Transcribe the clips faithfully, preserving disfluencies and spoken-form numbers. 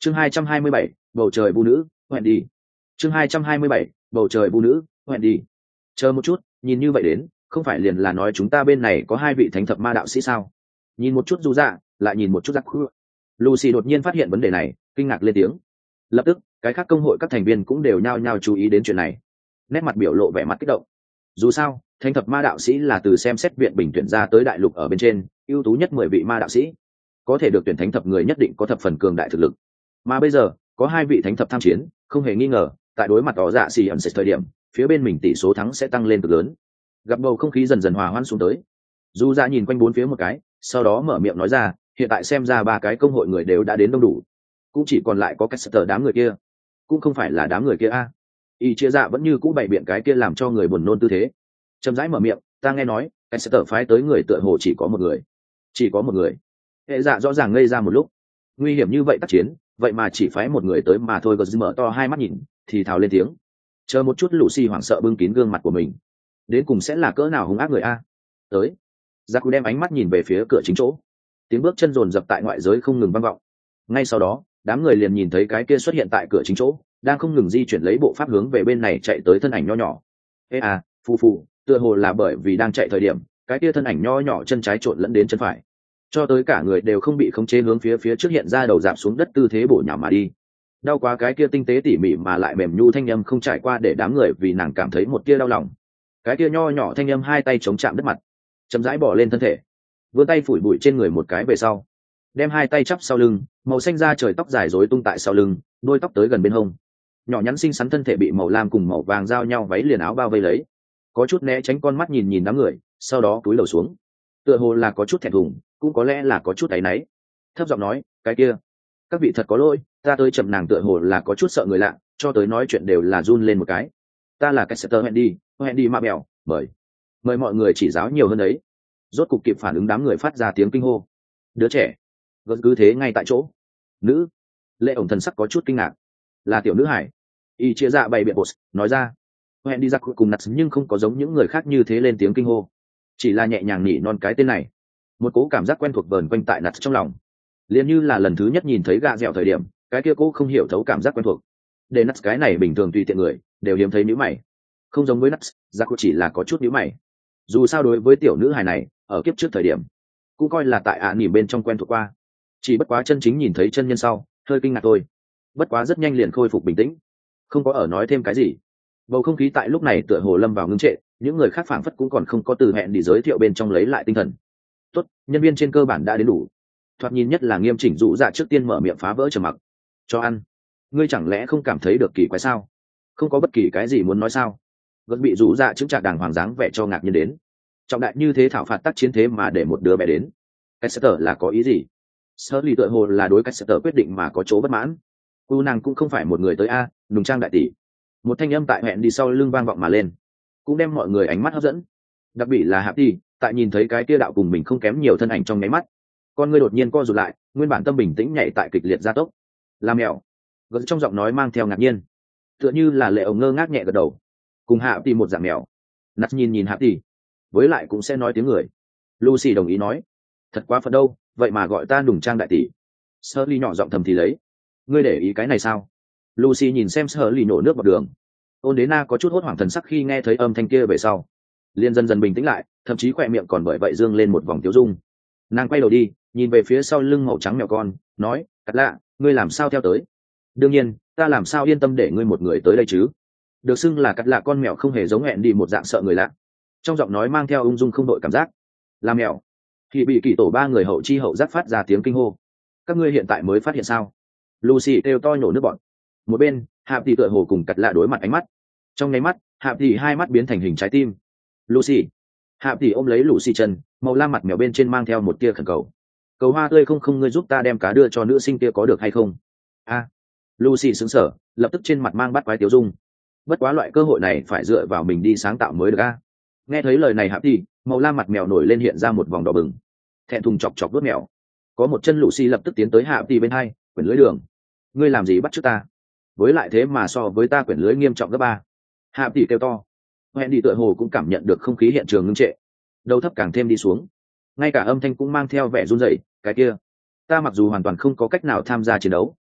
chương hai trăm hai mươi bảy, bầu trời vũ nữ hẹn đi. chương hai trăm hai mươi bảy, bầu trời vũ nữ hẹn đi. Chờ một chút, nhìn như vậy đến không phải liền là nói chúng ta bên này có hai vị thánh thập ma đạo sĩ sao? Nhìn một chút dù dạ, lại nhìn một chút giặc khứa. Lucy đột nhiên phát hiện vấn đề này, kinh ngạc lên tiếng. Lập tức cái khác công hội các thành viên cũng đều nhao nhao chú ý đến chuyện này, nét mặt biểu lộ vẻ mặt kích động. Dù sao thánh thập ma đạo sĩ là từ xem xét viện bình tuyển ra tới đại lục ở bên trên ưu tú nhất mười vị ma đạo sĩ, có thể được tuyển thánh thập người nhất định có thập phần cường đại thực lực, mà bây giờ có hai vị thánh thập tham chiến, không hề nghi ngờ tại đối mặt tỏ dạ xì ẩn sẽ thời điểm phía bên mình tỷ số thắng sẽ tăng lên cực lớn. Gặp bầu không khí dần dần hòa hoãn xuống tới, dù ra nhìn quanh bốn phía một cái, sau đó mở miệng nói ra, hiện tại xem ra ba cái công hội người đều đã đến đông đủ, cũng chỉ còn lại có cách sở đám người kia. Cũng không phải là đám người kia a. Y chia dạ vẫn như cũ bày biện cái kia làm cho người buồn nôn tư thế, chậm rãi mở miệng, ta nghe nói cách sở phái tới người tựa hồ chỉ có một người. Chỉ có một người? Hệ dạ rõ ràng ngây ra một lúc, nguy hiểm như vậy tác chiến vậy mà chỉ phái một người tới mà thôi. Gờ mở to hai mắt nhìn thì thào lên tiếng. Chờ một chút, Lucy hoảng sợ bưng kín gương mặt của mình, đến cùng sẽ là cỡ nào hung ác người a. Tới. Giác đem ánh mắt nhìn về phía cửa chính chỗ, tiếng bước chân rồn rập tại ngoại giới không ngừng vang vọng. Ngay sau đó đám người liền nhìn thấy cái kia xuất hiện tại cửa chính chỗ, đang không ngừng di chuyển lấy bộ pháp hướng về bên này chạy tới thân ảnh nho nhỏ. Ê à, phù phù, tựa hồ là bởi vì đang chạy thời điểm cái kia thân ảnh nho nhỏ chân trái trộn lẫn đến chân phải, cho tới cả người đều không bị khống chế hướng phía phía trước hiện ra đầu dạp xuống đất tư thế bổ nhào mà đi. Đau quá, cái kia tinh tế tỉ mỉ mà lại mềm nhu thanh âm không trải qua để đám người vì nàng cảm thấy một tia đau lòng. Cái kia nho nhỏ thanh âm hai tay chống chạm đất mặt, chậm rãi bỏ lên thân thể, vươn tay phủi bụi trên người một cái về sau, đem hai tay chắp sau lưng, màu xanh da trời tóc dài rối tung tại sau lưng, đôi tóc tới gần bên hông, nhỏ nhắn xinh xắn thân thể bị màu lam cùng màu vàng giao nhau váy liền áo bao vây lấy, có chút né tránh con mắt nhìn nhìn đám người, sau đó cúi đầu xuống, tựa hồ là có chút thẹn thùng, cũng có lẽ là có chút áy náy, thấp giọng nói, cái kia, các vị thật có lỗi, ta tới chậm. Nàng tựa hồ là có chút sợ người lạ, cho tới nói chuyện đều là run lên một cái. Ta là Caster Hendy, Hendy ma bèo, mời mời mọi người chỉ giáo nhiều hơn đấy. Rốt cục kịp phản ứng, đám người phát ra tiếng kinh hô. Đứa trẻ, gật cứ thế ngay tại chỗ. Nữ, lệ ổng thần sắc có chút kinh ngạc, là tiểu nữ hải. Y chia dạ bày biện bột nói ra. Hendy ra cùng nặt nhưng không có giống những người khác như thế lên tiếng kinh hô, chỉ là nhẹ nhàng nhỉ non cái tên này. Một cố cảm giác quen thuộc vờn quanh tại nặt trong lòng, liền như là lần thứ nhất nhìn thấy gạ dẻo thời điểm cái kia cô không hiểu thấu cảm giác quen thuộc. Để nặt cái này bình thường tùy tiện người đều hiếm thấy nhíu mày, không giống với nặt, ra cô chỉ là có chút nhíu mày. Dù sao đối với tiểu nữ hài này ở kiếp trước thời điểm cũng coi là tại ạ à nỉ bên trong quen thuộc qua, chỉ bất quá chân chính nhìn thấy chân nhân sau hơi kinh ngạc thôi. Bất quá rất nhanh liền khôi phục bình tĩnh, không có ở nói thêm cái gì. Bầu không khí tại lúc này tựa hồ lâm vào ngưng trệ, những người khác phảng phất cũng còn không có từ hẹn đi giới thiệu bên trong lấy lại tinh thần. Tốt, nhân viên trên cơ bản đã đến đủ. Thoạt nhìn nhất là nghiêm chỉnh dụ dạ trước tiên mở miệng phá vỡ trầm mặc. Cho ăn. Ngươi chẳng lẽ không cảm thấy được kỳ quái sao? Không có bất kỳ cái gì muốn nói sao? Gật bị dụ dạ chứng trạc đàng hoàng dáng vẻ cho ngạc nhiên đến. Trọng đại như thế thảo phạt tác chiến thế mà để một đứa bé đến, Caster là có ý gì? Sơ lì tựa hồ là đối Caster quyết định mà có chỗ bất mãn. Cô nàng cũng không phải một người tới a, nùng trang đại tỷ. Một thanh âm tại hẹn đi sau lưng vang vọng mà lên, cũng đem mọi người ánh mắt hấp dẫn. Đặc biệt là Hạp đi, tại nhìn thấy cái kia đạo cùng mình không kém nhiều thân ảnh trong nháy mắt, con ngươi đột nhiên co rụt lại, nguyên bản tâm bình tĩnh nhảy tại kịch liệt gia tốc. Làm mèo, gật trong giọng nói mang theo ngạc nhiên, tựa như là lệ ổng ngơ ngác nhẹ gật đầu. Cùng Hạp đi một dạng mèo. Nặt nhìn nhìn Hạp đi, với lại cũng sẽ nói tiếng người. Lucy đồng ý nói, thật quá phật đâu, vậy mà gọi ta nùng trang đại tỷ. Sơ ly nhỏ giọng thầm thì lấy, ngươi để ý cái này sao? Lucy nhìn xem Sơ ly nổ nước vào đường. Ôn đế na có chút hốt hoảng thần sắc khi nghe thấy âm thanh kia về sau, liền dần dần bình tĩnh lại, thậm chí khỏe miệng còn bởi vậy dương lên một vòng tiêu dung. Nàng quay đầu đi, nhìn về phía sau lưng màu trắng mèo con, nói, cắt lạ, ngươi làm sao theo tới? Đương nhiên, ta làm sao yên tâm để ngươi một người tới đây chứ? Được xưng là cắt lạ con mèo không hề giống hẹn đi một dạng sợ người lạ, trong giọng nói mang theo ung dung không đội cảm giác. Làm mèo, thì bị kỳ tổ ba người hậu chi hậu giác phát ra tiếng kinh hô. Các ngươi hiện tại mới phát hiện sao? Lucy kêu to nhổ nước bọn. Một bên, Hạp thì tựa hồ cùng cắt lạ đối mặt ánh mắt. Trong nháy mắt, Hạp thì hai mắt biến thành hình trái tim. Lucy, Hạp thì ôm lấy Lucy chân, màu lam mặt mèo bên trên mang theo một tia khẩn cầu. Cầu hoa tươi không không, ngươi giúp ta đem cá đưa cho nữ sinh kia có được hay không? A, à, Lucy sững sờ, lập tức trên mặt mang bắt quái tiêu dung. Bất quá loại cơ hội này phải dựa vào mình đi sáng tạo mới được a. Nghe thấy lời này Hạp thì, màu lam mặt mèo nổi lên hiện ra một vòng đỏ bừng, thẹn thùng chọc chọc đuốt mèo. Có một chân Lucy lập tức tiến tới Hạp thì bên hai, quyển lưới đường. Ngươi làm gì bắt chước ta? Với lại thế mà so với ta quyển lưới nghiêm trọng gấp ba. Hạp thì kêu to. Hẹn đi tựa hồ cũng cảm nhận được không khí hiện trường ngưng trệ, đầu thấp càng thêm đi xuống, ngay cả âm thanh cũng mang theo vẻ run rẩy. Cái kia, ta mặc dù hoàn toàn không có cách nào tham gia chiến đấu,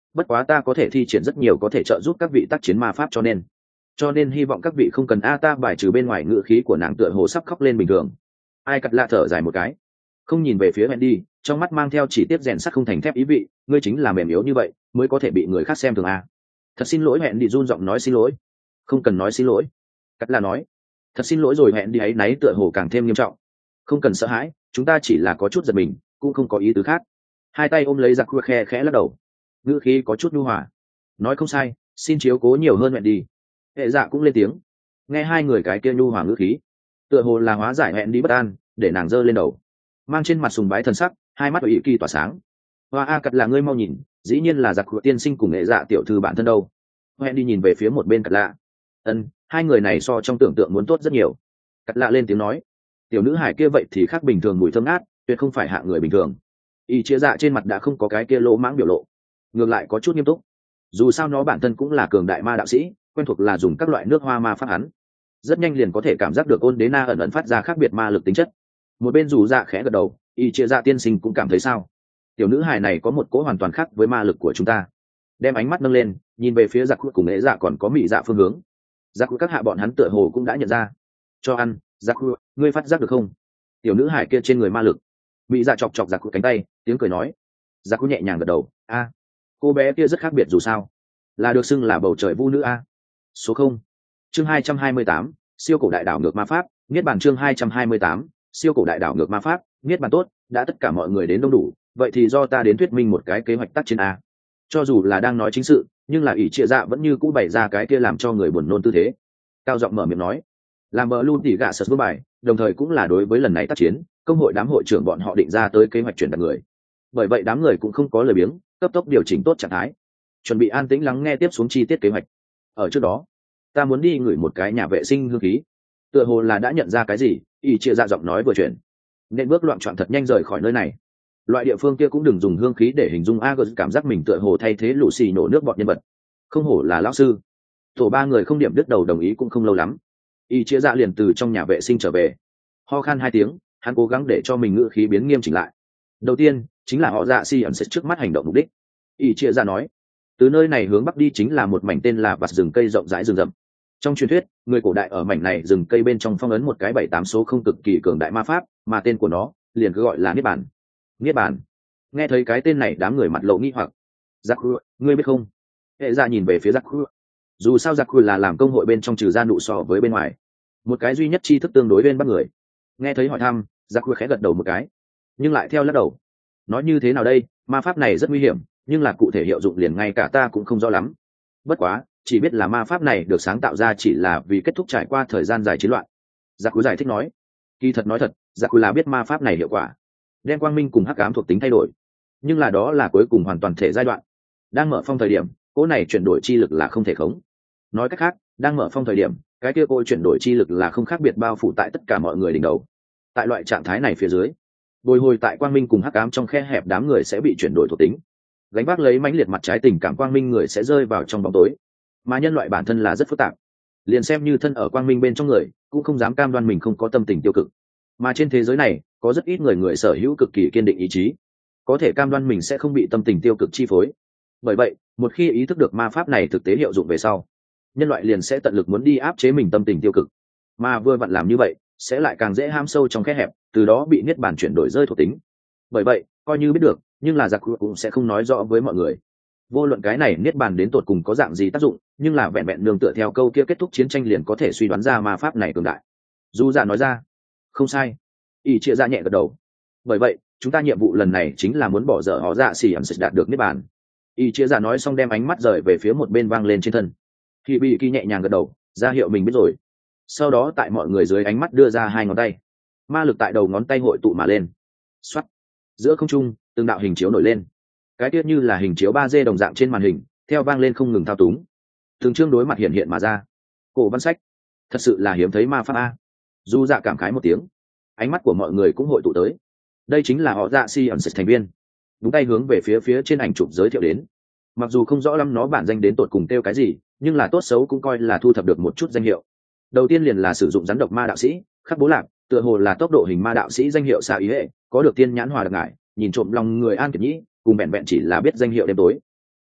bất quá ta có thể thi triển rất nhiều có thể trợ giúp các vị tác chiến ma pháp, cho nên cho nên hy vọng các vị không cần a ta bài trừ bên ngoài ngữ khí của nàng tựa hồ sắp khóc lên bình thường. Ai cắt lạ thở dài một cái, không nhìn về phía Wendy, trong mắt mang theo chỉ tiếp rèn sắt không thành thép ý vị, ngươi chính là mềm yếu như vậy mới có thể bị người khác xem thường a. Thật xin lỗi, Wendy run giọng nói xin lỗi. Không cần nói xin lỗi, cắt lạ nói. Thật xin lỗi rồi, Wendy ấy náy tựa hồ càng thêm nghiêm trọng. Không cần sợ hãi, chúng ta chỉ là có chút giật mình, cũng không có ý tứ khác. Hai tay ôm lấy giặc khuya khe khẽ lắc đầu, ngữ khí có chút nhu hòa. Nói không sai, xin chiếu cố nhiều hơn Wendy. Hệ dạ cũng lên tiếng, nghe hai người cái kia nhu hòa ngữ khí, tựa hồ là hóa giải hẹn đi bất an, để nàng giơ lên đầu, mang trên mặt sùng bái thần sắc, hai mắt ủy kỳ tỏa sáng. Hoa a cật là ngươi mau nhìn, dĩ nhiên là giặc của tiên sinh cùng nghệ dạ tiểu thư bản thân đâu. Hẹn đi nhìn về phía một bên cật lạ. Ân, hai người này so trong tưởng tượng muốn tốt rất nhiều. Cật lạ lên tiếng nói, tiểu nữ hải kia vậy thì khác bình thường, mùi thơm ngát, tuyệt không phải hạ người bình thường. Y chia dạ trên mặt đã không có cái kia lỗ mãng biểu lộ, ngược lại có chút nghiêm túc. Dù sao nó bản thân cũng là cường đại ma đạo sĩ, quen thuộc là dùng các loại nước hoa ma pháp, hắn rất nhanh liền có thể cảm giác được ôn đế na ẩn ẩn phát ra khác biệt ma lực tính chất. Một bên dù dạ khẽ gật đầu, y chia dạ tiên sinh cũng cảm thấy sao? Tiểu nữ hài này có một cỗ hoàn toàn khác với ma lực của chúng ta. Đem ánh mắt nâng lên, nhìn về phía giặc dạ cùng ế dạ còn có mị dạ phương hướng. Giặc dạ các hạ bọn hắn tựa hồ cũng đã nhận ra. Cho ăn, giặc dạ, ngươi phát giác được không? Tiểu nữ hài kia trên người ma lực. Mị dạ chọc chọc giặc dạ cánh tay, tiếng cười nói. Giặc dạ nhẹ nhàng gật đầu, a, cô bé kia rất khác biệt dù sao, là được xưng là bầu trời vu nữ a. Số không. Chương hai trăm hai mươi tám, siêu cổ đại đảo ngược ma pháp, niết bàn. Chương hai trăm hai mươi tám, siêu cổ đại đảo ngược ma pháp, niết bàn. Tốt, đã tất cả mọi người đến đông đủ, vậy thì do ta đến thuyết minh một cái kế hoạch tác chiến a. Cho dù là đang nói chính sự, nhưng là ỷ trịa dạ vẫn như cũ bày ra cái kia làm cho người buồn nôn tư thế, cao giọng mở miệng nói, làm bờ luôn tỉ gạ sật bước bài, đồng thời cũng là đối với lần này tác chiến, công hội đám hội trưởng bọn họ định ra tới kế hoạch chuyển đặt người. Bởi vậy đám người cũng không có lời biếng, cấp tốc điều chỉnh tốt trạng thái, chuẩn bị an tĩnh lắng nghe tiếp xuống chi tiết kế hoạch. Ở trước đó, ta muốn đi ngửi một cái nhà vệ sinh hương khí. Tựa hồ là đã nhận ra cái gì, ỷ trịa dạ giọng nói vừa chuyển, nên bước loạn trọn thật nhanh rời khỏi nơi này. Loại địa phương kia cũng đừng dùng hương khí để hình dung, a cảm giác mình tựa hồ thay thế lũ xì nổ nước bọt nhân vật, không hổ là lão sư. Tổ ba người không điểm đứt đầu đồng ý cũng không lâu lắm, ỷ trịa dạ liền từ trong nhà vệ sinh trở về, ho khan hai tiếng, hắn cố gắng để cho mình ngữ khí biến nghiêm chỉnh lại. Đầu tiên chính là họ dạ si ẩn sẽ trước mắt hành động mục đích. ỷ trịa dạ nói, từ nơi này hướng bắc đi chính là một mảnh tên là vạt rừng cây rộng rãi rừng rậm. Trong truyền thuyết, người cổ đại ở mảnh này rừng cây bên trong phong ấn một cái bảy tám số không cực kỳ cường đại ma pháp, mà tên của nó liền cứ gọi là niết bàn. Niết bàn. Nghe thấy cái tên này, đám người mặt lộ nghi hoặc. Giặc Khư, ngươi biết không? Hệ ra nhìn về phía Giặc Khư. Dù sao Giặc Khư là làm công hội bên trong trừ ra nụ so với bên ngoài, một cái duy nhất tri thức tương đối bên bắt người. Nghe thấy hỏi thăm, Giặc Khư khẽ gật đầu một cái, nhưng lại theo lắc đầu. Nói như thế nào đây, ma pháp này rất nguy hiểm, nhưng là cụ thể hiệu dụng liền ngay cả ta cũng không rõ lắm. Bất quá, chỉ biết là ma pháp này được sáng tạo ra chỉ là vì kết thúc trải qua thời gian dài chiến loạn. Giặc Khư giải thích nói. Kỳ thật nói thật, Giặc Khư là biết ma pháp này hiệu quả, đem quang minh cùng hắc ám thuộc tính thay đổi, nhưng là đó là cuối cùng hoàn toàn thể giai đoạn. Đang mở phong thời điểm, cỗ này chuyển đổi chi lực là không thể khống. Nói cách khác, đang mở phong thời điểm, cái kia cô chuyển đổi chi lực là không khác biệt bao phủ tại tất cả mọi người đỉnh đầu. Tại loại trạng thái này phía dưới, bồi hồi tại quang minh cùng hắc ám trong khe hẹp, đám người sẽ bị chuyển đổi thuộc tính, gánh vác lấy mãnh liệt mặt trái tình cảm quang minh người sẽ rơi vào trong bóng tối. Mà nhân loại bản thân là rất phức tạp, liền xem như thân ở quang minh bên trong người cũng không dám cam đoan mình không có tâm tình tiêu cực. Mà trên thế giới này có rất ít người người sở hữu cực kỳ kiên định ý chí, có thể cam đoan mình sẽ không bị tâm tình tiêu cực chi phối. Bởi vậy, một khi ý thức được ma pháp này thực tế hiệu dụng về sau, nhân loại liền sẽ tận lực muốn đi áp chế mình tâm tình tiêu cực, mà vừa vặn làm như vậy sẽ lại càng dễ ham sâu trong khe hẹp, từ đó bị niết bàn chuyển đổi rơi thuộc tính. Bởi vậy, coi như biết được, nhưng là Giặc cũng sẽ không nói rõ với mọi người. Vô luận cái này niết bàn đến tột cùng có dạng gì tác dụng, nhưng là vẹn vẹn nương tựa theo câu kia kết thúc chiến tranh liền có thể suy đoán ra ma pháp này cường đại. Du Dạ nói ra. Không sai. ỷ trịa dạ nhẹ gật đầu. Bởi vậy, chúng ta nhiệm vụ lần này chính là muốn bỏ dở họ dạ xỉ ẩn đạt được niết bàn. ỷ trịa dạ nói xong đem ánh mắt rời về phía một bên vang lên trên thân. Khi bị kỳ nhẹ nhàng gật đầu, ra hiệu mình biết rồi. Sau đó tại mọi người dưới ánh mắt đưa ra hai ngón tay, ma lực tại đầu ngón tay hội tụ mà lên. Xoắt. Giữa không trung, từng đạo hình chiếu nổi lên, cái tiết như là hình chiếu ba D đồng dạng trên màn hình, theo vang lên không ngừng thao túng, từng chương đối mặt hiện hiện mà ra. Cổ văn sách, thật sự là hiếm thấy ma pháp a. Du Dạ cảm khái một tiếng, ánh mắt của mọi người cũng hội tụ tới. Đây chính là họ Dạ si ẩn thành viên. Đúng tay hướng về phía phía trên ảnh chụp giới thiệu đến. Mặc dù không rõ lắm nó bản danh đến tột cùng kêu cái gì, nhưng là tốt xấu cũng coi là thu thập được một chút danh hiệu. Đầu tiên liền là sử dụng rắn độc ma đạo sĩ khắc bố lạc, tựa hồ là tốc độ hình ma đạo sĩ danh hiệu xạ ý hệ, có được tiên nhãn hòa đặc ngải, nhìn trộm lòng người an kiệt nhĩ, cùng vẹn vẹn chỉ là biết danh hiệu đêm tối.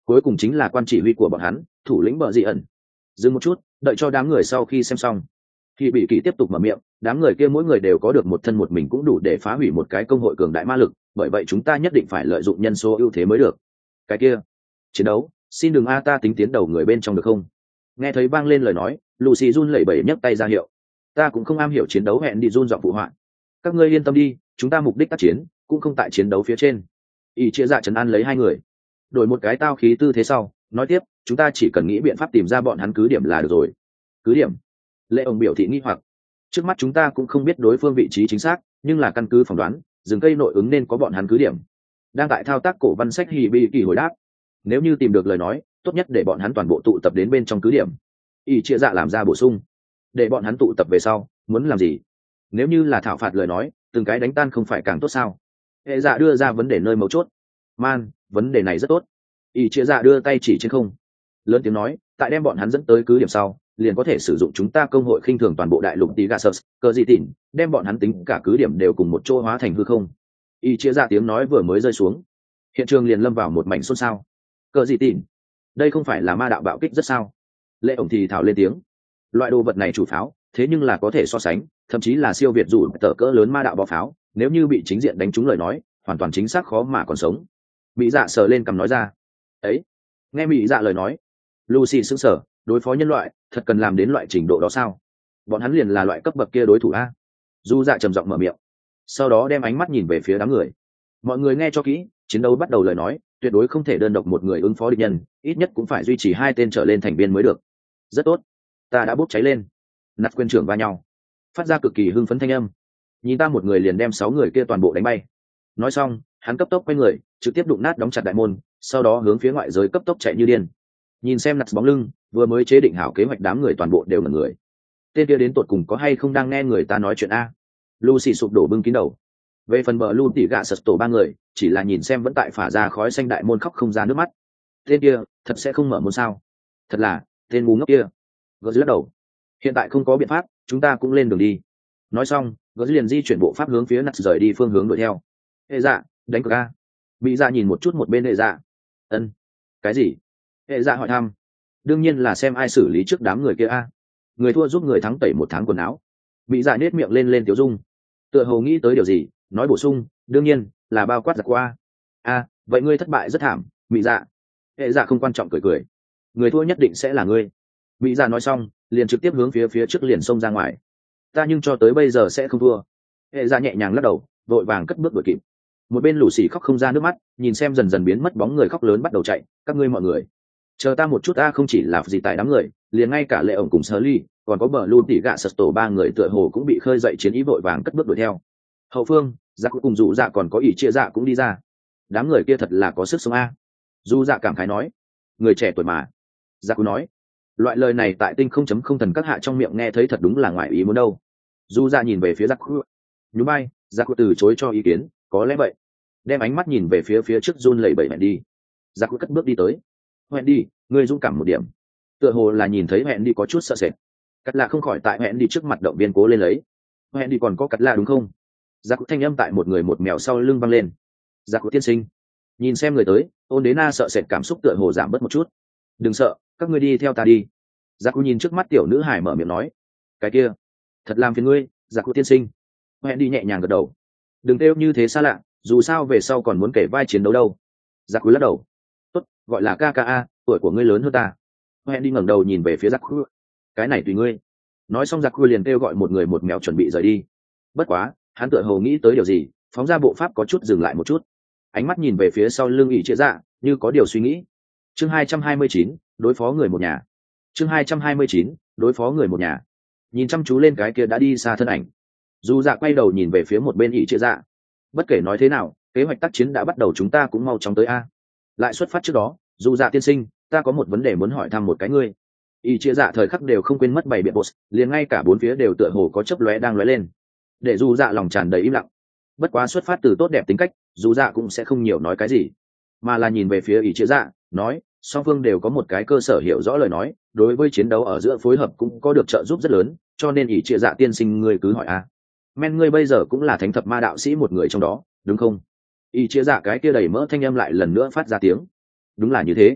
cuối cùng chính là quan chỉ huy của bọn hắn, thủ lĩnh bờ dị ẩn. Dừng một chút, đợi cho đám người sau khi xem xong, thì bị kỳ tiếp tục mở miệng. Đám người kia mỗi người đều có được một thân một mình cũng đủ để phá hủy một cái công hội cường đại ma lực, bởi vậy chúng ta nhất định phải lợi dụng nhân số ưu thế mới được. Cái kia, chiến đấu, xin đừng a ta tính tiến đầu người bên trong được không? Nghe thấy vang lên lời nói, Lucy run lẩy bẩy nhấc tay ra hiệu. Ta cũng không am hiểu chiến đấu, hẹn đi run giọng phụ họa. Các ngươi yên tâm đi, chúng ta mục đích tác chiến cũng không tại chiến đấu phía trên. Y chia dạ trấn an lấy hai người, đổi một cái tao khí tư thế sau nói tiếp, chúng ta chỉ cần nghĩ biện pháp tìm ra bọn hắn cứ điểm là được rồi. Cứ điểm? Lệ ông biểu thị nghi hoặc. Trước mắt chúng ta cũng không biết đối phương vị trí chính xác, nhưng là căn cứ phỏng đoán rừng cây nội ứng nên có bọn hắn cứ điểm. Đang tại thao tác cổ văn sách hì bi kỳ hồi đáp, nếu như tìm được lời nói, tốt nhất để bọn hắn toàn bộ tụ tập đến bên trong cứ điểm. Y chia dạ làm ra bổ sung, để bọn hắn tụ tập về sau muốn làm gì? Nếu như là thảo phạt lời nói, từng cái đánh tan không phải càng tốt sao? Hệ dạ đưa ra vấn đề nơi mấu chốt. Man, vấn đề này rất tốt. Y chia dạ đưa tay chỉ trên không, lớn tiếng nói, tại đem bọn hắn dẫn tới cứ điểm sau, liền có thể sử dụng chúng ta công hội khinh thường toàn bộ đại lục tí gà sơ cờ dị tỉn, đem bọn hắn tính cả cứ điểm đều cùng một chỗ hóa thành hư không. Y chia dạ tiếng nói vừa mới rơi xuống, hiện trường liền lâm vào một mảnh xôn xao. Cờ dị tỉn, đây không phải là ma đạo bạo kích rất sao? Lệ ổng thì thảo lên tiếng, loại đồ vật này chủ pháo, thế nhưng là có thể so sánh, thậm chí là siêu việt dù tờ cỡ lớn ma đạo bọ pháo, nếu như bị chính diện đánh trúng lời nói, hoàn toàn chính xác khó mà còn sống. Mỹ dạ sờ lên cằm nói ra. Ấy, nghe Mỹ dạ lời nói, Lucy sững sờ, đối phó nhân loại thật cần làm đến loại trình độ đó sao? Bọn hắn liền là loại cấp bậc kia đối thủ a? Du dạ trầm giọng mở miệng, sau đó đem ánh mắt nhìn về phía đám người. Mọi người nghe cho kỹ, chiến đấu bắt đầu lời nói, tuyệt đối không thể đơn độc một người ứng phó địch nhân, ít nhất cũng phải duy trì hai tên trở lên thành viên mới được. Rất tốt, ta đã bốc cháy lên. Nạt quên trưởng va nhau, phát ra cực kỳ hưng phấn thanh âm. Nhìn ta một người liền đem sáu người kia toàn bộ đánh bay. Nói xong, hắn cấp tốc quay người, trực tiếp đụng nát đóng chặt đại môn, sau đó hướng phía ngoại giới cấp tốc chạy như điên. Nhìn xem Nạt bóng lưng, vừa mới chế định hảo kế hoạch, đám người toàn bộ đều là người. Tên kia đến tột cùng có hay không đang nghe người ta nói chuyện a? Lucy sụp đổ bưng kín đầu. Về phần bờ lu tỉ gạ sật tổ ba người, chỉ là nhìn xem vẫn tại phả ra khói xanh đại môn khóc không ra nước mắt. Tên kia thật sẽ không mở môn sao? Thật là tên ngu ngốc kia. Gỡ lắc đầu, hiện tại không có biện pháp, chúng ta cũng lên đường đi. Nói xong, gỡ liền di chuyển bộ pháp hướng phía Nạt rời đi phương hướng đuổi theo. Hệ dạ, đánh cược a. Mỹ dạ nhìn một chút một bên hệ dạ. Ân, cái gì? Hệ dạ hỏi thăm. Đương nhiên là xem ai xử lý trước đám người kia a. Người thua giúp người thắng tẩy một tháng quần áo. Mỹ dạ nết miệng lên lên tiểu dung, tựa hồ nghĩ tới điều gì, nói bổ sung, đương nhiên là bao quát giặc qua. A, vậy ngươi thất bại rất thảm. Mỹ dạ. Hệ dạ không quan trọng cười cười. Người thua nhất định sẽ là ngươi. Mỹ dạ nói xong, liền trực tiếp hướng phía phía trước liền xông ra ngoài. Ta nhưng cho tới bây giờ sẽ không thua. Hệ dạ nhẹ nhàng lắc đầu, vội vàng cất bước đuổi kịp. Một bên lũ xì khóc không ra nước mắt, nhìn xem dần dần biến mất bóng người khóc lớn bắt đầu chạy. Các ngươi mọi người, chờ ta một chút, ta không chỉ là gì tại đám người, liền ngay cả Lệ ổng cùng Sở Ly, còn có bờ luôn tỉ gạ sật tổ ba người tựa hồ cũng bị khơi dậy chiến ý, vội vàng cất bước đuổi theo. Hậu phương, dạ cùng dụ dạ còn có ỷ chia dạ cũng đi ra. Đám người kia thật là có sức sống a. Du dạ cảm khái nói, người trẻ tuổi mà. Dạ cũng nói, loại lời này tại tinh không chấm không thần các hạ trong miệng nghe thấy thật đúng là ngoại ý muốn đâu. Du dạ nhìn về phía Dạ Cụ, nhún vai, Dạ Cụ từ chối cho ý kiến, có lẽ vậy. Đem ánh mắt nhìn về phía phía trước run lẩy bẩy hẹn đi. Dạ Cụ cất bước đi tới. Hẹn đi, ngươi dũng cảm một điểm. Tựa hồ là nhìn thấy hẹn đi có chút sợ sệt. Cắt lạ không khỏi tại hẹn đi trước mặt động viên cố lên lấy. Hẹn đi còn có cắt lạ đúng không? Dạ Cụ thanh âm tại một người một mèo sau lưng văng lên. Dạ Cụ tiên sinh, nhìn xem người tới, ôn đế na sợ sệt cảm xúc tựa hồ giảm bớt một chút. Đừng sợ, các ngươi đi theo ta đi. Dạ Cụ nhìn trước mắt tiểu nữ hải mở miệng nói, cái kia thật làm phiền ngươi. Dạ Cụ tiên sinh. Hẹn đi nhẹ nhàng gật đầu, đừng kêu như thế xa lạ, dù sao về sau còn muốn kể vai chiến đấu đâu. Dạ Cụ lắc đầu, tốt, gọi là ca ca a, tuổi của ngươi lớn hơn ta. Hẹn đi ngẩng đầu nhìn về phía Dạ Cụ, cái này tùy ngươi. Nói xong Dạ Cụ liền kêu gọi một người một mèo chuẩn bị rời đi. Bất quá hắn tựa hồ nghĩ tới điều gì, phóng ra bộ pháp có chút dừng lại một chút, ánh mắt nhìn về phía sau lưng ỷ chia dạ, như có điều suy nghĩ. Chương hai trăm hai mươi chín, đối phó người một nhà. Chương hai trăm hai mươi chín, đối phó người một nhà. Nhìn chăm chú lên cái kia đã đi xa thân ảnh, dù dạ quay đầu nhìn về phía một bên ỷ chia dạ. Bất kể nói thế nào, kế hoạch tác chiến đã bắt đầu, chúng ta cũng mau chóng tới a. Lại xuất phát trước đó, dù dạ tiên sinh, ta có một vấn đề muốn hỏi thăm một cái ngươi. Ỷ chia dạ thời khắc đều không quên mất bày biện boss, liền ngay cả bốn phía đều tựa hồ có chớp lóe đang lóe lên, để dù dạ lòng tràn đầy im lặng. Bất quá xuất phát từ tốt đẹp tính cách, dù dạ cũng sẽ không nhiều nói cái gì, mà là nhìn về phía ỷ chia dạ, nói, song phương đều có một cái cơ sở hiểu rõ lời nói, đối với chiến đấu ở giữa phối hợp cũng có được trợ giúp rất lớn, cho nên ỷ chia dạ tiên sinh ngươi cứ hỏi a. Men ngươi bây giờ cũng là thánh thập ma đạo sĩ một người trong đó, đúng không? Ỷ chia dạ cái kia đầy mỡ thanh âm lại lần nữa phát ra tiếng. Đúng là như thế.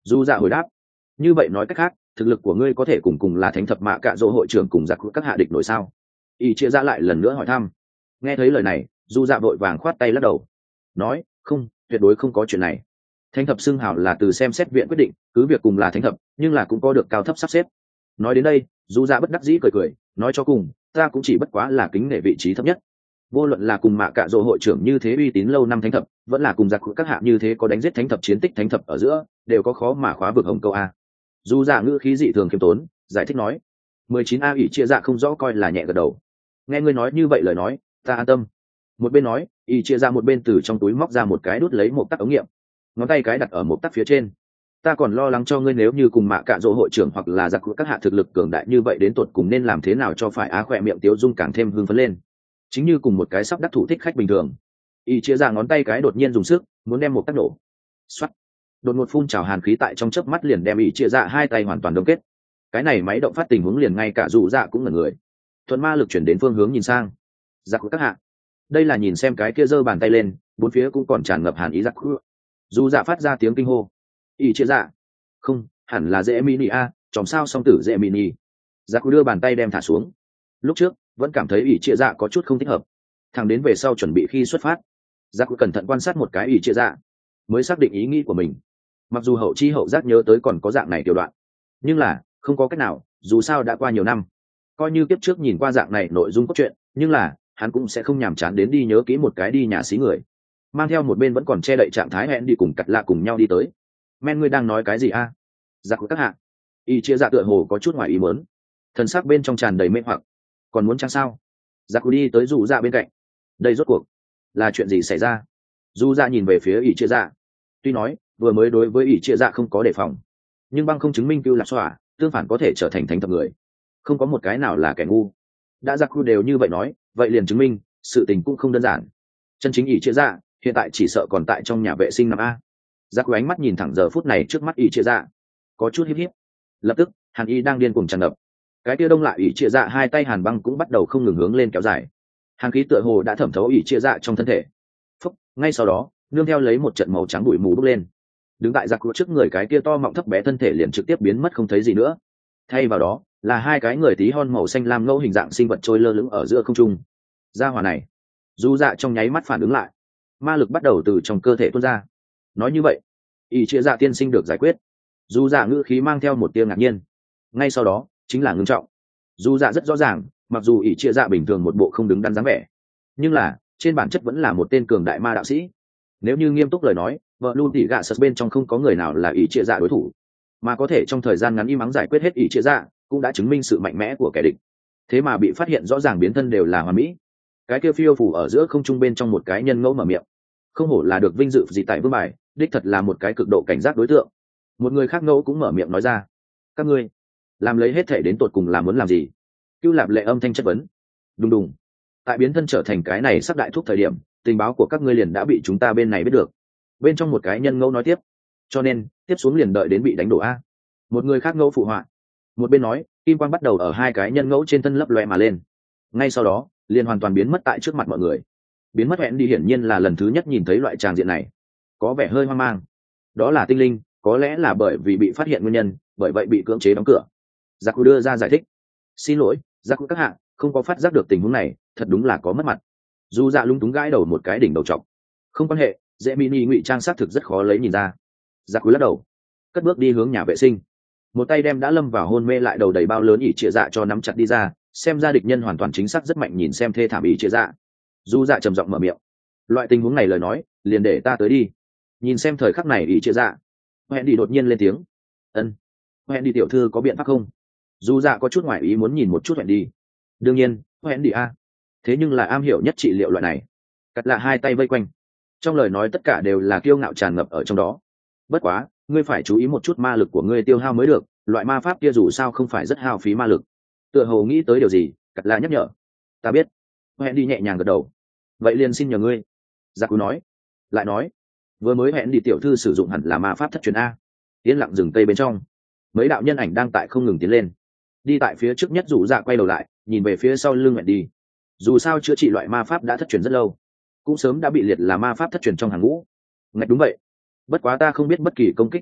Dù dạ hồi đáp, như vậy nói cách khác, thực lực của ngươi có thể cùng cùng là thánh thập mạ cạ dỗ hội trưởng cùng giặc các hạ địch nổi sao? Y chia ra lại lần nữa hỏi thăm. Nghe thấy lời này, dù dạ vội vàng khoát tay lắc đầu, nói không, tuyệt đối không có chuyện này. Thánh thập xưng hào là từ xem xét viện quyết định, cứ việc cùng là thánh thập nhưng là cũng có được cao thấp sắp xếp. Nói đến đây, dù dạ bất đắc dĩ cười cười, nói cho cùng ta cũng chỉ bất quá là kính nể vị trí thấp nhất. Vô luận là cùng mạ cạ dỗ hội trưởng như thế uy tín lâu năm thánh thập, vẫn là cùng giặc các hạ như thế có đánh giết thánh thập chiến tích thánh thập ở giữa, đều có khó mà khóa vực hồng câu a. Dù dạ ngữ khí dị thường khiêm tốn, giải thích nói. mười chín a ỷ chia dạ không rõ coi là nhẹ gật đầu. Nghe ngươi nói như vậy lời nói, ta an tâm. Một bên nói, ỷ chia dạ một bên từ trong túi móc ra một cái đút lấy một tắc ống nghiệm, ngón tay cái đặt ở một tắc phía trên. Ta còn lo lắng cho ngươi nếu như cùng mạ cạ dỗ hội trưởng hoặc là giặc các hạ thực lực cường đại như vậy đến tột cùng nên làm thế nào cho phải á. Khỏe miệng Tiếu Dung càng thêm hưng phấn lên, chính như cùng một cái sắp đắc thủ thích khách bình thường. Y chia ra ngón tay cái đột nhiên dùng sức muốn đem một tắc nổ. Xoắt, đột ngột phun trào hàn khí tại trong chớp mắt liền đem Y chia ra hai tay hoàn toàn đông kết. Cái này máy động phát tình huống liền ngay cả dù dạ cũng là người thuận ma lực chuyển đến phương hướng nhìn sang giặc các hạ. Đây là nhìn xem cái kia giơ bàn tay lên, bốn phía cũng còn tràn ngập hàn ý giặc dù dạ phát ra tiếng kinh hô. Y chia ra, không hẳn là dễ mini a, chòm sao song tử dễ mini. Giặc đưa bàn tay đem thả xuống. Lúc trước vẫn cảm thấy ỷ chia dạ có chút không thích hợp, thằng đến về sau chuẩn bị khi xuất phát, giặc cẩn thận quan sát một cái ỷ chia dạ mới xác định ý nghĩ của mình. Mặc dù hậu chi hậu giác nhớ tới còn có dạng này tiểu đoạn, nhưng là không có cách nào, dù sao đã qua nhiều năm, coi như kiếp trước nhìn qua dạng này nội dung cốt truyện, nhưng là hắn cũng sẽ không nhàm chán đến đi nhớ kỹ một cái đi nhà xí người, mang theo một bên vẫn còn che đậy trạng thái hẹn đi cùng cặt lạ cùng nhau đi tới. Men ngươi đang nói cái gì a? Giặc các hạ. Y chia dạ tựa hồ có chút ngoài ý muốn, thần sắc bên trong tràn đầy mê hoặc. Còn muốn chăng sao? Giặc đi tới dù dạ bên cạnh. Đây rốt cuộc là chuyện gì xảy ra? Dù dạ nhìn về phía ỷ chia dạ. Tuy nói vừa mới đối với ỷ chia dạ không có đề phòng, nhưng băng không chứng minh cưu lạc xóa tương phản có thể trở thành thánh thập người, không có một cái nào là kẻ ngu. Đã giặc đều như vậy nói, vậy liền chứng minh sự tình cũng không đơn giản. Chân chính ỷ chia dạ hiện tại chỉ sợ còn tại trong nhà vệ sinh năm a. Giặc ánh mắt nhìn thẳng giờ phút này trước mắt ỷ chia dạ, có chút hiếp hiếp. Lập tức hàn y đang điên cuồng tràn ngập, cái kia đông lại ỷ chia dạ hai tay hàn băng cũng bắt đầu không ngừng hướng lên kéo dài, hàn khí tựa hồ đã thẩm thấu ỷ chia dạ trong thân thể. Phúc, ngay sau đó nương theo lấy một trận màu trắng bụi mù bốc lên, đứng tại giặc trước người cái kia to mọng thấp bé thân thể liền trực tiếp biến mất không thấy gì nữa. Thay vào đó là hai cái người tí hon màu xanh lam ngẫu hình dạng sinh vật trôi lơ lửng ở giữa không trung. Gia hỏa này, dù dạ trong nháy mắt phản ứng lại, ma lực bắt đầu từ trong cơ thể tuôn ra. Nói như vậy ỷ chia dạ tiên sinh được giải quyết. Dù dạ ngữ khí mang theo một tia ngạc nhiên, ngay sau đó chính là ngưng trọng. Dù dạ rất rõ ràng, mặc dù ỷ chia dạ bình thường một bộ không đứng đắn dáng vẻ, nhưng là trên bản chất vẫn là một tên cường đại ma đạo sĩ. Nếu như nghiêm túc lời nói, vợ luôn tỉ gạ sật bên trong không có người nào là ỷ chia dạ đối thủ, mà có thể trong thời gian ngắn im ắng giải quyết hết ỷ chia dạ cũng đã chứng minh sự mạnh mẽ của kẻ địch. Thế mà bị phát hiện rõ ràng biến thân đều là hoàn mỹ. Cái kia phiêu phủ ở giữa không trung bên trong một cái nhân ngẫu mở miệng, không hổ là được vinh dự gì tại vương bài, đích thật là một cái cực độ cảnh giác đối tượng. Một người khác ngẫu cũng mở miệng nói ra, các ngươi làm lấy hết thể đến tột cùng là muốn làm gì? Cưu Lạp Lệ âm thanh chất vấn. Đùng đùng. Tại biến thân trở thành cái này sắp đại thúc thời điểm, tình báo của các ngươi liền đã bị chúng ta bên này biết được. Bên trong một cái nhân ngẫu nói tiếp, cho nên tiếp xuống liền đợi đến bị đánh đổ a. Một người khác ngẫu phụ họa. Một bên nói, kim quang bắt đầu ở hai cái nhân ngẫu trên thân lấp loe mà lên. Ngay sau đó liền hoàn toàn biến mất tại trước mặt mọi người. Biến mất hẹn đi hiển nhiên là lần thứ nhất nhìn thấy loại tràng diện này, có vẻ hơi hoang mang. Đó là tinh linh, có lẽ là bởi vì bị phát hiện nguyên nhân, bởi vậy bị cưỡng chế đóng cửa. Giặc đưa ra giải thích, xin lỗi giặc các hạ, không có phát giác được tình huống này, thật đúng là có mất mặt. Dù dạ lung túng gãi đầu một cái đỉnh đầu trọc. Không quan hệ, dễ mini ngụy trang xác thực rất khó lấy nhìn ra. Giặc lắc đầu, cất bước đi hướng nhà vệ sinh, một tay đem đã lâm vào hôn mê lại đầu đầy bao lớn ỉ trịa dạ cho nắm chặt đi ra. Xem ra địch nhân hoàn toàn chính xác rất mạnh, nhìn xem thê thảm ỉ trịa dạ. Dù dạ trầm giọng mở miệng, loại tình huống này lời nói liền để ta tới đi. Nhìn xem thời khắc này ỉ trịa dạ, hẹn đi đột nhiên lên tiếng. Ân, hẹn đi tiểu thư có biện pháp không? Dù dạ có chút ngoại ý muốn nhìn một chút hẹn đi. Đương nhiên hẹn đi a, thế nhưng là am hiểu nhất trị liệu loại này. Cắt lạ hai tay vây quanh, trong lời nói tất cả đều là kiêu ngạo tràn ngập ở trong đó. Bất quá ngươi phải chú ý một chút ma lực của ngươi tiêu hao mới được, loại ma pháp kia dù sao không phải rất hao phí ma lực. Tựa hồ nghĩ tới điều gì, cắt lạ nhắc nhở. Ta biết. Hẹn đi nhẹ nhàng gật đầu. Vậy liền xin nhờ ngươi. Giặc cú nói, lại nói, vừa mới hẹn đi tiểu thư sử dụng hẳn là ma pháp thất truyền a. Yên lặng rừng tây bên trong, mấy đạo nhân ảnh đang tại không ngừng tiến lên. Đi tại phía trước nhất dù dạ quay đầu lại nhìn về phía sau lưng hẹn đi. Dù sao chữa trị loại ma pháp đã thất truyền rất lâu, cũng sớm đã bị liệt là ma pháp thất truyền trong hàng ngũ. Ngạch đúng vậy, bất quá ta không biết bất kỳ công kích ma pháp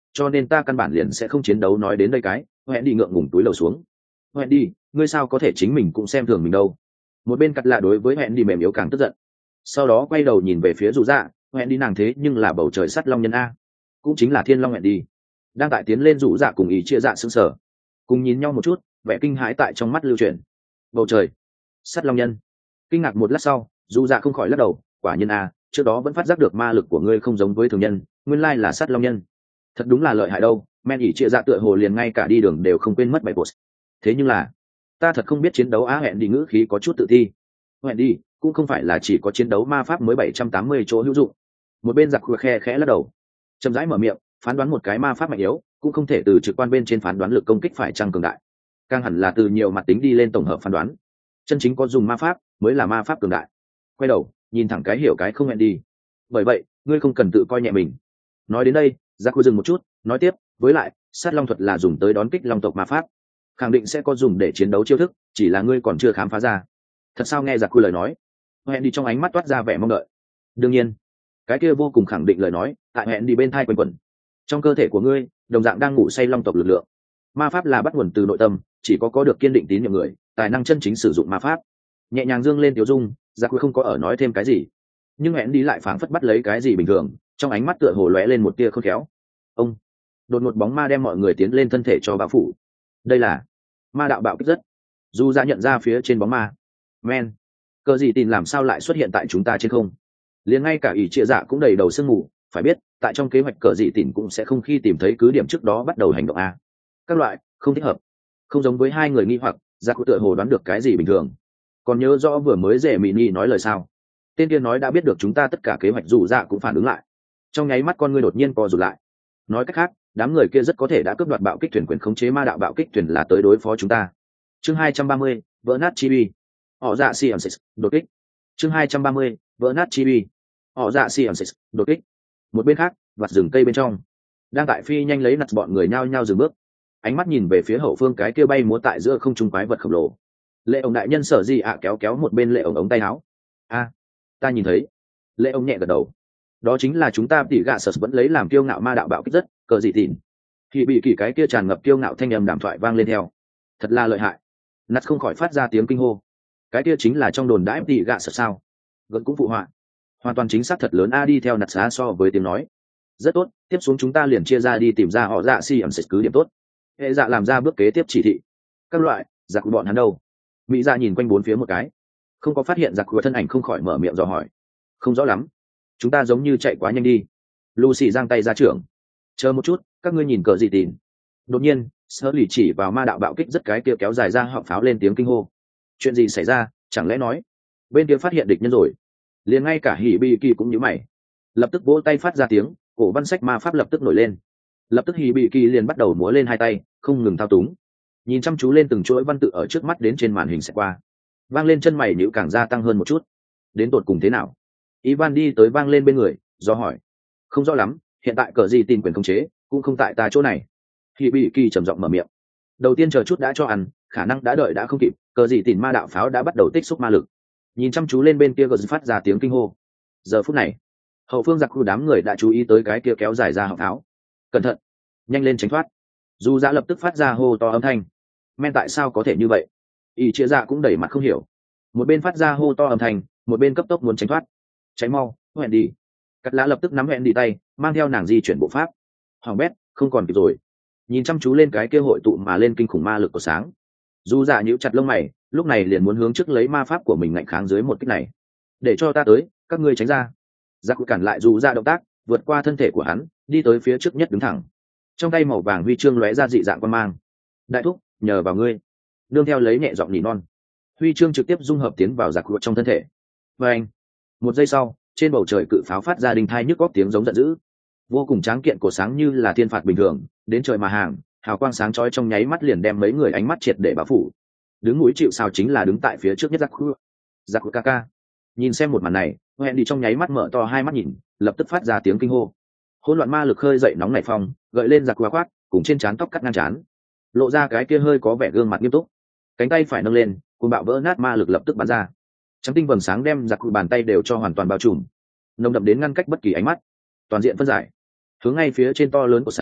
cho nên ta căn bản liền sẽ không chiến đấu. Nói đến đây cái hẹn đi ngượng ngùng túi lầu xuống. Hẹn đi, ngươi sao có thể chính mình cũng xem thường mình đâu. Một bên cắt lạ đối với hẹn đi mềm yếu càng tức giận, sau đó quay đầu nhìn về phía dù dạ. Hẹn đi nàng thế nhưng là bầu trời sắt long nhân a, cũng chính là thiên long hẹn đi, đang tại tiến lên rủ dạ cùng ý chia dạ sững sờ, cùng nhìn nhau một chút, vẻ kinh hãi tại trong mắt lưu truyền. Bầu trời sắt long nhân. Kinh ngạc một lát sau, dù dạ không khỏi lắc đầu, quả nhiên a, trước đó vẫn phát giác được ma lực của ngươi không giống với thường nhân, nguyên lai là sắt long nhân, thật đúng là lợi hại đâu. Men ỉ chia dạ tựa hồ liền ngay cả đi đường đều không quên mất bài post. Thế nhưng là ta thật không biết chiến đấu á. Hẹn đi ngữ khí có chút tự thi. Hẹn đi cũng không phải là chỉ có chiến đấu ma pháp mới bảy trăm tám mươi chỗ hữu dụng. Một bên giặc khe khẽ lắc đầu, chậm rãi mở miệng, phán đoán một cái ma pháp mạnh yếu cũng không thể từ trực quan bên trên phán đoán lực công kích phải chăng cường đại, càng hẳn là từ nhiều mặt tính đi lên tổng hợp phán đoán. Chân chính có dùng ma pháp mới là ma pháp cường đại. Quay đầu nhìn thẳng cái hiểu cái không. Hẹn đi, bởi vậy ngươi không cần tự coi nhẹ mình. Nói đến đây giặc dừng một chút, nói tiếp, với lại sát long thuật là dùng tới đón kích long tộc ma pháp, khẳng định sẽ có dùng để chiến đấu chiêu thức, chỉ là ngươi còn chưa khám phá ra. Thật sao? Nghe giặc lời nói, hẹn đi trong ánh mắt toát ra vẻ mong đợi. Đương nhiên, cái kia vô cùng khẳng định lời nói tại hẹn đi bên thai quanh quẩn. Trong cơ thể của ngươi đồng dạng đang ngủ say long tộc lực lượng. Ma pháp là bắt nguồn từ nội tâm, chỉ có có được kiên định tín nhiệm người tài năng chân chính sử dụng ma pháp. Nhẹ nhàng dương lên tiểu dung, giặc không có ở nói thêm cái gì, nhưng hẹn đi lại phảng phất bắt lấy cái gì bình thường, trong ánh mắt tựa hồ lóe lên một tia khôn khéo. Ông đột ngột bóng ma đem mọi người tiến lên thân thể cho bao phủ. Đây là ma đạo bạo kích rất. Dù ra nhận ra phía trên bóng ma, men cờ gì tin làm sao lại xuất hiện tại chúng ta trên không? Liền ngay cả ỷ trịa dạ cũng đầy đầu sương mù. Phải biết tại trong kế hoạch cờ dị tỉn cũng sẽ không khi tìm thấy cứ điểm trước đó bắt đầu hành động a. Các loại không thích hợp, không giống với hai người nghi hoặc, giặc dạ tựa hồ đoán được cái gì bình thường. Còn nhớ rõ vừa mới rể mỹ ni nói lời sao? Tên kia nói đã biết được chúng ta tất cả kế hoạch, dù dạ cũng phản ứng lại. Trong nháy mắt con ngươi đột nhiên co rụt lại. Nói cách khác, đám người kia rất có thể đã cướp đoạt bạo kích thuyền quyền khống chế ma đạo bạo kích thuyền là tới đối phó chúng ta. Chương hai trăm ba mươi, vỡ nát chi uy. Họ dạ si ẩm đột kích. Chương hai trăm ba mươi, vỡ nát chi uy. Họ dạ si ẩm đột kích. Một bên khác, vặt rừng cây bên trong, đang tại phi nhanh lấy nặt bọn người nhao nhao dừng bước, ánh mắt nhìn về phía hậu phương cái kia bay múa tại giữa không trung quái vật khổng lồ. Lệ ông đại nhân sở gì ạ kéo kéo một bên lệ ông ống tay áo. A, ta nhìn thấy. Lệ ông nhẹ gật đầu. Đó chính là chúng ta tỉ gạ sở vẫn lấy làm kiêu ngạo ma đạo bạo kích rất, cờ gì tỉn. Thì bị kỳ cái kia tràn ngập kiêu ngạo thanh âm đàm thoại vang lên theo. Thật là lợi hại. Nặt không khỏi phát ra tiếng kinh hô. Cái kia chính là trong đồn đãi tỉ gạ sở sao? Vẫn cũng phụ họa. Hoàn toàn chính xác thật lớn a. Đi theo nặt xá so với tiếng nói. Rất tốt, tiếp xuống chúng ta liền chia ra đi tìm ra họ dạ si ẩm sệt cứ điểm tốt. Hệ dạ làm ra bước kế tiếp chỉ thị. Các loại giặc của bọn hắn đâu? Mỹ dạ nhìn quanh bốn phía một cái, không có phát hiện giặc của thân ảnh, không khỏi mở miệng dò hỏi. Không rõ lắm, chúng ta giống như chạy quá nhanh đi. Lucy giang tay ra trưởng. Chờ một chút, các ngươi nhìn cờ gì tìm. Đột nhiên sơ lì chỉ vào ma đạo bạo kích rất cái kia kéo dài ra họng pháo lên tiếng kinh hô. Chuyện gì xảy ra? Chẳng lẽ nói bên kia phát hiện địch nhân rồi? Liền ngay cả hỉ bi kỳ cũng nhíu mày, lập tức vỗ tay phát ra tiếng. Cổ văn sách ma pháp lập tức nổi lên, lập tức hỉ bị kỳ liền bắt đầu múa lên hai tay, không ngừng thao túng, nhìn chăm chú lên từng chuỗi văn tự ở trước mắt đến trên màn hình sẽ qua. Vang lên chân mày nhíu càng gia tăng hơn một chút. Đến tột cùng thế nào? Ivan đi tới vang lên bên người, do hỏi. Không rõ lắm, hiện tại cờ gì tin quyền khống chế cũng không tại ta chỗ này. Hỉ bị kỳ trầm giọng mở miệng. Đầu tiên chờ chút đã cho ăn, khả năng đã đợi đã không kịp, cờ gì tin ma đạo pháo đã bắt đầu tích xúc ma lực. Nhìn chăm chú lên bên kia gờ phát ra tiếng kinh hô. Giờ phút này hậu phương giặc khu đám người đã chú ý tới cái kia kéo dài ra họng pháo. Cẩn thận, nhanh lên tránh thoát. Dù dạ lập tức phát ra hô to âm thanh. Men tại sao có thể như vậy? Y chia dạ cũng đẩy mặt không hiểu, một bên phát ra hô to âm thanh, một bên cấp tốc muốn tránh thoát. Cháy mau, hẹn đi. Cắt lã lập tức nắm hẹn đi tay, mang theo nàng di chuyển bộ pháp. Hoàng bét, không còn kịp rồi. Nhìn chăm chú lên cái kia hội tụ mà lên kinh khủng ma lực của sáng, dù dạ nhíu chặt lông mày, lúc này liền muốn hướng trước lấy ma pháp của mình ngạnh kháng dưới một kích này. Để cho ta tới, các ngươi tránh ra. Giặc cản lại dù ra động tác, vượt qua thân thể của hắn, đi tới phía trước nhất đứng thẳng, trong tay màu vàng huy chương lóe ra dị dạng quan mang. Đại thúc, nhờ vào ngươi. Nương theo lấy nhẹ giọng nỉ non, huy chương trực tiếp dung hợp tiến vào giặc trong thân thể. Và anh, một giây sau, trên bầu trời cự pháo phát ra đình thai nhức góc tiếng giống giận dữ, vô cùng tráng kiện cổ sáng như là thiên phạt bình thường đến trời mà hàng, hào quang sáng chói trong nháy mắt liền đem mấy người ánh mắt triệt để bao phủ. Đứng núi chịu sào chính là đứng tại phía trước nhất giặc khu. Giặc ca ca nhìn xem một màn này, hẹn đi trong nháy mắt mở to hai mắt nhìn, lập tức phát ra tiếng kinh hô. Hỗn loạn ma lực khơi dậy nóng nảy phong, gợi lên giặc qua khoát, cùng trên trán tóc cắt ngang trán, lộ ra cái kia hơi có vẻ gương mặt nghiêm túc. Cánh tay phải nâng lên, cùng bạo vỡ nát ma lực lập tức bắn ra, trắng tinh vầng sáng đem giặc bàn tay đều cho hoàn toàn bao trùm, nồng đậm đến ngăn cách bất kỳ ánh mắt, toàn diện phân giải. Hướng ngay phía trên to lớn của sáng,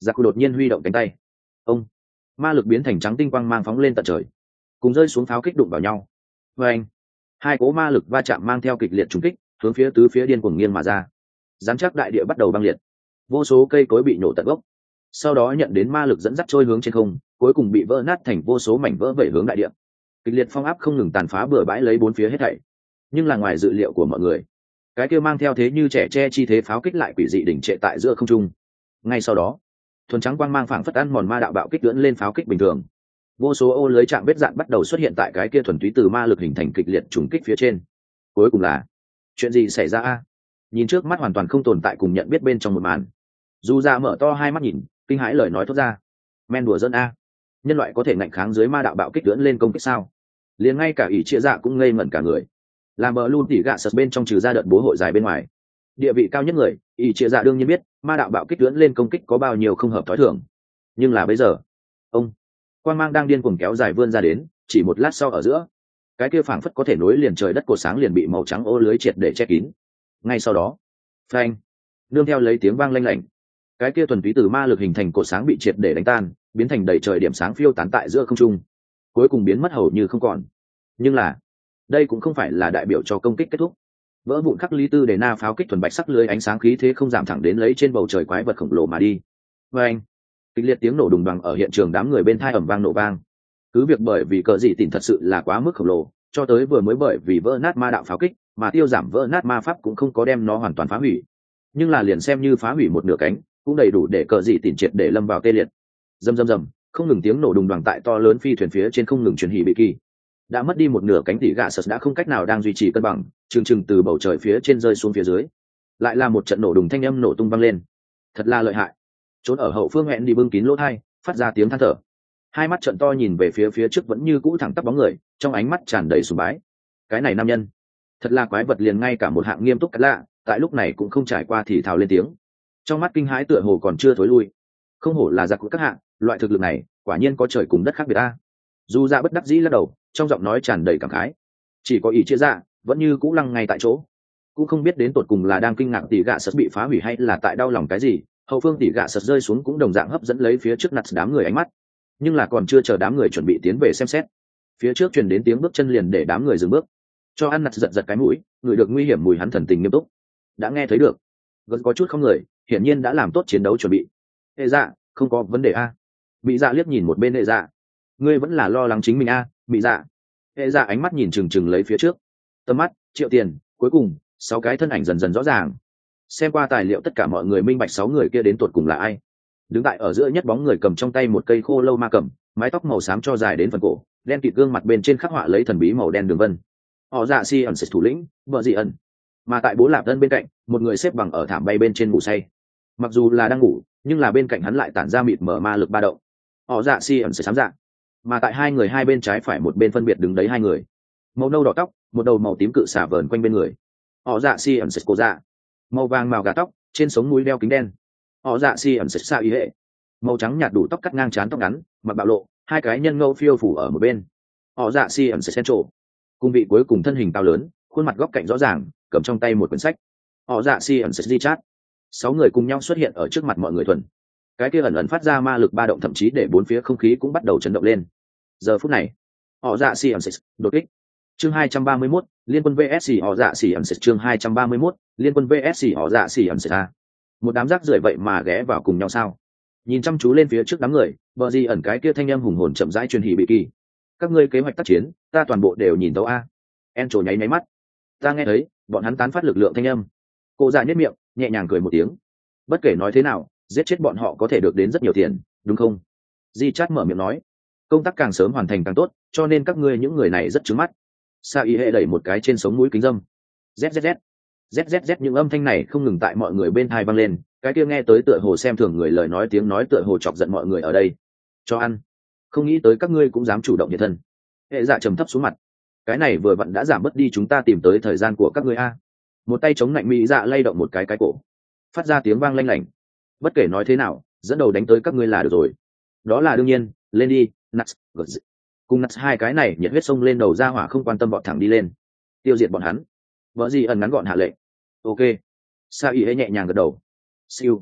giặc cụ đột nhiên huy động cánh tay. Ông, ma lực biến thành trắng tinh quang mang phóng lên tận trời, cùng rơi xuống pháo kích đụng vào nhau. Và anh, hai cỗ ma lực va chạm mang theo kịch liệt trúng kích, hướng phía tứ phía điên cuồng nghiêng mà ra. Dám chắc đại địa bắt đầu băng liệt, vô số cây cối bị nổ tận gốc, sau đó nhận đến ma lực dẫn dắt trôi hướng trên không, cuối cùng bị vỡ nát thành vô số mảnh vỡ vẩy hướng đại địa. Kịch liệt phong áp không ngừng tàn phá bừa bãi lấy bốn phía hết thảy. Nhưng là ngoài dự liệu của mọi người, cái kia mang theo thế như trẻ tre chi thế pháo kích lại quỷ dị đỉnh trệ tại giữa không trung. Ngay sau đó, thuần trắng quang mang phảng phất ăn mòn ma đạo bạo kích lưỡn lên pháo kích bình thường. Vô số ô lưới chạm vết dạn bắt đầu xuất hiện tại cái kia thuần túy từ ma lực hình thành kịch liệt trùng kích phía trên. Cuối cùng là chuyện gì xảy ra a? Nhìn trước mắt hoàn toàn không tồn tại cùng nhận biết bên trong một màn, dù ra mở to hai mắt nhìn, kinh hãi lời nói thốt ra. Men đùa dân a, nhân loại có thể ngạnh kháng dưới ma đạo bạo kích lưỡn lên công kích sao? Liền ngay cả ỷ chia dạ cũng ngây ngẩn cả người. Làm bờ luôn tỉ gạ sật bên trong trừ ra đợt bố hội dài bên ngoài, địa vị cao nhất người ỷ chia dạ đương nhiên biết ma đạo bạo kích lưỡn lên công kích có bao nhiêu không hợp thói thường. Nhưng là bây giờ, ông quang mang đang điên cuồng kéo dài vươn ra đến, chỉ một lát sau ở giữa, cái kia phảng phất có thể nối liền trời đất cột sáng liền bị màu trắng ô lưới triệt để che kín. Ngay sau đó, phanh, nương theo lấy tiếng vang lanh lảnh, cái kia thuần túy từ ma lực hình thành cột sáng bị triệt để đánh tan, biến thành đầy trời điểm sáng phiêu tán tại giữa không trung, cuối cùng biến mất hầu như không còn. Nhưng là đây cũng không phải là đại biểu cho công kích kết thúc. Vỡ vụn khắc lý tư để na pháo kích thuần bạch sắc lưới ánh sáng khí thế không giảm thẳng đến lấy trên bầu trời quái vật khổng lồ mà đi. Phanh, kịch liệt tiếng nổ đùng đoàng ở hiện trường, đám người bên thai ầm vang nổ vang. Cứ việc bởi vì cờ dị tìm thật sự là quá mức khổng lồ, cho tới vừa mới bởi vì vỡ nát ma đạo pháo kích mà tiêu giảm vỡ nát ma pháp cũng không có đem nó hoàn toàn phá hủy. Nhưng là liền xem như phá hủy một nửa cánh, cũng đầy đủ để cờ dị tìm triệt để lâm vào tê liệt. Rầm rầm rầm, không ngừng tiếng nổ đùng đoàng tại to lớn phi thuyền phía trên không ngừng truyền hỉ bị kỳ. Đã mất đi một nửa cánh tỉ gạ sật đã không cách nào đang duy trì cân bằng, chừng chừng từ bầu trời phía trên rơi xuống phía dưới. Lại là một trận nổ đùng thanh âm nổ tung vang lên. Thật là lợi hại. Trốn ở hậu phương hẹn đi bưng kín lỗ tai, phát ra tiếng than thở. Hai mắt trận to nhìn về phía phía trước vẫn như cũ thẳng tắp bóng người, trong ánh mắt tràn đầy sùng bái. Cái này nam nhân, thật là quái vật, liền ngay cả một hạng nghiêm túc cát lạ, tại lúc này cũng không trải qua thì thào lên tiếng. Trong mắt kinh hãi tựa hồ còn chưa thối lui. Không hổ là giặc của các hạng, loại thực lực này, quả nhiên có trời cùng đất khác biệt a. Dù ra bất đắc dĩ lắc đầu, trong giọng nói tràn đầy cảm khái. Chỉ có ý chia ra, vẫn như cũ lăng ngay tại chỗ, cũng không biết đến tột cùng là đang kinh ngạc tỷ gạ sật bị phá hủy hay là tại đau lòng cái gì. Hậu phương tỷ gạ sật rơi xuống cũng đồng dạng hấp dẫn lấy phía trước nặt đám người ánh mắt. Nhưng là còn chưa chờ đám người chuẩn bị tiến về xem xét, phía trước truyền đến tiếng bước chân liền để đám người dừng bước. Cho ăn nặt giật giật cái mũi, ngửi được nguy hiểm mùi hắn thần tình nghiêm túc. Đã nghe thấy được, gần có chút không người, hiển nhiên đã làm tốt chiến đấu chuẩn bị. Hệ dạ, không có vấn đề a. Bị dạ liếc nhìn một bên hệ dạ, ngươi vẫn là lo lắng chính mình a. Bị dạ, hệ dạ ánh mắt nhìn chừng chừng lấy phía trước, tầm mắt triệu tiền, cuối cùng sáu cái thân ảnh dần dần rõ ràng. Xem qua tài liệu tất cả mọi người minh bạch sáu người kia đến tột cùng là ai. Đứng tại ở giữa nhất bóng người cầm trong tay một cây khô lâu ma cầm, mái tóc màu xám cho dài đến phần cổ, đen kịt gương mặt bên trên khắc họa lấy thần bí màu đen đường vân. Họ dạ si ẩn thủ lĩnh, vợ dị ẩn. Mà tại bố lạp thân bên cạnh, một người xếp bằng ở thảm bay bên trên ngủ say. Mặc dù là đang ngủ, nhưng là bên cạnh hắn lại tản ra mịt mở ma lực ba động. Họ dạ si ẩn sám dạ. Mà tại hai người hai bên trái phải một bên phân biệt đứng đấy hai người, màu nâu đỏ tóc, một đầu màu tím cự xả vờn quanh bên người. Họ dạ si ẩn cô dạ, màu vàng màu gà tóc, trên sống mũi đeo kính đen. Họ dạ si ẩn xa ý hệ, màu trắng nhạt đủ tóc cắt ngang trán tóc ngắn, mặt bạo lộ, hai cái nhân ngâu phiêu phủ ở một bên. Họ dạ si ẩn central, cùng vị cuối cùng thân hình cao lớn, khuôn mặt góc cạnh rõ ràng, cầm trong tay một quyển sách. Họ dạ si ẩn di chat. Sáu người cùng nhau xuất hiện ở trước mặt mọi người thuần. Cái kia ẩn ẩn phát ra ma lực ba động, thậm chí để bốn phía không khí cũng bắt đầu chấn động lên. Giờ phút này, họ dạ si ẩn đột kích. Chương hai trăm ba mươi mốt, liên quân vê ét họ dạ si ẩn chương hai trăm ba mươi mốt, liên quân vê ét họ dạ si ẩn a. Một đám rác rưởi vậy mà ghé vào cùng nhau sao? Nhìn chăm chú lên phía trước đám người, bờ gì ẩn cái kia thanh âm hùng hồn chậm rãi truyền hỉ bị kỳ. Các ngươi kế hoạch tác chiến, ta toàn bộ đều nhìn tấu a. En trổ nháy nháy mắt. Ta nghe thấy, bọn hắn tán phát lực lượng thanh âm. Cô dạ nhếch miệng, nhẹ nhàng cười một tiếng. Bất kể nói thế nào, giết chết bọn họ có thể được đến rất nhiều tiền, đúng không? Di Chát mở miệng nói. Công tác càng sớm hoàn thành càng tốt, cho nên các ngươi những người này rất trứng mắt. Sa Y hệ đẩy một cái trên sống mũi kính dâm. Zzz. Zzz những âm thanh này không ngừng tại mọi người bên tai vang lên, cái kia nghe tới tựa hồ xem thường người lời nói tiếng nói tựa hồ chọc giận mọi người ở đây. Cho ăn. Không nghĩ tới các ngươi cũng dám chủ động nhiệt thân. Hệ dạ trầm thấp xuống mặt. Cái này vừa vặn đã giảm bớt đi chúng ta tìm tới thời gian của các ngươi a. Một tay chống lạnh mỹ dạ lay động một cái cái cổ, phát ra tiếng vang lanh lảnh. Bất kể nói thế nào, dẫn đầu đánh tới các ngươi là được rồi. Đó là đương nhiên, lên đi, Nuts, cùng Nuts hai cái này nhiệt huyết sông lên đầu ra hỏa không quan tâm bọn thẳng đi lên, tiêu diệt bọn hắn. Vợ gì ẩn ngắn gọn hạ lệnh. Ok. Sa Y hệ nhẹ nhàng gật đầu. Siêu.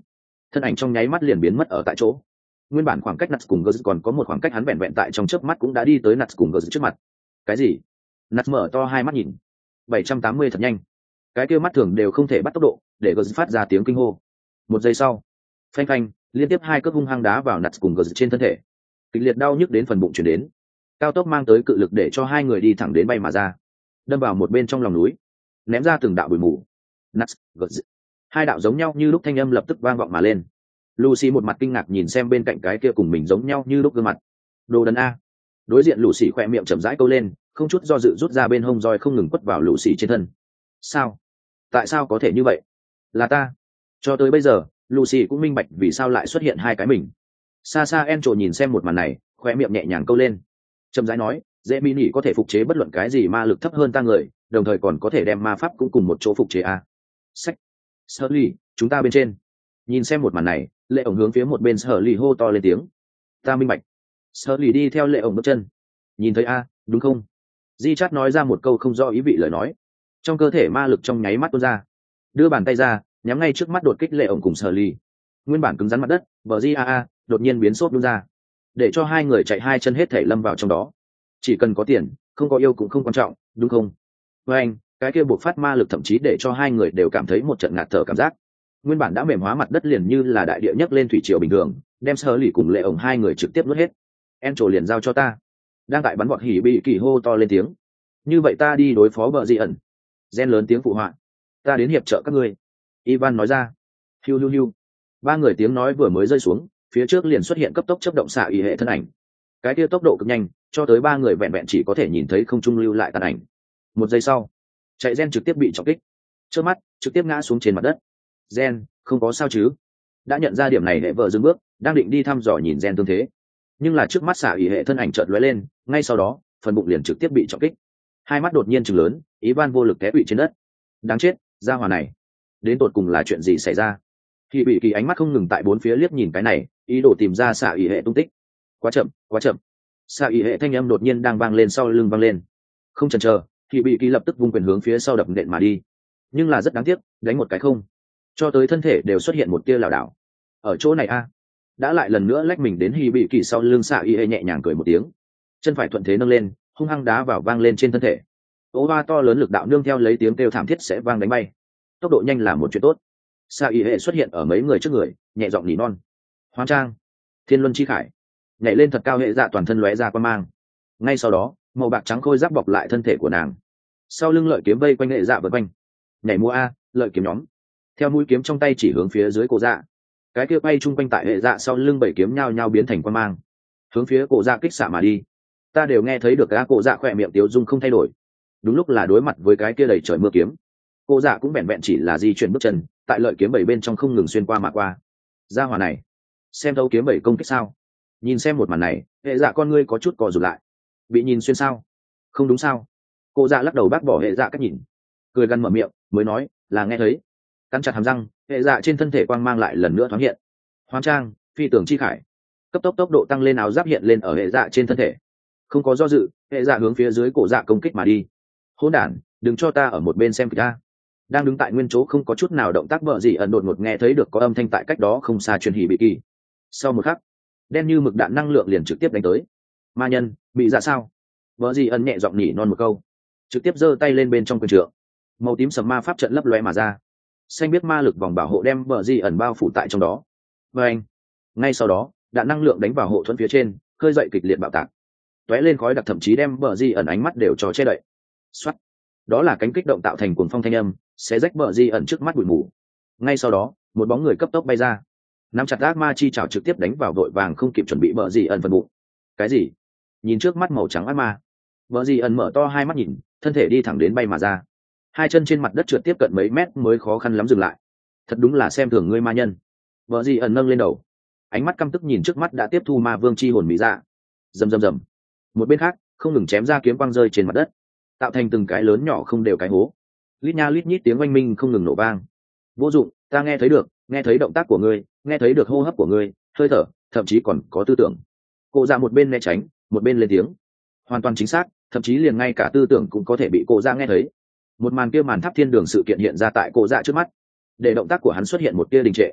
thân ảnh trong nháy mắt liền biến mất ở tại chỗ. Nguyên bản khoảng cách Nuts cùng Gers còn có một khoảng cách, hắn vẹn vẹn tại trong chớp mắt cũng đã đi tới Nuts cùng Gers trước mặt. Cái gì? Nuts mở to hai mắt nhìn. bảy trăm tám mươi thật nhanh. Cái kia mắt thường đều không thể bắt tốc độ, để Gers phát ra tiếng kinh hô. Một giây sau, phanh phanh, liên tiếp hai cước hung hăng đá vào Nuts cùng Gers trên thân thể. Kịch liệt đau nhức đến phần bụng truyền đến. Cao tốc mang tới cự lực để cho hai người đi thẳng đến bay mà ra, đâm vào một bên trong lòng núi, ném ra từng đạo bụi mù. Nuts, Gers. Hai đạo giống nhau như lúc thanh âm lập tức vang vọng mà lên. Lucy một mặt kinh ngạc nhìn xem bên cạnh cái kia cùng mình giống nhau như lúc gương mặt. Đồ đần a. Đối diện Lucy khỏe miệng chậm rãi câu lên, không chút do dự rút ra bên hông roi không ngừng quất vào Lucy trên thân. Sao? Tại sao có thể như vậy? Là ta. Cho tới bây giờ, Lucy cũng minh bạch vì sao lại xuất hiện hai cái mình. Xa xa Encho nhìn xem một màn này, khóe miệng nhẹ nhàng câu lên. Chậm rãi nói, dễ mini có thể phục chế bất luận cái gì ma lực thấp hơn ta người, đồng thời còn có thể đem ma pháp cũng cùng một chỗ phục chế a. Sách. Shirley, chúng ta bên trên. Nhìn xem một màn này, lệ ổng hướng phía một bên Shirley hô to lên tiếng. Ta minh bạch. Shirley đi theo lệ ổng bước chân. Nhìn thấy a, đúng không? Di Chát nói ra một câu không rõ ý vị lời nói. Trong cơ thể ma lực trong nháy mắt tuôn ra, đưa bàn tay ra, nhắm ngay trước mắt đột kích lệ ổng cùng Shirley. Nguyên bản cứng rắn mặt đất, bờ gi a a đột nhiên biến xốp đúng ra, để cho hai người chạy hai chân hết thể lâm vào trong đó. Chỉ cần có tiền, không có yêu cũng không quan trọng, đúng không? Với anh, cái kia buộc phát ma lực thậm chí để cho hai người đều cảm thấy một trận ngạt thở cảm giác. Nguyên bản đã mềm hóa mặt đất liền như là đại địa nhấc lên thủy triều bình thường, đem Shirley cùng lệ ổng hai người trực tiếp nuốt hết. Encho liền giao cho ta. Đang tại bắn vọt hỉ bị kỳ hô to lên tiếng. Như vậy ta đi đối phó bờ dị ẩn. Gen lớn tiếng phụ họa. Ta đến hiệp trợ các ngươi. Ivan nói ra. Hiu hiu hiu. Ba người tiếng nói vừa mới rơi xuống, phía trước liền xuất hiện cấp tốc chấp động xạ y hệ thân ảnh. Cái kia tốc độ cực nhanh, cho tới ba người vẹn vẹn chỉ có thể nhìn thấy không trung lưu lại tàn ảnh. Một giây sau, chạy Gen trực tiếp bị trọng kích. Trước mắt, trực tiếp ngã xuống trên mặt đất. Gen, không có sao chứ? Đã nhận ra điểm này, hệ vợ dừng bước, đang định đi thăm dò nhìn Gen tương thế. Nhưng là trước mắt xạ y hệ thân ảnh chợt lóe lên, ngay sau đó, phần bụng liền trực tiếp bị trọng kích. Hai mắt đột nhiên trừng lớn, Ivan vô lực té quỵ trên đất. Đáng chết, gia hỏa này, đến tột cùng là chuyện gì xảy ra? Khi bị kỳ ánh mắt không ngừng tại bốn phía liếc nhìn cái này, ý đồ tìm ra xạ y hệ tung tích. Quá chậm, quá chậm. Xạ y hệ thanh âm đột nhiên đang vang lên sau lưng vang lên. Không chần chờ, khi bị kỳ lập tức vung quyền hướng phía sau đập nện mà đi. Nhưng là rất đáng tiếc, đánh một cái không, cho tới thân thể đều xuất hiện một tia lảo đảo. Ở chỗ này a, đã lại lần nữa lách mình đến Hy bị kỳ sau lưng xạ y hệ nhẹ nhàng cười một tiếng, chân phải thuận thế nâng lên, hung hăng đá vào vang lên trên thân thể. Ố ba to lớn lực đạo nương theo lấy tiếng kêu thảm thiết sẽ vang đánh bay. Tốc độ nhanh là một chuyện tốt. Sa y hệ xuất hiện ở mấy người trước người, nhẹ giọng nỉ non. Hoang trang, Thiên Luân chi khải. Nhảy lên thật cao, hệ dạ toàn thân lóe ra quan mang. Ngay sau đó, màu bạc trắng khôi giáp bọc lại thân thể của nàng. Sau lưng lợi kiếm vây quanh hệ dạ vượt quanh. Nhảy múa a, lợi kiếm nhóm. Theo mũi kiếm trong tay chỉ hướng phía dưới cổ dạ. Cái kia bay chung quanh tại hệ dạ sau lưng bảy kiếm nhao nhao biến thành quan mang, hướng phía cổ dạ kích xạ mà đi. Ta đều nghe thấy được á, cổ dạ khỏe miệng tiếu dung không thay đổi. Đúng lúc là đối mặt với cái kia đầy trời mưa kiếm, cô dạ cũng vẹn vẹn chỉ là di chuyển bước chân, tại lợi kiếm bảy bên trong không ngừng xuyên qua mà qua. Gia hỏa này, xem thấu kiếm bảy công kích sao? Nhìn xem một màn này, hệ dạ con ngươi có chút cò rụt lại. Bị nhìn xuyên sao? Không đúng sao? Cô dạ lắc đầu bác bỏ hệ dạ cách nhìn, cười gằn mở miệng mới nói là nghe thấy. Cắn chặt hàm răng, hệ dạ trên thân thể quang mang lại lần nữa thoáng hiện. Hoang trang, phi tưởng chi khải. Cấp tốc tốc độ tăng lên, áo giáp hiện lên ở hệ dạ trên thân thể. Không có do dự, hệ dạ hướng phía dưới cổ dạ công kích mà đi. Hỗn đản, đừng cho ta ở một bên xem kìa ta. Đang đứng tại nguyên chỗ không có chút nào động tác, vợ gì ẩn đột ngột nghe thấy được có âm thanh tại cách đó không xa truyền hỉ bị kỳ. Sau một khắc, đen như mực đạn năng lượng liền trực tiếp đánh tới. Ma nhân, bị dạ sao? Vợ gì ẩn nhẹ giọng nhỉ non một câu, trực tiếp giơ tay lên bên trong quyền trượng. Màu tím sầm ma pháp trận lấp lóe mà ra, xanh biết ma lực vòng bảo hộ đem vợ gì ẩn bao phủ tại trong đó. Và anh, ngay sau đó, đạn năng lượng đánh vào hộ thuẫn phía trên, khơi dậy kịch liệt bạo tạc. Tóe lên khói đặc thậm chí đem vợ gì ẩn ánh mắt đều cho che đậy. Xoát, đó là cánh kích động tạo thành cuồng phong thanh âm, sẽ rách bờ di ẩn trước mắt bụi mù. Ngay sau đó, một bóng người cấp tốc bay ra, nắm chặt ác ma chi chảo trực tiếp đánh vào, vội vàng không kịp chuẩn bị bờ di ẩn phần bụng. Cái gì? Nhìn trước mắt màu trắng ác ma, bờ di ẩn mở to hai mắt nhìn, thân thể đi thẳng đến bay mà ra, hai chân trên mặt đất trượt tiếp cận mấy mét mới khó khăn lắm dừng lại. Thật đúng là xem thường ngươi ma nhân. Bờ di ẩn nâng lên đầu, ánh mắt căm tức nhìn trước mắt đã tiếp thu ma vương chi hồn mỹ dạ. Rầm rầm rầm. Một bên khác, không ngừng chém ra kiếm quang rơi trên mặt đất, tạo thành từng cái lớn nhỏ không đều cái hố. Lít nha lít nhít tiếng oanh minh không ngừng nổ vang. Vô dụng, ta nghe thấy được, nghe thấy động tác của ngươi, nghe thấy được hô hấp của ngươi, hơi thở, thậm chí còn có tư tưởng. Cô ra một bên né tránh, một bên lên tiếng. Hoàn toàn chính xác, thậm chí liền ngay cả tư tưởng cũng có thể bị cô ra nghe thấy. Một màn kia, màn tháp thiên đường sự kiện hiện ra tại cô dạ trước mắt, để động tác của hắn xuất hiện một tia đình trệ.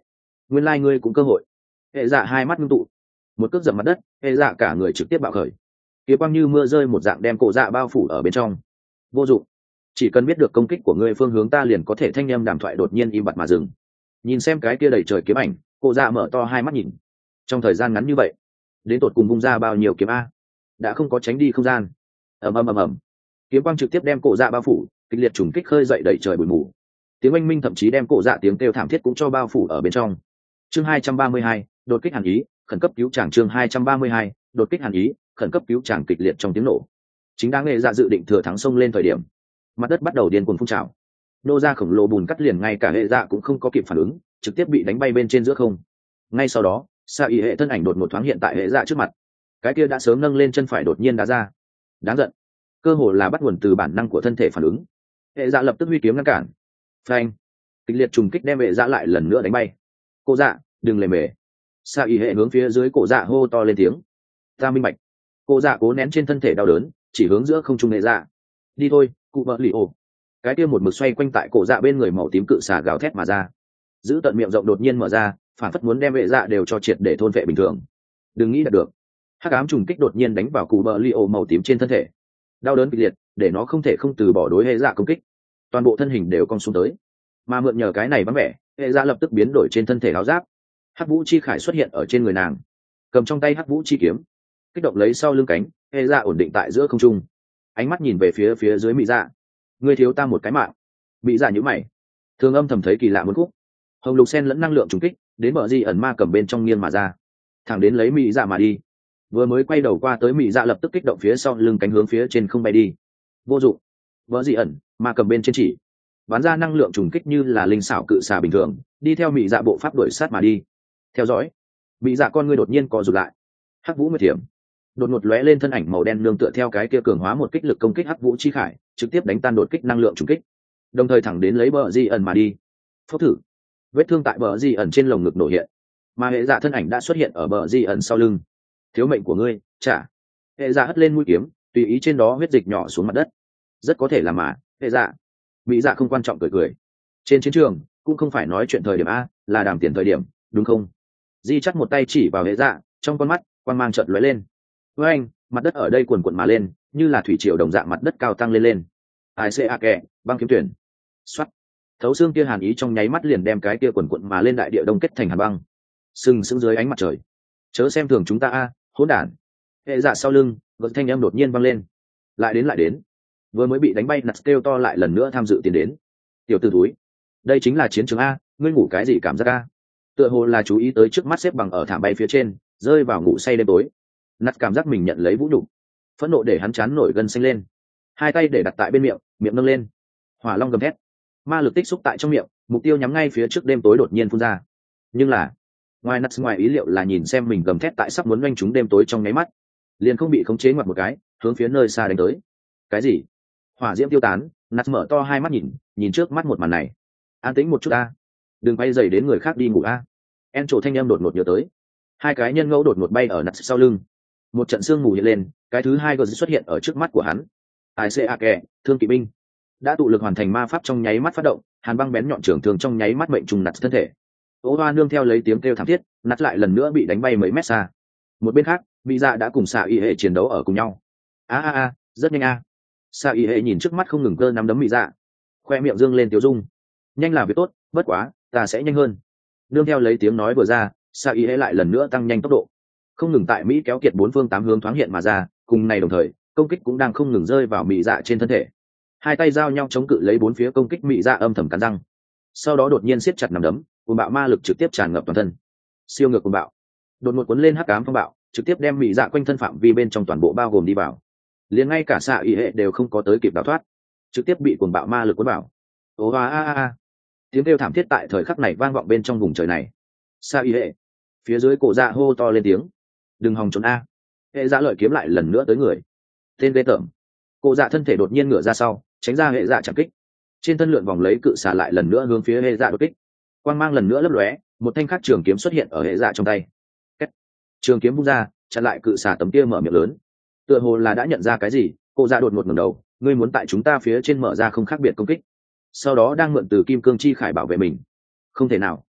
nguyên lai、like、ngươi cũng cơ hội. Hệ dạ hai mắt ngưng tụ, một cước dầm mặt đất, hệ dạ cả người trực tiếp bạo khởi, kiếm quang như mưa rơi một dạng đem cổ dạ bao phủ ở bên trong. Vô dụng, chỉ cần biết được công kích của ngươi phương hướng ta liền có thể. Thanh âm đàm thoại đột nhiên im bặt mà dừng. Nhìn xem cái kia đầy trời kiếm ảnh, cổ dạ mở to hai mắt nhìn. Trong thời gian ngắn như vậy, đến tột cùng bung ra bao nhiêu kiếm a? Đã không có tránh đi không gian. ầm ầm ầm ầm, kiếm quang trực tiếp đem cổ dạ bao phủ, kịch liệt trùng kích khơi dậy đẩy trời bụi mù. Tiếng oanh minh thậm chí đem cổ dạ tiếng kêu thảm thiết cũng cho bao phủ ở bên trong. Chương hai trăm ba mươi hai, đột kích hàn ý, khẩn cấp cứu chàng. Chương hai trăm ba mươi hai, đột kích hàn ý, khẩn cấp cứu chàng. Kịch liệt trong tiếng nổ, chính đáng nghệ dạ dự định thừa thắng xông lên thời điểm, mặt đất bắt đầu điên cuồng phun trào, nô ra khổng lồ bùn cắt liền ngay cả hệ dạ cũng không có kịp phản ứng, trực tiếp bị đánh bay bên trên giữa không. Ngay sau đó, xạ ý hệ thân ảnh đột ngột thoáng hiện tại hệ dạ trước mặt, cái kia đã sớm nâng lên chân phải đột nhiên đá ra. Đáng giận, cơ hồ là bắt nguồn từ bản năng của thân thể phản ứng. Hệ dạ lập tức huy kiếm ngăn cản. Phanh, kịch liệt trùng kích đem hệ dạ lại lần nữa đánh bay. Cô dạ, đừng lề mề. Xạ ý hệ hướng phía dưới cổ dạ hô to lên tiếng. Ta minh bạch. Cô dạ cố nén trên thân thể đau đớn, chỉ hướng giữa không trung hệ dạ. Đi thôi, cụ vợ lì ổ. Cái kia một mực xoay quanh tại cổ dạ bên người màu tím cự xà gào thét mà ra, giữ tận miệng rộng đột nhiên mở ra, phản phất muốn đem hệ dạ đều cho triệt để thôn vệ bình thường. Đừng nghĩ là được. Hắc ám trùng kích đột nhiên đánh vào cụ vợ lì ổ màu tím trên thân thể, đau đớn kịch liệt để nó không thể không từ bỏ đối hệ dạ công kích, toàn bộ thân hình đều cong xuống tới. Mà mượn nhờ cái này bắn vẻ, hệ dạ lập tức biến đổi trên thân thể áo giáp. Hắc vũ chi khải xuất hiện ở trên người nàng, cầm trong tay hắc vũ chi kiếm, kích động lấy sau lưng cánh, hệ dạ ổn định tại giữa không trung, ánh mắt nhìn về phía phía dưới mỹ dạ. Ngươi thiếu ta một cái mạng. Mỹ dạ nhíu mày, thường âm thầm thấy kỳ lạ muốn khúc. Hồng lục sen lẫn năng lượng trùng kích đến bờ di ẩn ma cầm bên trong nghiêng mà ra, thẳng đến lấy mỹ dạ mà đi. Vừa mới quay đầu qua tới mỹ dạ lập tức kích động phía sau lưng cánh hướng phía trên không bay đi. Vô dụng. Bờ di ẩn ma cầm bên trên chỉ bắn ra năng lượng trùng kích như là linh xảo cự xà bình thường, đi theo mỹ dạ bộ pháp đuổi sát mà đi. Theo dõi, mỹ dạ con ngươi đột nhiên co rụt lại. Hắc vũ nguyệt thiểm đột ngột lóe lên, thân ảnh màu đen nương tựa theo cái kia cường hóa một kích lực công kích hắc vũ chi khải, trực tiếp đánh tan đột kích năng lượng trùng kích, đồng thời thẳng đến lấy bờ di ẩn mà đi. Phốc thử, vết thương tại bờ di ẩn trên lồng ngực nổ hiện, mà hệ dạ thân ảnh đã xuất hiện ở bờ di ẩn sau lưng. Thiếu mệnh của ngươi, trả. Hệ dạ hất lên mũi kiếm, tùy ý trên đó huyết dịch nhỏ xuống mặt đất. Rất có thể là mà, hệ dạ. Mỹ dạ không quan trọng cười cười. Trên chiến trường cũng không phải nói chuyện thời điểm a, là đàm tiền thời điểm, đúng không? Di chắc một tay chỉ vào hệ dạ, trong con mắt quang mang chợt lóe lên. Với anh, mặt đất ở đây cuồn cuộn mà lên, như là thủy triều đồng dạng, mặt đất cao tăng lên lên. Ai sẽ a kẹ, băng kiếm tuyển. Xoát. Thấu xương kia hàn ý trong nháy mắt liền đem cái kia cuồn cuộn mà lên đại địa đông kết thành hàn băng, sừng sững dưới ánh mặt trời. Chớ xem thường chúng ta a, hỗn đản. Hệ dạ sau lưng, gợn thanh âm đột nhiên vang lên. Lại đến lại đến. Vừa mới bị đánh bay nặt kêu to lại lần nữa tham dự tiến đến. Tiểu tử túi, đây chính là chiến trường a, ngươi ngủ cái gì cảm giác a? Tựa hồ là chú ý tới trước mắt xếp bằng ở thảm bay phía trên, rơi vào ngủ say đêm tối. Nặt cảm giác mình nhận lấy vũ nhục, phẫn nộ để hắn chán nổi gân xanh lên, hai tay để đặt tại bên miệng, miệng nâng lên, hỏa long gầm thét, ma lực tích xúc tại trong miệng, mục tiêu nhắm ngay phía trước đêm tối đột nhiên phun ra. Nhưng là ngoài nặt ngoài ý liệu là nhìn xem mình gầm thét tại sắp muốn doanh chúng đêm tối trong nháy mắt, liền không bị khống chế ngoặt một cái, hướng phía nơi xa đánh tới. Cái gì? Hỏa diễm tiêu tán, nặt mở to hai mắt nhìn, nhìn trước mắt một màn này. An tĩnh một chút a, đừng quay dày đến người khác đi ngủ a. En trổ thanh em đột ngột nhớ tới, hai cái nhân ngẫu đột ngột bay ở nặt sau lưng. Một trận sương mù hiện lên, cái thứ hai gờ xuất hiện ở trước mắt của hắn. Ai sẽ a kè, thương kỵ binh đã tụ lực hoàn thành ma pháp trong nháy mắt phát động, hàn băng bén nhọn trường thường trong nháy mắt mệnh trùng nặt thân thể. Ô hoa nương theo lấy tiếng kêu thảm thiết, nặt lại lần nữa bị đánh bay mấy mét xa. Một bên khác, mỹ dạ đã cùng xạ y hệ chiến đấu ở cùng nhau. A a a, rất nhanh a. Xạ y hệ nhìn trước mắt không ngừng cơ nắm đấm mỹ dạ, khoe miệng dương lên tiêu dung. Nhanh là việc tốt, bất quá ta sẽ nhanh hơn. Nương theo lấy tiếng nói vừa ra, xạ y hệ lại lần nữa tăng nhanh tốc độ, không ngừng tại mỹ kéo kiệt bốn phương tám hướng thoáng hiện mà ra. Cùng này đồng thời, công kích cũng đang không ngừng rơi vào mỹ dạ trên thân thể. Hai tay giao nhau chống cự lấy bốn phía công kích, mỹ dạ âm thầm cắn răng, sau đó đột nhiên siết chặt nắm đấm, cuồng bạo ma lực trực tiếp tràn ngập toàn thân. Siêu ngược cuồng bạo đột ngột cuốn lên hắc ám phong bạo, trực tiếp đem mỹ dạ quanh thân phạm vi bên trong toàn bộ bao gồm đi vào, liền ngay cả xạ y hệ đều không có tới kịp đào thoát, trực tiếp bị cuồng bạo ma lực cuốn vào. Ô a a a, tiếng kêu thảm thiết tại thời khắc này vang vọng bên trong vùng trời này. Xạ y hệ phía dưới cổ dạ hô to lên tiếng, đừng hòng trốn a. Hệ dạ lợi kiếm lại lần nữa tới người, tên ghê tởm. Cổ dạ thân thể đột nhiên ngửa ra sau, tránh ra hệ dạ chạm kích, trên thân lượn vòng lấy cự xả lại lần nữa hướng phía hệ dạ đột kích. Quang mang lần nữa lấp lóe, một thanh khắc trường kiếm xuất hiện ở hệ dạ trong tay. Kết. Trường kiếm vung ra, chặn lại cự xả tấm kia mở miệng lớn. Tựa hồ là đã nhận ra cái gì, cổ dạ đột ngột ngẩng đầu, ngươi muốn tại chúng ta phía trên mở ra không khác biệt công kích, sau đó đang mượn từ kim cương chi khải bảo vệ mình. Không thể nào.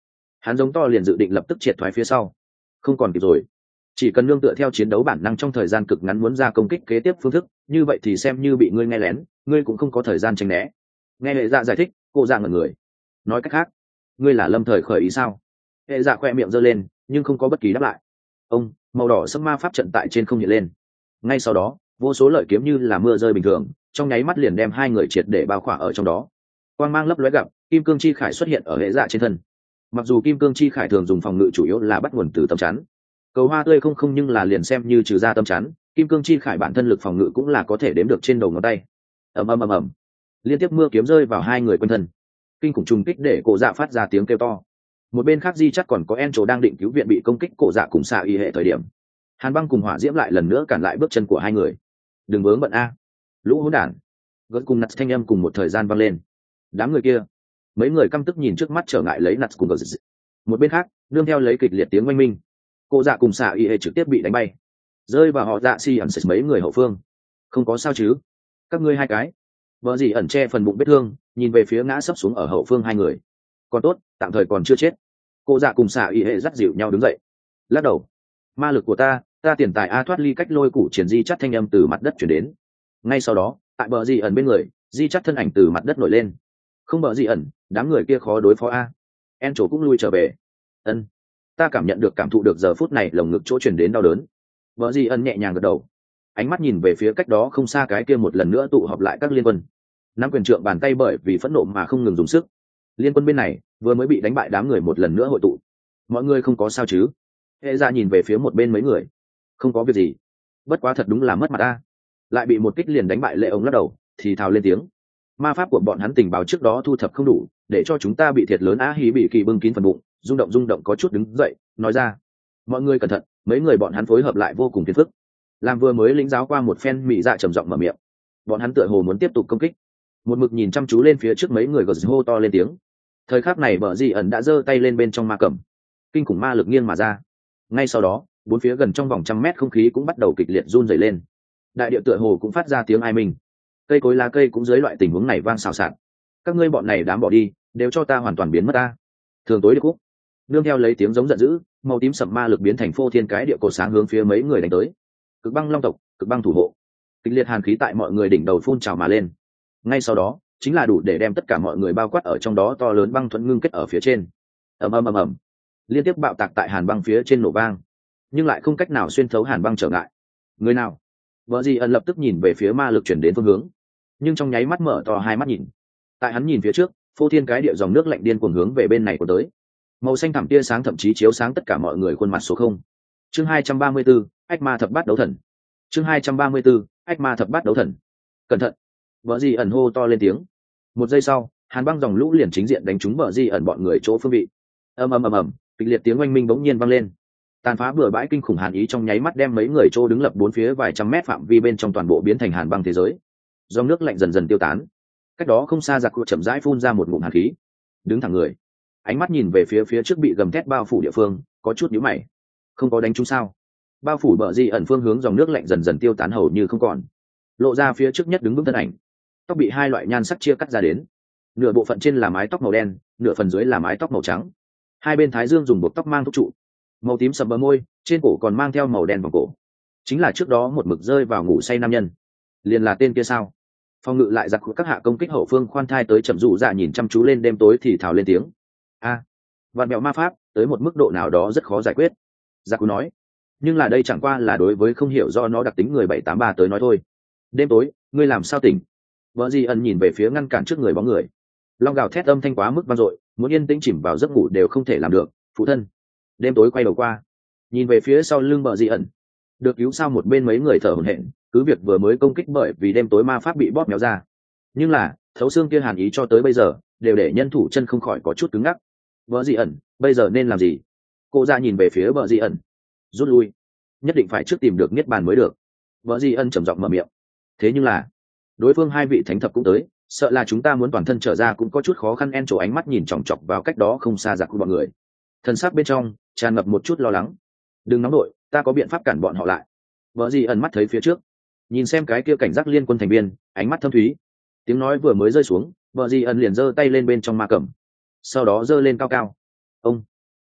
hắn giống to liền dự định lập tức triệt thoái phía sau, không còn kịp rồi. Chỉ cần nương tựa theo chiến đấu bản năng trong thời gian cực ngắn muốn ra công kích kế tiếp phương thức, như vậy thì xem như bị ngươi nghe lén, ngươi cũng không có thời gian tránh né. Nghe hệ dạ giải thích, cô dạ ngẩn người. Nói cách khác, ngươi là lâm thời khởi ý sao? Hệ dạ khoe miệng giơ lên, nhưng không có bất kỳ đáp lại. Ông, màu đỏ sẫm ma pháp trận tại trên không hiện lên. Ngay sau đó, vô số lợi kiếm như là mưa rơi bình thường, trong nháy mắt liền đem hai người triệt để bao khỏa ở trong đó. Quang mang lấp lóe gặp, kim cương chi khải xuất hiện ở hệ dạ trên thân. Mặc dù kim cương chi khải thường dùng phòng ngự chủ yếu là bắt nguồn từ tâm chắn, cầu hoa tươi không không nhưng là liền xem như trừ ra tâm chắn, kim cương chi khải bản thân lực phòng ngự cũng là có thể đếm được trên đầu ngón tay. Ầm ầm ầm ầm, liên tiếp mưa kiếm rơi vào hai người quanh thân, kinh khủng trùng kích để cổ dạ phát ra tiếng kêu to. Một bên khác di chắc còn có Encho đang định cứu viện bị công kích cổ dạ cùng xạ y hệ thời điểm, hàn băng cùng hỏa diễm lại lần nữa cản lại bước chân của hai người. Đừng vướng bận a, lũ hỗn đản. Gớt cùng nặt thanh âm cùng một thời gian vang lên. Đám người kia, mấy người căm tức nhìn trước mắt trở ngại lấy nặt cùng gớt. Một bên khác, nương theo lấy kịch liệt tiếng oanh minh, cô dạ cùng xạ y hệ trực tiếp bị đánh bay, rơi vào họ dạ si ẩn sệt mấy người hậu phương. Không có sao chứ? Các ngươi hai cái. Vợ gì ẩn che phần bụng vết thương, nhìn về phía ngã sấp xuống ở hậu phương hai người. Còn tốt, tạm thời còn chưa chết. Cô dạ cùng xạ y hệ dắt dịu nhau đứng dậy, lắc đầu. Ma lực của ta, ta tiền tài a thoát ly cách lôi củ triển di chắt thanh âm từ mặt đất chuyển đến. Ngay sau đó, tại bờ di ẩn bên người, di chắt thân ảnh từ mặt đất nổi lên. Không bờ di ẩn, đám người kia khó đối phó a. En chỗ cũng lui trở về. Ân, ta cảm nhận được cảm thụ được giờ phút này lồng ngực chỗ chuyển đến đau đớn. Bờ di ẩn nhẹ nhàng gật đầu, ánh mắt nhìn về phía cách đó không xa cái kia một lần nữa tụ họp lại các liên quân. Nắm quyền trượng bàn tay bởi vì phẫn nộ mà không ngừng dùng sức. Liên quân bên này vừa mới bị đánh bại đám người một lần nữa hội tụ. Mọi người không có sao chứ? Hệ ra nhìn về phía một bên mấy người. Không có việc gì, bất quá thật đúng là mất mặt ta, lại bị một kích liền đánh bại lệ ông lắc đầu thì thào lên tiếng. Ma pháp của bọn hắn tình báo trước đó thu thập không đủ, để cho chúng ta bị thiệt lớn. Á hí bị kỳ bưng kín phần bụng, rung động rung động có chút đứng dậy nói ra. Mọi người cẩn thận, mấy người bọn hắn phối hợp lại vô cùng phiền phức. Làm vừa mới lĩnh giáo qua một phen, mị dạ trầm giọng mở miệng. Bọn hắn tựa hồ muốn tiếp tục công kích. Một mực nhìn chăm chú lên phía trước mấy người gật hô to lên tiếng. Thời khắc này bờ di ẩn đã giơ tay lên bên trong ma cầm, kinh khủng ma lực nghiêng mà ra. Ngay sau đó, bốn phía gần trong vòng trăm mét không khí cũng bắt đầu kịch liệt run rẩy lên. Đại địa tựa hồ cũng phát ra tiếng ai minh, cây cối lá cây cũng dưới loại tình huống này vang xào xạc. Các ngươi bọn này đám bỏ đi, đều cho ta hoàn toàn biến mất ta. Thường tối được khúc, nương theo lấy tiếng giống giận dữ, màu tím sậm ma lực biến thành phô thiên cái địa cổ sáng hướng phía mấy người đánh tới. Cực băng long tộc, cực băng thủ hộ, kịch liệt hàn khí tại mọi người đỉnh đầu phun trào mà lên. Ngay sau đó, chính là đủ để đem tất cả mọi người bao quát ở trong đó to lớn băng thuẫn ngưng kết ở phía trên. Ầm ầm ầm ầm, liên tiếp bạo tạc tại hàn băng phía trên nổ vang, nhưng lại không cách nào xuyên thấu hàn băng trở ngại. Người nào? Vợ gì ẩn lập tức nhìn về phía ma lực chuyển đến phương hướng, nhưng trong nháy mắt mở to hai mắt nhìn. Tại hắn nhìn phía trước, phô thiên cái địa dòng nước lạnh điên cuồng hướng về bên này của tới. Màu xanh thẳm tia sáng thậm chí chiếu sáng tất cả mọi người khuôn mặt số không. Chương hai trăm ba mươi 234, ách ma thập bát đấu thần. Chương hai trăm ba mươi 234, ách ma thập bát đấu thần. Cẩn thận! Vợ gì ẩn hô to lên tiếng. Một giây sau, hàn băng dòng lũ liền chính diện đánh trúng vợ gì ẩn bọn người chỗ phương vị. Ầm ầm ầm ầm, kịch liệt tiếng oanh minh bỗng nhiên vang lên. Tàn phá bừa bãi kinh khủng hàn ý trong nháy mắt đem mấy người chỗ đứng lập bốn phía vài trăm mét phạm vi bên trong toàn bộ biến thành hàn băng thế giới. Dòng nước lạnh dần dần tiêu tán. Cách đó không xa giặc cụ chậm rãi phun ra một ngụm hàn khí, đứng thẳng người, ánh mắt nhìn về phía phía trước bị gầm thét bao phủ địa phương, có chút nhíu mày. Không có đánh trúng sao? Bao phủ bờ di ẩn phương hướng dòng nước lạnh dần dần tiêu tán hầu như không còn, lộ ra phía trước nhất đứng vững thân ảnh. Tóc bị hai loại nhan sắc chia cắt ra đến, nửa bộ phận trên là mái tóc màu đen, nửa phần dưới là mái tóc màu trắng. Hai bên thái dương dùng buộc tóc mang thúc trụ, màu tím sầm bờ môi, trên cổ còn mang theo màu đen vòng cổ, chính là trước đó một mực rơi vào ngủ say nam nhân. Liền là tên kia sao? Phong ngự lại giặc các hạ công kích hậu phương khoan thai tới chậm dụ dạ nhìn chăm chú lên đêm tối thì thào lên tiếng. A, à, vạn mẹo ma pháp tới một mức độ nào đó rất khó giải quyết, giặc nói. Nhưng là đây chẳng qua là đối với không hiểu do nó đặc tính người bảy tám ba tới nói thôi. Đêm tối, ngươi làm sao tỉnh? Vợ di ẩn nhìn về phía ngăn cản trước người bóng người. Long gào thét âm thanh quá mức vang dội, muốn yên tĩnh chìm vào giấc ngủ đều không thể làm được. Phụ thân. Đêm tối quay đầu qua, nhìn về phía sau lưng bờ di ẩn. Được cứu sao một bên mấy người thở hổn hển, cứ việc vừa mới công kích bởi vì đêm tối ma pháp bị bóp méo ra, nhưng là thấu xương kia hàn ý cho tới bây giờ đều để nhân thủ chân không khỏi có chút cứng ngắc. Bờ di ẩn, bây giờ nên làm gì? Cô ra nhìn về phía bờ di ẩn. Rút lui, nhất định phải trước tìm được niết bàn mới được. Bờ di ẩn trầm giọng mở miệng. Thế nhưng là đối phương hai vị thánh thập cũng tới, sợ là chúng ta muốn toàn thân trở ra cũng có chút khó khăn. En chỗ ánh mắt nhìn chòng chọc vào cách đó không xa giặc của bọn người, thân xác bên trong tràn ngập một chút lo lắng. Đừng nóng đội, ta có biện pháp cản bọn họ lại. Vợ gì ẩn mắt thấy phía trước, nhìn xem cái kia cảnh giác liên quân thành viên, ánh mắt thâm thúy. Tiếng nói vừa mới rơi xuống, vợ gì ẩn liền giơ tay lên bên trong ma cầm, sau đó giơ lên cao cao. Ông,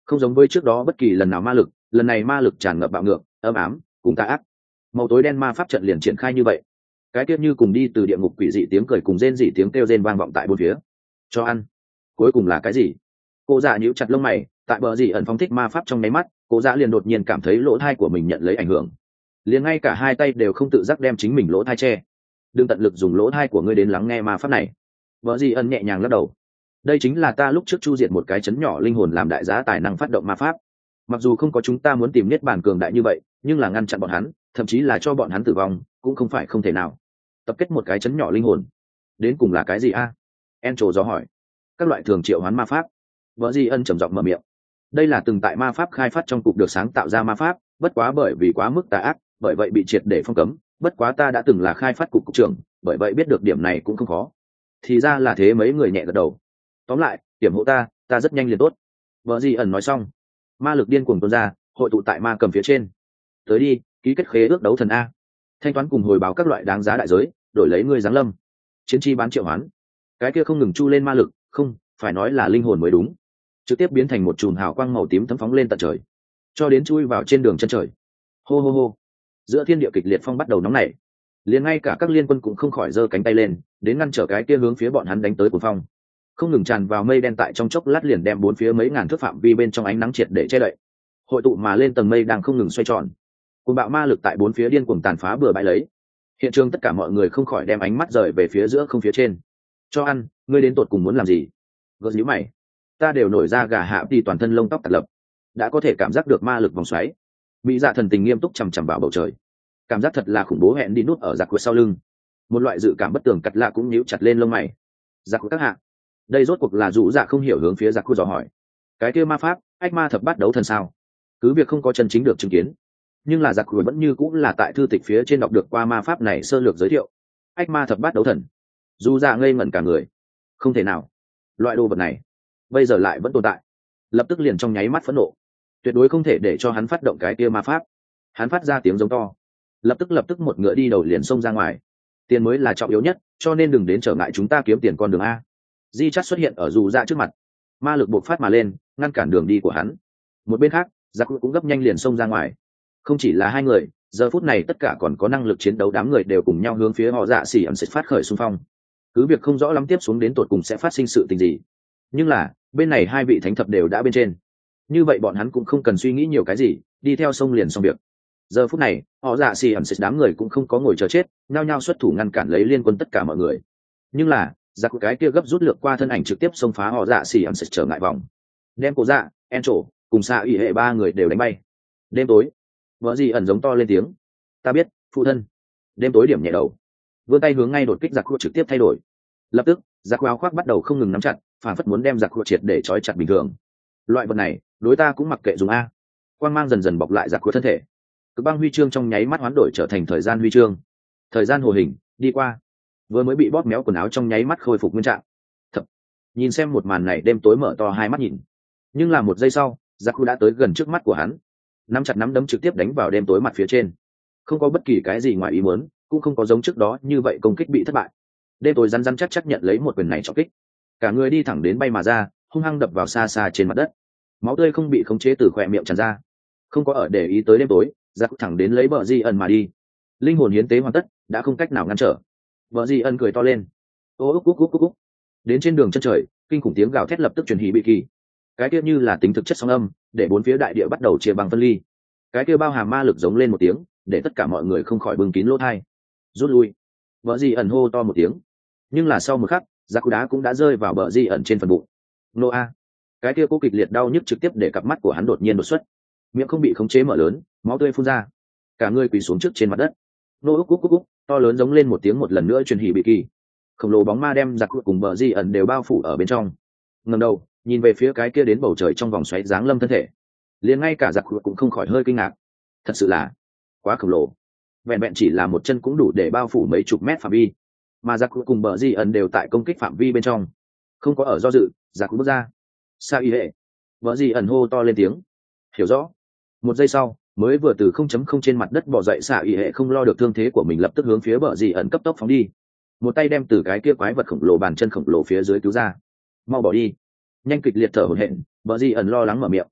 không giống với trước đó bất kỳ lần nào ma lực, lần này ma lực tràn ngập bạo ngược, âm ám, cùng tà ác. Màu tối đen ma pháp trận liền triển khai như vậy, cái tiết như cùng đi từ địa ngục quỷ dị tiếng cười cùng rên rỉ tiếng kêu rên vang vọng tại bốn phía. Cho ăn. Cuối cùng là cái gì? Cô dạ nhíu chặt lông mày, tại bờ gì ẩn phóng thích ma pháp trong nháy mắt, cô dạ liền đột nhiên cảm thấy lỗ thai của mình nhận lấy ảnh hưởng, liền ngay cả hai tay đều không tự giác đem chính mình lỗ thai che. Đừng tận lực dùng lỗ thai của ngươi đến lắng nghe ma pháp này. Bờ gì ẩn nhẹ nhàng lắc đầu. Đây chính là ta lúc trước chu diệt một cái chấn nhỏ linh hồn làm đại giá tài năng phát động ma pháp. Mặc dù không có chúng ta muốn tìm niết bàn cường đại như vậy, nhưng là ngăn chặn bọn hắn, thậm chí là cho bọn hắn tử vong, cũng không phải không thể nào. Tập kết một cái chấn nhỏ linh hồn, đến cùng là cái gì a? En trồ do hỏi. Các loại thường triệu hoán ma pháp. Vợ Di Ân trầm giọng mở miệng. Đây là từng tại ma pháp khai phát trong cục được sáng tạo ra ma pháp, bất quá bởi vì quá mức tà ác, bởi vậy bị triệt để phong cấm. Bất quá ta đã từng là khai phát cục cục trưởng, bởi vậy biết được điểm này cũng không khó. Thì ra là thế, mấy người nhẹ gật đầu. Tóm lại, điểm hộ ta, ta rất nhanh liền tốt. Vợ Di Ẩn nói xong, ma lực điên cuồng tuôn ra, hội tụ tại ma cầm phía trên. Tới đi, ký kết khế ước đấu thần a. Thanh toán cùng hồi báo các loại đáng giá đại giới, đổi lấy ngươi giáng lâm. Chiến chi bán triệu hoán. Cái kia không ngừng chu lên ma lực, không, phải nói là linh hồn mới đúng, trực tiếp biến thành một chùm hào quang màu tím thấm phóng lên tận trời, cho đến chui vào trên đường chân trời. Hô hô hô. Giữa thiên địa kịch liệt phong bắt đầu nóng nảy, liền ngay cả các liên quân cũng không khỏi giơ cánh tay lên, đến ngăn trở cái kia hướng phía bọn hắn đánh tới cuồng phong. Không ngừng tràn vào mây đen tại trong chốc lát liền đem bốn phía mấy ngàn thước phạm vi bên trong ánh nắng triệt để che đậy. Hội tụ mà lên tầng mây đang không ngừng xoay tròn, cuồng bạo ma lực tại bốn phía điên cuồng tàn phá bừa bãi lấy. Hiện trường tất cả mọi người không khỏi đem ánh mắt rời về phía giữa không phía trên. Cho ăn, ngươi đến tột cùng muốn làm gì? Gớt nhíu mày. Ta đều nổi ra gà hạ thì toàn thân lông tóc tạt lập, đã có thể cảm giác được ma lực vòng xoáy. Mỹ Dạ thần tình nghiêm túc chằm chằm vào bầu trời, cảm giác thật là khủng bố. Hẹn đi nút ở giặc của sau lưng, một loại dự cảm bất tường cật lạ cũng nhíu chặt lên lông mày. Giặc của các hạ, đây rốt cuộc là dụ dạ không hiểu hướng phía giặc của dò hỏi. Cái kia ma pháp ách ma thập bát đấu thần sao? Cứ việc không có chân chính được chứng kiến, nhưng là giặc của vẫn như cũng là tại thư tịch phía trên đọc được qua ma pháp này sơ lược giới thiệu. Ách ma thập bát đấu thần. Dù dạ ngây ngẩn cả người. Không thể nào, loại đồ vật này bây giờ lại vẫn tồn tại. Lập tức liền trong nháy mắt phẫn nộ, tuyệt đối không thể để cho hắn phát động cái kia ma pháp. Hắn phát ra tiếng giống to, lập tức lập tức một ngựa đi đầu liền xông ra ngoài. Tiền mới là trọng yếu nhất, cho nên đừng đến trở ngại chúng ta kiếm tiền con đường a. Di chắt xuất hiện ở dù dạ trước mặt, ma lực bộc phát mà lên, ngăn cản đường đi của hắn. Một bên khác, giặc cũng gấp nhanh liền xông ra ngoài. Không chỉ là hai người, giờ phút này tất cả còn có năng lực chiến đấu đám người đều cùng nhau hướng phía họ dạ xỉ ẩn sẽ phát khởi xung phong. Cứ việc không rõ lắm tiếp xuống đến tột cùng sẽ phát sinh sự tình gì, nhưng là bên này hai vị thánh thập đều đã bên trên, như vậy bọn hắn cũng không cần suy nghĩ nhiều cái gì, đi theo sông liền xong việc. Giờ phút này họ dạ xỉ ẩn sẽ đám người cũng không có ngồi chờ chết, nhao nhao xuất thủ ngăn cản lấy liên quân tất cả mọi người. Nhưng là giặc cái kia gấp rút lược qua thân ảnh trực tiếp xông phá họ dạ xỉ ẩn sẽ trở ngại vòng, đem cổ dạ en trổ cùng xạ ủy hệ ba người đều đánh bay. Đêm tối, vợ gì ẩn giống to lên tiếng. Ta biết phụ thân. Đêm tối điểm nhẹ đầu, vươn tay hướng ngay đột kích giặc khu trực tiếp thay đổi. Lập tức giặc áo khoác bắt đầu không ngừng nắm chặt, phản phất muốn đem giặc khu triệt để trói chặt bình thường. Loại vật này đối ta cũng mặc kệ dùng a. Quang mang dần dần bọc lại giặc khu thân thể, cực băng huy chương trong nháy mắt hoán đổi trở thành thời gian huy chương. Thời gian hồ hình đi qua, vừa mới bị bóp méo quần áo trong nháy mắt khôi phục nguyên trạng. Thật, nhìn xem một màn này đêm tối mở to hai mắt nhìn, nhưng là một giây sau giặc khu đã tới gần trước mắt của hắn, nắm chặt nắm đấm trực tiếp đánh vào đêm tối mặt phía trên. Không có bất kỳ cái gì ngoài ý muốn, cũng không có giống trước đó như vậy công kích bị thất bại. Đêm tối rắn rắn chắc chắc nhận lấy một quyền này trọng kích, cả người đi thẳng đến bay mà ra, hung hăng đập vào xa xa trên mặt đất. Máu tươi không bị khống chế từ khỏe miệng tràn ra. Không có ở để ý tới đêm tối, giặc thẳng đến lấy bờ di ẩn mà đi. Linh hồn hiến tế hoàn tất, đã không cách nào ngăn trở. Bờ di ẩn cười to lên, ô úc úc úc úc úc. Đến trên đường chân trời, kinh khủng tiếng gào thét lập tức truyền hỉ bị kỳ. Cái kia như là tính thực chất sóng âm, để bốn phía đại địa bắt đầu chia băng phân ly. Cái kia bao hàm ma lực giống lên một tiếng, để tất cả mọi người không khỏi bưng kín lỗ tai. Rút lui. Bờ di ẩn hô to một tiếng, nhưng là sau một khắc giặc cú đá cũng đã rơi vào bờ di ẩn trên phần bụng. Nô a. Cái kia cố kịch liệt đau nhức trực tiếp để cặp mắt của hắn đột nhiên đột xuất, miệng không bị khống chế mở lớn, máu tươi phun ra, cả người quỳ xuống trước trên mặt đất. Nô úc úc úc úc, to lớn giống lên một tiếng một lần nữa truyền hỉ bị kỳ. Khổng lồ bóng ma đem giặc cùng bờ di ẩn đều bao phủ ở bên trong. Ngẩng đầu nhìn về phía cái kia đến bầu trời trong vòng xoáy giáng lâm thân thể, liền ngay cả giặc cũng không khỏi hơi kinh ngạc. Thật sự là quá khổng lồ, vẹn vẹn chỉ là một chân cũng đủ để bao phủ mấy chục mét phạm vi, mà giặc cùng bờ di ẩn đều tại công kích phạm vi bên trong, không có ở do dự. Giặc bước ra, sa y hệ, bờ di ẩn hô to lên tiếng. Hiểu rõ. Một giây sau, mới vừa từ không chấm không trên mặt đất bỏ dậy, xạ y hệ không lo được thương thế của mình lập tức hướng phía bờ di ẩn cấp tốc phóng đi, một tay đem từ cái kia quái vật khổng lồ bàn chân khổng lồ phía dưới cứu ra. Mau bỏ đi. Nhanh, kịch liệt thở hổn hển, bờ di ẩn lo lắng mở miệng.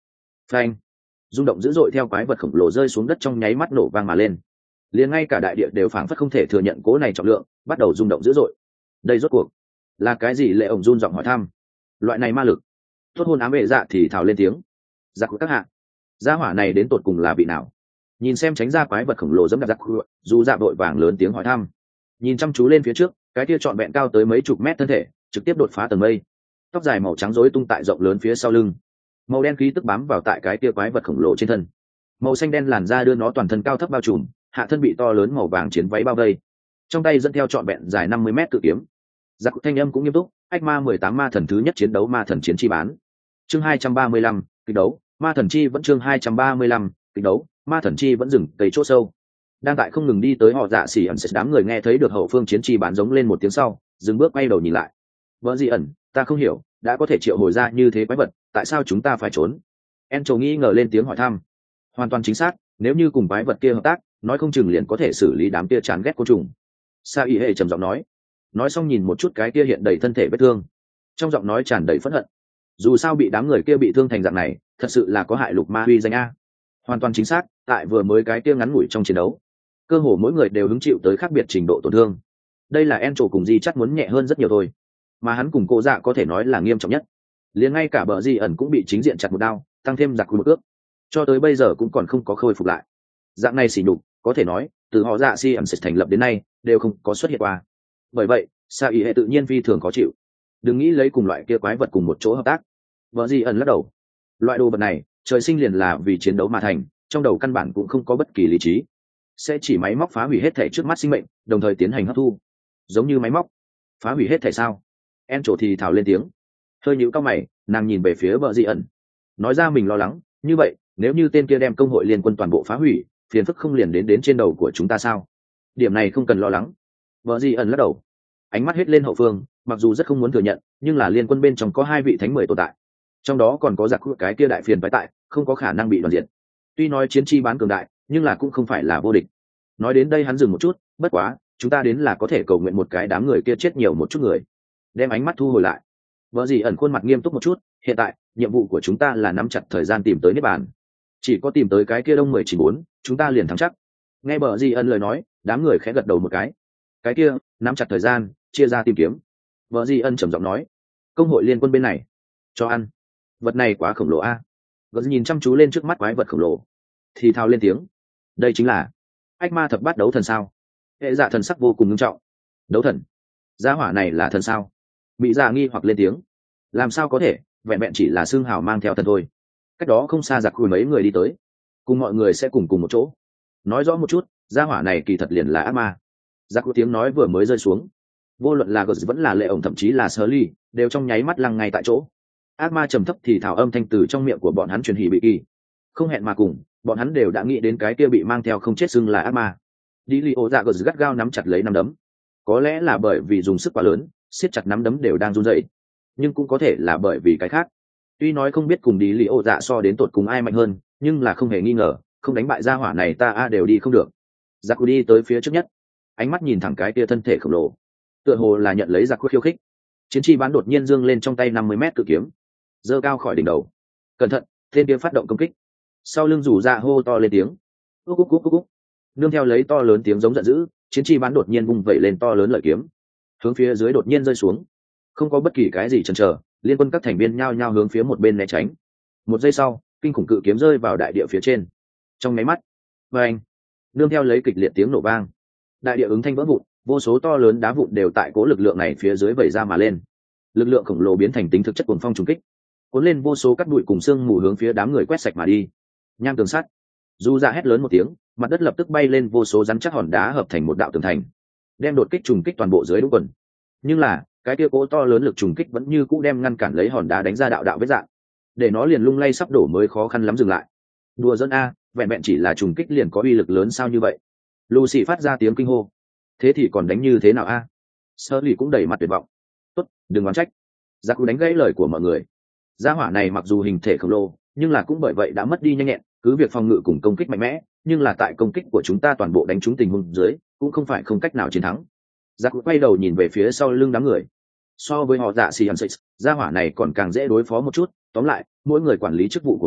phanh, rung động dữ dội theo quái vật khổng lồ rơi xuống đất trong nháy mắt nổ vang mà lên. Liền ngay cả đại địa đều phảng phất không thể thừa nhận cố này trọng lượng, bắt đầu rung động dữ dội. Đây rốt cuộc là cái gì? Lệ ổng run giọng hỏi thăm. Loại này ma lực. Tốt hôn ám vệ dạ thì thào lên tiếng. Giặc của các hạ, gia hỏa này đến tột cùng là vị nào? Nhìn xem tránh ra quái vật khổng lồ dẫm đạp giặc dù dạ vội vàng lớn tiếng hỏi thăm. Nhìn chăm chú lên phía trước, cái kia trọn vẹn cao tới mấy chục mét thân thể trực tiếp đột phá tầng mây, tóc dài màu trắng rối tung tại rộng lớn phía sau lưng, màu đen khí tức bám vào tại cái kia quái vật khổng lồ trên thân, màu xanh đen làn da đưa nó toàn thân cao thấp bao trùm, hạ thân bị to lớn màu vàng chiến váy bao vây, trong tay dẫn theo trọn vẹn dài năm mươi mét cự kiếm. Giặc thanh âm cũng nghiêm túc. Ách ma mười tám ma thần thứ nhất chiến đấu ma thần chiến chi bán, chương hai trăm ba mươi lăm, kịch đấu ma thần chi vẫn chương hai trăm ba mươi lăm, kịch đấu ma thần chi vẫn dừng cây chỗ sâu. Đang tại không ngừng đi tới họ dạ xỉ ẩn, đám người nghe thấy được hậu phương chiến chi bán giống lên một tiếng sau dừng bước quay đầu nhìn lại. Vợ gì ẩn, ta không hiểu, đã có thể triệu hồi ra như thế quái vật, tại sao chúng ta phải trốn? En trầu nghi ngờ lên tiếng hỏi thăm. Hoàn toàn chính xác, nếu như cùng quái vật kia hợp tác, nói không chừng liền có thể xử lý đám kia chán ghét côn trùng. Sa y hệ trầm giọng nói. Nói xong nhìn một chút cái kia hiện đầy thân thể vết thương, trong giọng nói tràn đầy phẫn hận. Dù sao bị đám người kia bị thương thành dạng này, thật sự là có hại lục ma huy danh a. Hoàn toàn chính xác, tại vừa mới cái kia ngắn ngủi trong chiến đấu, cơ hồ mỗi người đều hứng chịu tới khác biệt trình độ tổn thương. Đây là En trầu cùng Di chắc muốn nhẹ hơn rất nhiều thôi, mà hắn cùng cô dạ có thể nói là nghiêm trọng nhất. Liền ngay cả bờ Di ẩn cũng bị chính diện chặt một đao, tăng thêm giặc một ước, cho tới bây giờ cũng còn không có khôi phục lại. Dạng này xỉ nhục, có thể nói từ họ dạ si ẩn thành lập đến nay đều không có xuất hiện qua. Bởi vậy sa ý hệ tự nhiên phi thường khó chịu. Đừng nghĩ lấy cùng loại kia quái vật cùng một chỗ hợp tác. Vợ Di ẩn lắc đầu. Loại đồ vật này trời sinh liền là vì chiến đấu mà thành, trong đầu căn bản cũng không có bất kỳ lý trí, sẽ chỉ máy móc phá hủy hết thể trước mắt sinh mệnh, đồng thời tiến hành hấp thu. Giống như máy móc phá hủy hết thể sao? En trổ thì thào lên tiếng. Hơi nhíu cao mày, nàng nhìn về phía vợ Di ẩn, nói ra mình lo lắng. Như vậy nếu như tên kia đem công hội liên quân toàn bộ phá hủy, phiền phức không liền đến đến trên đầu của chúng ta sao? Điểm này không cần lo lắng. Vợ Di ẩn lắc đầu, ánh mắt hết lên hậu phương. Mặc dù rất không muốn thừa nhận, nhưng là liên quân bên trong có hai vị thánh mười tồn tại, trong đó còn có giặc cái kia đại phiền phái tại, không có khả năng bị đoàn diện. Tuy nói chiến chi bán cường đại, nhưng là cũng không phải là vô địch. Nói đến đây hắn dừng một chút. Bất quá chúng ta đến là có thể cầu nguyện một cái đám người kia chết nhiều một chút người. Đem ánh mắt thu hồi lại, vợ Dì ẩn khuôn mặt nghiêm túc một chút. Hiện tại nhiệm vụ của chúng ta là nắm chặt thời gian tìm tới niết bàn. Chỉ có tìm tới cái kia đông mười chín bốn, chúng ta liền thắng chắc. Nghe vợ Dì ẩn lời nói, đám người khẽ gật đầu một cái. Cái kia nắm chặt thời gian, chia ra tìm kiếm. Vợ Di ân trầm giọng nói. Công hội liên quân bên này cho ăn vật này quá khổng lồ a. Gỡ nhìn chăm chú lên trước mắt quái vật khổng lồ thì thào lên tiếng. Đây chính là ách ma thập bát đấu thần sao? Hệ dạ thần sắc vô cùng nghiêm trọng. Đấu thần? Gia hỏa này là thần sao? Mỹ dạ nghi hoặc lên tiếng. Làm sao có thể, vẹn vẹn chỉ là xương hào mang theo thần thôi. Cách đó không xa giặc khui mấy người đi tới, cùng mọi người sẽ cùng cùng một chỗ. Nói rõ một chút, gia hỏa này kỳ thật liền là ác ma. Giặc khui tiếng nói vừa mới rơi xuống, vô luận là Gờ vẫn là Lệ ổng thậm chí là Shirley đều trong nháy mắt lăng ngay tại chỗ. Ác ma trầm thấp thì thảo âm thanh từ trong miệng của bọn hắn truyền hỉ bị kỳ. Không hẹn mà cùng, bọn hắn đều đã nghĩ đến cái kia bị mang theo không chết xưng là ác ma. Đi li ô dạ Gờ gắt gao nắm chặt lấy nắm đấm. Có lẽ là bởi vì dùng sức quá lớn, siết chặt nắm đấm đều đang run rẩy, nhưng cũng có thể là bởi vì cái khác. Tuy nói không biết cùng đi li ô dạ so đến tột cùng ai mạnh hơn, nhưng là không hề nghi ngờ, không đánh bại gia hỏa này ta a đều đi không được. Giặc đi tới phía trước nhất, ánh mắt nhìn thẳng cái kia thân thể khổng lồ, tựa hồ là nhận lấy giặc khiêu khích. Chiến chi bán đột nhiên dương lên trong tay năm mươi mét cự kiếm, giơ cao khỏi đỉnh đầu. Cẩn thận, tên kia phát động công kích. Sau lưng rủ ra hô to lên tiếng. Cúc cúc cúc cúc cúc. Nương theo lấy to lớn tiếng giống giận dữ, chiến chi bán đột nhiên vung vẩy lên to lớn lợi kiếm, hướng phía dưới đột nhiên rơi xuống. Không có bất kỳ cái gì chần chờ, liên quân các thành viên nhao nhao hướng phía một bên né tránh. Một giây sau, kinh khủng cự kiếm rơi vào đại địa phía trên. Trong máy mắt, vang, nương theo lấy kịch liệt tiếng nổ vang, đại địa ứng thanh vỡ vụn, vô số to lớn đá vụn đều tại cố lực lượng này phía dưới vẩy ra mà lên. Lực lượng khổng lồ biến thành tính thực chất cuồng phong trùng kích, cuốn lên vô số cát bụi cùng xương mù hướng phía đám người quét sạch mà đi. Nham tường sắt. Du Dạ hét lớn một tiếng, mặt đất lập tức bay lên vô số rắn chắc hòn đá hợp thành một đạo tường thành, đem đột kích trùng kích toàn bộ dưới đúng quần. Nhưng là cái kia cố to lớn lực trùng kích vẫn như cũ đem ngăn cản lấy hòn đá đánh ra đạo đạo vết dạng, để nó liền lung lay sắp đổ mới khó khăn lắm dừng lại. Đùa dẫn a, vẹn vẹn chỉ là trùng kích liền có uy lực lớn sao như vậy? Lucy phát ra tiếng kinh hô. Thế thì còn đánh như thế nào a? Sơ lì cũng đầy mặt tuyệt vọng. Tốt, đừng oán trách. Giặc đánh gãy lời của mọi người. Gia hỏa này mặc dù hình thể khổng lồ, nhưng là cũng bởi vậy đã mất đi nhanh nhẹn, cứ việc phòng ngự cùng công kích mạnh mẽ, nhưng là tại công kích của chúng ta toàn bộ đánh trúng tình huống dưới, cũng không phải không cách nào chiến thắng. Giặc quay đầu nhìn về phía sau lưng đám người. So với họ dạ xì hẳn six, gia hỏa này còn càng dễ đối phó một chút. Tóm lại, mỗi người quản lý chức vụ của mình,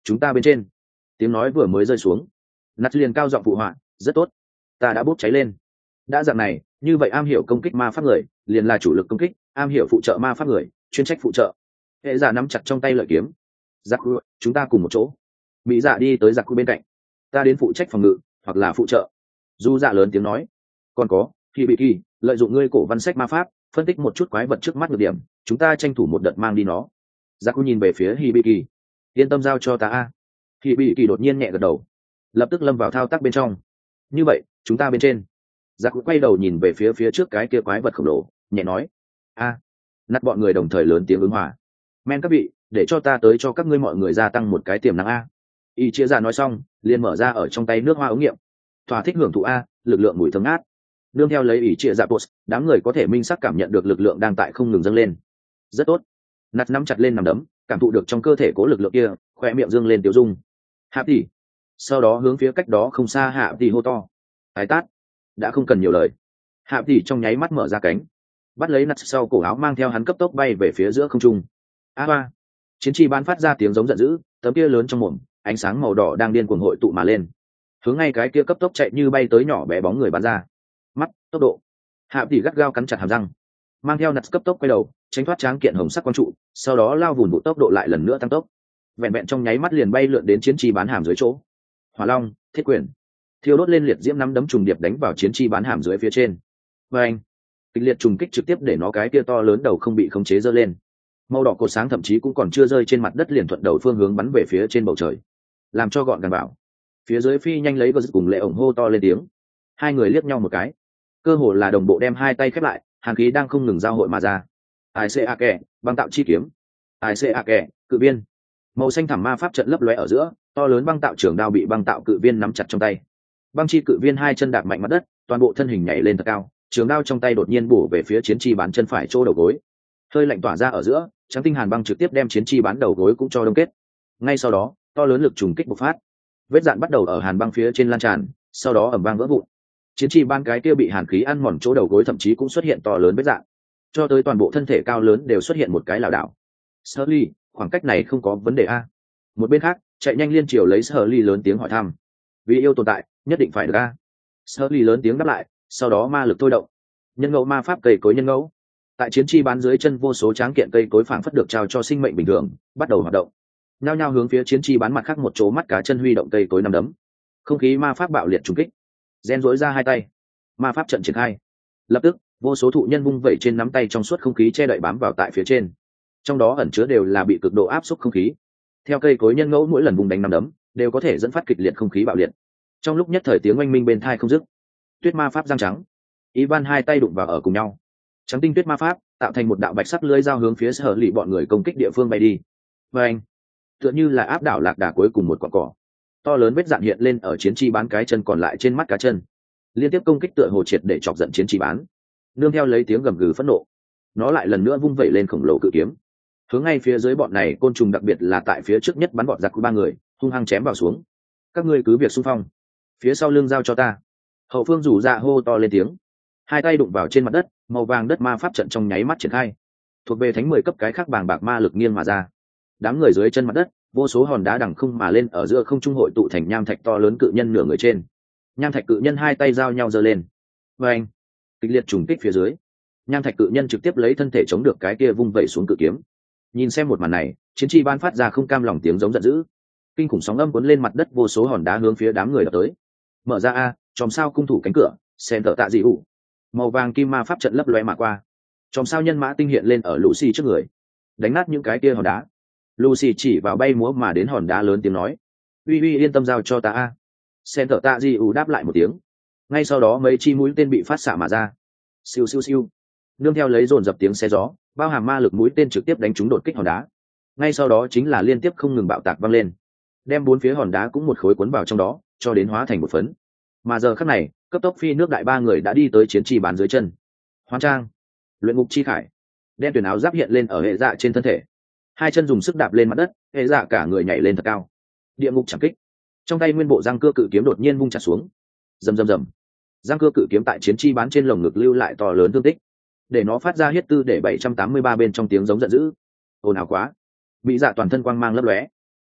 chúng ta bên trên. Tiếng nói vừa mới rơi xuống, nát liền cao giọng phụ họa, rất tốt, ta đã bốc cháy lên. Đã dạng này, như vậy am hiểu công kích ma pháp người liền là chủ lực công kích, am hiểu phụ trợ ma pháp người chuyên trách phụ trợ. Hệ giả nắm chặt trong tay lợi kiếm. Giặc, chúng ta cùng một chỗ. Mỹ dạ đi tới giặc bên cạnh, ta đến phụ trách phòng ngự hoặc là phụ trợ. Du dạ lớn tiếng nói, còn có khi bị kỳ lợi dụng ngươi cổ văn sách ma pháp phân tích một chút quái vật trước mắt được điểm, chúng ta tranh thủ một đợt mang đi nó. Giặc nhìn về phía hi bị kỳ, yên tâm giao cho ta a. Hi bị kỳ đột nhiên nhẹ gật đầu, lập tức lâm vào thao tác bên trong. Như vậy chúng ta bên trên. Giặc quay đầu nhìn về phía phía trước cái kia quái vật khổng lồ, nhẹ nói, a. Nát bọn người đồng thời lớn tiếng ứng hòa, men các vị, để cho ta tới cho các ngươi mọi người gia tăng một cái tiềm năng a. Y chia ra nói xong liền mở ra ở trong tay nước hoa ống nghiệm, thỏa thích hưởng thụ a lực lượng mùi thơm ngát. Nương theo lấy ỷ chia dạ post, đám người có thể minh xác cảm nhận được lực lượng đang tại không ngừng dâng lên. Rất tốt. Nát nắm chặt lên nằm đấm, cảm thụ được trong cơ thể cố lực lượng kia, khoe miệng dương lên tiêu dung. Hạ tỷ. Sau đó hướng phía cách đó không xa hạ tỷ hô to, thái tát. Đã không cần nhiều lời. Hạ tỷ trong nháy mắt mở ra cánh, bắt lấy nát sau cổ áo, mang theo hắn cấp tốc bay về phía giữa không trung. A ba. Chiến chi ban phát ra tiếng giống giận dữ, tấm kia lớn trong mồm, ánh sáng màu đỏ đang điên cuồng hội tụ mà lên, hướng ngay cái kia cấp tốc chạy như bay tới nhỏ bé bóng người bắn ra. Mắt, tốc độ. Hạ tỷ gắt gao cắn chặt hàm răng, mang theo nát cấp tốc quay đầu, tránh thoát tráng kiện hồng sắc quang trụ, sau đó lao vùn vụ tốc độ lại lần nữa tăng tốc, vẹn vẹn trong nháy mắt liền bay lượn đến chiến chi bán hàm dưới chỗ. Hỏa long, thiết quyền, thiêu đốt lên liệt diễm nắm đấm trùng điệp đánh vào chiến chi bán hàm dưới phía trên. Và anh, kịch liệt trùng kích trực tiếp để nó cái kia to lớn đầu không bị khống chế giơ lên, màu đỏ cột sáng thậm chí cũng còn chưa rơi trên mặt đất liền thuận đầu phương hướng bắn về phía trên bầu trời, làm cho gọn gàng bảo. Phía dưới phi nhanh lấy gờ cùng lệ ổng hô to lên tiếng, hai người liếc nhau một cái, cơ hồ là đồng bộ đem hai tay khép lại, hàn khí đang không ngừng giao hội mà ra. Ai xê a kẻ băng tạo chi kiếm, ai xê a kẻ cự viên, màu xanh thẳm ma pháp trận lấp lóe ở giữa, to lớn băng tạo trường đao bị băng tạo cự viên nắm chặt trong tay. Băng chi cự viên hai chân đạp mạnh mặt đất, toàn bộ thân hình nhảy lên thật cao, trường đao trong tay đột nhiên bổ về phía chiến chi bán chân phải chỗ đầu gối. Hơi lạnh tỏa ra ở giữa, trắng tinh hàn băng trực tiếp đem chiến chi bán đầu gối cũng cho đông kết. Ngay sau đó, to lớn lực trùng kích bộc phát, vết dạn bắt đầu ở hàn băng phía trên lan tràn, sau đó ầm vang vỡ vụn. Chiến chi ban cái kia bị hàn khí ăn mòn chỗ đầu gối thậm chí cũng xuất hiện to lớn vết dạn, cho tới toàn bộ thân thể cao lớn đều xuất hiện một cái lảo đảo. Shirley, khoảng cách này không có vấn đề a? Một bên khác, chạy nhanh liên triều lấy Shirley lớn tiếng hỏi thăm. Vì yêu tồn tại, nhất định phải được a? Shirley lớn tiếng đáp lại, sau đó ma lực thôi động, nhân ngẫu ma pháp cây cối nhân ngẫu. Tại chiến chi bán dưới chân vô số tráng kiện cây cối phảng phất được trao cho sinh mệnh bình thường, bắt đầu hoạt động. Nhao nhao hướng phía chiến chi bán mặt khác một chỗ mắt cá chân huy động cây cối nằm đấm. Không khí ma pháp bạo liệt trùng kích. Gen dối ra hai tay, ma pháp trận triển khai. Lập tức, vô số thụ nhân vung vẩy trên nắm tay trong suốt không khí che đậy bám vào tại phía trên. Trong đó ẩn chứa đều là bị cực độ áp suất không khí. Theo cây cối nhân ngẫu mỗi lần vùng đánh nắm đấm, đều có thể dẫn phát kịch liệt không khí bạo liệt. Trong lúc nhất thời tiếng oanh minh bên tai không dứt. Tuyết ma pháp giang trắng. Ivan hai tay đụng vào ở cùng nhau. Trắng tinh tuyết ma pháp tạo thành một đạo bạch sắc lưới dao hướng phía sở lì bọn người công kích địa phương bay đi. Và anh, tựa như là áp đảo lạc đà cuối cùng một cọn cỏ. To lớn vết dạn hiện lên ở chiến chi bán cái chân còn lại trên mắt cá chân, liên tiếp công kích tựa hồ triệt để chọc giận chiến chi bán. Nương theo lấy tiếng gầm gừ phẫn nộ, nó lại lần nữa vung vẩy lên khổng lồ cự kiếm, hướng ngay phía dưới bọn này côn trùng, đặc biệt là tại phía trước nhất bắn bọn giặc của ba người, hung hăng chém vào xuống. Các ngươi cứ việc xung phong, phía sau lưng giao cho ta. Hậu phương rủ dạ hô to lên tiếng, hai tay đụng vào trên mặt đất, màu vàng đất ma pháp trận trong nháy mắt triển khai, thuộc về thánh mười cấp cái khác bàng bạc ma lực nghiêng mà ra. Đám người dưới chân mặt đất, vô số hòn đá đằng không mà lên ở giữa không trung hội tụ thành nham thạch to lớn cự nhân nửa người trên. Nham thạch cự nhân hai tay giao nhau giơ lên, và anh, kịch liệt trùng kích phía dưới, nham thạch cự nhân trực tiếp lấy thân thể chống được cái kia vung vẩy xuống cự kiếm. Nhìn xem một màn này, chiến chi ban phát ra không cam lòng tiếng giống giận dữ. Kinh khủng sóng âm cuốn lên mặt đất, vô số hòn đá hướng phía đám người đập tới. Mở ra a, chòm sao cung thủ cánh cửa, sen tở tạ dị ủ. Màu vàng kim ma pháp trận lấp lóe mà qua. Chòm sao nhân mã tinh hiện lên ở Lucy trước người, đánh nát những cái kia hòn đá. Lucy chỉ vào bay múa mà đến hòn đá lớn tiếng nói, uy uy yên tâm giao cho ta a. Sen tở tạ dị ủ đáp lại một tiếng. Ngay sau đó mấy chi mũi tên bị phát xạ mà ra. Siêu siêu siêu. Nương theo lấy dồn dập tiếng xe gió, bao hàm ma lực mũi tên trực tiếp đánh trúng đột kích hòn đá. Ngay sau đó chính là liên tiếp không ngừng bạo tạc vang lên, đem bốn phía hòn đá cũng một khối cuốn vào trong đó, cho đến hóa thành một phấn. Mà giờ khắc này, cấp tốc phi nước đại ba người đã đi tới chiến chi bán dưới chân. Hoán trang, luyện ngục chi khải, đem tuyển áo giáp hiện lên ở hệ dạ trên thân thể, hai chân dùng sức đạp lên mặt đất, hệ dạ cả người nhảy lên thật cao. Địa ngục chẳng kích, trong tay nguyên bộ răng cưa cự kiếm đột nhiên vung chặt xuống. Rầm rầm rầm, răng cưa cự kiếm tại chiến chi bán trên lồng ngực lưu lại to lớn thương tích, để nó phát ra huyết tư để bảy trăm tám mươi ba bên trong tiếng giống giận dữ. Ồn ào quá, bị dạ toàn thân quang mang lấp lóe,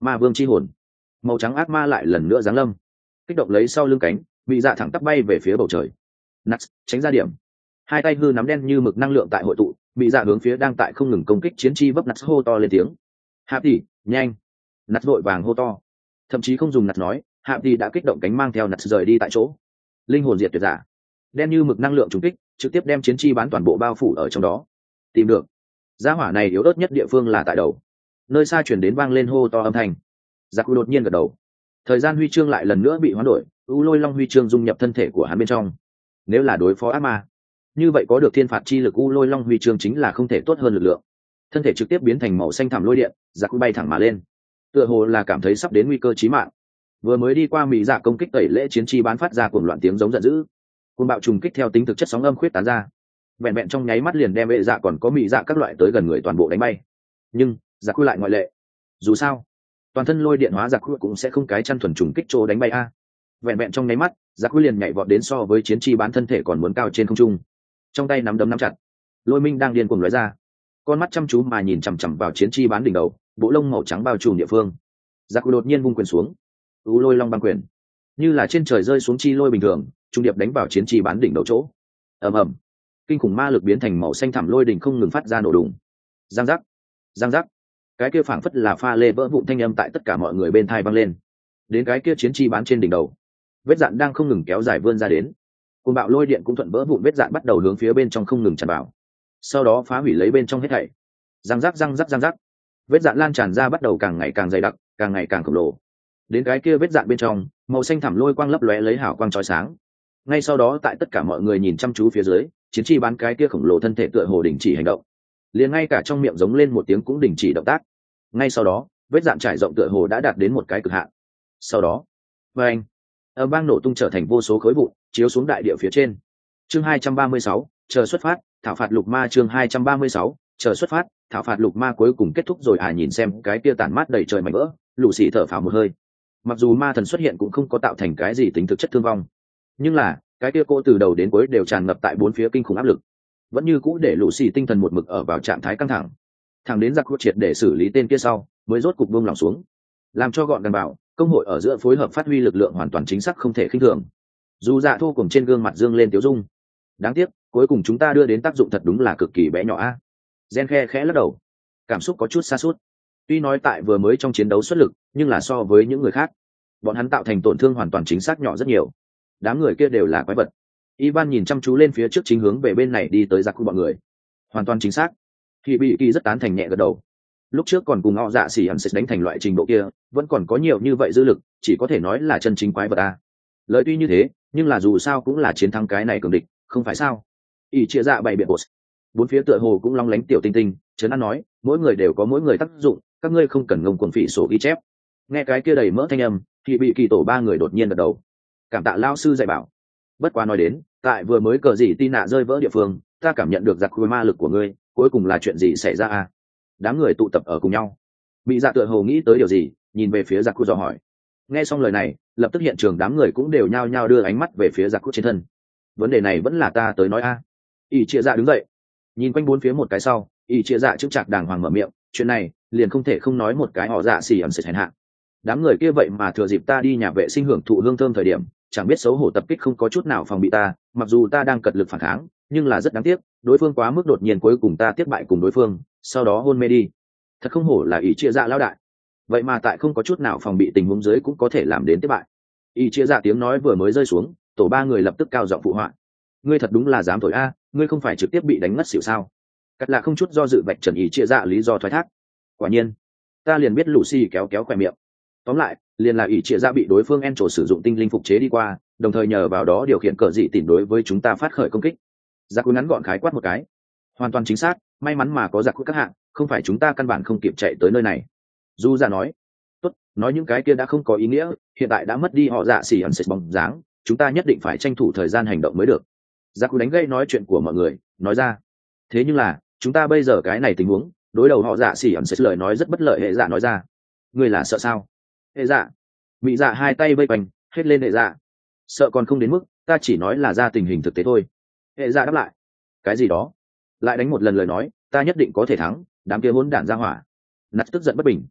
Ma vương chi hồn. Màu trắng ác ma lại lần nữa giáng lâm, kích động lấy sau lưng cánh, bị dạ thẳng tắp bay về phía bầu trời. Nuts tránh ra điểm, hai tay hư nắm đen như mực năng lượng tại hội tụ, bị dạ hướng phía đang tại không ngừng công kích chiến chi vấp Nuts hô to lên tiếng. Hạp tỷ, nhanh! Nuts vội vàng hô to, thậm chí không dùng Nuts nói, Hạp tỷ đã kích động cánh mang theo Nuts rời đi tại chỗ. Linh hồn diệt tuyệt giả, đen như mực năng lượng trùng kích, trực tiếp đem chiến chi bán toàn bộ bao phủ ở trong đó. Tìm được, gia hỏa này yếu ớt nhất địa phương là tại đầu. Nơi xa chuyển đến vang lên hô to âm thanh. Giặc đột nhiên gật đầu. Thời gian huy chương lại lần nữa bị hoán đổi, u lôi long huy chương dung nhập thân thể của hắn bên trong. Nếu là đối phó ác ma, như vậy có được thiên phạt chi lực u lôi long huy chương chính là không thể tốt hơn lực lượng. Thân thể trực tiếp biến thành màu xanh thẳm lôi điện, giặc bay thẳng mà lên. Tựa hồ là cảm thấy sắp đến nguy cơ chí mạng. Vừa mới đi qua mỹ dạ công kích tẩy lễ chiến chi bán phát ra cuồng loạn tiếng giống giận dữ. Cuồng bạo trùng kích theo tính thực chất sóng âm khuyết tán ra. Vẹn vẹn trong nháy mắt liền đem vệ dạ còn có mỹ dạ các loại tới gần người toàn bộ đánh bay. Nhưng giặc quy lại ngoại lệ. Dù sao, toàn thân lôi điện hóa giặc quy cũng sẽ không cái chăn thuần trùng kích chỗ đánh bay a. Vẹn vẹn trong nháy mắt, giặc quy liền nhảy vọt đến so với chiến chi bán thân thể còn muốn cao trên không trung. Trong tay nắm đấm nắm chặt, lôi minh đang điên cuồng lóe ra, con mắt chăm chú mà nhìn chằm chằm vào chiến chi bán đỉnh đầu, bộ lông màu trắng bao trùm địa phương. Giặc quy đột nhiên vung quyền xuống, u lôi long băng quyền, như là trên trời rơi xuống chi lôi bình thường, trung điệp đánh vào chiến chi bán đỉnh đầu chỗ. Ầm ầm, kinh khủng ma lực biến thành màu xanh thẳm lôi đỉnh không ngừng phát ra nổ đùng. Giang giác, giang giác, cái kia phảng phất là pha lê vỡ vụn thanh âm tại tất cả mọi người bên thai vang lên. Đến cái kia chiến chi bán trên đỉnh đầu, vết dạn đang không ngừng kéo dài vươn ra đến. Cuồng bạo lôi điện cũng thuận vỡ vụn vết dạn bắt đầu hướng phía bên trong không ngừng tràn vào, sau đó phá hủy lấy bên trong hết thảy. Giang giác giang giác giang giác, vết dạn lan tràn ra bắt đầu càng ngày càng dày đặc, càng ngày càng khổng lồ. Đến cái kia vết dạn bên trong, màu xanh thẳm lôi quang lấp lóe lấy hào quang chói sáng. Ngay sau đó tại tất cả mọi người nhìn chăm chú phía dưới, chiến chi bán cái kia khổng lồ thân thể tựa hồ đình chỉ hành động, liền ngay cả trong miệng giống lên một tiếng cũng đình chỉ động tác. Ngay sau đó, vết dạn trải rộng tựa hồ đã đạt đến một cái cực hạn. Sau đó, bang, âm vang nổ tung trở thành vô số khối vụn, chiếu xuống đại địa phía trên. Chương hai trăm ba mươi sáu, chờ xuất phát, thảo phạt lục ma. Chương hai trăm ba mươi sáu, chờ xuất phát, thảo phạt lục ma cuối cùng kết thúc rồi à. Nhìn xem cái kia tản mát đầy trời mảnh vỡ, Lũ Xỉ thở phào một hơi. Mặc dù ma thần xuất hiện cũng không có tạo thành cái gì tính thực chất thương vong, nhưng là cái kia cô từ đầu đến cuối đều tràn ngập tại bốn phía kinh khủng áp lực, vẫn như cũ để Lũ Xỉ tinh thần một mực ở vào trạng thái căng thẳng. Thẳng đến giặc quốc triệt để xử lý tên kia sau, mới rốt cục buông lòng xuống, làm cho gọn gàng bảo công hội ở giữa phối hợp phát huy lực lượng hoàn toàn chính xác không thể khinh thường. Dù dạ thô cùng trên gương mặt dương lên tiếu dung, đáng tiếc cuối cùng chúng ta đưa đến tác dụng thật đúng là cực kỳ bé nhỏ a. Gen khe khẽ lắc đầu, cảm xúc có chút xa suốt. Tuy nói tại vừa mới trong chiến đấu xuất lực, nhưng là so với những người khác, bọn hắn tạo thành tổn thương hoàn toàn chính xác nhỏ rất nhiều. Đám người kia đều là quái vật. Ivan nhìn chăm chú lên phía trước chính hướng về bên này đi tới giặc của bọn người. Hoàn toàn chính xác. Thì bị kỳ rất tán thành nhẹ gật đầu. Lúc trước còn cùng họ dạ xỉ hẳn sẽ đánh thành loại trình độ kia, vẫn còn có nhiều như vậy dư lực, chỉ có thể nói là chân chính quái vật a. Lời tuy như thế, nhưng là dù sao cũng là chiến thắng cái này cường địch, không phải sao? Ý chia dạ bày biện bột. Bốn phía tựa hồ cũng long lánh tiểu tinh tinh, trấn an nói, mỗi người đều có mỗi người tác dụng, các ngươi không cần ngông cuồng phỉ sổ ghi chép. Nghe cái kia đầy mỡ thanh âm, thì bị kỳ tổ ba người đột nhiên gật đầu. Cảm tạ lao sư dạy bảo. Bất quá nói đến, tại vừa mới cờ gì tin nạ rơi vỡ địa phương, ta cảm nhận được giặc khối ma lực của ngươi, cuối cùng là chuyện gì xảy ra à? Đám người tụ tập ở cùng nhau. Bị dạ tựa hồ nghĩ tới điều gì, nhìn về phía giặc khối dò hỏi. Nghe xong lời này, lập tức hiện trường đám người cũng đều nhao nhao đưa ánh mắt về phía giặc khối trên thân. Vấn đề này vẫn là ta tới nói a. À. Ý chia dạ đứng dậy, nhìn quanh bốn phía một cái sau, ý chia dạ chững chạc đàng hoàng mở miệng, chuyện này liền không thể không nói một cái họ dạ xỉ ẩn sệt hèn hạ. Đám người kia vậy mà thừa dịp ta đi nhà vệ sinh hưởng thụ hương thơm thời điểm, chẳng biết xấu hổ tập kích không có chút nào phòng bị ta, mặc dù ta đang cật lực phản kháng, nhưng là rất đáng tiếc, đối phương quá mức đột nhiên cuối cùng ta tiếp bại cùng đối phương, sau đó hôn mê đi. Thật không hổ là ý chia dạ lão đại. Vậy mà tại không có chút nào phòng bị tình huống dưới cũng có thể làm đến tiếp bại. Ý chia dạ tiếng nói vừa mới rơi xuống, tổ ba người lập tức cao giọng phụ họa. Ngươi thật đúng là dám thổi a, ngươi không phải trực tiếp bị đánh ngất xỉu sao? Cắt là không chút do dự vạch trần ý chia dạ lý do thoái thác. Quả nhiên, ta liền biết Lucy kéo kéo khỏe miệng. Tóm lại, liền là ý chia dạ bị đối phương en trổ sử dụng tinh linh phục chế đi qua, đồng thời nhờ vào đó điều khiển cờ dị tìm đối với chúng ta phát khởi công kích. Dạ cuối ngắn gọn khái quát một cái, hoàn toàn chính xác, may mắn mà có dạ cuối các hạng, không phải chúng ta căn bản không kịp chạy tới nơi này. Du dạ nói, tốt, nói những cái kia đã không có ý nghĩa, hiện tại đã mất đi họ dạ xỉ ẩn sệt bóng dáng, chúng ta nhất định phải tranh thủ thời gian hành động mới được. Dạ cuối đánh gây nói chuyện của mọi người, nói ra, thế nhưng là chúng ta bây giờ cái này tình huống, đối đầu họ dạ xỉ ẩn sệt lời nói rất bất lợi. Hệ dạ nói ra, ngươi là sợ sao? Hệ dạ, bị dạ hai tay vây quanh, hết lên hệ dạ, sợ còn không đến mức, ta chỉ nói là ra tình hình thực tế thôi. Hệ dạ đáp lại, cái gì đó, lại đánh một lần lời nói, ta nhất định có thể thắng, đám kia hỗn đản ra hỏa. Nặt tức giận bất bình,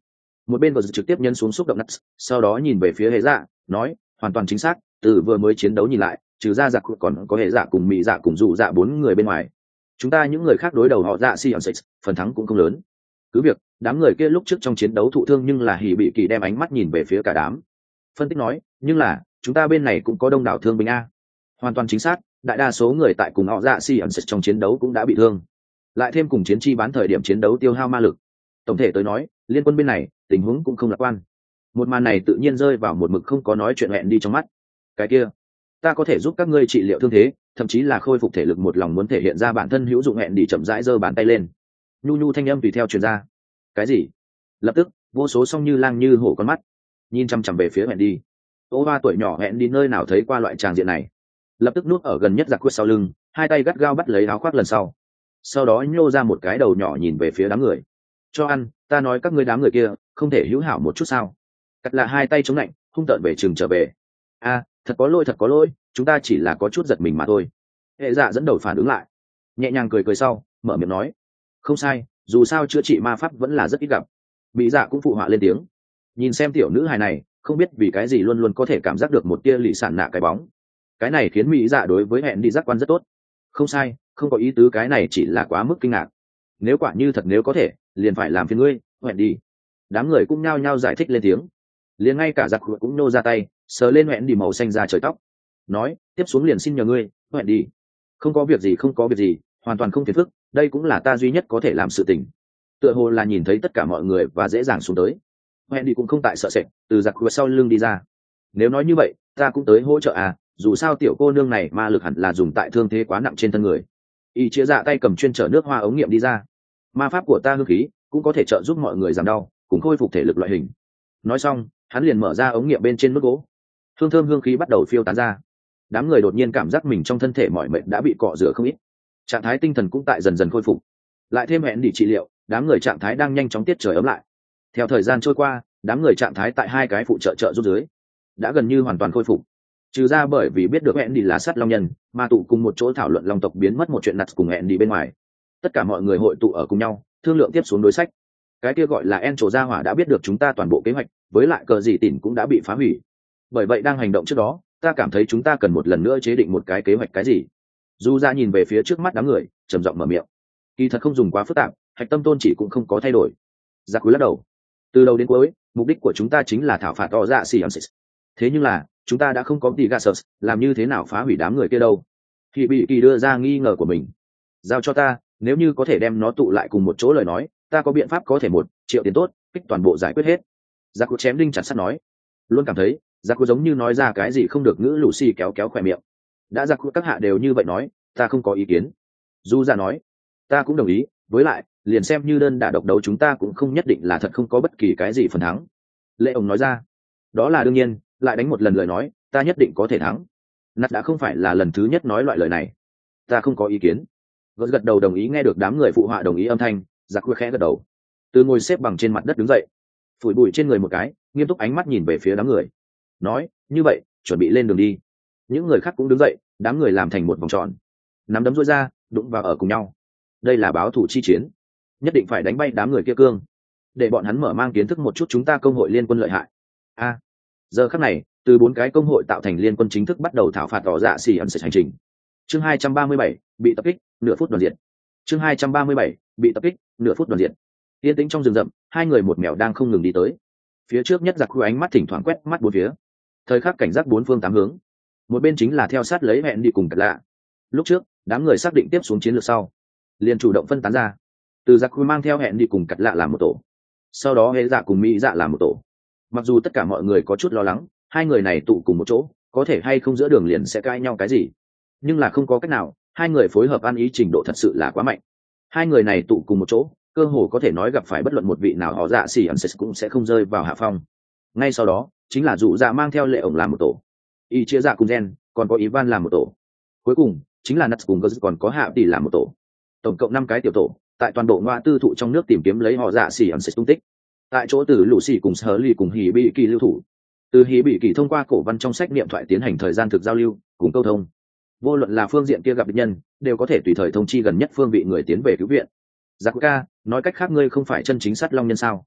Một bên vừa trực tiếp nhân xuống xúc động nắt, sau đó nhìn về phía hệ dạ, nói hoàn toàn chính xác, từ vừa mới chiến đấu nhìn lại, trừ ra giặc còn có hệ dạ cùng mỹ dạ cùng dụ dạ bốn người bên ngoài, chúng ta những người khác đối đầu họ dạ si phần thắng cũng không lớn. Cứ việc đám người kia lúc trước trong chiến đấu thụ thương, nhưng là hỉ bị kỳ đem ánh mắt nhìn về phía cả đám, phân tích nói, nhưng là chúng ta bên này cũng có đông đảo thương binh a. Hoàn toàn chính xác, đại đa số người tại cùng họ dạ si trong chiến đấu cũng đã bị thương, lại thêm cùng chiến chi bán thời điểm chiến đấu tiêu hao ma lực, tổng thể tới nói liên quân bên này tình huống cũng không lạc quan. Một màn này tự nhiên rơi vào một mực không có nói chuyện hẹn đi trong mắt. Cái kia, ta có thể giúp các ngươi trị liệu thương thế, thậm chí là khôi phục thể lực, một lòng muốn thể hiện ra bản thân hữu dụng hẹn đi chậm rãi giơ bàn tay lên. Nhu nhu thanh âm tùy theo truyền ra. Cái gì? Lập tức vô số song như lang như hổ con mắt nhìn chăm chăm về phía hẹn đi. Ô ba tuổi nhỏ hẹn đi nơi nào thấy qua loại tràng diện này, lập tức nuốt ở gần nhất giặc quyết sau lưng, hai tay gắt gao bắt lấy áo khoác lần sau, sau đó nhô ra một cái đầu nhỏ nhìn về phía đám người. Cho ăn, ta nói các ngươi đám người kia không thể hữu hảo một chút sao? Cắt là hai tay chống lạnh hung tợn về chừng trở về. A, thật có lỗi, thật có lỗi, chúng ta chỉ là có chút giật mình mà thôi. Hệ dạ dẫn đầu phản ứng lại, nhẹ nhàng cười cười sau mở miệng nói, không sai, dù sao chữa trị ma pháp vẫn là rất ít gặp. Mỹ dạ cũng phụ họa lên tiếng, nhìn xem tiểu nữ hài này không biết vì cái gì luôn luôn có thể cảm giác được một tia lì sản nạ cái bóng. Cái này khiến Mỹ dạ đối với hẹn đi giác quan rất tốt. Không sai, không có ý tứ, cái này chỉ là quá mức kinh ngạc. Nếu quả như thật nếu có thể, liền phải làm phiền ngươi, hẹn đi. Đám người cũng nhao nhao giải thích lên tiếng, liền ngay cả giặc cũng nô ra tay sờ lên hẹn đi màu xanh ra trời tóc, nói tiếp xuống liền xin nhờ ngươi, hẹn đi. Không có việc gì, không có việc gì, hoàn toàn không phiền phức, đây cũng là ta duy nhất có thể làm sự tình. Tựa hồ là nhìn thấy tất cả mọi người và dễ dàng xuống tới, hẹn đi cũng không tại sợ sệt, từ giặc sau lưng đi ra. Nếu nói như vậy, ta cũng tới hỗ trợ à, dù sao tiểu cô nương này ma lực hẳn là dùng tại thương thế quá nặng trên thân người. Y chia dạ tay cầm chuyên chở nước hoa ống nghiệm đi ra, ma pháp của ta hương khí cũng có thể trợ giúp mọi người giảm đau cùng khôi phục thể lực loại hình. Nói xong hắn liền mở ra ống nghiệm bên trên nút gỗ, hương thơm hương khí bắt đầu phiêu tán ra. Đám người đột nhiên cảm giác mình trong thân thể mỏi mệt đã bị cọ rửa không ít, trạng thái tinh thần cũng tại dần dần khôi phục, lại thêm hẹn đi trị liệu, đám người trạng thái đang nhanh chóng tiết trời ấm lại. Theo thời gian trôi qua, đám người trạng thái tại hai cái phụ trợ trợ giúp dưới đã gần như hoàn toàn khôi phục, trừ ra bởi vì biết được hẹn đi là sát long nhân mà tụ cùng một chỗ thảo luận long tộc biến mất một chuyện nặt cùng hẹn đi bên ngoài, tất cả mọi người hội tụ ở cùng nhau thương lượng tiếp xuống đối sách. Cái kia gọi là En Trổ Gia Hỏa đã biết được chúng ta toàn bộ kế hoạch, với lại cờ gì tỉn cũng đã bị phá hủy, bởi vậy đang hành động trước đó ta cảm thấy chúng ta cần một lần nữa chế định một cái kế hoạch. Cái gì? Du ra nhìn về phía trước mắt đám người trầm giọng mở miệng, kỳ thật không dùng quá phức tạp, hạch tâm tôn chỉ cũng không có thay đổi. Gia Quý lắc đầu, từ đầu đến cuối mục đích của chúng ta chính là thảo phạt to dạ xì thế nhưng là chúng ta đã không có gì gasus, làm như thế nào phá hủy đám người kia đâu? Thì bị kỳ đưa ra nghi ngờ của mình. Giao cho ta, nếu như có thể đem nó tụ lại cùng một chỗ lời nói, ta có biện pháp có thể một triệu tiền tốt kích toàn bộ giải quyết hết. Giặc cụ chém đinh chặt sắt nói, luôn cảm thấy giặc cụ giống như nói ra cái gì không được ngữ. Lù xì kéo kéo khỏe miệng, đã giặc cụ các hạ đều như vậy nói, ta không có ý kiến. Du ra nói, ta cũng đồng ý, với lại liền xem như đơn đả độc đấu chúng ta cũng không nhất định là thật không có bất kỳ cái gì phần thắng. Lệ ông nói ra, đó là đương nhiên, lại đánh một lần lời nói ta nhất định có thể thắng. Nát đã không phải là lần thứ nhất nói loại lời này, ta không có ý kiến. Gật gật đầu đồng ý. Nghe được đám người phụ họa đồng ý âm thanh, giặc quê khẽ gật đầu, từ ngồi xếp bằng trên mặt đất đứng dậy, phủi bụi trên người một cái, nghiêm túc ánh mắt nhìn về phía đám người, nói, như vậy chuẩn bị lên đường đi. Những người khác cũng đứng dậy, đám người làm thành một vòng tròn, nắm đấm rối ra đụng vào ở cùng nhau. Đây là báo thủ chi chiến, nhất định phải đánh bay đám người kia cương, để bọn hắn mở mang kiến thức một chút chúng ta công hội liên quân lợi hại. A, giờ khắc này từ bốn cái công hội tạo thành liên quân chính thức bắt đầu thảo phạt tỏ dạ xỉ ẩn sệt hành trình. Chương hai trăm ba mươi bảy, bị tập kích, nửa phút đoàn diện. Chương hai trăm ba mươi bảy, bị tập kích, nửa phút đoàn diện. Yên tĩnh trong rừng rậm, hai người một mèo đang không ngừng đi tới. Phía trước nhất giặc khu ánh mắt thỉnh thoảng quét mắt bốn phía, thời khắc cảnh giác bốn phương tám hướng. Một bên chính là theo sát lấy hẹn đi cùng cật lạ. Lúc trước đám người xác định tiếp xuống chiến lược sau, liền chủ động phân tán ra, từ giặc khu mang theo hẹn đi cùng cật lạ làm một tổ, sau đó hệ dạ cùng mỹ dạ làm một tổ. Mặc dù tất cả mọi người có chút lo lắng hai người này tụ cùng một chỗ có thể hay không giữa đường liền sẽ cãi nhau cái gì, nhưng là không có cách nào, hai người phối hợp ăn ý trình độ thật sự là quá mạnh. Hai người này tụ cùng một chỗ cơ hồ có thể nói gặp phải bất luận một vị nào họ dạ xỉ ẩn cũng sẽ không rơi vào hạ phong. Ngay sau đó chính là dụ dạ mang theo lệ ổng làm một tổ, y chia dạ cùng gen còn có Ivan làm một tổ, cuối cùng chính là Nuts cùng Guz còn có hạ tỷ làm một tổ. Tổng cộng năm cái tiểu tổ tại toàn bộ ngoa tư thụ trong nước tìm kiếm lấy họ dạ xỉ ẩn tung tích. Tại chỗ từ lũ xỉ cùng sở ly cùng hỉ bị kỳ lưu thủ, từ hỉ bị kỳ thông qua cổ văn trong sách niệm thoại tiến hành thời gian thực giao lưu cùng câu thông. Vô luận là phương diện kia gặp địch nhân đều có thể tùy thời thông chi gần nhất phương vị người tiến về cứu viện. Giặc ca, nói cách khác ngươi không phải chân chính sát long nhân sao?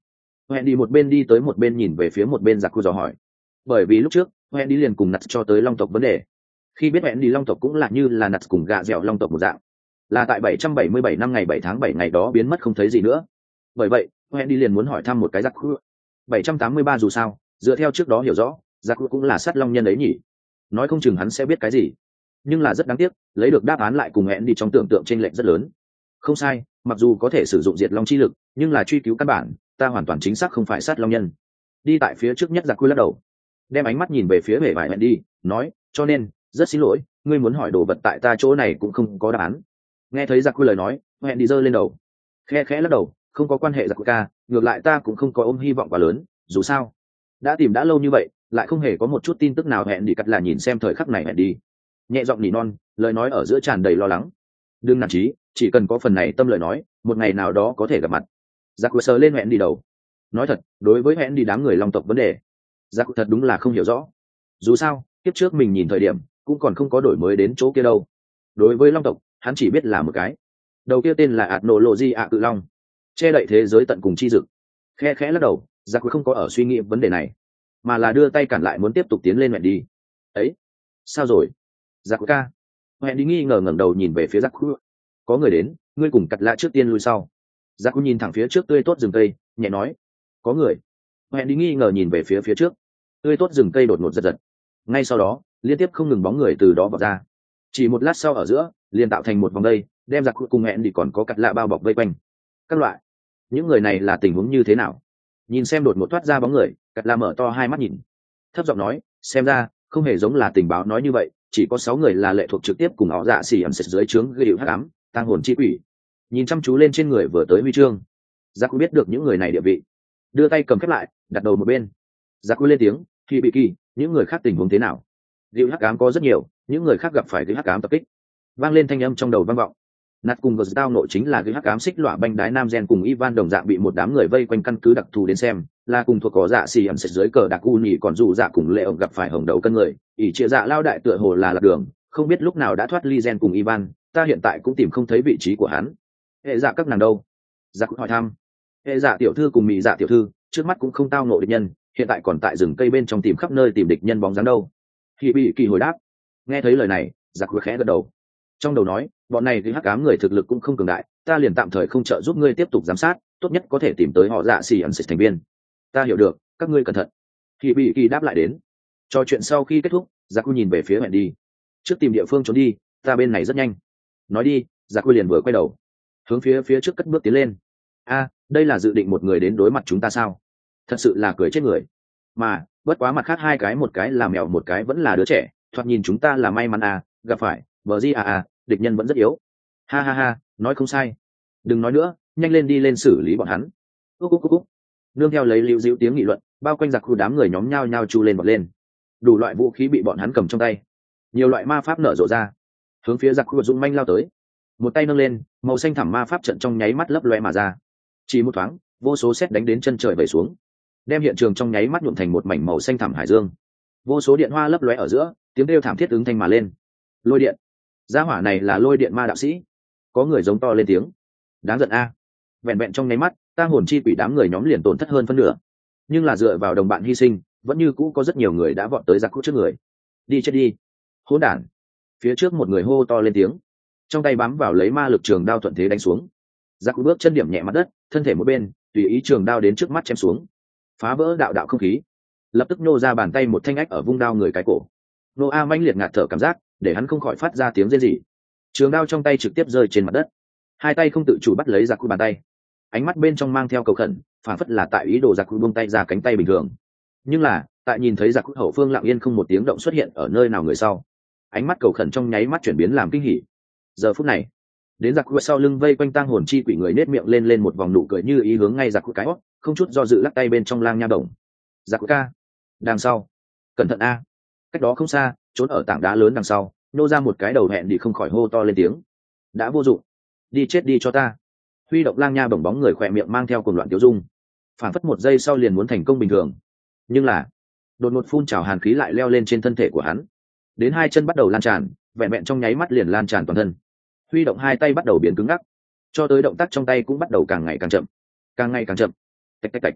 hẹn đi một bên đi tới một bên nhìn về phía một bên giặc cua dò hỏi. Bởi vì lúc trước hẹn đi liền cùng nặt cho tới long tộc vấn đề. Khi biết hẹn đi long tộc cũng là như là nặt cùng gạ dẻo long tộc một dạng, là tại bảy trăm bảy mươi bảy năm ngày bảy tháng bảy ngày đó biến mất không thấy gì nữa. Bởi vậy hẹn đi liền muốn hỏi thăm một cái giặc cua. bảy trăm tám mươi ba dù sao dựa theo trước đó hiểu rõ giặc cua cũng là sát long nhân ấy nhỉ, nói không chừng hắn sẽ biết cái gì. Nhưng là rất đáng tiếc, lấy được đáp án lại cùng hẹn đi trong tưởng tượng chênh lệch rất lớn. Không sai, mặc dù có thể sử dụng diệt long chi lực, nhưng là truy cứu căn bản, ta hoàn toàn chính xác không phải sát long nhân. Đi tại phía trước nhất giặc cua lắc đầu, đem ánh mắt nhìn về phía bề vải hẹn đi, nói, cho nên rất xin lỗi, ngươi muốn hỏi đồ vật tại ta chỗ này cũng không có đáp án. Nghe thấy giặc cua lời nói, hẹn đi giơ lên đầu, khe khẽ lắc đầu, không có quan hệ giặc cua ca, ngược lại ta cũng không có ôm hy vọng quá lớn, dù sao đã tìm đã lâu như vậy, lại không hề có một chút tin tức nào. Hẹn đi cắt là nhìn xem thời khắc này hẹn đi, nhẹ giọng nỉ non, lời nói ở giữa tràn đầy lo lắng. Đừng nản chí, chỉ cần có phần này tâm lời nói, một ngày nào đó có thể gặp mặt. Giặc cua sờ lên hẹn đi đầu, nói thật, đối với hẹn đi đám người long tộc vấn đề, giặc cua thật đúng là không hiểu rõ. Dù sao kiếp trước mình nhìn thời điểm cũng còn không có đổi mới đến chỗ kia đâu. Đối với long tộc hắn chỉ biết là một cái đầu kia tên là ạt nổ lộ di ạ cự long, che đậy thế giới tận cùng chi dực. Khe khẽ lắc đầu, giặc cua không có ở suy nghĩ vấn đề này, mà là đưa tay cản lại muốn tiếp tục tiến lên hẹn đi. Ấy, sao rồi giặc cua ca? Hẹn đi nghi ngờ ngẩng đầu nhìn về phía giặc cua. Có người đến, ngươi cùng cặt lạ trước tiên lui sau. Giặc cua nhìn thẳng phía trước tươi tốt rừng cây, nhẹ nói, có người. Hẹn đi nghi ngờ nhìn về phía phía trước, tươi tốt rừng cây đột ngột giật giật, ngay sau đó liên tiếp không ngừng bóng người từ đó vọt ra. Chỉ một lát sau ở giữa liền tạo thành một vòng đây, đem giặc cua cùng hẹn đi còn có cặt lạ bao bọc vây quanh. Các loại, những người này là tình huống như thế nào? Nhìn xem đột ngột thoát ra bóng người, cặt lạ mở to hai mắt nhìn, thấp giọng nói, xem ra không hề giống là tình báo nói như vậy, chỉ có sáu người là lệ thuộc trực tiếp cùng họ dạ xỉ ẩn sệt dưới trướng gây hiệu hắc ám tăng hồn chi quỷ. Nhìn chăm chú lên trên người vừa tới huy chương, giặc cua biết được những người này địa vị, đưa tay cầm khép lại, đặt đầu một bên. Giặc cua lên tiếng, khi bị kỳ, những người khác tình huống thế nào? Gây hắc ám có rất nhiều, những người khác gặp phải gây hắc ám tập kích. Vang lên thanh âm trong đầu vang vọng. Nạt cùng gật tao nội chính là gây hắc ám xích lọa banh đái nam gen cùng Ivan đồng dạng bị một đám người vây quanh, căn cứ đặc thù đến xem là cùng thuộc có dạ xỉ ẩn sệt dưới cờ đặc u nhỉ, còn dù dạ cùng lệ ổng gặp phải hồng đầu cân người ỷ chia dạ lao đại tựa hồ là lạc đường, không biết lúc nào đã thoát ly gen cùng Ivan, ta hiện tại cũng tìm không thấy vị trí của hắn. Hệ dạ các nàng đâu? Giặc hỏi thăm. Hệ dạ tiểu thư cùng mị dạ tiểu thư trước mắt cũng không tao nộ địch nhân, hiện tại còn tại rừng cây bên trong tìm khắp nơi tìm địch nhân bóng dáng đâu. Khi bị kỳ hồi đáp. Nghe thấy lời này, giặc khẽ gật đầu, trong đầu nói, bọn này thì hắc ám người thực lực cũng không cường đại, ta liền tạm thời không trợ giúp ngươi tiếp tục giám sát, tốt nhất có thể tìm tới họ dạ xỉ ẩn sệt thành viên. Ta hiểu được, các ngươi cẩn thận. Khi bị kỳ đáp lại đến. Trò chuyện sau khi kết thúc, giặc nhìn về phía hẹn đi, trước tìm địa phương trốn đi, ta bên này rất nhanh. Nói đi, giặc liền vừa quay đầu, hướng phía phía trước cất bước tiến lên. A, đây là dự định một người đến đối mặt chúng ta sao? Thật sự là cười chết người. Mà bất quá mặt khác hai cái, một cái là mèo, một cái vẫn là đứa trẻ, thoạt nhìn chúng ta là may mắn à, gặp phải bờ di à à, địch nhân vẫn rất yếu. Ha ha ha, nói không sai. Đừng nói nữa, nhanh lên đi lên xử lý bọn hắn. Cúc cúc cúc cúc. Nương theo lấy lưu dĩu tiếng nghị luận, bao quanh giặc khu đám người nhóm nhao nhao chu lên bật lên. Đủ loại vũ khí bị bọn hắn cầm trong tay, nhiều loại ma pháp nở rộ ra, hướng phía giặc khu dũng manh lao tới. Một tay nâng lên, màu xanh thẳm ma pháp trận trong nháy mắt lấp loe mà ra. Chỉ một thoáng, vô số sét đánh đến chân trời vẩy xuống, đem hiện trường trong nháy mắt nhuộm thành một mảnh màu xanh thẳm hải dương. Vô số điện hoa lấp lóe ở giữa, tiếng kêu thảm thiết ứng thanh mà lên. Lôi điện, gia hỏa này là lôi điện ma đạo sĩ. Có người giống to lên tiếng. Đáng giận a. Vẹn vẹn trong nháy mắt, tang hồn chi quỷ đám người nhóm liền tổn thất hơn phân nửa. Nhưng là dựa vào đồng bạn hy sinh, vẫn như cũ có rất nhiều người đã vọt tới giặc cút trước người. Đi chết đi, hỗn đản. Phía trước một người hô to lên tiếng, trong tay bám vào lấy ma lực trường đao thuận thế đánh xuống. Giặc cút bước chân điểm nhẹ mặt đất, thân thể một bên, tùy ý trường đao đến trước mắt chém xuống, phá vỡ đạo đạo không khí. Lập tức nô ra bàn tay một thanh ách ở vung đao người cái cổ. Nô a mãnh liệt ngạt thở cảm giác, để hắn không khỏi phát ra tiếng rên rỉ. Trường đao trong tay trực tiếp rơi trên mặt đất, hai tay không tự chủ bắt lấy giặc cút bàn tay, ánh mắt bên trong mang theo cầu khẩn, phản phất là tại ý đồ giặc cút buông tay ra cánh tay bình thường. Nhưng là tại nhìn thấy giặc cút hậu phương lặng yên không một tiếng động xuất hiện ở nơi nào người sau, ánh mắt cầu khẩn trong nháy mắt chuyển biến làm kinh hỉ. Giờ phút này, đến giặc cút sau lưng vây quanh tang hồn chi quỷ người nết miệng lên lên một vòng nụ cười như ý, hướng ngay giặc cút cái hót, không chút do dự lắc tay bên trong lang nha đồng. Giặc cút ca, đằng sau, cẩn thận a. Cách đó không xa, trốn ở tảng đá lớn đằng sau, nô ra một cái đầu hẹn đi không khỏi hô to lên tiếng. Đã vô dụng, đi chết đi cho ta. Huy động lang nha bổng bóng người khỏe miệng mang theo cuồng loạn tiêu dung, phản phất một giây sau liền muốn thành công bình thường. Nhưng là đột ngột phun trào hàn khí lại leo lên trên thân thể của hắn, đến hai chân bắt đầu lan tràn, vẹn vẹn trong nháy mắt liền lan tràn toàn thân. Huy động hai tay bắt đầu biến cứng ngắc, cho tới động tác trong tay cũng bắt đầu càng ngày càng chậm, càng ngày càng chậm. Tạch tạch tạch.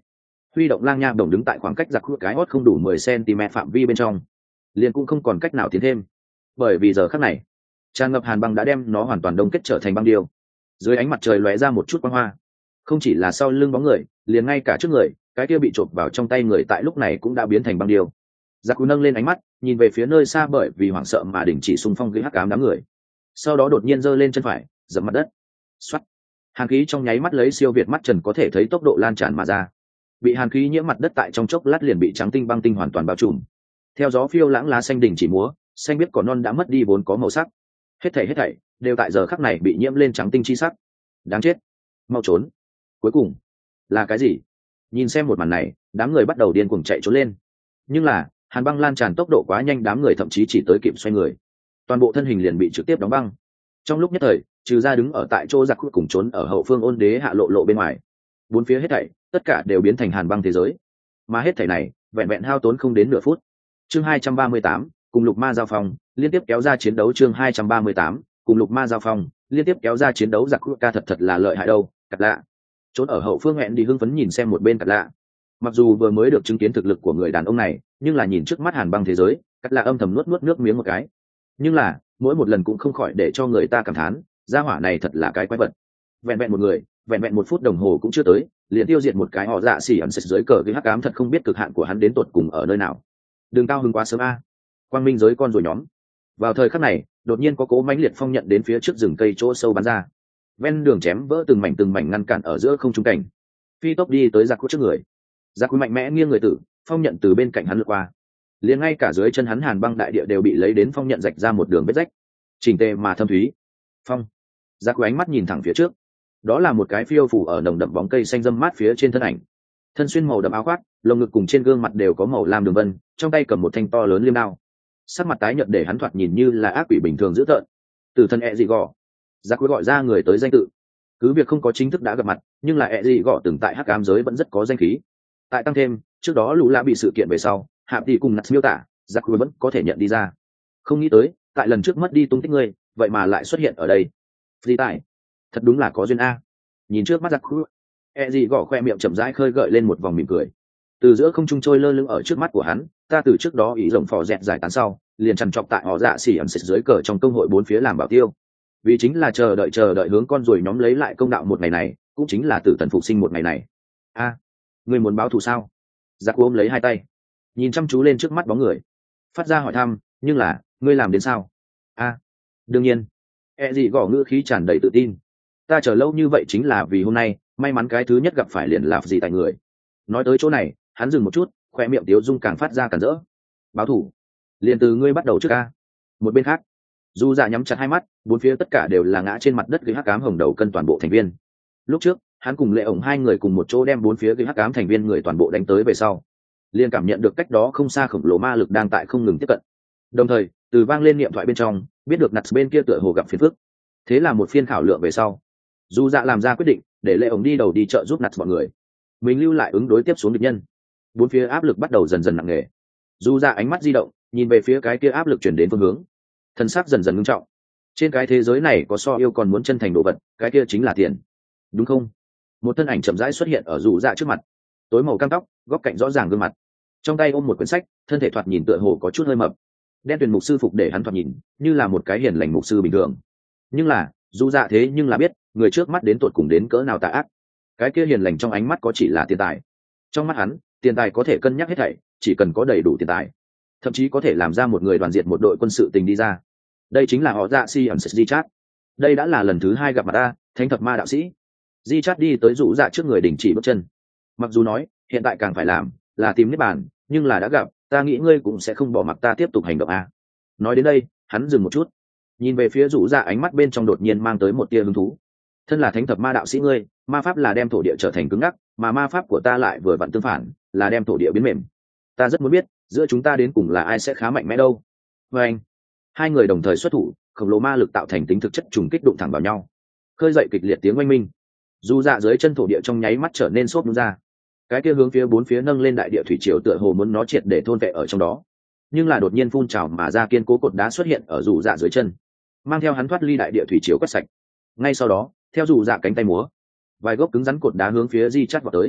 huy động lang nha đồng đứng tại khoảng cách giặc cua cái hót không đủ mười cm phạm vi bên trong, liền cũng không còn cách nào tiến thêm, bởi vì giờ khắc này tràn ngập hàn băng đã đem nó hoàn toàn đông kết trở thành băng điêu. Dưới ánh mặt trời lóe ra một chút quang hoa, không chỉ là sau lưng bóng người, liền ngay cả trước người cái kia bị chộp vào trong tay người tại lúc này cũng đã biến thành băng điêu. Giặc cú nâng lên ánh mắt nhìn về phía nơi xa bởi vì hoảng sợ mà đình chỉ xung phong gây hắc ám đám người, sau đó đột nhiên giơ lên chân phải dẫm mặt đất. Xoắt, hàn khí trong nháy mắt lấy siêu việt mắt trần có thể thấy tốc độ lan tràn mà ra, bị hàn khí nhiễm mặt đất tại trong chốc lát liền bị trắng tinh băng tinh hoàn toàn bao trùm. Theo gió phiêu lãng lá xanh đỉnh chỉ múa, xanh biết cỏ non đã mất đi vốn có màu sắc, hết thảy hết thảy đều tại giờ khắc này bị nhiễm lên trắng tinh chi sắc. Đáng chết, mau trốn. Cuối cùng là cái gì? Nhìn xem một màn này, đám người bắt đầu điên cuồng chạy trốn lên, nhưng là hàn băng lan tràn tốc độ quá nhanh, đám người thậm chí chỉ tới kịp xoay người, toàn bộ thân hình liền bị trực tiếp đóng băng. Trong lúc nhất thời, trừ ra đứng ở tại chỗ giặc cuối cùng trốn ở hậu phương ôn đế hạ lộ lộ bên ngoài, bốn phía hết thảy tất cả đều biến thành hàn băng thế giới, mà hết thảy này vẹn vẹn hao tốn không đến nửa phút. Chương hai trăm ba mươi tám, cùng lục ma giao phong, liên tiếp kéo ra chiến đấu. Chương hai trăm ba mươi tám, cùng lục ma giao phong, liên tiếp kéo ra chiến đấu. Giặc ca thật thật là lợi hại đâu. Cắt lạ trốn ở hậu phương hẹn đi hưng phấn nhìn xem một bên cắt lạ. Mặc dù vừa mới được chứng kiến thực lực của người đàn ông này, nhưng là nhìn trước mắt hàn băng thế giới, cắt lạ âm thầm nuốt nuốt nước miếng một cái. Nhưng là mỗi một lần cũng không khỏi để cho người ta cảm thán, gia hỏa này thật là cái quái vật. Vẹn vẹn một người, vẹn vẹn một phút đồng hồ cũng chưa tới, liền tiêu diệt một cái họ dạ xỉ ẩn sệt dưới cờ cái hắc ám, thật không biết cực hạn của hắn đến tột cùng ở nơi nào. Đường cao hứng quá sớm a. Quang minh giới con rồi nhóm. Vào thời khắc này, đột nhiên có cố mãnh liệt phong nhận đến phía trước rừng cây chỗ sâu bắn ra, ven đường chém vỡ từng mảnh từng mảnh ngăn cản ở giữa không trung cảnh, phi tốc đi tới giặc cú trước người. Giặc cú mạnh mẽ nghiêng người tử, phong nhận từ bên cạnh hắn lướt qua, liền ngay cả dưới chân hắn hàn băng đại địa đều bị lấy đến phong nhận rạch ra một đường vết rách, chỉnh tề mà thâm thúy. Phong. Giặc cú ánh mắt nhìn thẳng phía trước, đó là một cái phiêu phủ ở nồng đậm bóng cây xanh râm mát phía trên thân ảnh, thân xuyên màu đậm áo khoác, lồng ngực cùng trên gương mặt đều có màu lam đường vân, trong tay cầm một thanh to lớn liêm đao, sắc mặt tái nhợt để hắn thoạt nhìn như là ác quỷ bình thường dữ tợn. Từ thân ẹ dị gò, giặc quái gọi ra người tới danh tự. Cứ việc không có chính thức đã gặp mặt, nhưng là ẹ dị gò từng tại hắc ám giới vẫn rất có danh khí. Tại tăng thêm trước đó lũ lã bị sự kiện về sau, hạp tỷ cùng nặt miêu tả, giặc quái vẫn có thể nhận đi ra. Không nghĩ tới tại lần trước mất đi tung tích ngươi, vậy mà lại xuất hiện ở đây. Gì tại thật đúng là có duyên a. Nhìn trước mắt giặc quái, ẹ dị gò khoe miệng chậm rãi khơi gợi lên một vòng mỉm cười, từ giữa không trung trôi lơ lửng ở trước mắt của hắn. Ta từ trước đó ý rồng phò dẹt giải tán sau, liền trằn trọc tại họ dạ xỉ ẩn sệt dưới cờ trong công hội bốn phía làm bảo tiêu, vì chính là chờ đợi chờ đợi hướng con rồi nhóm lấy lại công đạo một ngày này, cũng chính là tử thần phục sinh một ngày này. A, à, ngươi muốn báo thù sao? Giặc ôm lấy hai tay, nhìn chăm chú lên trước mắt bóng người, phát ra hỏi thăm. Nhưng là ngươi làm đến sao? A, à, đương nhiên. E gì gõ ngữ khí tràn đầy tự tin. Ta chờ lâu như vậy chính là vì hôm nay, may mắn cái thứ nhất gặp phải liền là gì tại người. Nói tới chỗ này, hắn dừng một chút, khoe miệng tiếu dung càng phát ra càng rỡ. Báo thù liền từ ngươi bắt đầu trước a. Một bên khác, dù dạ nhắm chặt hai mắt, bốn phía tất cả đều là ngã trên mặt đất gây hắc ám hồng đầu cân toàn bộ thành viên. Lúc trước hắn cùng lệ ổng hai người cùng một chỗ đem bốn phía gây hắc ám thành viên người toàn bộ đánh tới về sau, liền cảm nhận được cách đó không xa khổng lồ ma lực đang tại không ngừng tiếp cận. Đồng thời từ vang lên niệm thoại bên trong biết được nặt bên kia tựa hồ gặp phiền phức. Thế là một phiên khảo lượng về sau, dù dạ làm ra quyết định để lệ ổng đi đầu đi trợ giúp nặt mọi người, mình lưu lại ứng đối tiếp xuống địch nhân. Bốn phía áp lực bắt đầu dần dần nặng nề. Dù dạ ánh mắt di động nhìn về phía cái kia áp lực chuyển đến phương hướng, thân xác dần dần ngưng trọng. Trên cái thế giới này có so yêu còn muốn chân thành đồ vật, cái kia chính là tiền, đúng không? Một thân ảnh chậm rãi xuất hiện ở dù dạ trước mặt, tối màu cam tóc, góc cạnh rõ ràng gương mặt, trong tay ôm một quyển sách, thân thể thoạt nhìn tựa hồ có chút hơi mập. Đen tuyền mục sư phục để hắn thoạt nhìn như là một cái hiền lành mục sư bình thường, nhưng là dù dạ thế nhưng là biết người trước mắt đến tột cùng đến cỡ nào tà ác. Cái kia hiền lành trong ánh mắt có chỉ là tiền tài. Trong mắt hắn, tiền tài có thể cân nhắc hết thảy, chỉ cần có đầy đủ tiền tài, thậm chí có thể làm ra một người đoàn diệt một đội quân sự tình đi ra. Đây chính là họ dạ si ẩn sệt di chát. Đây đã là lần thứ hai gặp mặt ta, thánh thập ma đạo sĩ. Di chát đi tới rủ dạ trước người đình chỉ bước chân. Mặc dù nói hiện tại càng phải làm là tìm niết bàn, nhưng là đã gặp, ta nghĩ ngươi cũng sẽ không bỏ mặc ta tiếp tục hành động a. Nói đến đây hắn dừng một chút, nhìn về phía rủ dạ, ánh mắt bên trong đột nhiên mang tới một tia hứng thú. Thân là thánh thập ma đạo sĩ ngươi, ma pháp là đem thổ địa trở thành cứng ngắc, mà ma pháp của ta lại vừa vặn tương phản, là đem thổ địa biến mềm. Ta rất muốn biết giữa chúng ta đến cùng là ai sẽ khá mạnh mẽ đâu. Và anh, hai người đồng thời xuất thủ, khổng lồ ma lực tạo thành tính thực chất trùng kích đụng thẳng vào nhau, khơi dậy kịch liệt tiếng oanh minh. Dù dạ dưới chân thổ địa trong nháy mắt trở nên xốp nhún ra, cái kia hướng phía bốn phía nâng lên đại địa thủy triều tựa hồ muốn nó triệt để thôn vệ ở trong đó. Nhưng là đột nhiên phun trào mà ra kiên cố cột đá xuất hiện ở dù dạ dưới chân, mang theo hắn thoát ly đại địa thủy triều quét sạch. Ngay sau đó theo dù dạ cánh tay múa, vài gốc cứng rắn cột đá hướng phía di chắt vào tới.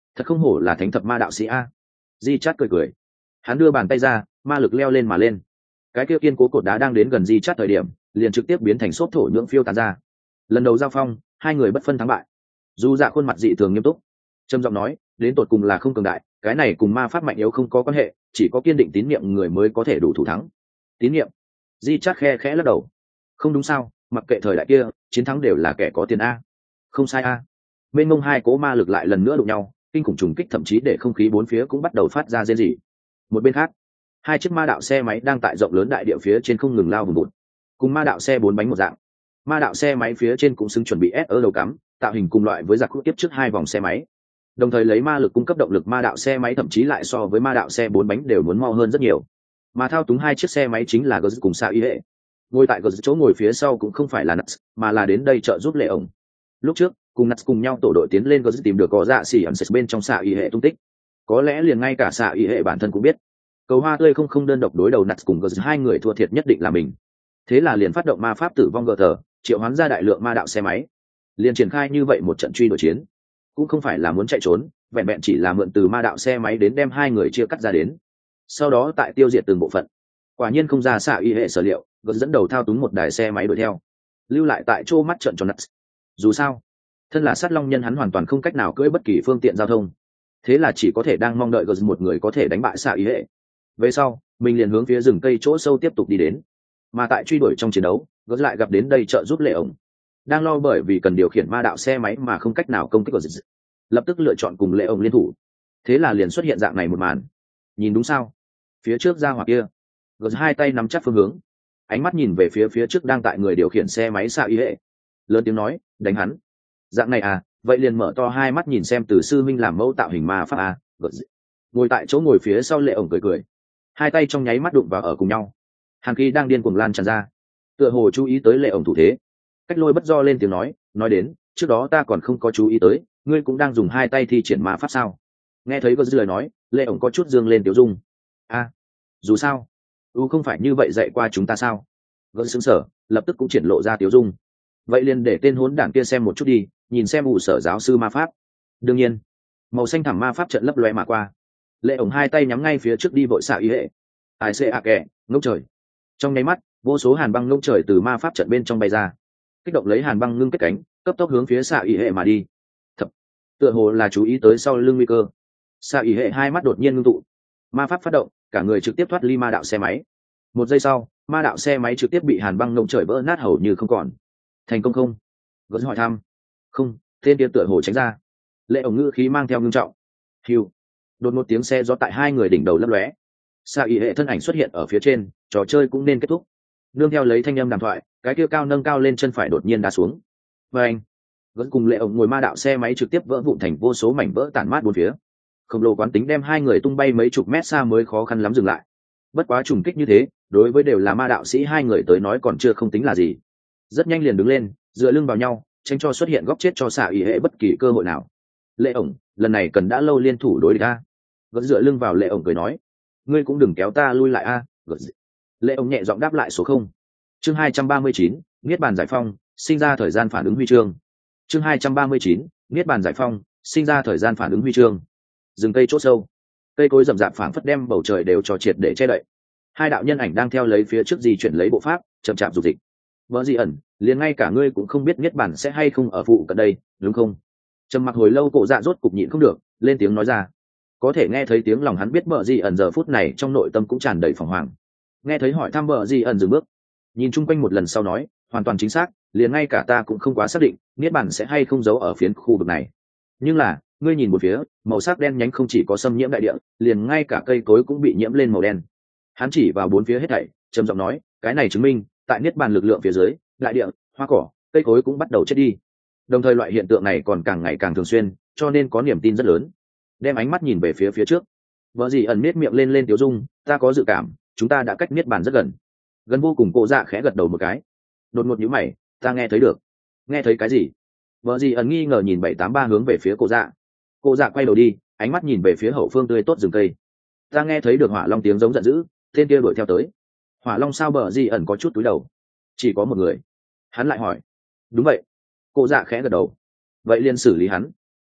Thật không hổ là thánh thập ma đạo sĩ a. Di Chát cười cười, hắn đưa bàn tay ra, ma lực leo lên mà lên. Cái kia kiên cố cột đá đang đến gần Di Chát thời điểm, liền trực tiếp biến thành xốp thổ nhưỡng phiêu tán ra. Lần đầu giao phong, hai người bất phân thắng bại. Dù Dạ khuôn mặt dị thường nghiêm túc, trầm giọng nói, đến tột cùng là không cường đại, cái này cùng ma pháp mạnh yếu không có quan hệ, chỉ có kiên định tín niệm người mới có thể đủ thủ thắng. Tín niệm? Di Chát khe khẽ lắc đầu. Không đúng sao, mặc kệ thời đại kia, chiến thắng đều là kẻ có tiền a. Không sai a. Bên mông hai cố ma lực lại lần nữa đụng nhau, kinh khủng trùng kích thậm chí để không khí bốn phía cũng bắt đầu phát ra rên rỉ. Một bên khác, hai chiếc ma đạo xe máy đang tại rộng lớn đại địa phía trên không ngừng lao vùng vụt, cùng ma đạo xe bốn bánh một dạng. Ma đạo xe máy phía trên cũng xứng chuẩn bị ép ở đầu cắm, tạo hình cùng loại với giặc tiếp trước hai vòng xe máy, đồng thời lấy ma lực cung cấp động lực. Ma đạo xe máy thậm chí lại so với ma đạo xe bốn bánh đều muốn mau hơn rất nhiều. Mà thao túng hai chiếc xe máy chính là Guz cùng Sa Y Hệ. Ngồi tại Guz chỗ ngồi phía sau cũng không phải là Nuts, mà là đến đây trợ giúp Lệ ổng. Lúc trước cùng Nuts cùng nhau tổ đội tiến lên Guz tìm được có dạ xỉ ẩn bên trong Sa Y Hệ tung tích. Có lẽ liền ngay cả Sa Y Hệ bản thân cũng biết, cầu hoa tươi không không đơn độc đối đầu Nuts cùng Guz hai người thua thiệt nhất định là mình. Thế là liền phát động ma pháp tử vong gờ tờ, triệu hoán ra đại lượng ma đạo xe máy, liền triển khai như vậy một trận truy đuổi chiến. Cũng không phải là muốn chạy trốn, vẹn vẹn chỉ là mượn từ ma đạo xe máy đến đem hai người chia cắt ra đến, sau đó tại tiêu diệt từng bộ phận. Quả nhiên không ra Sa Y Hệ sở liệu, Guz dẫn đầu thao túng một đài xe máy đuổi theo, lưu lại tại chỗ mắt trận cho Nuts. Dù sao, thân là sát long nhân, hắn hoàn toàn không cách nào cưỡi bất kỳ phương tiện giao thông, thế là chỉ có thể đang mong đợi Guz một người có thể đánh bại Sa Y Hệ. Về sau, mình liền hướng phía rừng cây chỗ sâu tiếp tục đi đến. Mà tại truy đuổi trong chiến đấu, Guz lại gặp đến đây trợ giúp Lệ ổng. Đang lo bởi vì cần điều khiển ma đạo xe máy mà không cách nào công kích Guz, lập tức lựa chọn cùng Lệ ổng liên thủ. Thế là liền xuất hiện dạng này một màn. Nhìn đúng sao? Phía trước ra hoặc kia, Guz hai tay nắm chắc phương hướng, ánh mắt nhìn về phía phía trước đang tại người điều khiển xe máy Sa Y Hệ, lớn tiếng nói, đánh hắn. Dạng này à? Vậy liền mở to hai mắt nhìn xem từ sư minh làm mẫu tạo hình ma pháp à? Guz ngồi tại chỗ ngồi phía sau Lệ ổng cười cười, hai tay trong nháy mắt đụng vào ở cùng nhau, hàng khí đang điên cuồng lan tràn ra, tựa hồ chú ý tới Lệ ổng thủ thế. Cách Lôi bất do lên tiếng nói, nói đến trước đó ta còn không có chú ý tới, ngươi cũng đang dùng hai tay thi triển ma pháp sao? Nghe thấy Guz lời nói, Lệ ổng có chút dương lên tiểu dung. A, dù sao, u không phải như vậy dạy qua chúng ta sao? Guz sững sờ, lập tức cũng triển lộ ra tiểu dung. Vậy liền để tên hỗn đản kia xem một chút đi, nhìn xem ủ sở giáo sư ma pháp. Đương nhiên, màu xanh thẳm ma pháp trận lấp loe mà qua. Lệ ổng hai tay nhắm ngay phía trước đi vội Sa Y Hệ. Ai xê a kẹ, ngốc trời. Trong nháy mắt, vô số hàn băng ngốc trời từ ma pháp trận bên trong bay ra, kích động lấy hàn băng ngưng kết cánh, cấp tốc hướng phía Sa Y Hệ mà đi. Thập, tựa hồ là chú ý tới sau lưng nguy cơ. Sa Y Hệ hai mắt đột nhiên ngưng tụ, ma pháp phát động, cả người trực tiếp thoát ly ma đạo xe máy. Một giây sau, ma đạo xe máy trực tiếp bị hàn băng ngông trời vỡ nát hầu như không còn. Thành công không? Guz hỏi thăm. Không, tên kia tựa hồ tránh ra. Lệ ổng ngữ khí mang theo ngưng trọng. Hiu. Đột một tiếng xe gió tại hai người đỉnh đầu lấp lóe. Sa Y Hệ thân ảnh xuất hiện ở phía trên, trò chơi cũng nên kết thúc. Nương theo lấy thanh âm đàm thoại, cái kia cao nâng cao lên chân phải đột nhiên đá xuống. Và anh, Guz cùng Lệ ổng ngồi ma đạo xe máy trực tiếp vỡ vụn thành vô số mảnh vỡ tản mát bốn phía. Khổng lồ quán tính đem hai người tung bay mấy chục mét xa mới khó khăn lắm dừng lại. Bất quá trùng kích như thế, đối với đều là ma đạo sĩ hai người tới nói còn chưa không tính là gì. Rất nhanh liền đứng lên, dựa lưng vào nhau, tránh cho xuất hiện góc chết cho Sa Y Hệ bất kỳ cơ hội nào. Lệ ổng, lần này cần đã lâu liên thủ đối địch a. Guz dựa lưng vào Lệ ổng cười nói, ngươi cũng đừng kéo ta lui lại a. Guz. Lệ ổng nhẹ giọng đáp lại số không. Chương hai trăm ba mươi chín, niết bàn giải phong, sinh ra thời gian phản ứng huy chương. Chương hai trăm ba mươi chín, niết bàn giải phong, sinh ra thời gian phản ứng huy chương. Rừng cây chỗ sâu, cây cối rậm rạp phảng phất đem bầu trời đều cho triệt để che đậy. Hai đạo nhân ảnh đang theo lấy phía trước di chuyển lấy bộ pháp, chậm chạp dục dịch. Vợ gì ẩn, liền ngay cả ngươi cũng không biết niết bàn sẽ hay không ở phụ cận đây, đúng không? Trầm mặc hồi lâu, Cổ Dạ rốt cục nhịn không được, lên tiếng nói ra. Có thể nghe thấy tiếng lòng hắn biết Bờ Gì ẩn giờ phút này trong nội tâm cũng tràn đầy phỏng hoàng. Nghe thấy hỏi thăm, Bờ Gì ẩn dừng bước, nhìn chung quanh một lần sau nói, hoàn toàn chính xác, liền ngay cả ta cũng không quá xác định niết bàn sẽ hay không giấu ở phiến khu vực này. Nhưng là, ngươi nhìn một phía, màu sắc đen nhánh không chỉ có xâm nhiễm đại địa, liền ngay cả cây cối cũng bị nhiễm lên màu đen. Hắn chỉ vào bốn phía hết thảy, trầm giọng nói, cái này chứng minh, tại niết bàn lực lượng phía dưới, đại địa, hoa cỏ, cây cối cũng bắt đầu chết đi. Đồng thời loại hiện tượng này còn càng ngày càng thường xuyên, cho nên có niềm tin rất lớn. Đem ánh mắt nhìn về phía phía trước. Vợ gì ẩn nết miệng lên lên tiểu dung, ta có dự cảm, chúng ta đã cách niết bàn rất gần. Gần vô cùng. Cổ Dạ khẽ gật đầu một cái. Đột ngột nhíu mày, ta nghe thấy được. Nghe thấy cái gì? Vợ gì ẩn nghi ngờ nhìn bảy tám ba hướng về phía Cổ Dạ. Cổ Dạ quay đầu đi, ánh mắt nhìn về phía hậu phương tươi tốt rừng cây. Ta nghe thấy được hỏa long tiếng giống giận dữ, tên kia đuổi theo tới. Hỏa long sao? Bờ gì ẩn có chút túi đầu. Chỉ có một người. Hắn lại hỏi. Đúng vậy. Cổ Dạ khẽ gật đầu. Vậy liền xử lý hắn.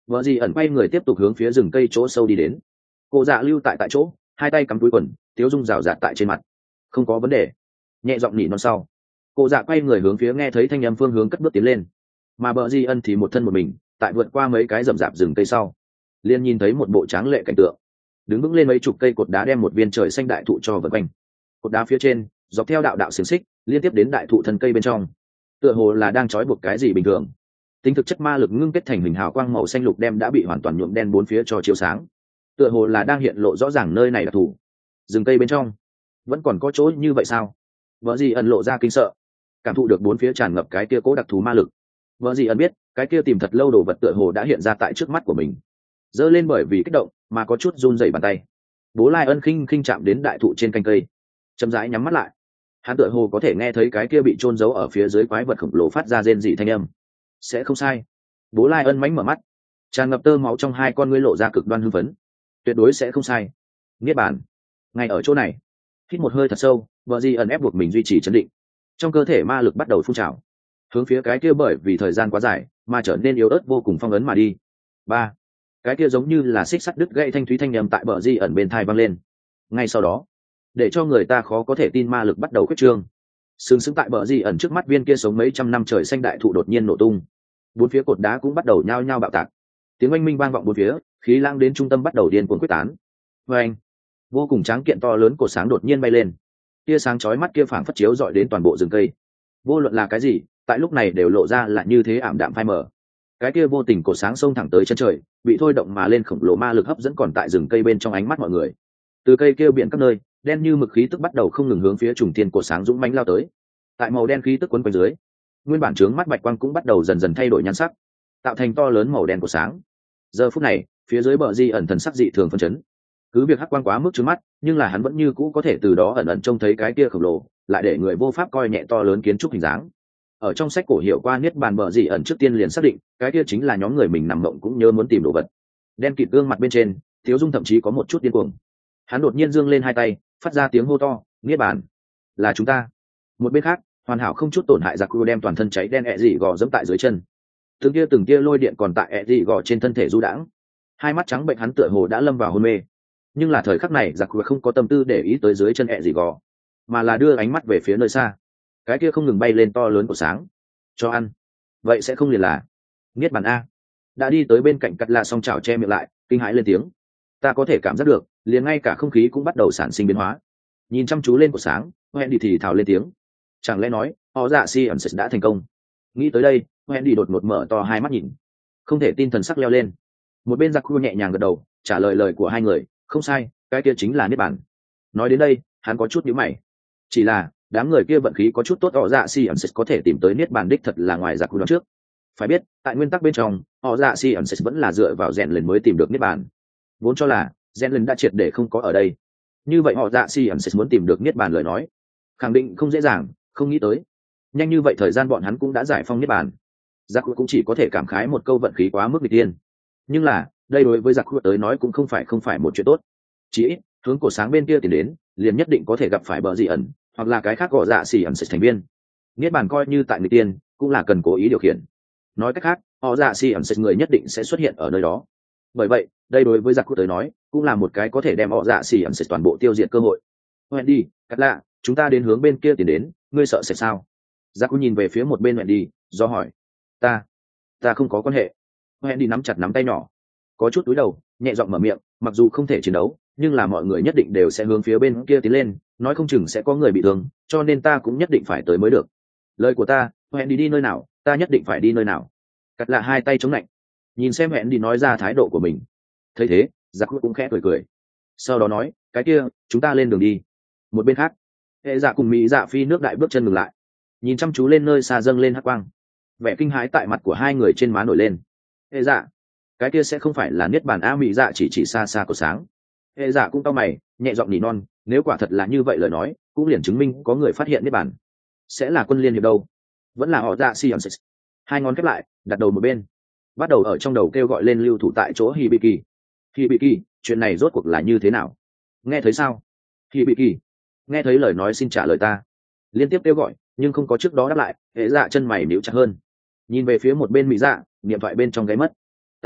vợ gì ẩn quay người tiếp tục hướng phía rừng cây chỗ sâu đi đến. Cô dạ lưu tại tại chỗ, hai tay cắm túi quần, tiếu dung rào rạt tại trên mặt. Không có vấn đề. Nhẹ giọng nhỉ non sau, cô dạ quay người hướng phía nghe thấy thanh âm phương hướng cất bước tiến lên. Mà bờ di ân thì một thân một mình tại vượt qua mấy cái rậm rạp rừng cây sau, liền nhìn thấy một bộ tráng lệ cảnh tượng. Đứng vững lên mấy chục cây cột đá đem một viên trời xanh đại thụ cho vần quanh. Cột đá phía trên dọc theo đạo đạo xiềng xích liên tiếp đến đại thụ thân cây bên trong, tựa hồ là đang trói buộc cái gì bình thường. Tính thực chất ma lực ngưng kết thành hình hào quang màu xanh lục đem đã bị hoàn toàn nhuộm đen bốn phía cho chiếu sáng, tựa hồ là đang hiện lộ rõ ràng nơi này là thủ. Rừng cây bên trong vẫn còn có chỗ như vậy sao? Vợ gì ẩn lộ ra kinh sợ, cảm thụ được bốn phía tràn ngập cái kia cố đặc thù ma lực. Vợ gì ẩn biết cái kia tìm thật lâu đồ vật tựa hồ đã hiện ra tại trước mắt của mình, giơ lên bởi vì kích động mà có chút run rẩy bàn tay. Bố Lai Ân khinh khinh chạm đến đại thụ trên cành cây, chậm rãi nhắm mắt lại. Hắn tựa hồ có thể nghe thấy cái kia bị chôn giấu ở phía dưới quái vật khổng lồ phát ra rên rỉ thanh âm. Sẽ không sai. Bố Lai Ân mánh mở mắt, tràn ngập tơ máu trong hai con ngươi lộ ra cực đoan hưng phấn. Tuyệt đối sẽ không sai. Niết bàn ngay ở chỗ này. Hít một hơi thật sâu, vợ di ẩn ép buộc mình duy trì trấn định. Trong cơ thể ma lực bắt đầu phun trào, hướng phía cái kia bởi vì thời gian quá dài mà trở nên yếu ớt vô cùng phong ấn mà đi. Ba, cái kia giống như là xích sắt đứt gãy thanh thúy thanh nhầm tại bờ di ẩn bên thai vang lên. Ngay sau đó, để cho người ta khó có thể tin ma lực bắt đầu khuyết trương. Sừng sững tại bờ di ẩn trước mắt viên kia sống mấy trăm năm trời xanh đại thụ đột nhiên nổ tung, bốn phía cột đá cũng bắt đầu nhao nhao bạo tạc. Tiếng oanh minh vang vọng bốn phía, khí lãng đến trung tâm bắt đầu điên cuồng quyết tán. Và anh, vô cùng tráng kiện to lớn cột sáng đột nhiên bay lên, tia sáng chói mắt kia phảng phất chiếu rọi đến toàn bộ rừng cây. Vô luận là cái gì, tại lúc này đều lộ ra là như thế ảm đạm phai mờ. Cái kia vô tình cột sáng xông thẳng tới chân trời, bị thôi động mà lên khổng lồ ma lực hấp dẫn còn tại rừng cây bên trong ánh mắt mọi người. Từ cây kia biển các nơi, đen như mực khí tức bắt đầu không ngừng hướng phía trùng thiên cột sáng dũng mãnh lao tới. Tại màu đen khí tức quấn quanh dưới, nguyên bản trướng mắt bạch quang cũng bắt đầu dần dần thay đổi nhan sắc, tạo thành to lớn màu đen của sáng. Giờ phút này, phía dưới bờ di ẩn thần sắc dị thường phân chấn. Cứ việc hắc quang quá mức trướng mắt, nhưng là hắn vẫn như cũ có thể từ đó ẩn ẩn trông thấy cái kia khổng lồ, lại để người vô pháp coi nhẹ to lớn kiến trúc hình dáng. Ở trong sách cổ hiểu qua niết bàn bờ di ẩn trước tiên liền xác định, cái kia chính là nhóm người mình nằm mộng cũng nhớ muốn tìm đồ vật. Đen kịt gương mặt bên trên, Thiếu Dung thậm chí có một chút điên cuồng. Hắn đột nhiên giương lên hai tay, phát ra tiếng hô to, niết bàn, là chúng ta. Một bên khác, hoàn hảo không chút tổn hại giặc cua đem toàn thân cháy đen ẹ dị gò dẫm tại dưới chân. Từng kia từng kia lôi điện còn tại ẹ dị gò trên thân thể du đãng. Hai mắt trắng bệnh hắn tựa hồ đã lâm vào hôn mê. Nhưng là thời khắc này giặc cua không có tâm tư để ý tới dưới chân ẹ dị gò, mà là đưa ánh mắt về phía nơi xa. Cái kia không ngừng bay lên to lớn của sáng. Cho ăn. Vậy sẽ không liền là niết bàn a. Đã đi tới bên cạnh cắt lạ song chảo che miệng lại, kinh hãi lên tiếng. Ta có thể cảm giác được, liền ngay cả không khí cũng bắt đầu sản sinh biến hóa. Nhìn chăm chú lên của sáng, Wendy thì thào lên tiếng. Chẳng lẽ nói họ dạ si ẩn đã thành công? Nghĩ tới đây, Wendy đột ngột mở to hai mắt nhìn, không thể tin thần sắc leo lên. Một bên giặc khu nhẹ nhàng gật đầu, trả lời lời của hai người, không sai, cái kia chính là niết bàn. Nói đến đây, hắn có chút nhíu mày. Chỉ là đám người kia vận khí có chút tốt, họ dạ si ẩn có thể tìm tới niết bàn đích thật là ngoài giặc khu đó trước. Phải biết, tại nguyên tắc bên trong, họ dạ si ẩn vẫn là dựa vào rèn lần mới tìm được niết bàn. Vốn cho là rèn lần đã triệt để không có ở đây. Như vậy họ dạ si ẩn muốn tìm được niết bàn lời nói, khẳng định không dễ dàng. Không nghĩ tới nhanh như vậy thời gian bọn hắn cũng đã giải phong niết bàn. Giặc cũng chỉ có thể cảm khái một câu vận khí quá mức nghịch tiên. Nhưng là đây đối với giặc tới nói cũng không phải không phải một chuyện tốt. Chỉ ít hướng cổ sáng bên kia tiến đến, liền nhất định có thể gặp phải bờ dị ẩn hoặc là cái khác gọi dạ xỉ ẩn thành viên. Niết bàn coi như tại nghịch tiên cũng là cần cố ý điều khiển. Nói cách khác, họ dạ xỉ ẩn người nhất định sẽ xuất hiện ở nơi đó. Bởi vậy đây đối với giặc tới nói cũng là một cái có thể đem họ dạ xỉ ẩn toàn bộ tiêu diệt cơ hội. Wendy, cắt lạ, chúng ta đến hướng bên kia tiến đến, ngươi sợ sẽ sao? Giác nhìn về phía một bên Wendy, do hỏi. Ta, ta không có quan hệ. Wendy nắm chặt nắm tay nhỏ, có chút túi đầu, nhẹ giọng mở miệng, mặc dù không thể chiến đấu, nhưng là mọi người nhất định đều sẽ hướng phía bên kia tiến lên, nói không chừng sẽ có người bị thương, cho nên ta cũng nhất định phải tới mới được. Lời của ta, Wendy đi nơi nào, ta nhất định phải đi nơi nào. Cắt lạ hai tay chống lạnh, nhìn xem Wendy nói ra thái độ của mình. Thấy thế, Giác cũng khẽ cười cười. Sau đó nói, cái kia, chúng ta lên đường đi. Một bên khác, hệ dạ cùng mỹ dạ phi nước đại bước chân ngừng lại, nhìn chăm chú lên nơi xa dâng lên hắc quang. Vẻ kinh hãi tại mặt của hai người trên má nổi lên. Hệ dạ, cái kia sẽ không phải là niết bàn a? Mỹ dạ chỉ chỉ xa xa của sáng. Hệ dạ cũng cau mày, nhẹ giọng nỉ non, nếu quả thật là như vậy lời nói, cũng liền chứng minh có người phát hiện niết bàn. Sẽ là quân liên hiệp đâu, vẫn là họ dạ si ẩn. Hai ngón khép lại, đặt đầu một bên, bắt đầu ở trong đầu kêu gọi lên lưu thủ tại chỗ Hibiki. Hibiki, chuyện này rốt cuộc là như thế nào? Nghe thấy sao? Hibiki, nghe thấy lời nói xin trả lời ta. Liên tiếp kêu gọi nhưng không có trước đó đáp lại. Hệ dạ chân mày níu chặt hơn, nhìn về phía một bên mỹ dạ, niệm thoại bên trong gáy mất. Ta muốn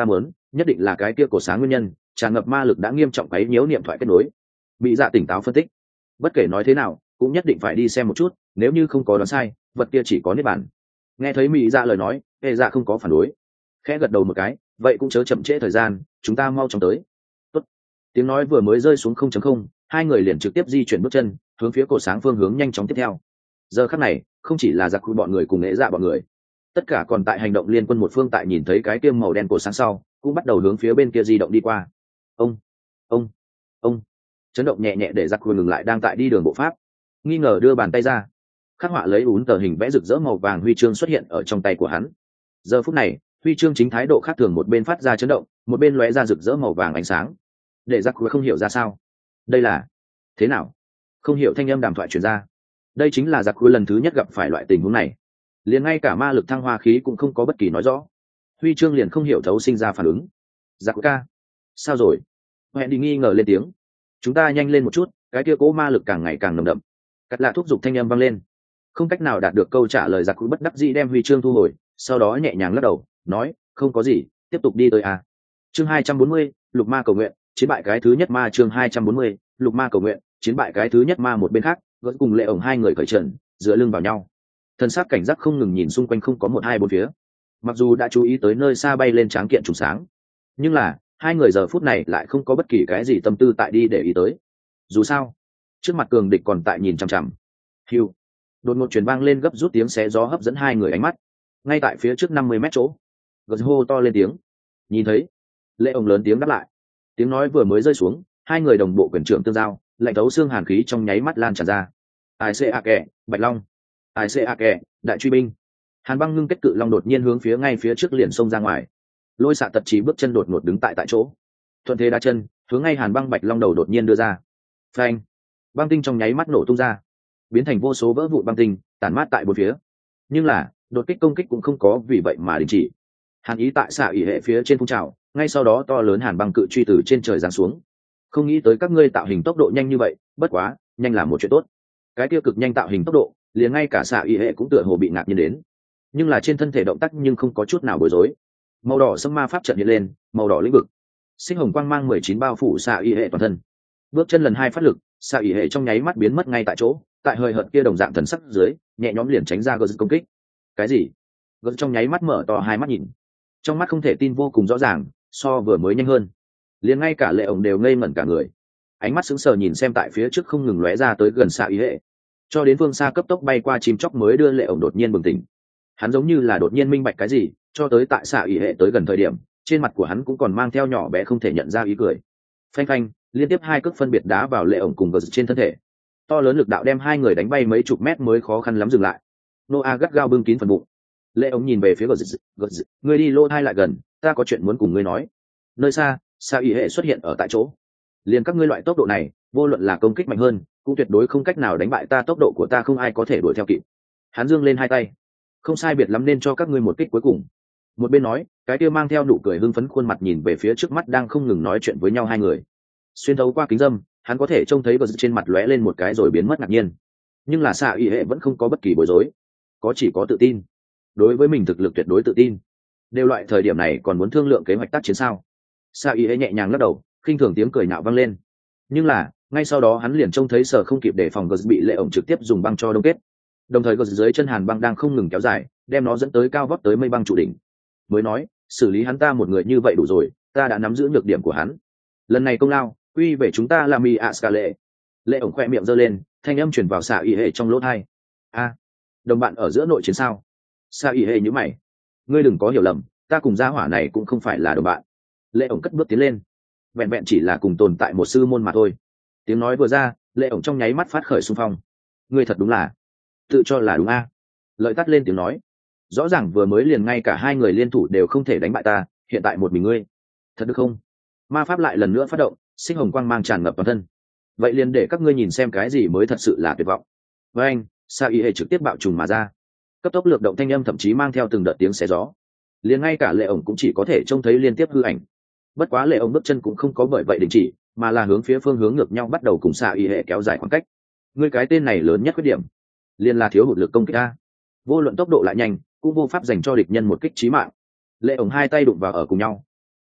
nhất định là cái kia cổ sáng nguyên nhân, tràn ngập ma lực đã nghiêm trọng quấy nhiễu niệm thoại kết nối. Mỹ dạ tỉnh táo phân tích, bất kể nói thế nào cũng nhất định phải đi xem một chút, nếu như không có đoán sai vật kia chỉ có niết bàn. Nghe thấy Mỹ dạ lời nói, hệ dạ không có phản đối, khẽ gật đầu một cái, vậy cũng chớ chậm trễ thời gian, chúng ta mau chóng tới. Tốt. Tiếng nói vừa mới rơi xuống không chấm không, hai người liền trực tiếp di chuyển bước chân hướng phía cổ sáng phương hướng nhanh chóng tiếp theo. Giờ khắc này không chỉ là giặc quy bọn người cùng nghệ dạ bọn người, tất cả còn tại hành động liên quân một phương tại nhìn thấy cái tiêm màu đen cổ sáng sau cũng bắt đầu hướng phía bên kia di động đi qua. Ông ông ông chấn động nhẹ nhẹ để giặc quy ngừng lại đang tại đi đường bộ pháp, nghi ngờ đưa bàn tay ra, khắc họa lấy ún tờ hình vẽ rực rỡ màu vàng huy chương xuất hiện ở trong tay của hắn. Giờ phút này huy chương chính thái độ khác thường, một bên phát ra chấn động, một bên lóe ra rực rỡ màu vàng ánh sáng, để giặc quy không hiểu ra sao đây là thế nào. Không hiểu thanh âm đàm thoại truyền ra, đây chính là giặc quy lần thứ nhất gặp phải loại tình huống này, liền ngay cả ma lực thăng hoa khí cũng không có bất kỳ nói rõ, huy chương liền không hiểu thấu sinh ra phản ứng. Giặc ca sao rồi? Hẹn đi nghi ngờ lên tiếng. Chúng ta nhanh lên một chút, cái kia cố ma lực càng ngày càng nồng đậm. Cắt lạ thúc giục thanh âm vang lên. Không cách nào đạt được câu trả lời, giặc quy bất đắc dĩ đem huy chương thu hồi, sau đó nhẹ nhàng lắc đầu nói không có gì, tiếp tục đi tới à. Chương hai trăm bốn mươi, lục ma cầu nguyện, chiến bại cái thứ nhất ma. Chương hai trăm bốn mươi, lục ma cầu nguyện, chiến bại cái thứ nhất ma. Một bên khác vẫn cùng Lệ ổng hai người cởi trần dựa lưng vào nhau, thân xác cảnh giác không ngừng nhìn xung quanh không có một hai bốn phía. Mặc dù đã chú ý tới nơi xa bay lên tráng kiện trùng sáng, nhưng là hai người giờ phút này lại không có bất kỳ cái gì tâm tư tại đi để ý tới. Dù sao trước mặt cường địch còn tại nhìn chằm chằm. Hiu, đột ngột truyền vang lên gấp rút tiếng xé gió hấp dẫn hai người ánh mắt. Ngay tại phía trước năm mươi mét chỗ, gật hô to lên tiếng. Nhìn thấy, Lệ ổng lớn tiếng đáp lại. Tiếng nói vừa mới rơi xuống, hai người đồng bộ quyền trưởng tương giao, lạnh thấu xương hàn khí trong nháy mắt lan tràn ra. Ai xê a kẻ, Bạch Long. Ai xê a kẻ, đại truy binh. Hàn băng ngưng kết cự long đột nhiên hướng phía ngay phía trước liền xông ra ngoài. Lôi xạ tật trí bước chân đột ngột đứng tại tại chỗ, thuận thế đá chân hướng ngay Hàn băng Bạch Long đầu đột nhiên đưa ra. Phanh, băng tinh trong nháy mắt nổ tung ra, biến thành vô số vỡ vụn băng tinh tản mát tại bốn phía. Nhưng là đột kích công kích cũng không có vì vậy mà đình chỉ. Hàn ý tại xạ ỉ hệ phía trên phun trào, ngay sau đó to lớn hàn băng cự truy từ trên trời giáng xuống. Không nghĩ tới các ngươi tạo hình tốc độ nhanh như vậy, bất quá nhanh là một chuyện tốt. Cái tiêu cực nhanh tạo hình tốc độ, liền ngay cả xạ ỉ hệ cũng tựa hồ bị ngạc nhiên đến. Nhưng là trên thân thể động tác nhưng không có chút nào bối rối. Màu đỏ sâm ma pháp trận hiện lên, màu đỏ lĩnh vực, sinh hồng quang mang mười chín bao phủ xạ ỉ hệ toàn thân. Bước chân lần hai phát lực, xạ ỉ hệ trong nháy mắt biến mất ngay tại chỗ, tại hơi hợt kia đồng dạng thần sắc dưới, nhẹ nhõm liền tránh ra gờ công kích. Cái gì? Gờ trong nháy mắt mở to hai mắt nhìn, trong mắt không thể tin vô cùng rõ ràng, so vừa mới nhanh hơn. Liền ngay cả Lệ ổng đều ngây ngẩn cả người, ánh mắt sững sờ nhìn xem tại phía trước không ngừng lóe ra tới gần xạ ý hệ, cho đến phương xa cấp tốc bay qua chim chóc mới đưa Lệ ổng đột nhiên bừng tỉnh. Hắn giống như là đột nhiên minh bạch cái gì, cho tới tại xạ ý hệ tới gần thời điểm, trên mặt của hắn cũng còn mang theo nhỏ bé không thể nhận ra ý cười. Phanh phanh, liên tiếp hai cước phân biệt đá vào Lệ ổng cùng gờ trên thân thể, to lớn lực đạo đem hai người đánh bay mấy chục mét mới khó khăn lắm dừng lại. Noah gắt gao bưng kín phần bụng. Lệ ổng nhìn về phía gờ gờ, ngươi đi lô thai lại gần, ta có chuyện muốn cùng ngươi nói. Nơi xa, xạ ý hệ xuất hiện ở tại chỗ. Liền các ngươi loại tốc độ này, vô luận là công kích mạnh hơn, cũng tuyệt đối không cách nào đánh bại ta, tốc độ của ta không ai có thể đuổi theo kịp. Hắn giương lên hai tay, không sai biệt lắm nên cho các ngươi một kích cuối cùng. Một bên nói, cái kia mang theo nụ cười hưng phấn khuôn mặt nhìn về phía trước mắt đang không ngừng nói chuyện với nhau hai người. Xuyên thấu qua kính dâm, hắn có thể trông thấy bờ trên mặt lóe lên một cái rồi biến mất ngạc nhiên. Nhưng là xạ ý hệ vẫn không có bất kỳ bối rối, có chỉ có tự tin. Đối với mình thực lực tuyệt đối tự tin. Đều loại thời điểm này còn muốn thương lượng kế hoạch tác chiến sao? Sa Y nhẹ nhàng lắc đầu, khinh thường tiếng cười nhạo vang lên. Nhưng là ngay sau đó hắn liền trông thấy sở không kịp để phòng gờ bị Lệ ổng trực tiếp dùng băng cho đông kết, đồng thời gờ dưới chân hàn băng đang không ngừng kéo dài, đem nó dẫn tới cao vót tới mây băng trụ đỉnh. Mới nói xử lý hắn ta một người như vậy đủ rồi, ta đã nắm giữ nhược điểm của hắn. Lần này công lao quy về chúng ta là mi a scale. Lệ ổng khoe miệng giơ lên, thanh âm truyền vào Sa Y hệ trong lỗ tai. A, đồng bạn ở giữa nội chiến sao? Sa Y hệ nhíu mày, ngươi đừng có hiểu lầm, ta cùng gia hỏa này cũng không phải là đồng bạn. Lệ ổng cất bước tiến lên, vẹn vẹn chỉ là cùng tồn tại một sư môn mà thôi. Tiếng nói vừa ra, Lệ ổng trong nháy mắt phát khởi xung phong. Ngươi thật đúng là tự cho là đúng a. Lợi tắt lên tiếng nói, rõ ràng vừa mới liền ngay cả hai người liên thủ đều không thể đánh bại ta, hiện tại một mình ngươi, thật được không? Ma pháp lại lần nữa phát động, sinh hồng quang mang tràn ngập toàn thân. Vậy liền để các ngươi nhìn xem cái gì mới thật sự là tuyệt vọng. Với anh, Sa Y hệ trực tiếp bạo trùng mà ra, cấp tốc lược động thanh âm thậm chí mang theo từng đợt tiếng xé gió. Liền ngay cả Lệ ổng cũng chỉ có thể trông thấy liên tiếp hư ảnh. Bất quá Lệ ổng bước chân cũng không có bởi vậy đình chỉ, mà là hướng phía phương hướng ngược nhau bắt đầu cùng Sa Y hệ kéo dài khoảng cách. Ngươi cái tên này lớn nhất khuyết điểm liền là thiếu hụt lực công kích a. Vô luận tốc độ lại nhanh, cũng vô pháp dành cho địch nhân một kích chí mạng. Lệ ổng hai tay đụng vào ở cùng nhau,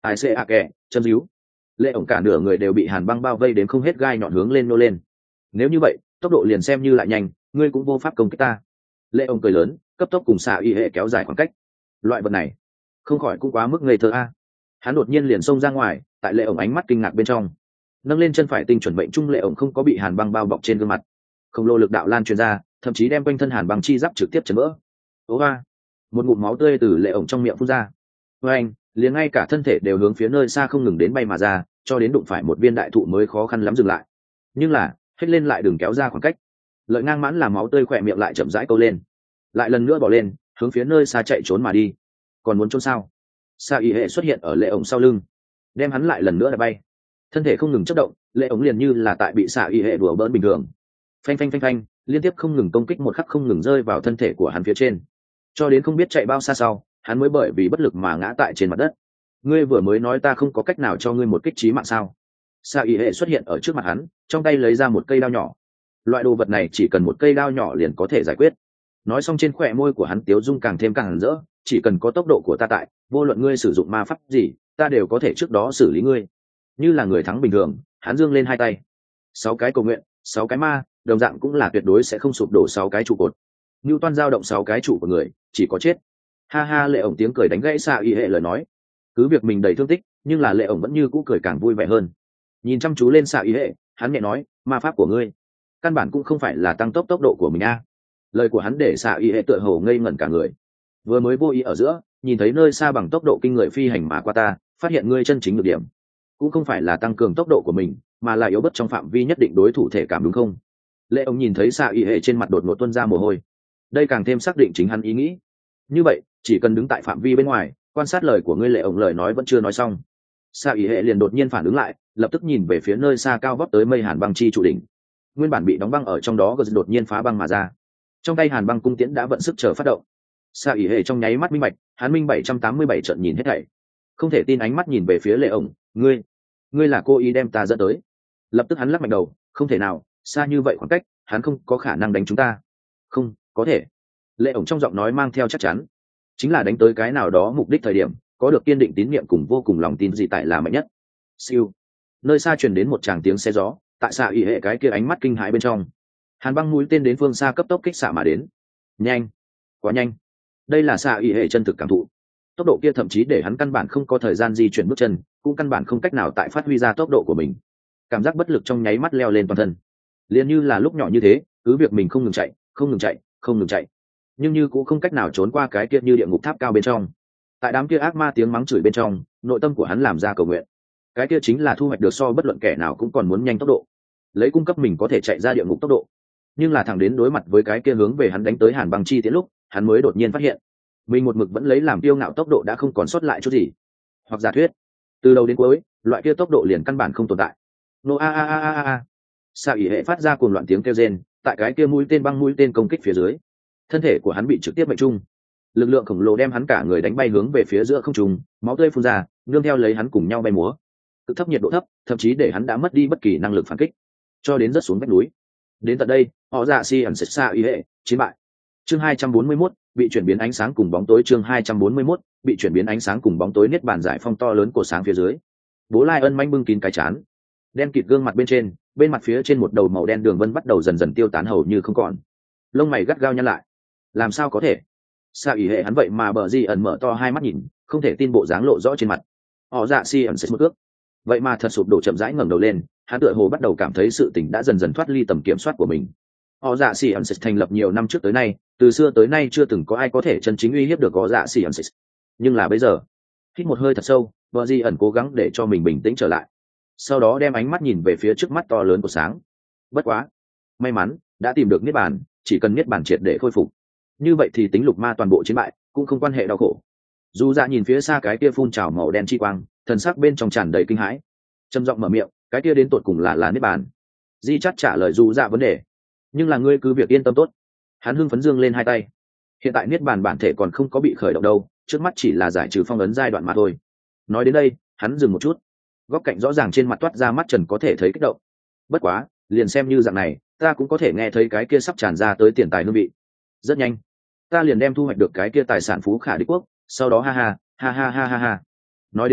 ai xê a kè châm díu. Lệ ổng cả nửa người đều bị hàn băng bao vây đến không hết gai nhọn hướng lên nô lên. Nếu như vậy tốc độ liền xem như lại nhanh, ngươi cũng vô pháp công kích ta. Lệ ổng cười lớn, cấp tốc cùng xạ y hệ kéo dài khoảng cách. Loại vật này không khỏi cũng quá mức ngây thơ a. Hắn đột nhiên liền xông ra ngoài, tại lệ ổng ánh mắt kinh ngạc bên trong nâng lên chân phải tinh chuẩn mệnh trung, lệ ổng không có bị hàn băng bao bọc trên gương mặt, khổng lồ lực đạo lan truyền ra, thậm chí đem quanh thân hàn băng chi giáp trực tiếp chấn vỡ. ố ba, một ngụm máu tươi từ lệ ổng trong miệng phun ra. với anh liền ngay cả thân thể đều hướng phía nơi xa không ngừng đến bay mà ra, cho đến đụng phải một viên đại thụ mới khó khăn lắm dừng lại. Nhưng là hết lên lại đừng kéo ra khoảng cách. Lợi ngang mãn làm máu tươi khỏe miệng lại chậm rãi câu lên, lại lần nữa bỏ lên hướng phía nơi xa chạy trốn mà đi. Còn muốn trốn sao? Sa y hệ xuất hiện ở lệ ổng sau lưng, đem hắn lại lần nữa đã bay. Thân thể không ngừng chất động, lệ ổng liền như là tại bị xạ y hệ đùa bỡn bình thường, phanh phanh phanh phanh liên tiếp không ngừng công kích, một khắc không ngừng rơi vào thân thể của hắn phía trên, cho đến không biết chạy bao xa sau, hắn mới bởi vì bất lực mà ngã tại trên mặt đất. Ngươi vừa mới nói ta không có cách nào cho ngươi một kích trí mạng sao? Xạ y hệ xuất hiện ở trước mặt hắn, trong tay lấy ra một cây đao nhỏ. Loại đồ vật này chỉ cần một cây đao nhỏ liền có thể giải quyết. Nói xong trên khỏe môi của hắn tiếu dung càng thêm càng rỡ, chỉ cần có tốc độ của ta tại, vô luận ngươi sử dụng ma pháp gì, ta đều có thể trước đó xử lý ngươi. Như là người thắng bình thường, hắn giương lên hai tay. Sáu cái cầu nguyện, sáu cái ma, đồng dạng cũng là tuyệt đối sẽ không sụp đổ sáu cái trụ cột. Như toan dao động sáu cái trụ của người, chỉ có chết. Ha ha, lệ ổng tiếng cười đánh gãy xạ y hệ lời nói. Cứ việc mình đầy thương tích, nhưng là lệ ổng vẫn như cũ cười càng vui vẻ hơn. Nhìn chăm chú lên xạ y hệ, hắn nhẹ nói, ma pháp của ngươi căn bản cũng không phải là tăng tốc tốc độ của mình a. Lời của hắn để xạ y hệ tựa hồ ngây ngẩn cả người. Vừa mới vô ý ở giữa nhìn thấy nơi xa bằng tốc độ kinh người phi hành mà qua ta, phát hiện ngươi chân chính được điểm cũng không phải là tăng cường tốc độ của mình, mà là yếu bớt trong phạm vi nhất định đối thủ thể cảm, đúng không? Lệ ông nhìn thấy xạ y hệ trên mặt đột ngột tuôn ra mồ hôi, đây càng thêm xác định chính hắn ý nghĩ. Như vậy chỉ cần đứng tại phạm vi bên ngoài quan sát lời của ngươi. Lệ ông lời nói vẫn chưa nói xong, xạ y hệ liền đột nhiên phản ứng lại, lập tức nhìn về phía nơi xa cao vót tới mây hàn băng chi trụ đỉnh. Nguyên bản bị đóng băng ở trong đó đột nhiên phá băng mà ra, trong tay hàn băng cung tiễn đã vận sức chờ phát động. Sa ỉ hệ trong nháy mắt minh bạch, hắn minh bảy trăm tám mươi bảy trận nhìn hết thảy, không thể tin ánh mắt nhìn về phía lệ ổng. Ngươi, ngươi là cô ý đem ta dẫn tới? Lập tức hắn lắc mạnh đầu, không thể nào, xa như vậy khoảng cách, hắn không có khả năng đánh chúng ta. Không, có thể. Lệ ổng trong giọng nói mang theo chắc chắn, chính là đánh tới cái nào đó mục đích thời điểm, có được kiên định tín niệm cùng vô cùng lòng tin gì tại là mạnh nhất. Siêu. Nơi xa truyền đến một tràng tiếng xe gió, tại Sa ỉ hệ cái kia ánh mắt kinh hãi bên trong, hàn băng mũi tên đến phương xa cấp tốc kích xạ mà đến. Nhanh, quá nhanh. Đây là xạ y hệ chân thực cảm thụ, tốc độ kia thậm chí để hắn căn bản không có thời gian di chuyển bước chân, cũng căn bản không cách nào tại phát huy ra tốc độ của mình. Cảm giác bất lực trong nháy mắt leo lên toàn thân, liền như là lúc nhỏ như thế, cứ việc mình không ngừng chạy không ngừng chạy không ngừng chạy, nhưng như cũng không cách nào trốn qua cái kia như địa ngục tháp cao bên trong. Tại đám kia ác ma tiếng mắng chửi bên trong, nội tâm của hắn làm ra cầu nguyện, cái kia chính là thu hoạch được so bất luận kẻ nào cũng còn muốn nhanh tốc độ, lấy cung cấp mình có thể chạy ra địa ngục tốc độ. Nhưng là thẳng đến đối mặt với cái kia hướng về hắn đánh tới hàn băng chi tiễn lúc, hắn mới đột nhiên phát hiện mình một mực vẫn lấy làm tiêu ngạo tốc độ đã không còn sót lại chút gì. Hoặc giả thuyết, từ đầu đến cuối loại kia tốc độ liền căn bản không tồn tại. Nô a a a a a. Sa ỉ hệ phát ra cuồng loạn tiếng kêu rên, tại cái kia mũi tên băng mũi tên công kích phía dưới, thân thể của hắn bị trực tiếp mệnh trung. Lực lượng khổng lồ đem hắn cả người đánh bay hướng về phía giữa không trung, máu tươi phun ra, nương theo lấy hắn cùng nhau bay múa. Cực thấp nhiệt độ thấp, thậm chí để hắn đã mất đi bất kỳ năng lực phản kích, cho đến rớt xuống vách núi. Đến tận đây, họ dạ si ẩn sa ỉ hệ chiến bại. Chương hai trăm bốn mươi mốt, bị chuyển biến ánh sáng cùng bóng tối. Chương hai trăm bốn mươi mốt, bị chuyển biến ánh sáng cùng bóng tối. Niết bàn giải phong to lớn của sáng phía dưới, Bố Lai Ân manh bưng kín cái chán, đen kịt gương mặt bên trên, bên mặt phía trên một đầu màu đen đường vân bắt đầu dần dần tiêu tán hầu như không còn. Lông mày gắt gao nhăn lại. Làm sao có thể? Sa ỉ hệ hắn vậy mà bờ di ẩn mở to hai mắt nhìn, không thể tin bộ dáng lộ rõ trên mặt. Họ dạ si ẩn sệt một ước, vậy mà thật sụp đổ chậm rãi ngẩng đầu lên, hắn tựa hồ bắt đầu cảm thấy sự tình đã dần dần thoát ly tầm kiểm soát của mình. Họ dạ si ẩn sệt thành lập nhiều năm trước tới nay, từ xưa tới nay chưa từng có ai có thể chân chính uy hiếp được họ dạ si ẩn sệt. Nhưng là bây giờ, hít một hơi thật sâu, bờ di ẩn cố gắng để cho mình bình tĩnh trở lại, sau đó đem ánh mắt nhìn về phía trước mắt to lớn của sáng. Bất quá may mắn đã tìm được niết bàn, chỉ cần niết bàn triệt để khôi phục, như vậy thì tính lục ma toàn bộ chiến bại cũng không quan hệ đau khổ. Dù dạ nhìn phía xa cái kia phun trào màu đen chi quang, thần sắc bên trong tràn đầy kinh hãi, trầm giọng mở miệng, cái kia đến tột cùng là là niết bàn? Di chắt trả lời dù dạ vấn đề, nhưng là ngươi cứ việc yên tâm tốt. Hắn hưng phấn dương lên hai tay. Hiện tại niết bàn bản thể còn không có bị khởi động đâu, trước mắt chỉ là giải trừ phong ấn giai đoạn mà thôi. Nói đến đây hắn dừng một chút, góc cạnh rõ ràng trên mặt toát ra mắt trần có thể thấy kích động. Bất quá liền xem như dạng này, ta cũng có thể nghe thấy cái kia sắp tràn ra tới tiền tài hương vị. Rất nhanh ta liền đem thu hoạch được cái kia tài sản phú khả đế quốc, sau đó ha ha ha ha ha ha ha. Nói đến đây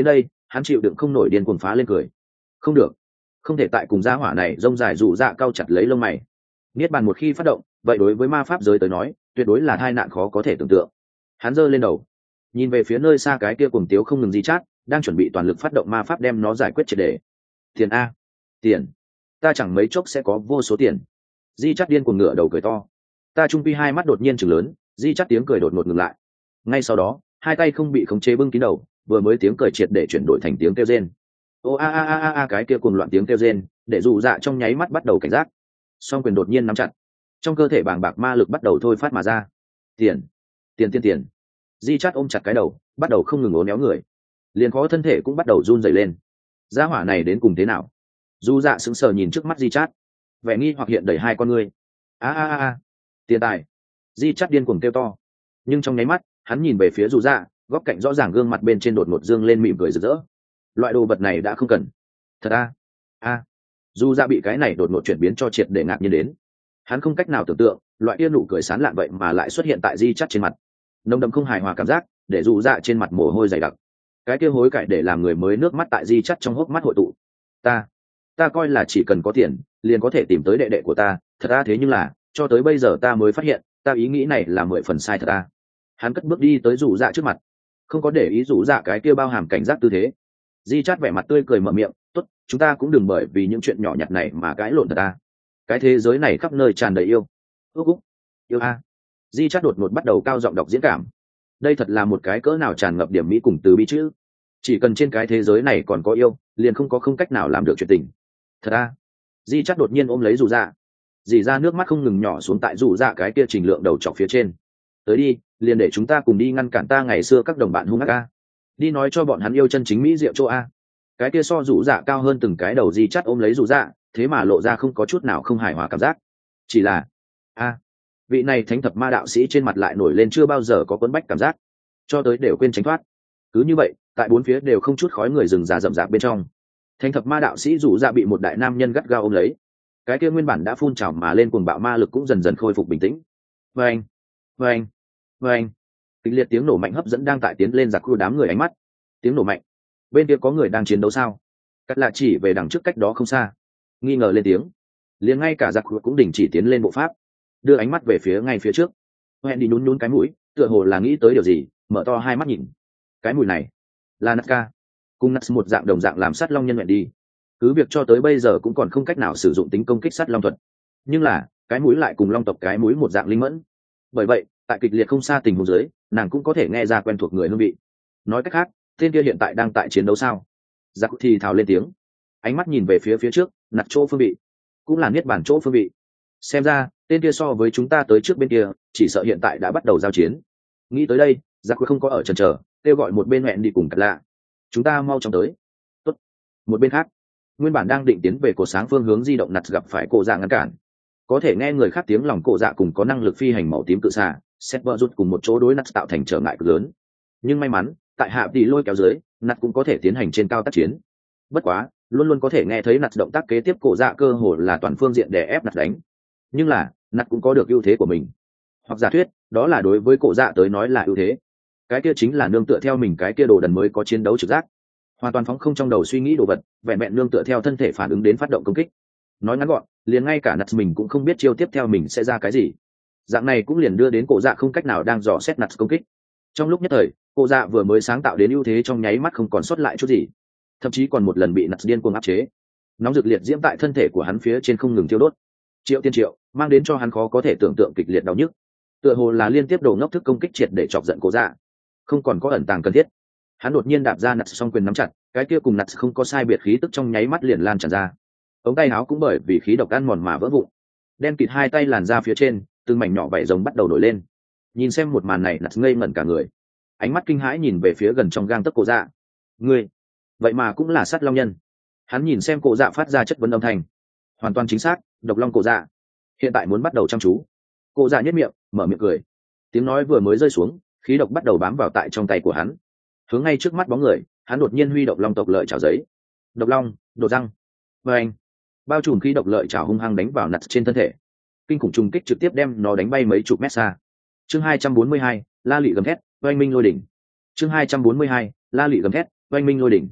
hắn chịu đựng không nổi điên cuồng phá lên cười. Không được, không thể tại cùng gia hỏa này rông dài rủ dạ cao chặt lấy lông mày. Niết bàn một khi phát động, vậy đối với ma pháp giới tới nói tuyệt đối là tai nạn khó có thể tưởng tượng. Hắn giơ lên đầu, nhìn về phía nơi xa cái kia cuồng tiếu không ngừng di chát, đang chuẩn bị toàn lực phát động ma pháp đem nó giải quyết triệt để. Tiền a, tiền, ta chẳng mấy chốc sẽ có vô số tiền. Di chát điên cuồng ngửa đầu cười to. Ta trung pi hai mắt đột nhiên trừng lớn, di chát tiếng cười đột ngột ngừng lại. Ngay sau đó, hai tay không bị khống chế bưng kín đầu, vừa mới tiếng cười triệt để chuyển đổi thành tiếng kêu rên. Ô a a a a a cái kia cuồng loạn tiếng kêu rên, để dù dạ trong nháy mắt bắt đầu cảnh giác. Song quyền đột nhiên nắm chặt, trong cơ thể bàng bạc ma lực bắt đầu thôi phát mà ra. Tiền, tiền tiền tiền. Di chát ôm chặt cái đầu, bắt đầu không ngừng ố néo người, liền khó thân thể cũng bắt đầu run rẩy lên. Gia hỏa này đến cùng thế nào? Dù dạ sững sờ nhìn trước mắt Di chát, vẻ nghi hoặc hiện đầy hai con ngươi. A a a a, tiền tài! Di chát điên cuồng kêu to, nhưng trong nháy mắt hắn nhìn về phía dù dạ, góc cạnh rõ ràng gương mặt bên trên đột ngột dương lên mỉm cười rực rỡ. Loại đồ vật này đã không cần. Thật a a. Dù dạ bị cái này đột ngột chuyển biến cho triệt để ngạc nhiên đến. Hắn không cách nào tưởng tượng loại kia nụ cười sán lạn vậy mà lại xuất hiện tại Di chát trên mặt. Nồng đậm không hài hòa cảm giác để dù dạ trên mặt mồ hôi dày đặc. Cái kia hối cải để làm người mới nước mắt tại Di chát trong hốc mắt hội tụ. Ta, ta coi là chỉ cần có tiền liền có thể tìm tới đệ đệ của ta, thật ra thế nhưng là cho tới bây giờ ta mới phát hiện ta ý nghĩ này là mười phần sai thật ta. Hắn cất bước đi tới rủ dạ trước mặt, không có để ý rủ dạ cái kia bao hàm cảnh giác tư thế. Di chát vẻ mặt tươi cười mở miệng, tốt, chúng ta cũng đừng bởi vì những chuyện nhỏ nhặt này mà cãi lộn thật ta. Cái thế giới này khắp nơi tràn đầy yêu. Ước úc, yêu a. Di chát đột ngột bắt đầu cao giọng đọc diễn cảm. Đây thật là một cái cỡ nào tràn ngập điểm mỹ cùng từ bi chữ. Chỉ cần trên cái thế giới này còn có yêu, liền không có không cách nào làm được chuyện tình. Thật a. Di chát đột nhiên ôm lấy rủ dạ, dì ra nước mắt không ngừng nhỏ xuống tại rủ dạ cái kia trình lượng đầu trọc phía trên. Tới đi, liền để chúng ta cùng đi ngăn cản ta ngày xưa các đồng bạn hung ác a. Đi nói cho bọn hắn yêu chân chính mỹ diệu chỗ a. Cái kia so rủ dạ cao hơn từng cái đầu di chát ôm lấy rủ dạ, thế mà lộ ra không có chút nào không hài hòa cảm giác. Chỉ là a, vị này thánh thập ma đạo sĩ trên mặt lại nổi lên chưa bao giờ có quấn bách cảm giác, cho tới đều quên tránh thoát. Cứ như vậy, tại bốn phía đều không chút khói người rừng già rậm rạp bên trong, thánh thập ma đạo sĩ rủ dạ bị một đại nam nhân gắt gao ôm lấy. Cái kia nguyên bản đã phun trào mà lên cuồng bạo ma lực cũng dần dần khôi phục bình tĩnh. Vâng, vâng, vâng. Kịch liệt tiếng nổ mạnh hấp dẫn đang tại tiến lên giặc khu đám người ánh mắt. Tiếng nổ mạnh, bên kia có người đang chiến đấu sao? Cắt lạ chỉ về đằng trước cách đó không xa, nghi ngờ lên tiếng. Liền ngay cả giặc khu cũng đình chỉ tiến lên bộ pháp, đưa ánh mắt về phía ngay phía trước. Hẹn đi nhún nhún cái mũi, tựa hồ là nghĩ tới điều gì, mở to hai mắt nhìn. Cái mùi này là Naka, cùng Nats một dạng đồng dạng làm sát long nhân hẹn đi. Cứ việc cho tới bây giờ cũng còn không cách nào sử dụng tính công kích sát long thuật, nhưng là cái mũi lại cùng long tộc cái mũi một dạng linh mẫn. Bởi vậy tại kịch liệt không xa tình huống dưới, nàng cũng có thể nghe ra quen thuộc người hương vị. Nói cách khác, tên kia hiện tại đang tại chiến đấu sao? Giặc thì thào lên tiếng, ánh mắt nhìn về phía phía trước, nđặt chỗ phương vị, cũng là niết bản chỗ phương vị. Xem ra tên kia so với chúng ta tới trước bên kia, chỉ sợ hiện tại đã bắt đầu giao chiến. Nghĩ tới đây, giặc không có ở chần chờ, kêu gọi một bên hẹn đi cùng cắt lạ. Chúng ta mau chóng tới. Tốt. Một bên khác, nguyên bản đang định tiến về cột sáng phương hướng di động nặt gặp phải cổ dạ ngăn cản. Có thể nghe người khác tiếng lòng cổ dạ cùng có năng lực phi hành màu tím cự xạ xét vợ rút cùng một chỗ đối nặt tạo thành trở ngại cực lớn. Nhưng may mắn tại hạ tỷ lôi kéo dưới, nặt cũng có thể tiến hành trên cao tác chiến. Bất quá luôn luôn có thể nghe thấy nặt động tác kế tiếp cổ dạ cơ hồ là toàn phương diện để ép nặt đánh. Nhưng là nặt cũng có được ưu thế của mình, hoặc giả thuyết đó là đối với cổ dạ tới nói là ưu thế. Cái kia chính là nương tựa theo mình cái kia đồ đần mới có chiến đấu trực giác, hoàn toàn phóng không trong đầu suy nghĩ đồ vật, vẹn vẹn nương tựa theo thân thể phản ứng đến phát động công kích. Nói ngắn gọn, liền ngay cả nặt mình cũng không biết chiêu tiếp theo mình sẽ ra cái gì. Dạng này cũng liền đưa đến cổ dạ không cách nào đang dò xét nặt công kích. Trong lúc nhất thời, cổ dạ vừa mới sáng tạo đến ưu thế trong nháy mắt không còn sót lại chút gì, thậm chí còn một lần bị nặt điên cuồng áp chế. Nóng rực liệt diễm tại thân thể của hắn phía trên không ngừng thiêu đốt, triệu tiên triệu mang đến cho hắn khó có thể tưởng tượng kịch liệt đau nhức. Tựa hồ là liên tiếp đồ ngốc thức công kích triệt để chọc giận cổ dạ, không còn có ẩn tàng cần thiết. Hắn đột nhiên đạp ra nặt song quyền nắm chặt, cái kia cùng nặt không có sai biệt khí tức trong nháy mắt liền lan tràn ra. Ống tay áo cũng bởi vì khí độc ăn mòn mà vỡ vụn, đen kịt hai tay làn ra phía trên từng mảnh nhỏ vảy rồng bắt đầu nổi lên. Nhìn xem một màn này, nặt ngây ngẩn cả người, ánh mắt kinh hãi nhìn về phía gần trong gang tấc cổ dạ. Ngươi vậy mà cũng là sát long nhân? Hắn nhìn xem cổ dạ phát ra chất vấn âm thanh. Hoàn toàn chính xác, độc long cổ dạ hiện tại muốn bắt đầu chăm chú. Cổ dạ nhếch miệng mở miệng cười, tiếng nói vừa mới rơi xuống, khí độc bắt đầu bám vào tại trong tay của hắn. Hướng ngay trước mắt bóng người, hắn đột nhiên huy động long tộc lợi chảo giấy. Độc long đột răng, và anh bao trùm khí độc lợi chảo hung hăng đánh vào nặt trên thân thể, kinh khủng trùng kích trực tiếp đem nó đánh bay mấy chục mét xa. Chương hai trăm bốn mươi hai, la lị gầm thét, oanh minh lôi đỉnh. Chương hai trăm bốn mươi hai, la lị gầm thét, oanh minh lôi đỉnh.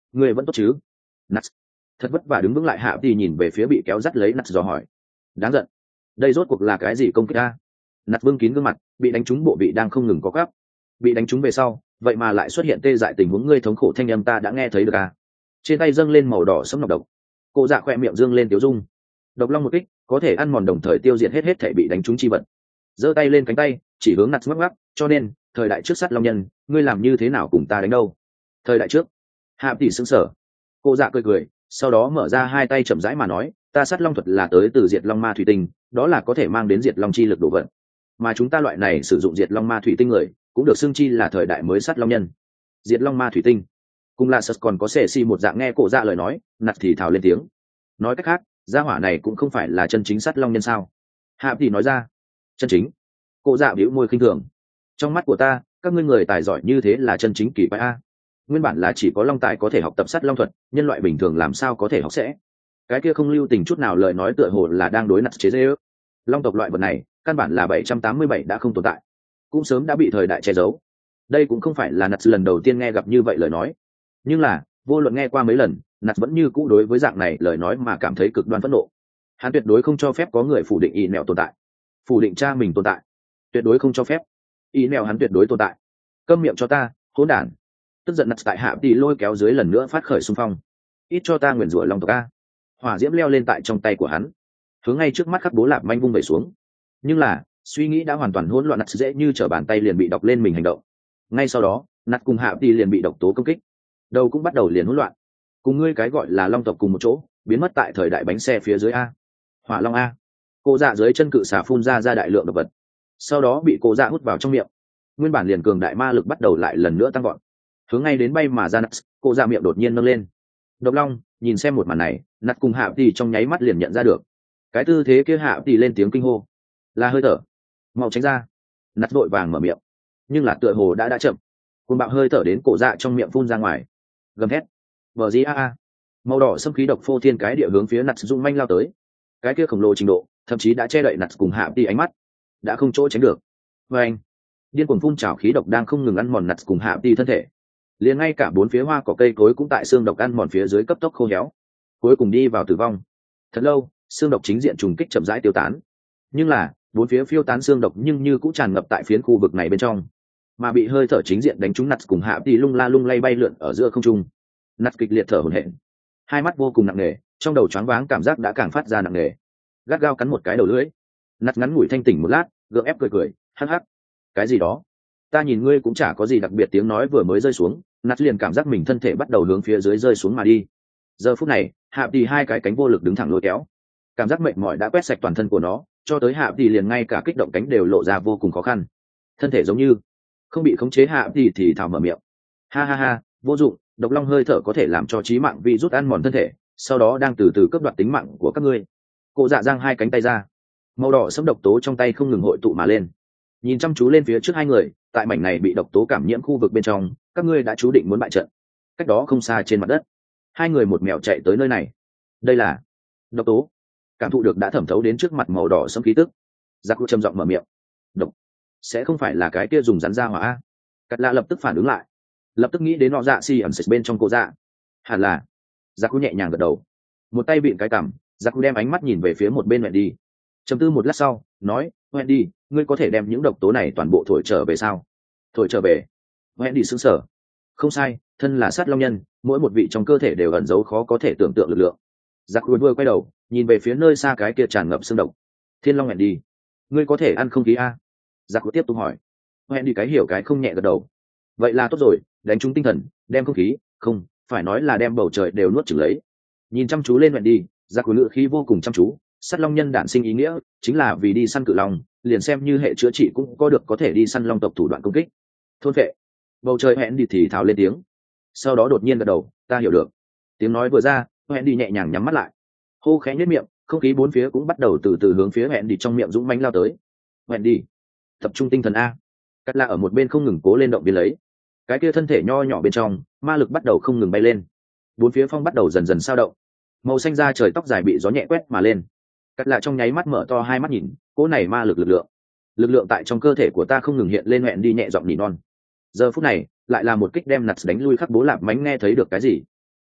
Ngươi vẫn tốt chứ? Nặt thật vất vả đứng vững lại, hạ thì nhìn về phía bị kéo dắt lấy Nặt dò hỏi. Đáng giận, đây rốt cuộc là cái gì công kích ta? Nặt vương kín gương mặt, bị đánh trúng bộ vị đang không ngừng có gắp, bị đánh trúng về sau vậy mà lại xuất hiện tê dại tình huống ngươi thống khổ thanh âm ta đã nghe thấy được à. Trên tay dâng lên màu đỏ sẫm nọc độc, cô dạ khoe miệng dương lên tiếu dung. Độc long một kích có thể ăn mòn đồng thời tiêu diệt hết hết thể bị đánh trúng chi vật. Giơ tay lên cánh tay chỉ hướng Nặt ngắc ngắc, cho nên thời đại trước sắt long nhân ngươi làm như thế nào cùng ta đánh đâu? Thời đại trước? Hạ tỷ sững sờ. Cô dạ cười cười, sau đó mở ra hai tay chậm rãi mà nói, ta sắt long thuật là tới từ diệt long ma thủy tinh, đó là có thể mang đến diệt long chi lực đồ vật, mà chúng ta loại này sử dụng diệt long ma thủy tinh người cũng được xưng chi là thời đại mới sắt long nhân. Diệt long ma thủy tinh cùng là sật còn có xệ xì một dạng, nghe cổ dạ lời nói Nặt thì thào lên tiếng. Nói cách khác gia hỏa này cũng không phải là chân chính sắt long nhân sao? Hạ tỷ nói ra. Chân chính? Cổ dạ bĩu môi khinh thường. Trong mắt của ta các ngươi người tài giỏi như thế là chân chính kỳ quái a. Nguyên bản là chỉ có long tài có thể học tập sắt long thuật, nhân loại bình thường làm sao có thể học sẽ? Cái kia không lưu tình chút nào lời nói tựa hồ là đang đối Nặt chế giễu. Long tộc loại vật này căn bản là bảy trăm tám mươi bảy đã không tồn tại, cũng sớm đã bị thời đại che giấu. Đây cũng không phải là Nặt lần đầu tiên nghe gặp như vậy lời nói, nhưng là vô luận nghe qua mấy lần Nặt vẫn như cũ đối với dạng này lời nói mà cảm thấy cực đoan phẫn nộ. Hắn tuyệt đối không cho phép có người phủ định y nẹo tồn tại, phủ định cha mình tồn tại, tuyệt đối không cho phép. Y nẹo hắn tuyệt đối tồn tại. Câm miệng cho ta, hỗn đản. Tức giận Nặt tại hạ tỷ lôi kéo dưới lần nữa phát khởi xung phong. Ít cho ta nguyền rủa long tộc a. Hỏa diễm leo lên tại trong tay của hắn, hướng ngay trước mắt khắc bố lạp manh vung về xuống. Nhưng là suy nghĩ đã hoàn toàn hỗn loạn, Nặt dễ như trở bàn tay liền bị đọc lên mình hành động. Ngay sau đó Nặt cùng hạ tỷ liền bị độc tố công kích, đầu cũng bắt đầu liền hỗn loạn. Cùng ngươi cái gọi là long tộc cùng một chỗ biến mất tại thời đại bánh xe phía dưới a. Hỏa long a. Cô dạ dưới chân cự xà phun ra ra đại lượng độc vật, sau đó bị cô dạ hút vào trong miệng. Nguyên bản liền cường đại ma lực bắt đầu lại lần nữa tăng gọn, hướng ngay đến bay mà ra Nặt. Cô dạ miệng đột nhiên nâng lên. Độc long nhìn xem một màn này, Nặt cùng hạ tỷ trong nháy mắt liền nhận ra được cái tư thế kia. Hạ tỷ lên tiếng kinh hô, là hơi thở, mau tránh ra. Nặt vội vàng mở miệng, nhưng là tựa hồ đã đã chậm. Côn bạo hơi thở đến cổ dạ trong miệng phun ra ngoài, gầm thét vờ gì a a. Màu đỏ xâm khí độc phô thiên cái địa hướng phía Nặt dung manh lao tới. Cái kia khổng lồ trình độ thậm chí đã che đậy Nặt cùng hạ tỷ ánh mắt, đã không chỗ tránh được. Và anh điên cuồng phun trào khí độc đang không ngừng ăn mòn Nặt cùng hạ tỷ thân thể, liền ngay cả bốn phía hoa cỏ cây cối cũng tại xương độc ăn mòn phía dưới cấp tốc khô héo, cuối cùng đi vào tử vong. Thật lâu xương độc chính diện trùng kích chậm rãi tiêu tán, nhưng là bốn phía phiêu tán xương độc nhưng như cũng tràn ngập tại phiến khu vực này bên trong, mà bị hơi thở chính diện đánh trúng Nặt cùng hạ tỷ lung la lung lay bay lượn ở giữa không trung. Nặt kịch liệt thở hổn hển, hai mắt vô cùng nặng nề, trong đầu choáng váng cảm giác đã càng phát ra nặng nề, gắt gao cắn một cái đầu lưỡi. Nặt ngắn ngủi thanh tỉnh một lát, gượng ép cười cười, hắc hắc, cái gì đó, ta nhìn ngươi cũng chả có gì đặc biệt. Tiếng nói vừa mới rơi xuống, Nặt liền cảm giác mình thân thể bắt đầu hướng phía dưới rơi xuống mà đi. Giờ phút này hạ tỷ hai cái cánh vô lực đứng thẳng lôi kéo, cảm giác mệt mỏi đã quét sạch toàn thân của nó, cho tới hạ tỷ liền ngay cả kích động cánh đều lộ ra vô cùng khó khăn. Thân thể giống như không bị khống chế. Hạ tỷ thì thào mở miệng, ha ha ha, vô dụng, độc long hơi thở có thể làm cho trí mạng vi rút ăn mòn thân thể, sau đó đang từ từ cướp đoạt tính mạng của các ngươi. Cô dạ giang hai cánh tay ra, màu đỏ sẫm độc tố trong tay không ngừng hội tụ mà lên, nhìn chăm chú lên phía trước hai người. Tại mảnh này bị độc tố cảm nhiễm khu vực bên trong, các ngươi đã chú định muốn bại trận. Cách đó không xa trên mặt đất, hai người một mèo chạy tới nơi này. Đây là độc tố. Cảm thụ được đã thẩm thấu đến trước mặt màu đỏ sẫm khí tức, giặc cụ trầm giọng mở miệng, độc sẽ không phải là cái kia dùng rắn ra hỏa a. Cắt lạ lập tức phản ứng lại, lập tức nghĩ đến nọ dạ xì ẩn xịt bên trong cô dạ. Hẳn là. Giặc cụ nhẹ nhàng gật đầu, một tay bịn cái cằm. Giặc cụ đem ánh mắt nhìn về phía một bên Wendy, trầm tư một lát sau nói, Wendy, ngươi có thể đem những độc tố này toàn bộ thổi trở về sao? Thổi trở về? Wendy sững sờ. Không sai, thân là sát long nhân, mỗi một vị trong cơ thể đều ẩn giấu khó có thể tưởng tượng lực lượng. Giặc cụ vừa quay đầu nhìn về phía nơi xa cái kia tràn ngập xương độc. Thiên long Wendy, ngươi có thể ăn không khí a? Giặc cụ tiếp tục hỏi. Wendy cái hiểu cái không nhẹ gật đầu. Vậy là tốt rồi, đánh trúng tinh thần, đem không khí, không phải nói là đem bầu trời đều nuốt chửng lấy. Nhìn chăm chú lên Wendy, giặc cụ ngữ khí vô cùng chăm chú. Sắt long nhân đản sinh ý nghĩa chính là vì đi săn cự long, liền xem như hệ chữa trị cũng có được có thể đi săn long tộc thủ đoạn công kích. Thôn vệ. Bầu trời hẹn đi thì thào lên tiếng, sau đó đột nhiên gật đầu, ta hiểu được. Tiếng nói vừa ra, hẹn đi nhẹ nhàng nhắm mắt lại, hô khẽ nhếch miệng, không khí bốn phía cũng bắt đầu từ từ hướng phía hẹn đi trong miệng dũng mãnh lao tới. Hẹn đi, tập trung tinh thần a. Cắt lạ ở một bên không ngừng cố lên động viên lấy. Cái kia thân thể nho nhỏ bên trong ma lực bắt đầu không ngừng bay lên, bốn phía phong bắt đầu dần dần sao động, màu xanh da trời tóc dài bị gió nhẹ quét mà lên. Cắt lạ trong nháy mắt mở to hai mắt nhìn, cỗ này ma lực lực lượng lực lượng tại trong cơ thể của ta không ngừng hiện lên. Hẹn đi nhẹ giọng nỉ non. Giờ phút này lại là một kích đem Nặt đánh lui khắc bố lạp mánh. Nghe thấy được cái gì?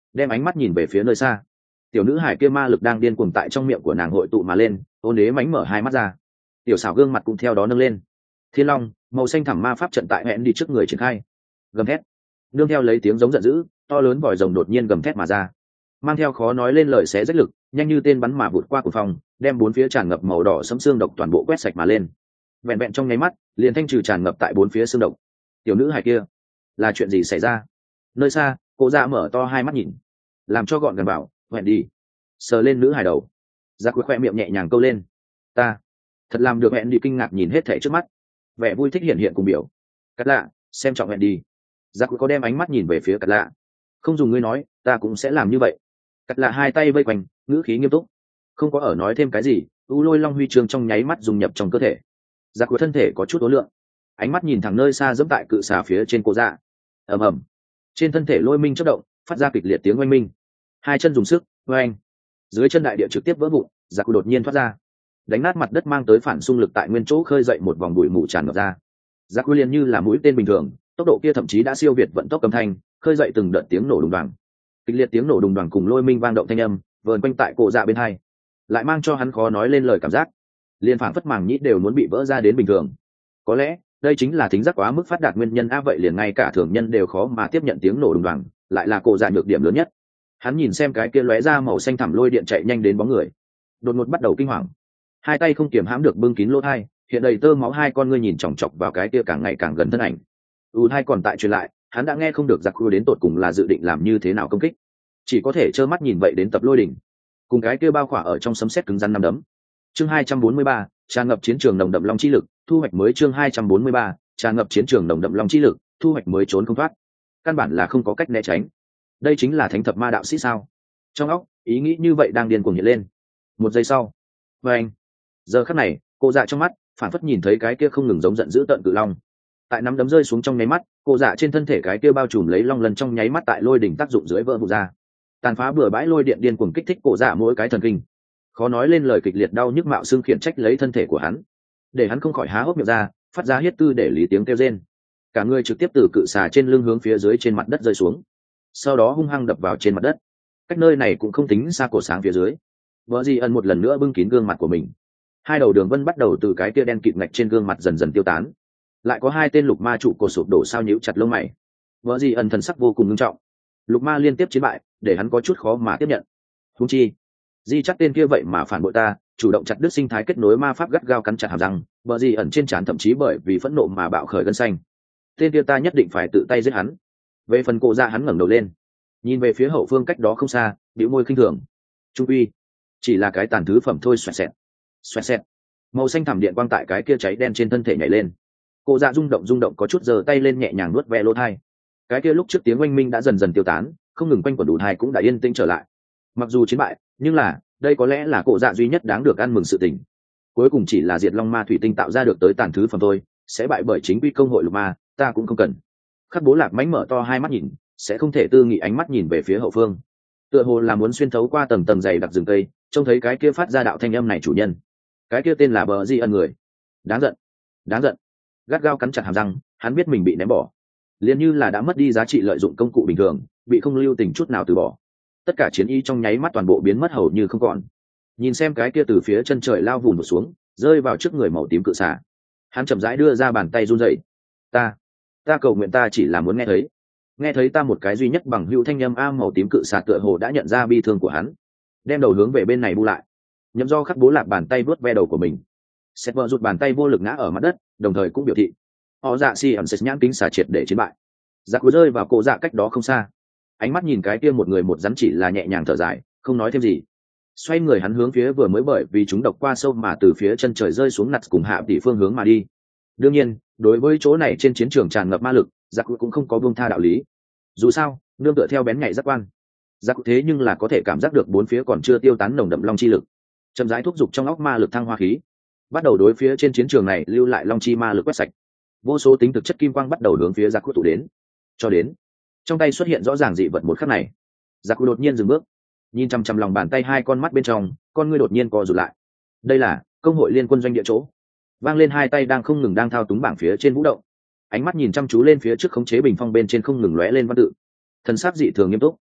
đem ánh mắt nhìn về phía nơi xa. Tiểu nữ hải kia ma lực đang điên cuồng tại trong miệng của nàng hội tụ mà lên, ôn đế mánh mở hai mắt ra, tiểu xảo gương mặt cũng theo đó nâng lên. Thiên long màu xanh thẳm ma pháp trận tại hẹn đi trước người triển khai, gầm thét nương theo lấy tiếng giống giận dữ, to lớn vòi rồng đột nhiên gầm thét mà ra, mang theo khó nói lên lời xé rách lực, nhanh như tên bắn mà vụt qua cuồng phong, đem bốn phía tràn ngập màu đỏ sẫm xương độc toàn bộ quét sạch mà lên. Vẹn vẹn trong nháy mắt liền thanh trừ tràn ngập tại bốn phía xương độc. Tiểu nữ hài kia, là chuyện gì xảy ra? Nơi xa cô dạ mở to hai mắt nhìn, làm cho gọn gần bảo hẹn đi, sờ lên nữ hài đầu. Giặc dạ khoe miệng nhẹ nhàng câu lên, ta thật làm được. Hẹn đi kinh ngạc nhìn hết thảy trước mắt, vẻ vui thích hiện hiện cùng biểu. Cắt lạ xem trọng hẹn đi. Giặc dạ có đem ánh mắt nhìn về phía cắt lạ, không dùng ngươi nói ta cũng sẽ làm như vậy. Cắt lạ hai tay vây quanh, ngữ khí nghiêm túc, không có ở nói thêm cái gì. U lôi long huy chương trong nháy mắt dùng nhập trong cơ thể. Giặc dạ thân thể có chút ố lượng, ánh mắt nhìn thẳng nơi xa dẫm tại cự xà phía trên cô dạ. ầm ầm, trên thân thể lôi minh chất động, phát ra kịch liệt tiếng oanh minh. Hai chân dùng sức oanh, dưới chân đại địa trực tiếp vỡ vụn. Giặc dạ đột nhiên thoát ra, đánh nát mặt đất, mang tới phản xung lực tại nguyên chỗ khơi dậy một vòng bụi mù tràn ngập ra. Giặc dạ liền như là mũi tên bình thường, tốc độ kia thậm chí đã siêu việt vận tốc âm thanh, khơi dậy từng đợt tiếng nổ đùng đoàng. Kịch liệt tiếng nổ đùng đoàng cùng lôi minh vang động thanh âm vờn quanh tại cổ dạ bên hai, lại mang cho hắn khó nói lên lời cảm giác, liên phảng phất màng nhĩ đều muốn bị vỡ ra đến bình thường. Có lẽ đây chính là thính giác quá mức phát đạt nguyên nhân a, vậy liền ngay cả thường nhân đều khó mà tiếp nhận tiếng nổ đùng đoàng, lại là cổ dạ nhược điểm lớn nhất. Hắn nhìn xem cái kia lóe ra màu xanh thẳm lôi điện chạy nhanh đến bóng người, đột ngột bắt đầu kinh hoàng, hai tay không kiềm hãm được bưng kín lỗ thai, hiện đầy tơ máu, hai con ngươi nhìn chòng chọc vào cái kia càng ngày càng gần thân ảnh. U hai còn tại truyền lại, hắn đã nghe không được giặc khu đến tột cùng là dự định làm như thế nào công kích, chỉ có thể trơ mắt nhìn vậy đến tập lôi đỉnh cùng cái kia bao khỏa ở trong sấm sét cứng rắn năm đấm. Chương hai trăm bốn mươi ba, tràn ngập chiến trường nồng đậm long chi lực, thu hoạch mới. Chương hai trăm bốn mươi ba, tràn ngập chiến trường nồng đậm long chi lực, thu hoạch mới. Trốn không thoát, căn bản là không có cách né tránh. Đây chính là thánh thập ma đạo sĩ sao? Trong óc ý nghĩ như vậy đang điên cuồng hiện lên. Một giây sau, và anh giờ khắc này cô dạ trong mắt phản phất nhìn thấy cái kia không ngừng giống giận dữ tận cự long, tại nắm đấm rơi xuống trong nháy mắt, cô dạ trên thân thể cái kia bao trùm lấy long lần trong nháy mắt tại lôi đỉnh tác dụng dưới vỡ vụn ra, tàn phá bừa bãi lôi điện điên cuồng kích thích cô dạ mỗi cái thần kinh, khó nói lên lời kịch liệt đau nhức mạo xương khiển trách lấy thân thể của hắn, để hắn không khỏi há hốc miệng ra, phát ra hiết tư để lý tiếng kêu rên. Cả người trực tiếp từ cự xà trên lưng hướng phía dưới trên mặt đất rơi xuống, sau đó hung hăng đập vào trên mặt đất. Cách nơi này cũng không tính xa cổ sáng phía dưới, vợ di ân một lần nữa bưng kín gương mặt của mình, hai đầu đường vân bắt đầu từ cái kia đen kịt ngạch trên gương mặt dần dần tiêu tán, lại có hai tên lục ma trụ cột sụp đổ sao nhíu chặt lông mày. Vợ di ân thần sắc vô cùng nghiêm trọng, lục ma liên tiếp chiến bại để hắn có chút khó mà tiếp nhận. Huống chi di chắc tên kia vậy mà phản bội ta, chủ động chặt đứt sinh thái kết nối ma pháp, gắt gao cắn chặt hàm răng, vợ di ẩn trên trán thậm chí bởi vì phẫn nộ mà bạo khởi gân xanh. Tên kia ta nhất định phải tự tay giết hắn. Về phần cổ dạ, hắn ngẩng đầu lên nhìn về phía hậu phương cách đó không xa, bĩu môi khinh thường. Trung uy chỉ là cái tàn thứ phẩm thôi. Xoẹt xẹt xoẹt xẹt, màu xanh thẳm điện quang tại cái kia cháy đen trên thân thể nhảy lên. Cổ dạ rung động rung động có chút giơ tay lên nhẹ nhàng nuốt ve lỗ thai. Cái kia lúc trước tiếng oanh minh đã dần dần tiêu tán, không ngừng quanh quẩn đủ thai cũng đã yên tĩnh trở lại. Mặc dù chiến bại, nhưng là đây có lẽ là cổ dạ duy nhất đáng được ăn mừng sự tình. Cuối cùng chỉ là diệt long ma thủy tinh tạo ra được tới tàn thứ phẩm thôi, sẽ bại bởi chính quy công hội lục ma, ta cũng không cần. Khắc Bố Lạc mánh mở to hai mắt nhìn, sẽ không thể tư nghị ánh mắt nhìn về phía hậu phương, tựa hồ là muốn xuyên thấu qua tầng tầng dày đặc rừng cây, trông thấy cái kia phát ra đạo thanh âm này chủ nhân. Cái kia tên là Bờ Di Ân người. Đáng giận, đáng giận. Gắt gao cắn chặt hàm răng, hắn biết mình bị ném bỏ, liền như là đã mất đi giá trị lợi dụng công cụ bình thường, bị không lưu tình chút nào từ bỏ. Tất cả chiến ý trong nháy mắt toàn bộ biến mất hầu như không còn. Nhìn xem cái kia từ phía chân trời lao vùn một xuống, rơi vào trước người màu tím cự xà, hắn chậm rãi đưa ra bàn tay run rẩy. Ta, ta cầu nguyện ta chỉ là muốn nghe thấy, nghe thấy ta một cái duy nhất bằng hữu thanh âm a. Màu tím cự xà tựa hồ đã nhận ra bi thương của hắn, đem đầu hướng về bên này bu lại. Nhậm Do Khắc Bố Lạc bàn tay vuốt ve đầu của mình, Sét vợ rụt bàn tay vô lực ngã ở mặt đất, đồng thời cũng biểu thị họ dạ si ẩn sét nhãn kính xà triệt để chiến bại. Giặc cú rơi vào cổ dạ cách đó không xa, ánh mắt nhìn cái kia một người một rắn chỉ là nhẹ nhàng thở dài, không nói thêm gì. Xoay người hắn hướng phía vừa mới bởi vì chúng độc qua sâu mà từ phía chân trời rơi xuống nặt cùng hạ tỷ phương hướng mà đi. Đương nhiên, đối với chỗ này trên chiến trường tràn ngập ma lực, giặc cú cũng không có buông tha đạo lý. Dù sao, nương tựa theo bén nhạy giác quan, giặc cú thế nhưng là có thể cảm giác được bốn phía còn chưa tiêu tán nồng đậm long chi lực, chậm rãi thúc giục trong óc ma lực thăng hoa khí, bắt đầu đối phía trên chiến trường này lưu lại long chi ma lực quét sạch. Vô số tính thực chất kim quang bắt đầu hướng phía giặc cú tụ đến, cho đến trong tay xuất hiện rõ ràng dị vật một khắc này, giặc cú đột nhiên dừng bước, nhìn chăm chăm lòng bàn tay, hai con mắt bên trong con ngươi đột nhiên co rụt lại. Đây là công hội liên quân doanh địa chỗ. Vang lên, hai tay đang không ngừng đang thao túng bảng phía trên vũ động, ánh mắt nhìn chăm chú lên phía trước khống chế bình phong bên trên không ngừng lóe lên văn tự, thần sắc dị thường nghiêm túc.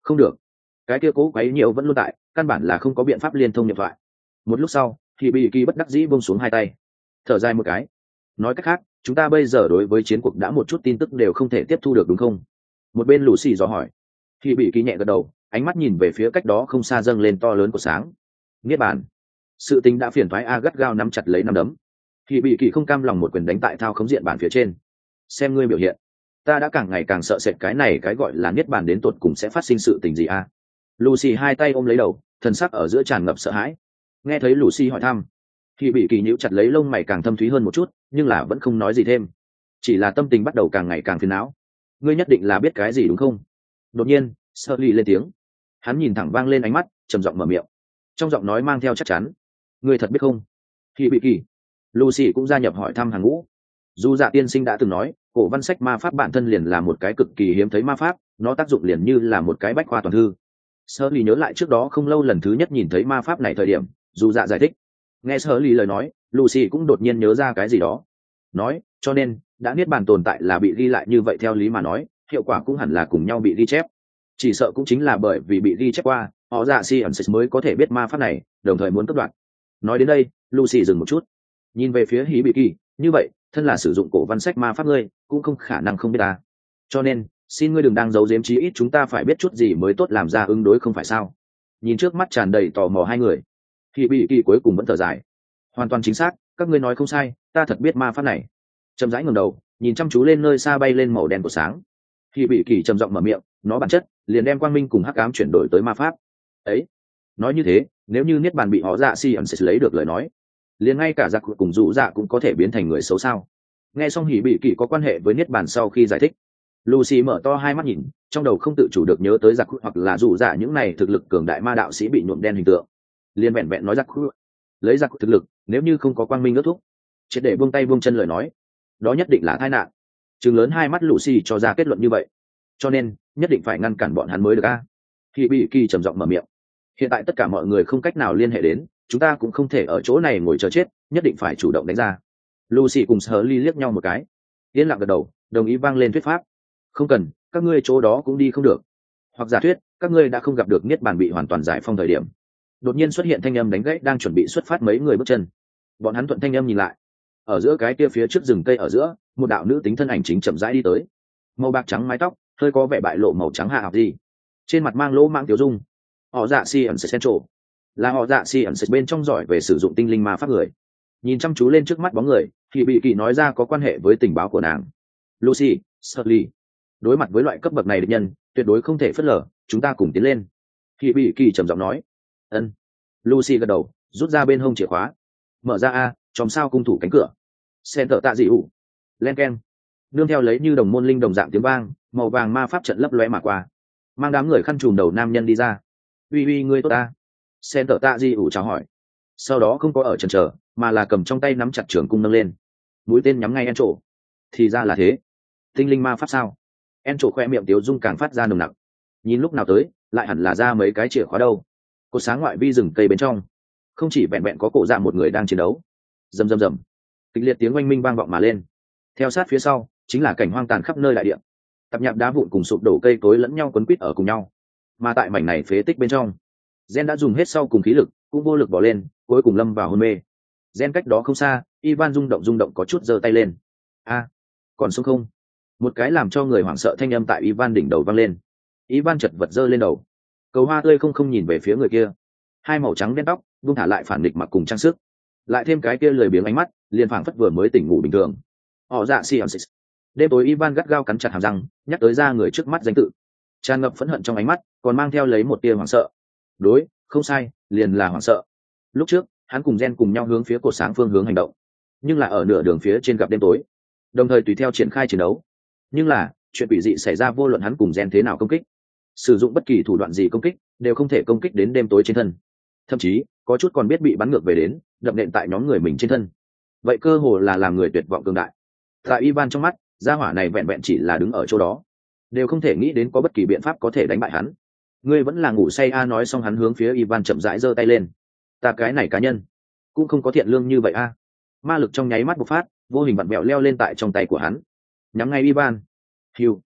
không được, cái kia cố quấy nhiều vẫn luôn tại, căn bản là không có biện pháp liên thông điện thoại. Một lúc sau thì bị kỳ bất đắc dĩ buông xuống hai tay, thở dài một cái, nói cách khác chúng ta bây giờ đối với chiến cuộc đã một chút tin tức đều không thể tiếp thu được đúng không? Một bên lù xì dò hỏi. Thì bị kỳ nhẹ gật đầu, ánh mắt nhìn về phía cách đó không xa dâng lên to lớn của sáng. Niết bàn. Sự tình đã phiền thoái a gắt gao nắm chặt lấy nắm đấm. Thì bị kỳ không cam lòng một quyền đánh tại thao khống diện bàn phía trên. Xem ngươi biểu hiện, ta đã càng ngày càng sợ sệt cái này cái gọi là niết bàn đến tột cùng sẽ phát sinh sự tình gì a? Lucy hai tay ôm lấy đầu, thần sắc ở giữa tràn ngập sợ hãi. Nghe thấy Lucy hỏi thăm, thì bị kỳ nhíu chặt lấy lông mày càng thâm thúy hơn một chút, nhưng là vẫn không nói gì thêm, chỉ là tâm tình bắt đầu càng ngày càng phiền não. Ngươi nhất định là biết cái gì đúng không? Đột nhiên Sully lên tiếng, hắn nhìn thẳng vang lên ánh mắt, trầm giọng mở miệng, trong giọng nói mang theo chắc chắn. Ngươi thật biết không? Thì bị kỳ. Lucy cũng gia nhập hỏi thăm hàng ngũ. Dù dạ tiên sinh đã từng nói cổ văn sách ma pháp bản thân liền là một cái cực kỳ hiếm thấy ma pháp, nó tác dụng liền như là một cái bách khoa toàn thư. Sully nhớ lại trước đó không lâu lần thứ nhất nhìn thấy ma pháp này thời điểm, dù dạ giải thích. Nghe Sully lời nói, Lucy cũng đột nhiên nhớ ra cái gì đó, nói cho nên đã niết bàn tồn tại là bị ghi lại như vậy, theo lý mà nói hiệu quả cũng hẳn là cùng nhau bị ghi chép, chỉ sợ cũng chính là bởi vì bị ghi chép qua họ dạ si ẩn mới có thể biết ma pháp này, đồng thời muốn cất đoạn. Nói đến đây Lucy dừng một chút, nhìn về phía Hí Bị Kỳ, như vậy thân là sử dụng cổ văn sách ma pháp ngươi cũng không khả năng không biết ta, cho nên xin ngươi đừng đang giấu giếm, chí ít chúng ta phải biết chút gì mới tốt làm ra ứng đối không phải sao? Nhìn trước mắt tràn đầy tò mò hai người, Hí Bị Kỳ cuối cùng vẫn thở dài, hoàn toàn chính xác, các ngươi nói không sai, ta thật biết ma pháp này. Chậm rãi ngẩng đầu nhìn chăm chú lên nơi xa bay lên màu đen của sáng, Hí Bị Kỳ trầm giọng mở miệng, nó bản chất liền đem quang minh cùng hắc ám chuyển đổi tới ma pháp ấy. Nói như thế nếu như niết bàn bị họ dạ si ẩn sẽ lấy được lời nói, liền ngay cả giặc cùng dụ dạ cũng có thể biến thành người xấu sao? Nghe xong Hỉ Bị Kỳ có quan hệ với niết bàn sau khi giải thích, Lucy mở to hai mắt nhìn, trong đầu không tự chủ được nhớ tới giặc hoặc là dụ dạ những này thực lực cường đại ma đạo sĩ bị nhuộm đen hình tượng, liền vẹn vẹn nói giặc lấy giặc thực lực nếu như không có quang minh ước thúc, triệt để buông tay buông chân lời nói, đó nhất định là tai nạn. Trừng lớn hai mắt Lucy cho ra kết luận như vậy, cho nên nhất định phải ngăn cản bọn hắn mới được a. Hỉ Bị Kỳ trầm giọng mở miệng, hiện tại tất cả mọi người không cách nào liên hệ đến, chúng ta cũng không thể ở chỗ này ngồi chờ chết, nhất định phải chủ động đánh ra. Lucy cùng Shirley liếc nhau một cái, yên lặng gật đầu, đồng ý vang lên thuyết pháp. Không cần, các ngươi chỗ đó cũng đi không được. Hoặc giả thuyết, các ngươi đã không gặp được niết bàn bị hoàn toàn giải phong thời điểm. Đột nhiên xuất hiện thanh âm đánh gãy đang chuẩn bị xuất phát mấy người bước chân. Bọn hắn thuận thanh âm nhìn lại, ở giữa cái kia phía trước rừng cây ở giữa, một đạo nữ tính thân ảnh chính chậm rãi đi tới. Màu bạc trắng mái tóc, hơi có vẻ bại lộ màu trắng hạ học gì. Trên mặt mang lỗ mang tiểu dung. Họ dạ si ẩn central, là họ dạ si ẩn bên trong giỏi về sử dụng tinh linh ma pháp người. Nhìn chăm chú lên trước mắt bóng người thì bị kỳ nói ra có quan hệ với tình báo của nàng. Lucy, Sully, đối mặt với loại cấp bậc này địch nhân tuyệt đối không thể phớt lờ, chúng ta cùng tiến lên. Thì bị kỳ trầm giọng nói. Ân. Lucy gật đầu, rút ra bên hông chìa khóa, mở ra a chòm sao cung thủ cánh cửa. Sen tợ tạ dị ủ, len keng, nương theo lấy như đồng môn linh đồng dạng tiếng vang, màu vàng ma pháp trận lấp lóe mà qua, mang đám người khăn trùm đầu nam nhân đi ra. Uy uy ngươi tốt ta. Sen tợ tạ dị ủ chào hỏi, sau đó không có ở chần chờ mà là cầm trong tay nắm chặt trường cung nâng lên, mũi tên nhắm ngay En Trổ. Thì ra là thế, tinh linh ma pháp sao? En Trổ khoe miệng tiếu dung càng phát ra nồng nặc, nhìn lúc nào tới lại hẳn là ra mấy cái chìa khóa đâu. Cột sáng ngoại vi rừng cây bên trong không chỉ vẹn vẹn có cổ dạ một người đang chiến đấu, rầm rầm rầm, kịch liệt tiếng oanh minh vang vọng mà lên, theo sát phía sau chính là cảnh hoang tàn khắp nơi đại địa, tạp nhạp đá vụn cùng sụp đổ cây cối lẫn nhau quấn quýt ở cùng nhau. Mà tại mảnh này phế tích bên trong, Gen đã dùng hết sau cùng khí lực, cũng vô lực bỏ lên, cuối cùng lâm vào hôn mê. Gen cách đó không xa, Ivan rung động rung động có chút giơ tay lên. A, còn sống không? Một cái làm cho người hoảng sợ thanh âm tại Ivan đỉnh đầu vang lên. Ivan chật vật giơ lên đầu, cầu hoa tươi không không nhìn về phía người kia, hai màu trắng đen tóc, buông thả lại phản địch mặc cùng trang sức, lại thêm cái kia lười biếng ánh mắt, liền phảng phất vừa mới tỉnh ngủ bình thường. Họ dạ si ẩn six. Đêm tối Ivan gắt gao cắn chặt hàm răng, nhắc tới ra người trước mắt danh tự, tràn ngập phẫn hận trong ánh mắt, còn mang theo lấy một tia hoảng sợ. Đối, không sai, liền là hoảng sợ. Lúc trước hắn cùng Gen cùng nhau hướng phía cột sáng phương hướng hành động, nhưng là ở nửa đường phía trên gặp đêm tối, đồng thời tùy theo triển khai chiến đấu. Nhưng là chuyện quỷ dị xảy ra, vô luận hắn cùng Gen thế nào công kích, sử dụng bất kỳ thủ đoạn gì công kích, đều không thể công kích đến đêm tối trên thân, thậm chí có chút còn biết bị bắn ngược về đến đập nện tại nhóm người mình trên thân. Vậy cơ hồ là làm người tuyệt vọng cường đại. Tại Ivan trong mắt, gia hỏa này vẹn vẹn chỉ là đứng ở chỗ đó, đều không thể nghĩ đến có bất kỳ biện pháp có thể đánh bại hắn. Ngươi vẫn là ngủ say a. Nói xong hắn hướng phía Ivan chậm rãi giơ tay lên. Ta cái này cá nhân cũng không có thiện lương như vậy a. Ma lực trong nháy mắt bộc phát, vô hình vặn vẹo leo lên tại trong tay của hắn, nhắm ngay Ivan. Hiu.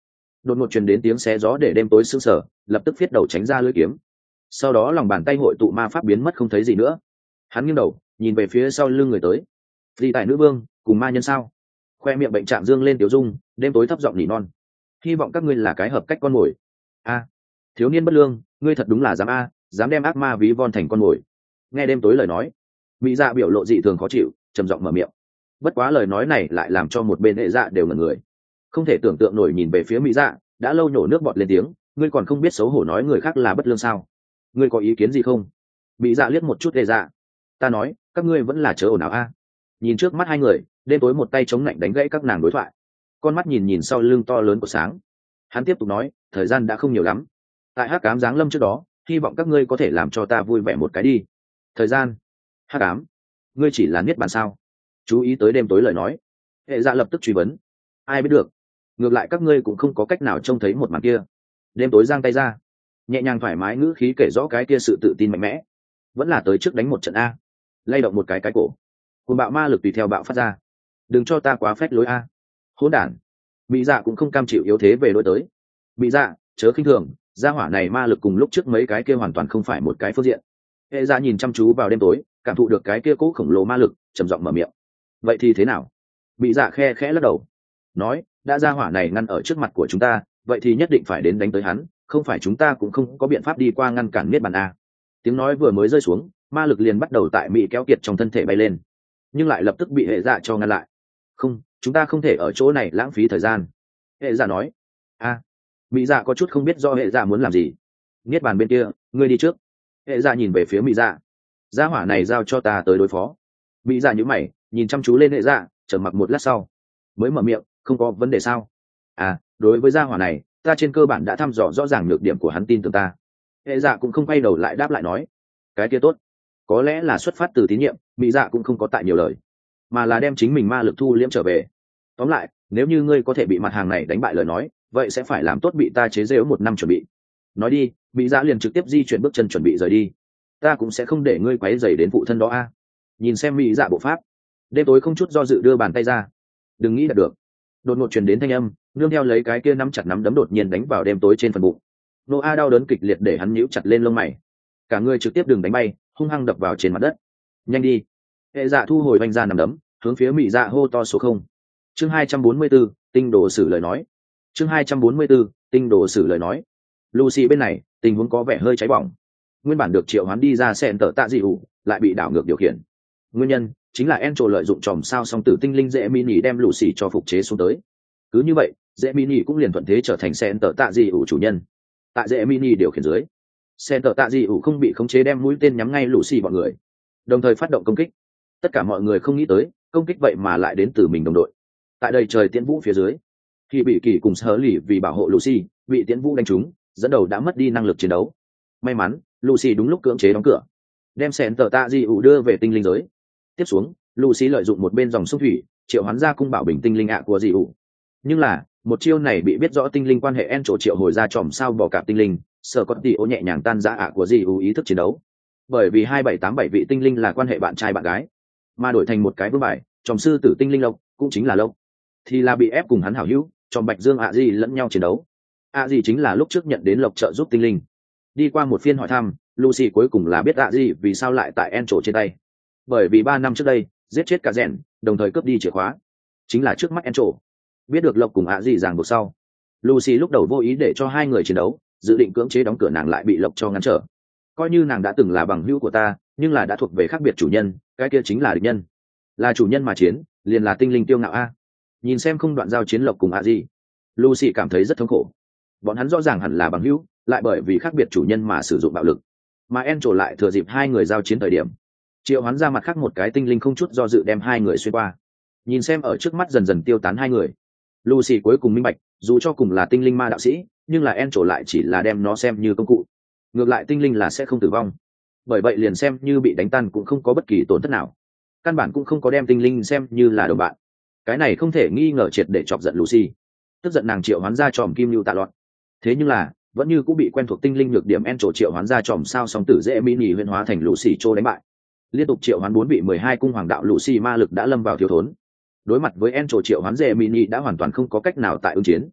đột ngột truyền đến tiếng xé gió để đêm tối sưng sở, lập tức viết đầu tránh ra lưỡi kiếm. Sau đó lòng bàn tay hội tụ ma pháp biến mất không thấy gì nữa. Hắn nghiêng đầu nhìn về phía sau lưng người tới. Phi tài nữ vương cùng ma nhân sao? Khoe miệng bệnh trạng dương lên tiểu dung, đêm tối thấp giọng nỉ non. Hy vọng các ngươi là cái hợp cách con mồi. A, thiếu niên bất lương, ngươi thật đúng là dám a, dám đem ác ma ví von thành con mồi. Nghe đêm tối lời nói, mỹ dạ biểu lộ dị thường khó chịu, trầm giọng mở miệng. Bất quá lời nói này lại làm cho một bên hệ dạ đều ngẩn người, không thể tưởng tượng nổi nhìn về phía mỹ dạ, đã lâu nhổ nước bọt lên tiếng, ngươi còn không biết xấu hổ nói người khác là bất lương sao? Ngươi có ý kiến gì không? Mỹ dạ liếc một chút hệ dạ. Ta nói, các ngươi vẫn là chớ ồn ào a. Nhìn trước mắt hai người, đêm tối một tay chống lạnh đánh gãy các nàng đối thoại, con mắt nhìn nhìn sau lưng to lớn của sáng. Hắn tiếp tục nói, thời gian đã không nhiều lắm, tại hắc ám giáng lâm trước đó, hy vọng các ngươi có thể làm cho ta vui vẻ một cái đi. Thời gian? Hắc ám? Ngươi chỉ là niết bàn sao? Chú ý tới đêm tối lời nói, hệ dạ lập tức truy vấn. Ai biết được, ngược lại các ngươi cũng không có cách nào trông thấy một màn kia. Đêm tối giang tay ra, nhẹ nhàng thoải mái ngữ khí kể rõ cái kia sự tự tin mạnh mẽ. Vẫn là tới trước đánh một trận a, lay động một cái cái cổ, hồn bạo ma lực tùy theo bạo phát ra. Đừng cho ta quá phách lối a. Hỗn đản. Mỹ dạ cũng không cam chịu yếu thế về đối tới. Mỹ dạ, chớ khinh thường, gia hỏa này ma lực cùng lúc trước mấy cái kia hoàn toàn không phải một cái phương diện. Hệ dạ nhìn chăm chú vào đêm tối, cảm thụ được cái kia cỗ khổng lồ ma lực, trầm giọng mở miệng. Vậy thì thế nào? Mỹ dạ khe khẽ lắc đầu, nói, đã gia hỏa này ngăn ở trước mặt của chúng ta, vậy thì nhất định phải đến đánh tới hắn, không phải chúng ta cũng không có biện pháp đi qua ngăn cản niết bàn a. Tiếng nói vừa mới rơi xuống, ma lực liền bắt đầu tại Mỹ kéo kiệt trong thân thể bay lên, nhưng lại lập tức bị hệ dạ cho ngăn lại. Không, chúng ta không thể ở chỗ này lãng phí thời gian. Hệ dạ nói. A. Mỹ dạ có chút không biết do hệ dạ muốn làm gì. Niết bàn bên kia, ngươi đi trước. Hệ dạ nhìn về phía Mỹ dạ. Gia hỏa này giao cho ta tới đối phó. Mỹ dạ nhíu mày, nhìn chăm chú lên hệ dạ, trầm mặc một lát sau mới mở miệng, không có vấn đề sao? À, đối với gia hỏa này, ta trên cơ bản đã thăm dò rõ ràng nhược điểm của hắn, tin tưởng ta. Hệ dạ cũng không quay đầu lại đáp lại nói, cái kia tốt. Có lẽ là xuất phát từ tín nhiệm, Mỹ dạ cũng không có tại nhiều lời, mà là đem chính mình ma lực thu liễm trở về. Tóm lại, nếu như ngươi có thể bị mặt hàng này đánh bại lời nói, vậy sẽ phải làm tốt bị ta chế giễu một năm chuẩn bị. Nói đi, Mỹ dạ liền trực tiếp di chuyển bước chân chuẩn bị rời đi. Ta cũng sẽ không để ngươi quấy rầy đến phụ thân đó a. Nhìn xem Mỹ dạ bộ pháp, đêm tối không chút do dự đưa bàn tay ra. Đừng nghĩ là được. Đột ngột truyền đến thanh âm, nương theo lấy cái kia nắm chặt nắm đấm đột nhiên đánh vào đêm tối trên phần bụng. Nô a đau đớn kịch liệt để hắn nhíu chặt lên lông mày, cả người trực tiếp đường đánh bay, hung hăng đập vào trên mặt đất. Nhanh đi. Hệ dạ thu hồi vành ra nằm đấm, hướng phía Mỹ dạ hô to số không. Chương hai trăm bốn mươi 4, tinh đồ sử lời nói. Chương hai trăm bốn mươi 4, tinh đồ sử lời nói. Lucy bên này, tình huống có vẻ hơi cháy bỏng. Nguyên bản được triệu hoán đi ra sen tở tạ dị ủ, lại bị đảo ngược điều khiển. Nguyên nhân chính là Encho lợi dụng chòm sao song tử tinh linh dễ mini đem Lucy cho phục chế xuống tới. Cứ như vậy, dễ mini cũng liền thuận thế trở thành sen tở tạ dị ủ chủ nhân. Tại dễ mini điều khiển dưới, sen tở tạ dị ủ không bị khống chế đem mũi tên nhắm ngay Lucy bọn người, đồng thời phát động công kích. Tất cả mọi người không nghĩ tới, công kích vậy mà lại đến từ mình đồng đội. Tại đây trời tiễn vũ phía dưới, khi bị kỳ cùng sớ lì vì bảo hộ Lucy bị tiễn vũ đánh trúng, dẫn đầu đã mất đi năng lực chiến đấu. May mắn Lucy đúng lúc cưỡng chế đóng cửa, đem sen tở tạ dị ủ đưa về tinh linh giới. Tiếp xuống, Lucy lợi dụng một bên dòng sông thủy triệu hoán ra cung bảo bình tinh linh ạ của dị ủ. Nhưng là một chiêu này bị biết rõ tinh linh quan hệ en chỗ triệu hồi ra chòm sao bỏ cạp tinh linh, sợ có tỷ ô nhẹ nhàng tan ra ạ của dị ủ ý thức chiến đấu. Bởi vì hai bảy tám bảy vị tinh linh là quan hệ bạn trai bạn gái, mà đổi thành một cái vương bài chòm sư tử tinh linh lộc, cũng chính là lộc, thì là bị ép cùng hắn hảo hữu chòm bạch dương ạ gì lẫn nhau chiến đấu. ạ gì chính là lúc trước nhận đến lộc trợ giúp tinh linh. Đi qua một phiên hỏi thăm, Lucy cuối cùng là biết ạ gì vì sao lại tại en chỗ trên tay. Bởi vì ba năm trước đây giết chết cả rèn, đồng thời cướp đi chìa khóa, chính là trước mắt en chỗ. Biết được lộc cùng ạ gì ràng buộc sau, Lucy lúc đầu vô ý để cho hai người chiến đấu, dự định cưỡng chế đóng cửa nàng lại bị lộc cho ngăn trở. Coi như nàng đã từng là bằng hữu của ta, nhưng là đã thuộc về khác biệt chủ nhân, cái kia chính là địch nhân. Là chủ nhân mà chiến, liền là tinh linh tiêu ngạo a. Nhìn xem không đoạn giao chiến lộc cùng ạ gì, Lucy cảm thấy rất thống khổ. Bọn hắn rõ ràng hẳn là bằng hữu, lại bởi vì khác biệt chủ nhân mà sử dụng bạo lực. Mà En trổ lại thừa dịp hai người giao chiến thời điểm, triệu hắn ra mặt khác một cái tinh linh không chút do dự đem hai người xuyên qua. Nhìn xem ở trước mắt dần dần tiêu tán hai người, Lucy cuối cùng minh bạch, dù cho cùng là tinh linh ma đạo sĩ, nhưng là En trổ lại chỉ là đem nó xem như công cụ. Ngược lại tinh linh là sẽ không tử vong, bởi vậy liền xem như bị đánh tan cũng không có bất kỳ tổn thất nào, căn bản cũng không có đem tinh linh xem như là đồng bạn. Cái này không thể nghi ngờ triệt để chọc giận Lucy, tức giận nàng triệu hoán ra tròm kim lưu tạ loạn. Thế nhưng là vẫn như cũng bị quen thuộc tinh linh nhược điểm En trổ triệu hoán ra tròm sao song tử dễ mini huyễn hóa thành Lucy trô đánh bại. Liên tục triệu hoán bốn vị mười hai cung hoàng đạo Lucy ma lực đã lâm vào thiếu thốn. Đối mặt với En trổ triệu hoán dễ mini đã hoàn toàn không có cách nào tại ứng chiến.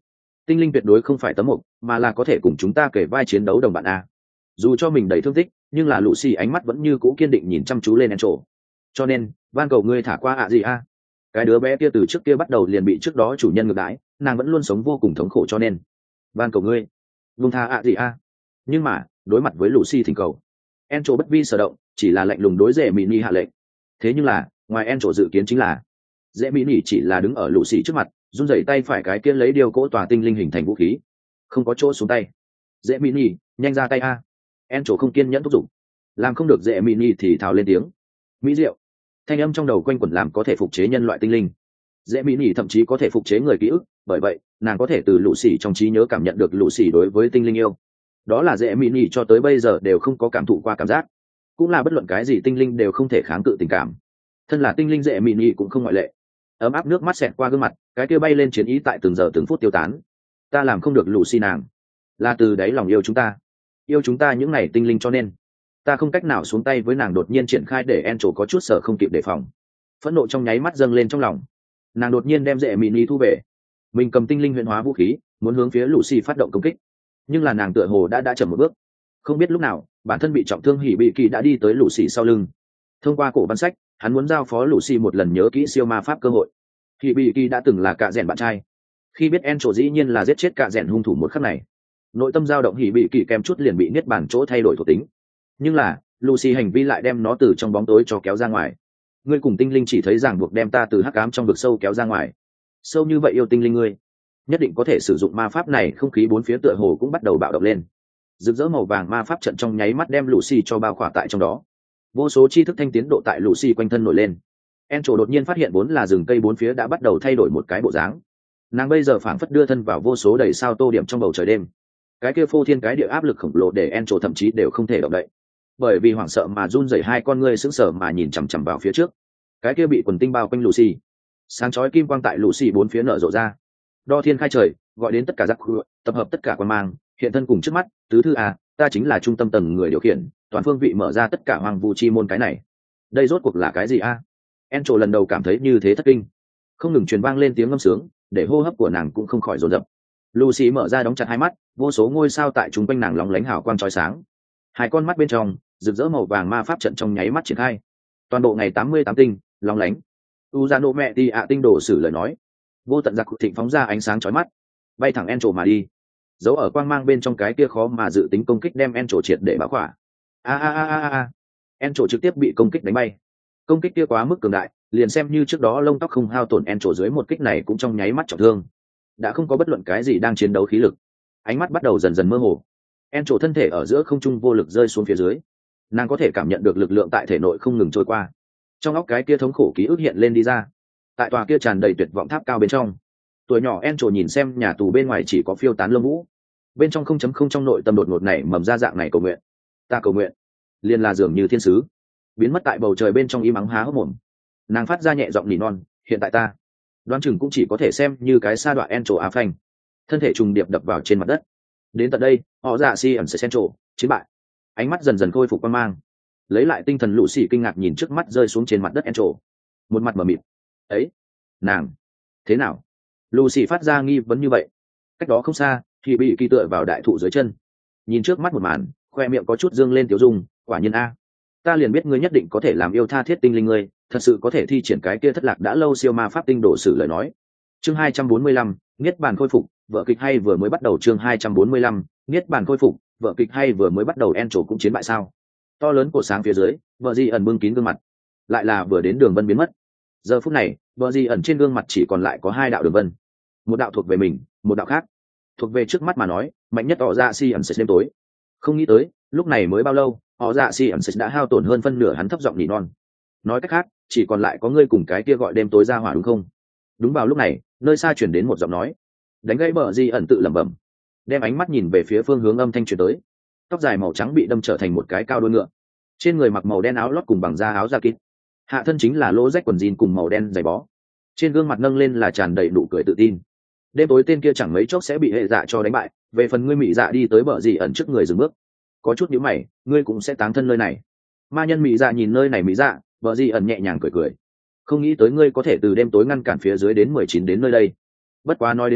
tinh linh tuyệt đối không phải tấm mục, mà là có thể cùng chúng ta kể vai chiến đấu đồng bạn a. Dù cho mình đầy thương tích, nhưng là Lucy ánh mắt vẫn như cũ kiên định nhìn chăm chú lên Encho. Cho nên van cầu ngươi thả qua ạ gì a. Cái đứa bé kia từ trước kia bắt đầu liền bị trước đó chủ nhân ngược đãi, nàng vẫn luôn sống vô cùng thống khổ, cho nên van cầu ngươi vung tha ạ gì a. Nhưng mà đối mặt với Lucy thỉnh cầu, Encho bất vi sở động, chỉ là lạnh lùng đối Dễ Mỹ Nỉ hạ lệnh. Thế nhưng là ngoài Encho dự kiến chính là Dễ Mỹ Nỉ chỉ là đứng ở Lucy trước mặt, run rẩy tay phải cái kia lấy điều cỗ tòa tinh linh hình thành vũ khí, không có chỗ xuống tay. Dễ Mỹ Nỉ, nhanh ra tay a. Encho không kiên nhẫn thúc giục. Làm không được Dễ Mỹ Nỉ thì thào lên tiếng mỹ diệu, thanh âm trong đầu quanh quẩn làm có thể phục chế nhân loại tinh linh. Dễ Mỹ Nỉ thậm chí có thể phục chế người ký ức, bởi vậy nàng có thể từ lũ xỉ trong trí nhớ cảm nhận được lũ xỉ đối với tinh linh yêu. Đó là Dễ Mỹ Nỉ cho tới bây giờ đều không có cảm thụ qua cảm giác, cũng là bất luận cái gì tinh linh đều không thể kháng cự tình cảm. Thân là tinh linh Dễ Mỹ Nỉ cũng không ngoại lệ. Ấm áp nước mắt xẹt qua gương mặt, cái kia bay lên chiến ý tại từng giờ từng phút tiêu tán. Ta làm không được lũ xỉ nàng, là từ đáy lòng yêu chúng ta, yêu chúng ta những này tinh linh, cho nên ta không cách nào xuống tay với nàng. Đột nhiên triển khai để Encho có chút sợ không kịp đề phòng, phẫn nộ trong nháy mắt dâng lên trong lòng. Nàng đột nhiên đem Dễ Mỹ Nỉ thu về, mình cầm tinh linh huyền hóa vũ khí, muốn hướng phía Lucy phát động công kích, nhưng là nàng tựa hồ đã đã chậm một bước. Không biết lúc nào bản thân bị trọng thương Hỉ Bị Kỳ đã đi tới Lucy sau lưng. Thông qua cổ văn sách, hắn muốn giao phó Lucy một lần nhớ kỹ siêu ma pháp cơ hội. Hỉ Bị Kỳ đã từng là cạ rèn bạn trai, khi biết Encho dĩ nhiên là giết chết cạ rèn hung thủ một khắc này, nội tâm dao động Hỉ Bị Kỳ kèm chút liền bị niết bàn chỗ thay đổi thuộc tính. Nhưng là Lucy hành vi lại đem nó từ trong bóng tối cho kéo ra ngoài. Ngươi cùng tinh linh chỉ thấy ràng buộc đem ta từ hắc ám trong vực sâu kéo ra ngoài. Sâu như vậy yêu tinh linh ngươi, nhất định có thể sử dụng ma pháp này. Không khí bốn phía tựa hồ cũng bắt đầu bạo động lên, rực rỡ màu vàng ma pháp trận trong nháy mắt đem Lucy cho bao khỏa tại trong đó. Vô số tri thức thanh tiến độ tại Lucy quanh thân nổi lên. Encho đột nhiên phát hiện vốn là rừng cây bốn phía đã bắt đầu thay đổi một cái bộ dáng. Nàng bây giờ phảng phất đưa thân vào vô số đầy sao tô điểm trong bầu trời đêm. Cái kia phô thiên cái địa áp lực khổng lồ để Encho thậm chí đều không thể động đậy, bởi vì hoảng sợ mà run rẩy hai con ngươi sững sờ mà nhìn chằm chằm vào phía trước. Cái kia bị quần tinh bao quanh Lucy, sáng chói kim quang tại Lucy bốn phía nở rộ ra, đo thiên khai trời, gọi đến tất cả giác khu, tập hợp tất cả quan mang, hiện thân cùng trước mắt. Tứ thư à, ta chính là trung tâm tầng người điều khiển, toàn phương vị mở ra tất cả hoàng vu chi môn. Cái này, đây rốt cuộc là cái gì a? À? Encho lần đầu cảm thấy như thế thất kinh, không ngừng truyền vang lên tiếng ngâm sướng, để hô hấp của nàng cũng không khỏi dồn dập. Lucy mở ra đóng chặt hai mắt, vô số ngôi sao tại chúng quanh nàng lóng lánh hào quang chói sáng. Hai con mắt bên trong rực rỡ màu vàng ma pháp trận trong nháy mắt triển khai, toàn bộ ngày tám mươi tám tinh lóng lánh. Uzano mẹ đi ạ tinh đổ sử lời nói, vô tận giặc thịnh phóng ra ánh sáng chói mắt, bay thẳng Encho mà đi. Giấu ở quang mang bên trong cái kia khó mà dự tính công kích đem Encho triệt để bão khỏa. A a a a a, Encho trực tiếp bị công kích đánh bay. Công kích kia quá mức cường đại, liền xem như trước đó lông tóc không hao tổn, Encho dưới một kích này cũng trong nháy mắt trọng thương, đã không có bất luận cái gì đang chiến đấu khí lực. Ánh mắt bắt đầu dần dần mơ hồ. Encho thân thể ở giữa không trung vô lực rơi xuống phía dưới, nàng có thể cảm nhận được lực lượng tại thể nội không ngừng trôi qua. Trong óc cái kia thống khổ ký ức hiện lên đi ra. Tại tòa kia tràn đầy tuyệt vọng tháp cao bên trong, tuổi nhỏ Encho nhìn xem nhà tù bên ngoài chỉ có phiêu tán lông vũ, bên trong không chấm không trong nội tâm đột ngột này mầm ra dạng này cầu nguyện. Ta cầu nguyện, liền là dường như thiên sứ biến mất tại bầu trời bên trong, im ắng há hốc mồm. Nàng phát ra nhẹ giọng nỉ non, hiện tại ta đoán chừng cũng chỉ có thể xem như cái sa đoạn Encho á phanh, thân thể trùng điệp đập vào trên mặt đất. Đến tận đây, họ dạ si ẩn sẽ Encho chiến bại. Ánh mắt dần dần khôi phục quan mang, lấy lại tinh thần Lucy kinh ngạc nhìn trước mắt rơi xuống trên mặt đất Encho, một mặt mờ mịt. Ấy, nàng thế nào? Lucy phát ra nghi vấn như vậy. Cách đó không xa, thì bị kỳ tựa vào đại thụ dưới chân, nhìn trước mắt một màn, khoe miệng có chút dương lên tiểu dung. Quả nhiên a, ta liền biết ngươi nhất định có thể làm yêu tha thiết tinh linh, ngươi thật sự có thể thi triển cái kia thất lạc đã lâu siêu ma pháp tinh đổ sử lời nói. Chương hai trăm bốn mươi lăm, niết bàn khôi phục, vở kịch hay vừa mới bắt đầu. Chương hai trăm bốn mươi lăm, niết bàn khôi phục, vở kịch hay vừa mới bắt đầu. Encho cũng chiến bại sao? To lớn cột sáng phía dưới, vợ di ẩn bưng kín gương mặt, lại là vừa đến đường vân biến mất. Giờ phút này, vợ di ẩn trên gương mặt chỉ còn lại có hai đạo đường vân, một đạo thuộc về mình, một đạo khác thuộc về trước mắt mà nói mạnh nhất họ dạ si ẩn sẽ đêm tối. Không nghĩ tới lúc này mới bao lâu, họ dạ si ẩn sẽ đã hao tổn hơn phân nửa. Hắn thấp giọng nỉ non, nói cách khác chỉ còn lại có ngươi cùng cái kia gọi đêm tối ra hỏa, đúng không? Đúng vào lúc này, nơi xa chuyển đến một giọng nói, đánh gãy bờ di ẩn tự lẩm bẩm, đem ánh mắt nhìn về phía phương hướng âm thanh truyền tới. Tóc dài màu trắng bị đâm trở thành một cái cao đuôi ngựa, trên người mặc màu đen áo lót cùng bằng da áo da kít, hạ thân chính là lỗ rách quần jean cùng màu đen giày bó, trên gương mặt nâng lên là tràn đầy nụ cười tự tin. Đêm tối tên kia chẳng mấy chốc sẽ bị hệ dạ cho đánh bại. Về phần ngươi mị dạ đi tới bờ di ẩn trước người dừng bước, có chút nhíu mày, ngươi cũng sẽ táng thân nơi này. Ma nhân mị dạ nhìn nơi này mị dạ, bờ di ẩn nhẹ nhàng cười cười, không nghĩ tới ngươi có thể từ đêm tối ngăn cản phía dưới đến mười chín đến nơi đây. Bất quá nói đến đây,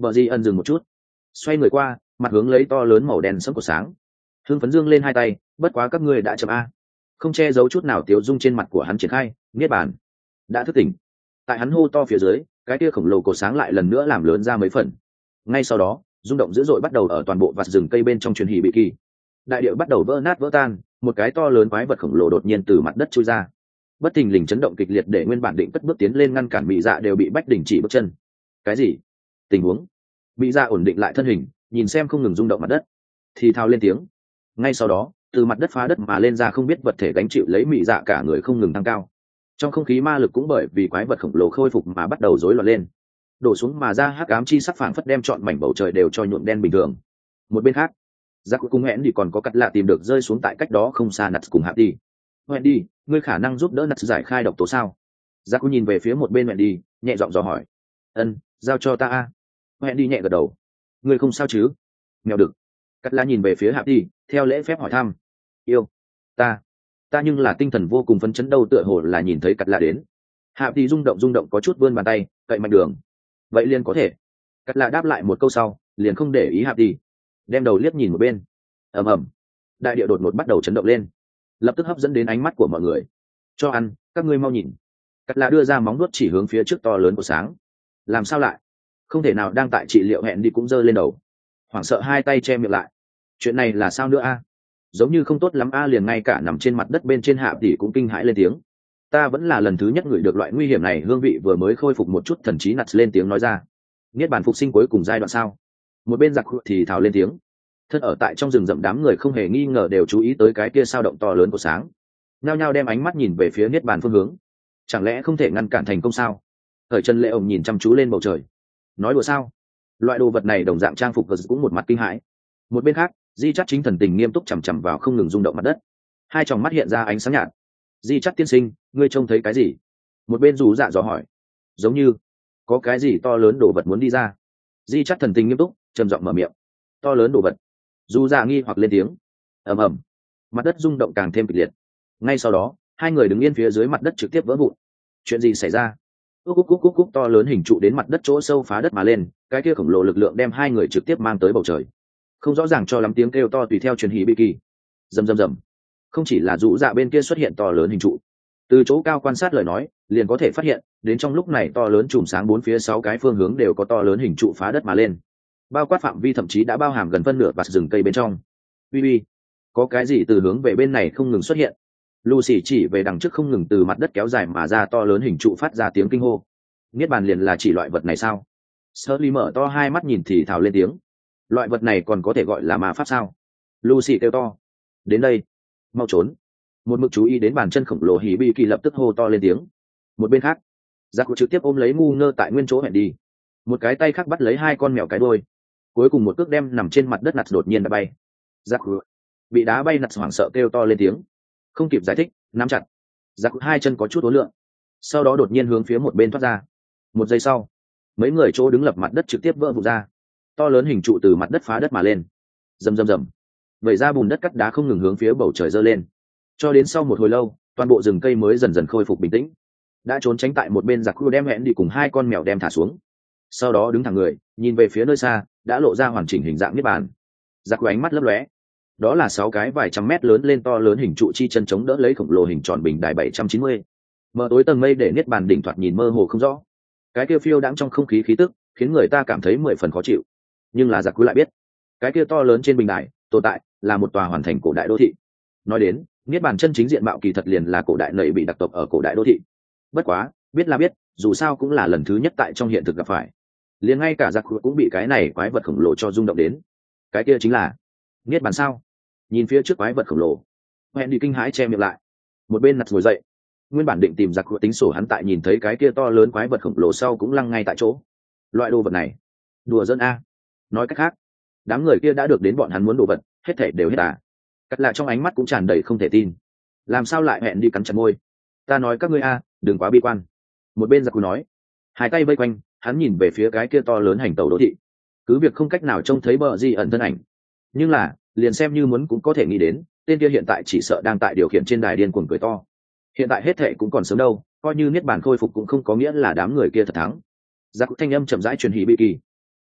Bờ di ẩn dừng một chút, xoay người qua, mặt hướng lấy to lớn màu đen sẫm của sáng, hưng phấn dương lên hai tay. Bất quá các ngươi đã chậm a. Không che giấu chút nào tiếu dung trên mặt của hắn triển khai. Niết bàn đã thức tỉnh. Tại hắn hô to phía dưới, cái kia khổng lồ cột sáng lại lần nữa làm lớn ra mấy phần. Ngay sau đó, rung động dữ dội bắt đầu ở toàn bộ vạt rừng cây bên trong truyền hỉ bị kỳ. Đại địa bắt đầu vỡ nát vỡ tan, một cái to lớn quái vật khổng lồ đột nhiên từ mặt đất chui ra. Bất thình lình chấn động kịch liệt để nguyên bản định cất bước tiến lên ngăn cản Mị Dạ đều bị bách đình chỉ bước chân. Cái gì? Tình huống? Mị Dạ ổn định lại thân hình, nhìn xem không ngừng rung động mặt đất, thì thào lên tiếng. Ngay sau đó, từ mặt đất phá đất mà lên ra không biết vật thể gánh chịu lấy Mị Dạ cả người không ngừng tăng cao. Trong không khí ma lực cũng bởi vì quái vật khổng lồ khôi phục mà bắt đầu rối loạn lên, đổ xuống mà ra hắc ám chi sắc phảng phất đem trọn mảnh bầu trời đều cho nhuộm đen bình thường. Một bên khác, giác cung hẹn đi còn có cắt lạ tìm được rơi xuống tại cách đó không xa nặt cùng hạ đi. Hẹn đi, ngươi khả năng giúp đỡ nặt giải khai độc tố sao? Giác cung nhìn về phía một bên hẹn đi, nhẹ giọng dò hỏi. Ân, giao cho ta a. Hẹn đi nhẹ gật đầu. Ngươi không sao chứ? Mèo đực. Cắt lạ nhìn về phía hạ đi, theo lễ phép hỏi thăm. Yêu, ta, ta nhưng là tinh thần vô cùng phấn chấn đâu, tựa hồ là nhìn thấy cắt lạ đến. Hạ đi rung động rung động có chút vươn bàn tay, cậy mạnh đường. Vậy liền có thể. Cắt lạ đáp lại một câu sau, liền không để ý hạ đi, đem đầu liếc nhìn một bên. Ầm ầm, đại địa đột ngột bắt đầu chấn động lên, lập tức hấp dẫn đến ánh mắt của mọi người. Cho ăn, các ngươi mau nhìn. Cắt lạ đưa ra móng nuốt chỉ hướng phía trước to lớn của sáng. Làm sao lại? Không thể nào đang tại trị liệu hẹn đi cũng giơ lên đầu, hoảng sợ hai tay che miệng lại. Chuyện này là sao nữa a? Giống như không tốt lắm a, liền ngay cả nằm trên mặt đất bên trên hạ tỷ cũng kinh hãi lên tiếng. Ta vẫn là lần thứ nhất ngửi được loại nguy hiểm này, hương vị vừa mới khôi phục một chút thần trí nặt lên tiếng nói ra. Niết bàn phục sinh cuối cùng giai đoạn sao? Một bên giặc thì thào lên tiếng. Thân ở tại trong rừng rậm đám người không hề nghi ngờ đều chú ý tới cái kia sao động to lớn của sáng, nhao nhao đem ánh mắt nhìn về phía niết bàn phương hướng. Chẳng lẽ không thể ngăn cản thành công sao? Thời Trần Lệ ổng nhìn chăm chú lên bầu trời, nói đùa sao? Loại đồ vật này đồng dạng trang phục vật cũng một mặt kinh hãi. Một bên khác, Di Chát chính thần tình nghiêm túc chằm chằm vào không ngừng rung động mặt đất, hai tròng mắt hiện ra ánh sáng nhạt. Di Chát tiên sinh, ngươi trông thấy cái gì? Một bên Dù Dạ dò hỏi. Giống như có cái gì to lớn đồ vật muốn đi ra. Di Chát thần tình nghiêm túc trầm giọng mở miệng. To lớn đồ vật? Dù Dạ nghi hoặc lên tiếng. Ầm ầm, mặt đất rung động càng thêm kịch liệt. Ngay sau đó, hai người đứng yên phía dưới mặt đất trực tiếp vỡ vụn. Chuyện gì xảy ra? Cúc cúc cúc cúc cúc, to lớn hình trụ đến mặt đất chỗ sâu phá đất mà lên, cái kia khổng lồ lực lượng đem hai người trực tiếp mang tới bầu trời. Không rõ ràng cho lắm tiếng kêu to tùy theo truyền hỉ bị kỳ. Rầm rầm rầm. Không chỉ là Dụ Dạ bên kia xuất hiện to lớn hình trụ, từ chỗ cao quan sát lời nói liền có thể phát hiện đến trong lúc này to lớn chùm sáng bốn phía sáu cái phương hướng đều có to lớn hình trụ phá đất mà lên, bao quát phạm vi thậm chí đã bao hàm gần phân nửa vạt rừng cây bên trong. Ui ui, có cái gì từ hướng về bên này không ngừng xuất hiện. Lucy chỉ về đằng trước không ngừng từ mặt đất kéo dài mà ra to lớn hình trụ phát ra tiếng kinh hô. Niết bàn liền là chỉ loại vật này sao? Shirley mở to hai mắt nhìn thì thào lên tiếng. Loại vật này còn có thể gọi là ma pháp sao? Lucy kêu to. Đến đây, mau trốn. Một mực chú ý đến bàn chân khổng lồ hỉ bị kỳ lập tức hô to lên tiếng. Một bên khác, giặc cụ trực tiếp ôm lấy ngu ngơ tại nguyên chỗ hẹn đi, một cái tay khác bắt lấy hai con mèo cái đôi, cuối cùng một cước đem nằm trên mặt đất nặt đột nhiên đã bay. Giặc cụ bị đá bay, nặt hoảng sợ kêu to lên tiếng, không kịp giải thích, nắm chặt. Giặc cụ hai chân có chút uốn lượn, sau đó đột nhiên hướng phía một bên thoát ra. Một giây sau, mấy người chỗ đứng lập mặt đất trực tiếp vỡ vụn ra, to lớn hình trụ từ mặt đất phá đất mà lên. Rầm rầm rầm, vậy ra bùn đất cắt đá không ngừng hướng phía bầu trời dơ lên, cho đến sau một hồi lâu toàn bộ rừng cây mới dần dần khôi phục bình tĩnh. Đã trốn tránh tại một bên giặc khu đem hẹn đi cùng hai con mèo đem thả xuống, sau đó đứng thẳng người nhìn về phía nơi xa đã lộ ra hoàn chỉnh hình dạng niết bàn. Giặc khu ánh mắt lấp lóe, đó là sáu cái vài trăm mét lớn lên to lớn hình trụ chi chân chống đỡ lấy khổng lồ hình tròn bình đài bảy trăm chín mươi. Mở tối tầng mây để niết bàn đỉnh thoạt nhìn mơ hồ không rõ, cái kia phiêu đãng trong không khí khí tức khiến người ta cảm thấy mười phần khó chịu. Nhưng là giặc khu lại biết, cái kia to lớn trên bình đài tồn tại là một tòa hoàn thành cổ đại đô thị. Nói đến niết bàn chân chính diện mạo kỳ thật liền là cổ đại nầy bị đặc tộc ở cổ đại đô thị. Bất quá biết là biết, dù sao cũng là lần thứ nhất tại trong hiện thực gặp phải, liền ngay cả giặc cũng bị cái này quái vật khổng lồ cho rung động đến. Cái kia chính là niết bàn sao? Nhìn phía trước quái vật khổng lồ, hẹn đi kinh hãi che miệng lại. Một bên nặt ngồi dậy, nguyên bản định tìm giặc tính sổ, hắn tại nhìn thấy cái kia to lớn quái vật khổng lồ sau cũng lăng ngay tại chỗ. Loại đồ vật này đùa dân a. Nói cách khác, đám người kia đã được đến bọn hắn muốn đồ vật, hết thảy đều hết à. Cắt lạ trong ánh mắt cũng tràn đầy không thể tin. Làm sao lại hẹn đi cắn chặt môi. Ta nói các ngươi a, đừng quá bi quan. Một bên giặc cù nói, hai tay vây quanh, hắn nhìn về phía cái kia to lớn hành tàu đô thị. Cứ việc không cách nào trông thấy bờ gì ẩn thân ảnh, nhưng là liền xem như muốn cũng có thể nghĩ đến, tên kia hiện tại chỉ sợ đang tại điều khiển trên đài điên cuồng cười to. Hiện tại hết thệ cũng còn sớm đâu, coi như niết bàn khôi phục cũng không có nghĩa là đám người kia thật thắng. Giặc thanh âm chậm rãi truyền hỉ bị kỳ.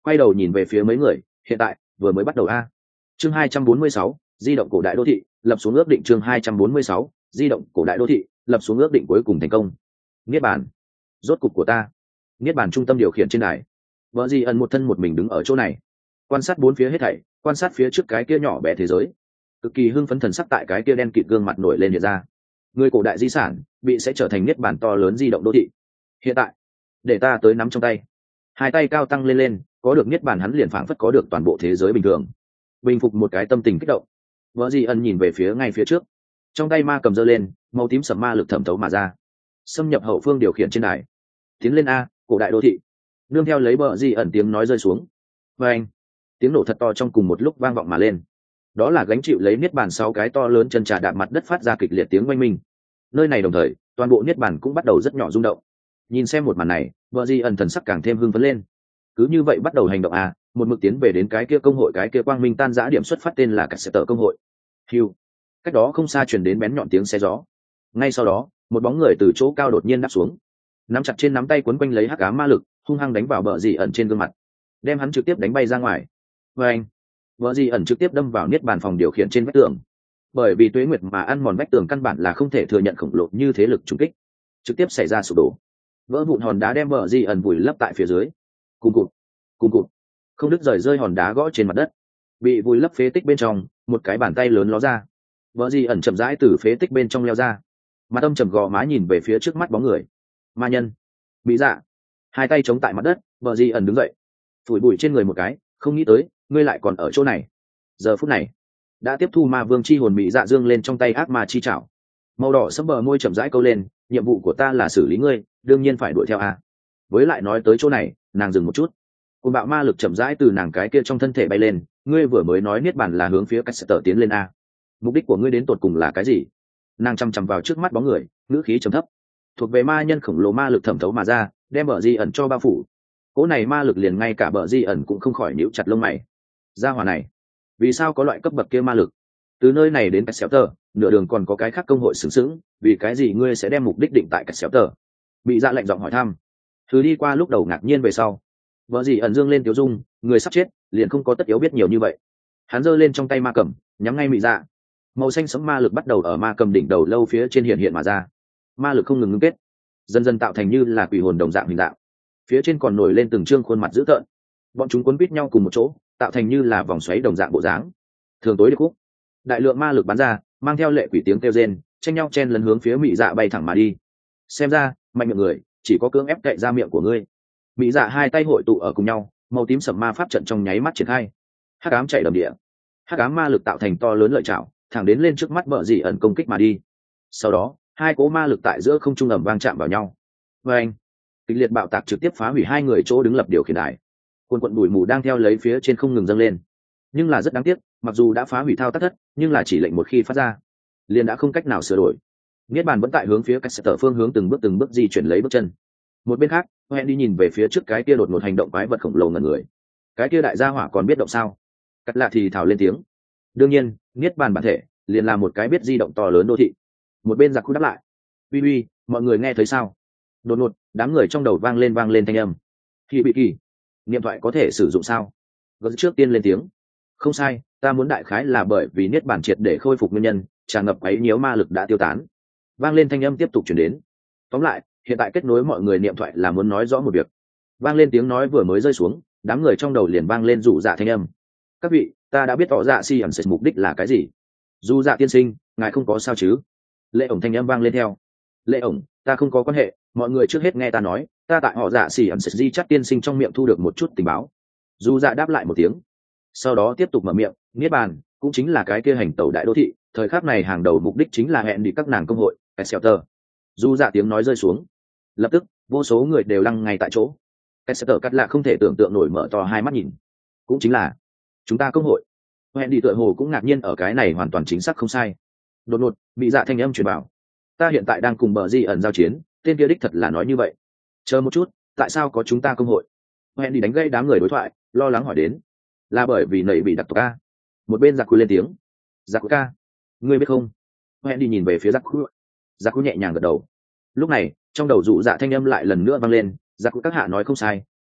quay đầu nhìn về phía mấy người, hiện tại vừa mới bắt đầu a. Chương hai trăm bốn mươi sáu, di động cổ đại đô thị, lập xuống ước định. Chương hai trăm bốn mươi sáu, di động cổ đại đô thị, lập xuống ước định cuối cùng thành công. Niết bàn, rốt cục của ta. Niết bàn trung tâm điều khiển trên đài. Vợ Di ẩn một thân một mình đứng ở chỗ này, quan sát bốn phía hết thảy, quan sát phía trước cái kia nhỏ bé thế giới, cực kỳ hưng phấn thần sắc tại cái kia đen kịt gương mặt nổi lên hiện ra. Người cổ đại di sản bị sẽ trở thành niết bàn to lớn di động đô thị. Hiện tại, để ta tới nắm trong tay. Hai tay cao tăng lên lên, có được niết bàn hắn liền phảng phất có được toàn bộ thế giới bình thường. Bình phục một cái tâm tình kích động, vợ Di ẩn nhìn về phía ngay phía trước, trong tay ma cầm giơ lên, màu tím sầm ma lực thẩm thấu mà ra, xâm nhập hậu phương điều khiển trên đài. Tiến lên a, cổ đại đô thị. Nương theo lấy vợ Di ẩn tiếng nói rơi xuống, và anh, tiếng nổ thật to trong cùng một lúc vang vọng mà lên. Đó là gánh chịu lấy niết bàn sáu cái to lớn chân trà đạp mặt đất phát ra kịch liệt tiếng oanh minh. Nơi này đồng thời, toàn bộ niết bàn cũng bắt đầu rất nhỏ rung động. Nhìn xem một màn này, vợ Di ẩn thần sắc càng thêm hưng phấn lên. Cứ như vậy bắt đầu hành động à, một mực tiến về đến cái kia công hội, cái kia quang minh tan rã điểm xuất phát tên là cả sẽ tờ công hội. Hưu. Cách đó không xa truyền đến bén nhọn tiếng xe gió. Ngay sau đó, một bóng người từ chỗ cao đột nhiên đáp xuống, nắm chặt trên nắm tay quấn quanh lấy hắc ám ma lực, hung hăng đánh vào bờ Di ẩn trên gương mặt, đem hắn trực tiếp đánh bay ra ngoài. Và anh, bờ Di ẩn trực tiếp đâm vào niết bàn phòng điều khiển trên vách tường. Bởi vì tuế nguyệt mà ăn mòn vách tường căn bản là không thể thừa nhận khổng lồ như thế lực trùng kích, trực tiếp xảy ra sụp đổ. Vỡ vụn hòn đá đem bờ Di ẩn vùi lấp tại phía dưới. Cùng cụt, cùng cụt, không đứt rời rơi hòn đá gõ trên mặt đất, bị vùi lấp phế tích bên trong. Một cái bàn tay lớn ló ra, vợ Di ẩn chậm rãi từ phế tích bên trong leo ra, mặt âm trầm gò má nhìn về phía trước mắt bóng người. Ma nhân, Mỹ Dạ. Hai tay chống tại mặt đất, vợ Di ẩn đứng dậy, phủi bụi trên người một cái, không nghĩ tới ngươi lại còn ở chỗ này. Giờ phút này đã tiếp thu ma vương chi hồn Mỹ Dạ dương lên trong tay ác ma chi chảo, màu đỏ sẫm bờ môi chậm rãi câu lên. Nhiệm vụ của ta là xử lý ngươi, đương nhiên phải đuổi theo a. Với lại nói tới chỗ này, nàng dừng một chút, côn bạo ma lực chậm rãi từ nàng cái kia trong thân thể bay lên. Ngươi vừa mới nói niết bàn là hướng phía cách tờ tiến lên a, mục đích của ngươi đến tột cùng là cái gì? Nàng chăm chăm vào trước mắt bóng người, ngữ khí trầm thấp. Thuộc về ma nhân khổng lồ ma lực thẩm thấu mà ra, đem bờ Di ẩn cho bao phủ. Cỗ này ma lực liền ngay cả bờ Di ẩn cũng không khỏi nhíu chặt lông mày. Gia hỏa này, vì sao có loại cấp bậc kia ma lực? Từ nơi này đến cách xéo tờ, nửa đường còn có cái khác công hội sướng sướng, vì cái gì ngươi sẽ đem mục đích định tại cách xéo tờ? Bị Dạ lạnh giọng hỏi thăm. Thứ đi qua lúc đầu ngạc nhiên về sau, bờ Di ẩn dương lên tiểu dung, người sắp chết, liền không có tất yếu biết nhiều như vậy. Hắn giơ lên trong tay ma cầm, nhắm ngay Mị Dạ. Màu xanh sẫm ma lực bắt đầu ở ma cầm đỉnh đầu lâu phía trên hiện hiện mà ra. Ma lực không ngừng ngưng kết, dần dần tạo thành như là quỷ hồn đồng dạng hình dạng. Phía trên còn nổi lên từng trương khuôn mặt dữ tợn, bọn chúng quấn quít nhau cùng một chỗ, tạo thành như là vòng xoáy đồng dạng bộ dáng. Thường tối điệp khúc, đại lượng ma lực bắn ra, mang theo lệ quỷ tiếng kêu rên, tranh nhau chen lấn hướng phía Mị Dạ bay thẳng mà đi. Xem ra, mạnh miệng người, chỉ có cưỡng ép cậy ra miệng của ngươi. Mị Dạ hai tay hội tụ ở cùng nhau, màu tím sẫm ma pháp trận trong nháy mắt triển khai. Hắc ám chạy đầm địa, hắc ám ma lực tạo thành to lớn lợi chảo, thẳng đến lên trước mắt bờ Di ẩn công kích mà đi. Sau đó, hai cỗ ma lực tại giữa không trung ầm vang chạm vào nhau. Và anh, kịch liệt bạo tạc trực tiếp phá hủy hai người chỗ đứng lập điều khiển đài. Cuồn cuộn bụi mù đang theo lấy phía trên không ngừng dâng lên. Nhưng là rất đáng tiếc, mặc dù đã phá hủy thao tác thất, nhưng là chỉ lệnh một khi phát ra, liền đã không cách nào sửa đổi. Niết bàn vẫn tại hướng phía cách sẽ tờ phương hướng từng bước từng bước di chuyển lấy bước chân. Một bên khác, Hẹn đi nhìn về phía trước cái kia đột ngột hành động quái vật khổng lồ ngẩn người. Cái kia đại gia hỏa còn biết động sao? Cắt lạ thì thào lên tiếng. Đương nhiên, niết bàn bản thể liền là một cái biết di động to lớn đô thị. Một bên giặc khu đáp lại. Uy uy, mọi người nghe thấy sao? Đột ngột, đám người trong đầu vang lên vang lên thanh âm. Khi bị kỳ, điện thoại có thể sử dụng sao? Gớt trước tiên lên tiếng. Không sai, ta muốn đại khái là bởi vì niết bàn triệt để khôi phục nguyên nhân, tràn ngập ấy nhiễu ma lực đã tiêu tán. Vang lên thanh âm tiếp tục chuyển đến. Tóm lại, hiện tại kết nối mọi người niệm thoại là muốn nói rõ một việc. Vang lên tiếng nói vừa mới rơi xuống, đám người trong đầu liền vang lên rủ dạ thanh âm. Các vị, ta đã biết tỏ dạ si ẩn sệt mục đích là cái gì. Dù dạ tiên sinh, ngài không có sao chứ? Lệ ổng thanh âm vang lên theo. Lệ ổng, ta không có quan hệ, mọi người trước hết nghe ta nói, ta tại họ dạ si ẩn sệt di chắc tiên sinh trong miệng thu được một chút tình báo. Dù dạ đáp lại một tiếng, sau đó tiếp tục mở miệng. Niết bàn cũng chính là cái kia hành tẩu đại đô thị, thời khắc này hàng đầu mục đích chính là hẹn đi các nàng công hội Excelter. Dù dạ tiếng nói rơi xuống, lập tức vô số người đều lăng ngay tại chỗ. Excelter cắt lạ không thể tưởng tượng nổi, mở to hai mắt nhìn. Cũng chính là chúng ta công hội. Hẹn đi tựa hồ cũng ngạc nhiên, ở cái này hoàn toàn chính xác không sai. Đột ngột bị dạ thanh âm truyền bảo, ta hiện tại đang cùng bờ Di ẩn giao chiến, tên kia đích thật là nói như vậy. Chờ một chút, tại sao có chúng ta công hội? Hẹn đi đánh gây đám người đối thoại, lo lắng hỏi đến. Là bởi vì nầy bị đặc tộc ca. Một bên giặc quy lên tiếng. Giặc quy ca, ngươi biết không? Hẹn đi nhìn về phía giặc quy. Giặc quy nhẹ nhàng gật đầu. Lúc này trong đầu dụ dạ thanh âm lại lần nữa vang lên. Giặc quy các hạ nói không sai,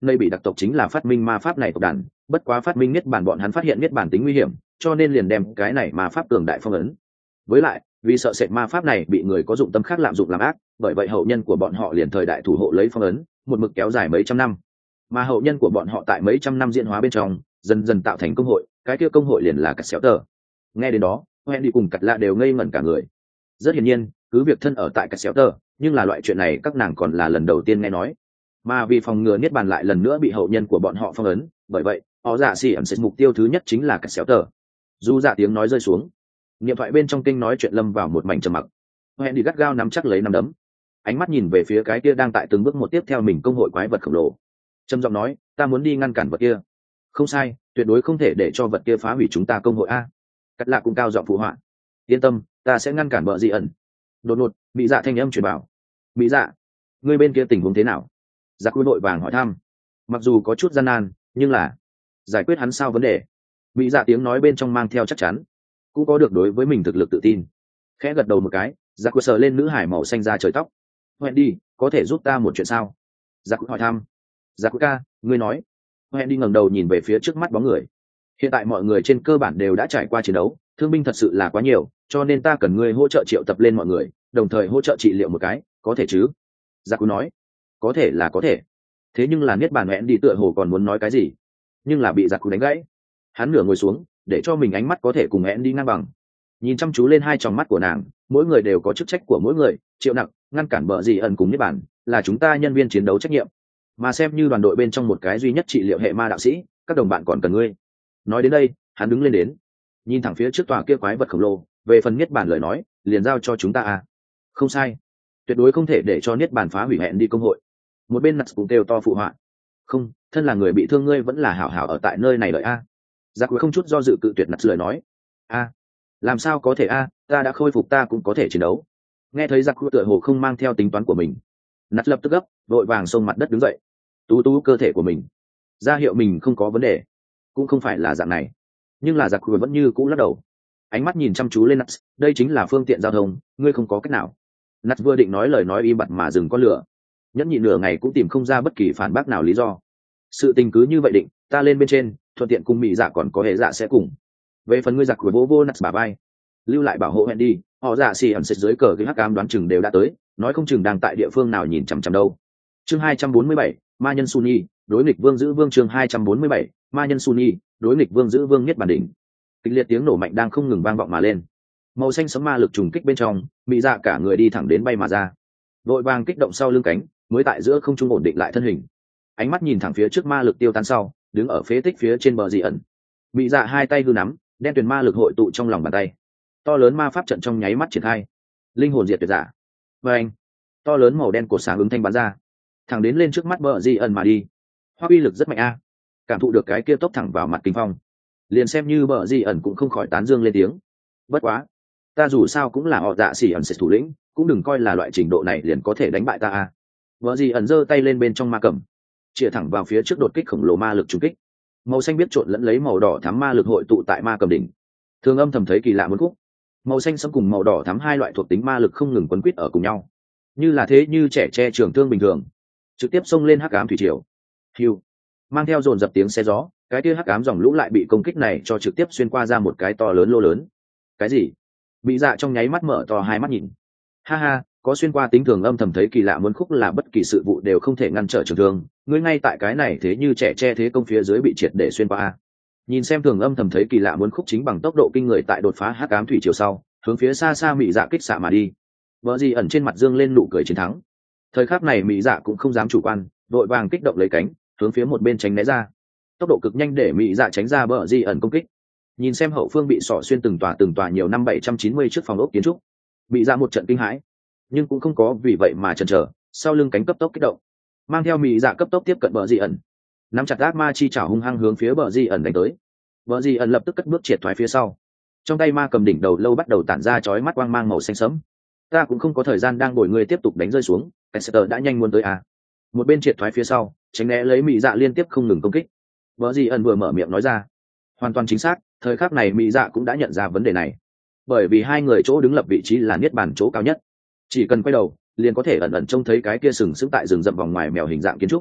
nơi bị đặc tộc chính là phát minh ma pháp này tộc đàn, bất quá phát minh niết bàn bọn hắn phát hiện niết bàn tính nguy hiểm, cho nên liền đem cái này ma pháp cường đại phong ấn. Với lại vì sợ sệt ma pháp này bị người có dụng tâm khác lạm dụng làm ác, bởi vậy hậu nhân của bọn họ liền thời đại thủ hộ lấy phong ấn, một mực kéo dài mấy trăm năm. Mà hậu nhân của bọn họ tại mấy trăm năm diễn hóa bên trong dần dần tạo thành công hội, cái kia công hội liền là Cắt Xéo Tờ. Nghe đến đó Hẹn đi cùng Cắt Lạ đều ngây ngẩn cả người. Rất hiển nhiên cứ việc thân ở tại Cắt Xéo Tờ, nhưng là loại chuyện này các nàng còn là lần đầu tiên nghe nói. Mà vì phòng ngừa niết bàn lại lần nữa bị hậu nhân của bọn họ phong ấn, bởi vậy họ giả xỉ ẩn sẽ mục tiêu thứ nhất chính là Cắt Xéo Tờ. Dù dạ tiếng nói rơi xuống, điện thoại bên trong kinh nói chuyện lâm vào một mảnh trầm mặc. Hẹn đi gắt gao nắm chắc lấy nắm đấm, ánh mắt nhìn về phía cái kia đang tại từng bước một tiếp theo mình công hội quái vật khổng lồ, trầm giọng nói, ta muốn đi ngăn cản vật kia. Không sai, tuyệt đối không thể để cho vật kia phá hủy chúng ta công hội a. Cắt Lạ cũng cao giọng phụ họa, yên tâm, ta sẽ ngăn cản bợ dị ẩn. Đột ngột Mỹ Dạ thanh âm truyền bảo, Mỹ Dạ, ngươi bên kia tình huống thế nào? Giặc Quy đội vàng hỏi thăm. Mặc dù có chút gian nan, nhưng là giải quyết hắn sao vấn đề. Mỹ Dạ tiếng nói bên trong mang theo chắc chắn, cũng có được đối với mình thực lực tự tin. Khẽ gật đầu một cái, Giặc Quy sờ lên nữ hải màu xanh da trời tóc. Hẹn đi, có thể giúp ta một chuyện sao? Giặc Quy hỏi thăm. Giặc Quy ca, ngươi nói. Hẹn đi ngẩng đầu nhìn về phía trước mắt bóng người. Hiện tại mọi người trên cơ bản đều đã trải qua chiến đấu, thương binh thật sự là quá nhiều, cho nên ta cần ngươi hỗ trợ triệu tập lên mọi người, đồng thời hỗ trợ trị liệu một cái, có thể chứ? Giặc Quy nói. Có thể là có thể. Thế nhưng là niết bàn Hẹn đi tựa hồ còn muốn nói cái gì, nhưng là bị Giặc Quy đánh gãy. Hắn nửa ngồi xuống, để cho mình ánh mắt có thể cùng Hẹn đi ngang bằng, nhìn chăm chú lên hai tròng mắt của nàng. Mỗi người đều có chức trách của mỗi người, triệu nặng ngăn cản bợ dị ẩn cùng niết bàn là chúng ta nhân viên chiến đấu trách nhiệm, mà xem như đoàn đội bên trong một cái duy nhất trị liệu hệ ma đạo sĩ, các đồng bạn còn cần ngươi. Nói đến đây hắn đứng lên đến, nhìn thẳng phía trước tòa kia quái vật khổng lồ, về phần niết bàn lời nói liền giao cho chúng ta à. Không sai, tuyệt đối không thể để cho niết bàn phá hủy Hẹn đi công hội. Một bên nặt cũng kêu to phụ họa, không, thân là người bị thương ngươi vẫn là hảo hảo ở tại nơi này đợi a. Giặc Quy không chút do dự cự tuyệt nặt lời nói, a, làm sao có thể a, ta đã khôi phục, ta cũng có thể chiến đấu. Nghe thấy Giặc Quy tựa hồ không mang theo tính toán của mình, nặt lập tức gấp vội vàng xông mặt đất đứng dậy, tú tú cơ thể của mình, ra hiệu mình không có vấn đề. Cũng không phải là dạng này, nhưng là Giặc Quy vẫn như cũ lắc đầu, ánh mắt nhìn chăm chú lên Nuts. Đây chính là phương tiện giao thông, ngươi không có cách nào. Nuts vừa định nói lời nói im bặt mà dừng con lửa, nhẫn nhịn nửa ngày cũng tìm không ra bất kỳ phản bác nào lý do. Sự tình cứ như vậy định, ta lên bên trên, thuận tiện cùng Mỹ Dạ còn có hệ dạ sẽ cùng. Về phần ngươi. Giặc Quy vô vô Nuts bả vai, lưu lại bảo hộ Hẹn đi. Họ dạ xì ẩn xịt dưới cờ cái hắc ám đoán chừng đều đã tới, nói không chừng đang tại địa phương nào nhìn chằm chằm đâu. Chương hai trăm bốn mươi bảy, ma nhân Sunni đối nghịch vương giữ vương. Chương hai trăm bốn mươi bảy, ma nhân Sunni đối nghịch vương giữ vương. Nhất bản đỉnh, kịch liệt tiếng nổ mạnh đang không ngừng vang vọng mà lên. Màu xanh sấm ma lực trùng kích bên trong, Mỹ Dạ cả người đi thẳng đến bay mà ra, vội vàng kích động sau lưng cánh, mới tại giữa không trung ổn định lại thân hình. Ánh mắt nhìn thẳng phía trước ma lực tiêu tan sau, đứng ở phế tích phía trên bờ dị ẩn. Mỹ Dạ hai tay hư nắm, đen tuyền ma lực hội tụ trong lòng bàn tay, to lớn ma pháp trận trong nháy mắt triển khai, linh hồn diệt tuyệt giả. Và anh, to lớn màu đen cột sáng ứng thanh bắn ra, thẳng đến lên trước mắt bờ dị ẩn mà đi. Hoa uy lực rất mạnh a, cảm thụ được cái kia tốc thẳng vào mặt kinh phong, liền xem như bờ dị ẩn cũng không khỏi tán dương lên tiếng. Bất quá, ta dù sao cũng là họ dạ xỉ ẩn sẽ thủ lĩnh, cũng đừng coi là loại trình độ này liền có thể đánh bại ta a. Bờ dị ẩn giơ tay lên bên trong ma cầm, chĩa thẳng vào phía trước đột kích khổng lồ ma lực trùng kích. Màu xanh biết trộn lẫn lấy màu đỏ thắm ma lực hội tụ tại ma cầm đỉnh. Thường Âm thầm thấy kỳ lạ muốn khúc, màu xanh sẫm cùng màu đỏ thắm hai loại thuộc tính ma lực không ngừng quấn quýt ở cùng nhau, như là thế như trẻ tre trường thương bình thường, trực tiếp xông lên hắc ám thủy triều. Hiu, mang theo dồn dập tiếng xe gió, cái kia hắc ám dòng lũ lại bị công kích này cho trực tiếp xuyên qua ra một cái to lớn lô lớn. Cái gì? Bị Dạ trong nháy mắt mở to hai mắt nhìn. Ha ha, có xuyên qua tính. Thường Âm thầm thấy kỳ lạ muốn khúc là bất kỳ sự vụ đều không thể ngăn trở trường thương, ngươi ngay tại cái này thế như trẻ tre thế công phía dưới bị triệt để xuyên qua. Nhìn xem Thường Âm thầm thấy kỳ lạ muốn khúc chính bằng tốc độ kinh người tại đột phá hắc ám thủy triều sau, hướng phía xa xa Mị Dạ kích xạ mà đi. Vợ gì ẩn trên mặt dương lên nụ cười chiến thắng. Thời khắc này Mị Dạ cũng không dám chủ quan, đội vàng kích động lấy cánh, hướng phía một bên tránh né ra. Tốc độ cực nhanh để Mị Dạ tránh ra bờ gì ẩn công kích. Nhìn xem hậu phương bị sỏ xuyên từng tòa từng tòa nhiều năm bảy trăm chín mươi trước phòng ốc kiến trúc, Mị Dạ một trận kinh hãi, nhưng cũng không có vì vậy mà chần chờ, sau lưng cánh cấp tốc kích động, mang theo Mị Dạ cấp tốc tiếp cận bờ gì ẩn, nắm chặt ác ma chi chảo hung hăng hướng phía bờ gì ẩn đánh tới. Bờ gì ẩn lập tức cất bước triệt thoái phía sau, trong tay ma cầm đỉnh đầu lâu bắt đầu tản ra chói mắt quang mang màu xanh sẫm. Ta cũng không có thời gian đang bồi người tiếp tục đánh rơi xuống, Esther đã nhanh muốn tới à. Một bên triệt thoái phía sau, tránh né lấy Mị Dạ liên tiếp không ngừng công kích. Bờ gì ẩn vừa mở miệng nói ra, hoàn toàn chính xác, thời khắc này Mị Dạ cũng đã nhận ra vấn đề này, bởi vì hai người chỗ đứng lập vị trí là niết bàn chỗ cao nhất, chỉ cần quay đầu liền có thể ẩn ẩn trông thấy cái kia sừng sững tại rừng rậm vòng ngoài mèo hình dạng kiến trúc.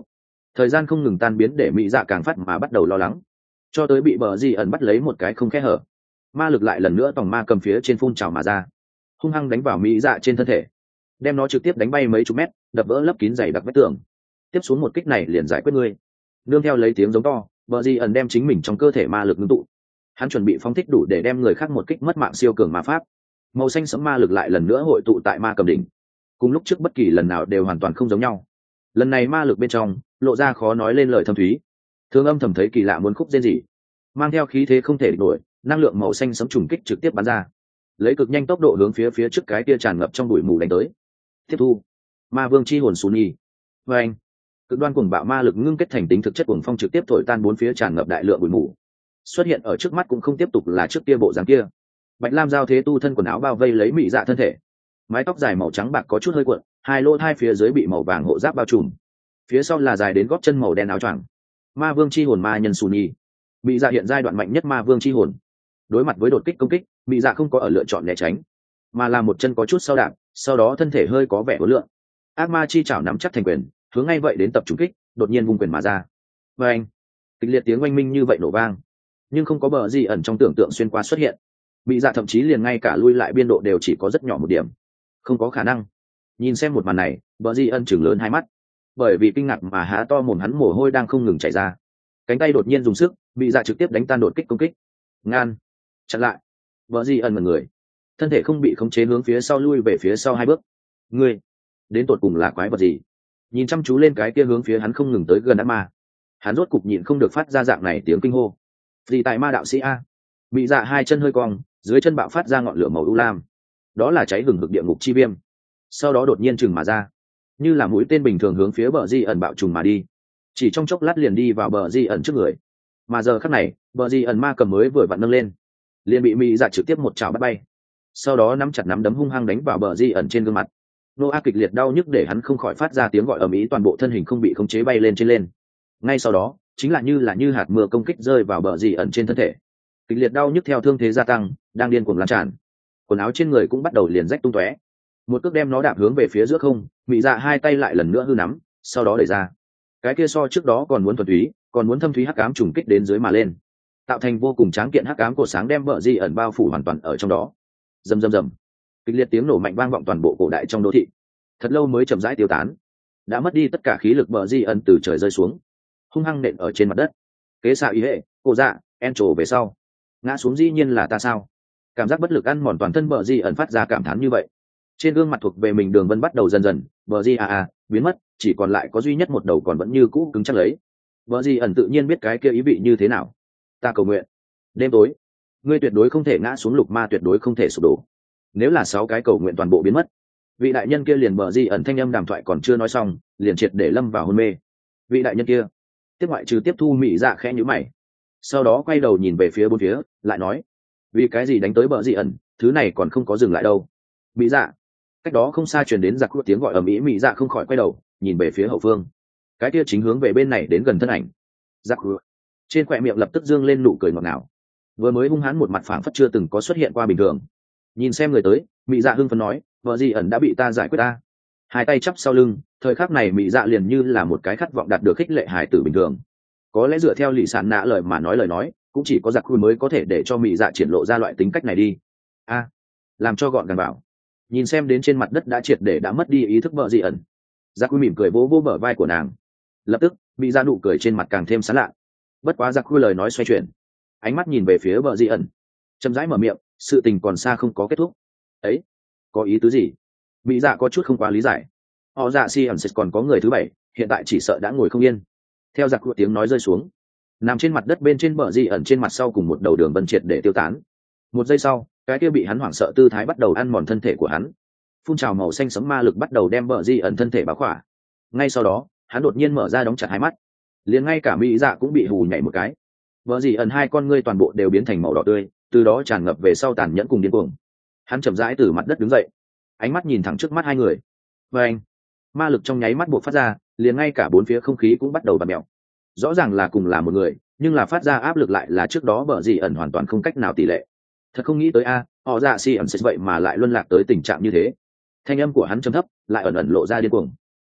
thời gian không ngừng tan biến để mỹ dạ càng phát mà bắt đầu lo lắng, cho tới bị bờ di ẩn bắt lấy một cái không khe hở, ma lực lại lần nữa tòng ma cầm phía trên phun trào mà ra, hung hăng đánh vào mỹ dạ trên thân thể, đem nó trực tiếp đánh bay mấy chục mét, đập vỡ lấp kín dày đặc vách tường. Tiếp xuống một kích này liền giải quyết ngươi. Nương theo lấy tiếng giống to, bờ di ẩn đem chính mình trong cơ thể ma lực ngưng tụ, hắn chuẩn bị phóng thích đủ để đem người khác một kích mất mạng siêu cường ma pháp. Màu xanh sẫm ma lực lại lần nữa hội tụ tại ma cầm đỉnh, cùng lúc trước bất kỳ lần nào đều hoàn toàn không giống nhau. Lần này ma lực bên trong lộ ra khó nói lên lời thâm thúy, thương âm thầm thấy kỳ lạ muốn khúc rên rỉ, mang theo khí thế không thể địch nổi, năng lượng màu xanh sẫm trùng kích trực tiếp bắn ra, lấy cực nhanh tốc độ hướng phía phía trước cái tia tràn ngập trong bụi mù đánh tới. Tiếp thu ma vương chi hồn Suni, và anh cực đoan cuồng bạo ma lực ngưng kết thành tính thực chất cuồng phong trực tiếp thổi tan bốn phía tràn ngập đại lượng bụi mù, xuất hiện ở trước mắt cũng không tiếp tục là trước kia bộ dáng kia. Bạch lam giao thế tu thân quần áo bao vây lấy mỹ dạ thân thể, mái tóc dài màu trắng bạc có chút hơi cuộn, hai lỗ hai phía dưới bị màu vàng hộ giáp bao trùm, phía sau là dài đến gót chân màu đen áo choàng. Ma vương chi hồn ma nhân Suni, mỹ dạ hiện giai đoạn mạnh nhất ma vương chi hồn. Đối mặt với đột kích công kích, mỹ dạ không có ở lựa chọn né tránh, mà là một chân có chút sau đạp, sau đó thân thể hơi có vẻ uốn lượn, ác ma chi chảo nắm chắc thành quyền, hướng ngay vậy đến tập trúng kích, đột nhiên vung quyền mà ra. Và anh kịch liệt tiếng oanh minh như vậy nổ vang, nhưng không có bờ gì ẩn trong tưởng tượng xuyên qua xuất hiện. Mỹ dạ thậm chí liền ngay cả lui lại biên độ đều chỉ có rất nhỏ một điểm, không có khả năng. Nhìn xem một màn này, bờ gì ẩn chừng lớn hai mắt, bởi vì kinh ngạc mà há to mồm, hắn mồ hôi đang không ngừng chảy ra. Cánh tay đột nhiên dùng sức, Mỹ dạ trực tiếp đánh tan đột kích công kích, ngan chặn lại. Bờ gì ẩn mọi người, thân thể không bị khống chế hướng phía sau lui về phía sau hai bước. Ngươi đến tột cùng là quái vật gì? Nhìn chăm chú lên cái kia hướng phía hắn không ngừng tới gần ác ma, hắn rốt cục nhịn không được phát ra dạng này tiếng kinh hô. Vì tại ma đạo sĩ a. Mỹ dạ hai chân hơi cong, dưới chân bạo phát ra ngọn lửa màu u lam, đó là cháy hừng hực địa ngục chi viêm, sau đó đột nhiên trừng mà ra, như là mũi tên bình thường hướng phía bờ di ẩn bạo trùng mà đi, chỉ trong chốc lát liền đi vào bờ di ẩn trước người. Mà giờ khắc này, bờ di ẩn ma cầm mới vừa vặn nâng lên, liền bị Mỹ dạ trực tiếp một chảo bắt bay, sau đó nắm chặt nắm đấm hung hăng đánh vào bờ di ẩn trên gương mặt. Nô a kịch liệt đau nhức để hắn không khỏi phát ra tiếng gọi ầm ĩ, toàn bộ thân hình không bị khống chế bay lên trên lên. Ngay sau đó chính là như là như hạt mưa công kích rơi vào bờ di ẩn trên thân thể, kịch liệt đau nhức theo thương thế gia tăng đang điên cuồng lan tràn, quần áo trên người cũng bắt đầu liền rách tung tóe. Một cước đem nó đạp hướng về phía giữa không, Mỹ dạ hai tay lại lần nữa hư nắm, sau đó đẩy ra. Cái kia so trước đó còn muốn thuần túy, còn muốn thâm thúy hắc ám trùng kích đến dưới mà lên, tạo thành vô cùng tráng kiện hắc ám cột sáng đem bờ di ẩn bao phủ hoàn toàn ở trong đó. Rầm rầm rầm, kịch liệt tiếng nổ mạnh vang vọng toàn bộ cổ đại trong đô thị, thật lâu mới chậm rãi tiêu tán. Đã mất đi tất cả khí lực bờ di ẩn từ trời rơi xuống, hung hăng nện ở trên mặt đất. Kế xạ ý hệ cô dạ en trổ về sau ngã xuống. Dĩ nhiên là ta sao? Cảm giác bất lực ăn mòn toàn thân bờ di ẩn phát ra cảm thán như vậy. Trên gương mặt thuộc về mình đường vân bắt đầu dần dần bờ di a a biến mất, chỉ còn lại có duy nhất một đầu còn vẫn như cũ cứng chắc lấy. Bờ di ẩn tự nhiên biết cái kia ý vị như thế nào. Ta cầu nguyện đêm tối, ngươi tuyệt đối không thể ngã xuống, lục ma tuyệt đối không thể sụp đổ. Nếu là sáu cái cầu nguyện toàn bộ biến mất, vị đại nhân kia liền bờ di ẩn thanh âm đàm thoại còn chưa nói xong liền triệt để lâm vào hôn mê. Vị đại nhân kia tiếp ngoại trừ tiếp thu Mỹ dạ khẽ nhíu mày, sau đó quay đầu nhìn về phía bốn phía lại nói, vì cái gì đánh tới bờ di ẩn, thứ này còn không có dừng lại đâu. Mỹ dạ cách đó không xa truyền đến giặc tiếng gọi ầm ĩ. Mỹ dạ không khỏi quay đầu nhìn về phía hậu phương, cái kia chính hướng về bên này đến gần thân ảnh. Giặc trên khỏe miệng lập tức dương lên nụ cười ngọt ngào, vừa mới hung hãn một mặt phảng phất chưa từng có xuất hiện qua bình thường. Nhìn xem người tới, Mỹ dạ hưng phấn nói, vợ di ẩn đã bị ta giải quyết ta. Hai tay chắp sau lưng, thời khắc này Mỹ dạ liền như là một cái khát vọng đạt được khích lệ hài tử bình thường. Có lẽ dựa theo lì sản nạ lời mà nói lời nói, cũng chỉ có giặc khui mới có thể để cho Mỹ dạ triển lộ ra loại tính cách này đi. A, làm cho gọn gàng bảo. Nhìn xem đến trên mặt đất đã triệt để đã mất đi ý thức vợ di ẩn, giặc khui mỉm cười vỗ vỗ bờ vai của nàng. Lập tức Mỹ dạ nụ cười trên mặt càng thêm sán lạ. Bất quá giặc khui lời nói xoay chuyển, ánh mắt nhìn về phía vợ di ẩn, chậm rãi mở miệng, sự tình còn xa không có kết thúc. Ấy, có ý tứ gì? Mỹ dạ có chút không quá lý giải. Họ dạ si ẩn sẽ còn có người thứ bảy, hiện tại chỉ sợ đã ngồi không yên. Theo giặc của tiếng nói rơi xuống, nằm trên mặt đất bên trên bờ di ẩn trên mặt sau cùng một đầu đường vân triệt để tiêu tán. Một giây sau, cái kia bị hắn hoảng sợ tư thái bắt đầu ăn mòn thân thể của hắn, phun trào màu xanh sẫm ma lực bắt đầu đem bờ di ẩn thân thể bao khỏa. Ngay sau đó, hắn đột nhiên mở ra đóng chặt hai mắt, liền ngay cả Mỹ dạ cũng bị hù nhảy một cái. Bờ di ẩn hai con ngươi toàn bộ đều biến thành màu đỏ tươi, từ đó tràn ngập về sau tàn nhẫn cùng điên cuồng. Hắn chậm rãi từ mặt đất đứng dậy, ánh mắt nhìn thẳng trước mắt hai người. Và anh, ma lực trong nháy mắt buộc phát ra, liền ngay cả bốn phía không khí cũng bắt đầu bạt mèo. Rõ ràng là cùng là một người, nhưng là phát ra áp lực lại là trước đó bờ gì ẩn hoàn toàn không cách nào tỷ lệ. Thật không nghĩ tới a, họ dạ si ẩn sẽ vậy mà lại luân lạc tới tình trạng như thế. Thanh âm của hắn trầm thấp, lại ẩn ẩn lộ ra điên cuồng.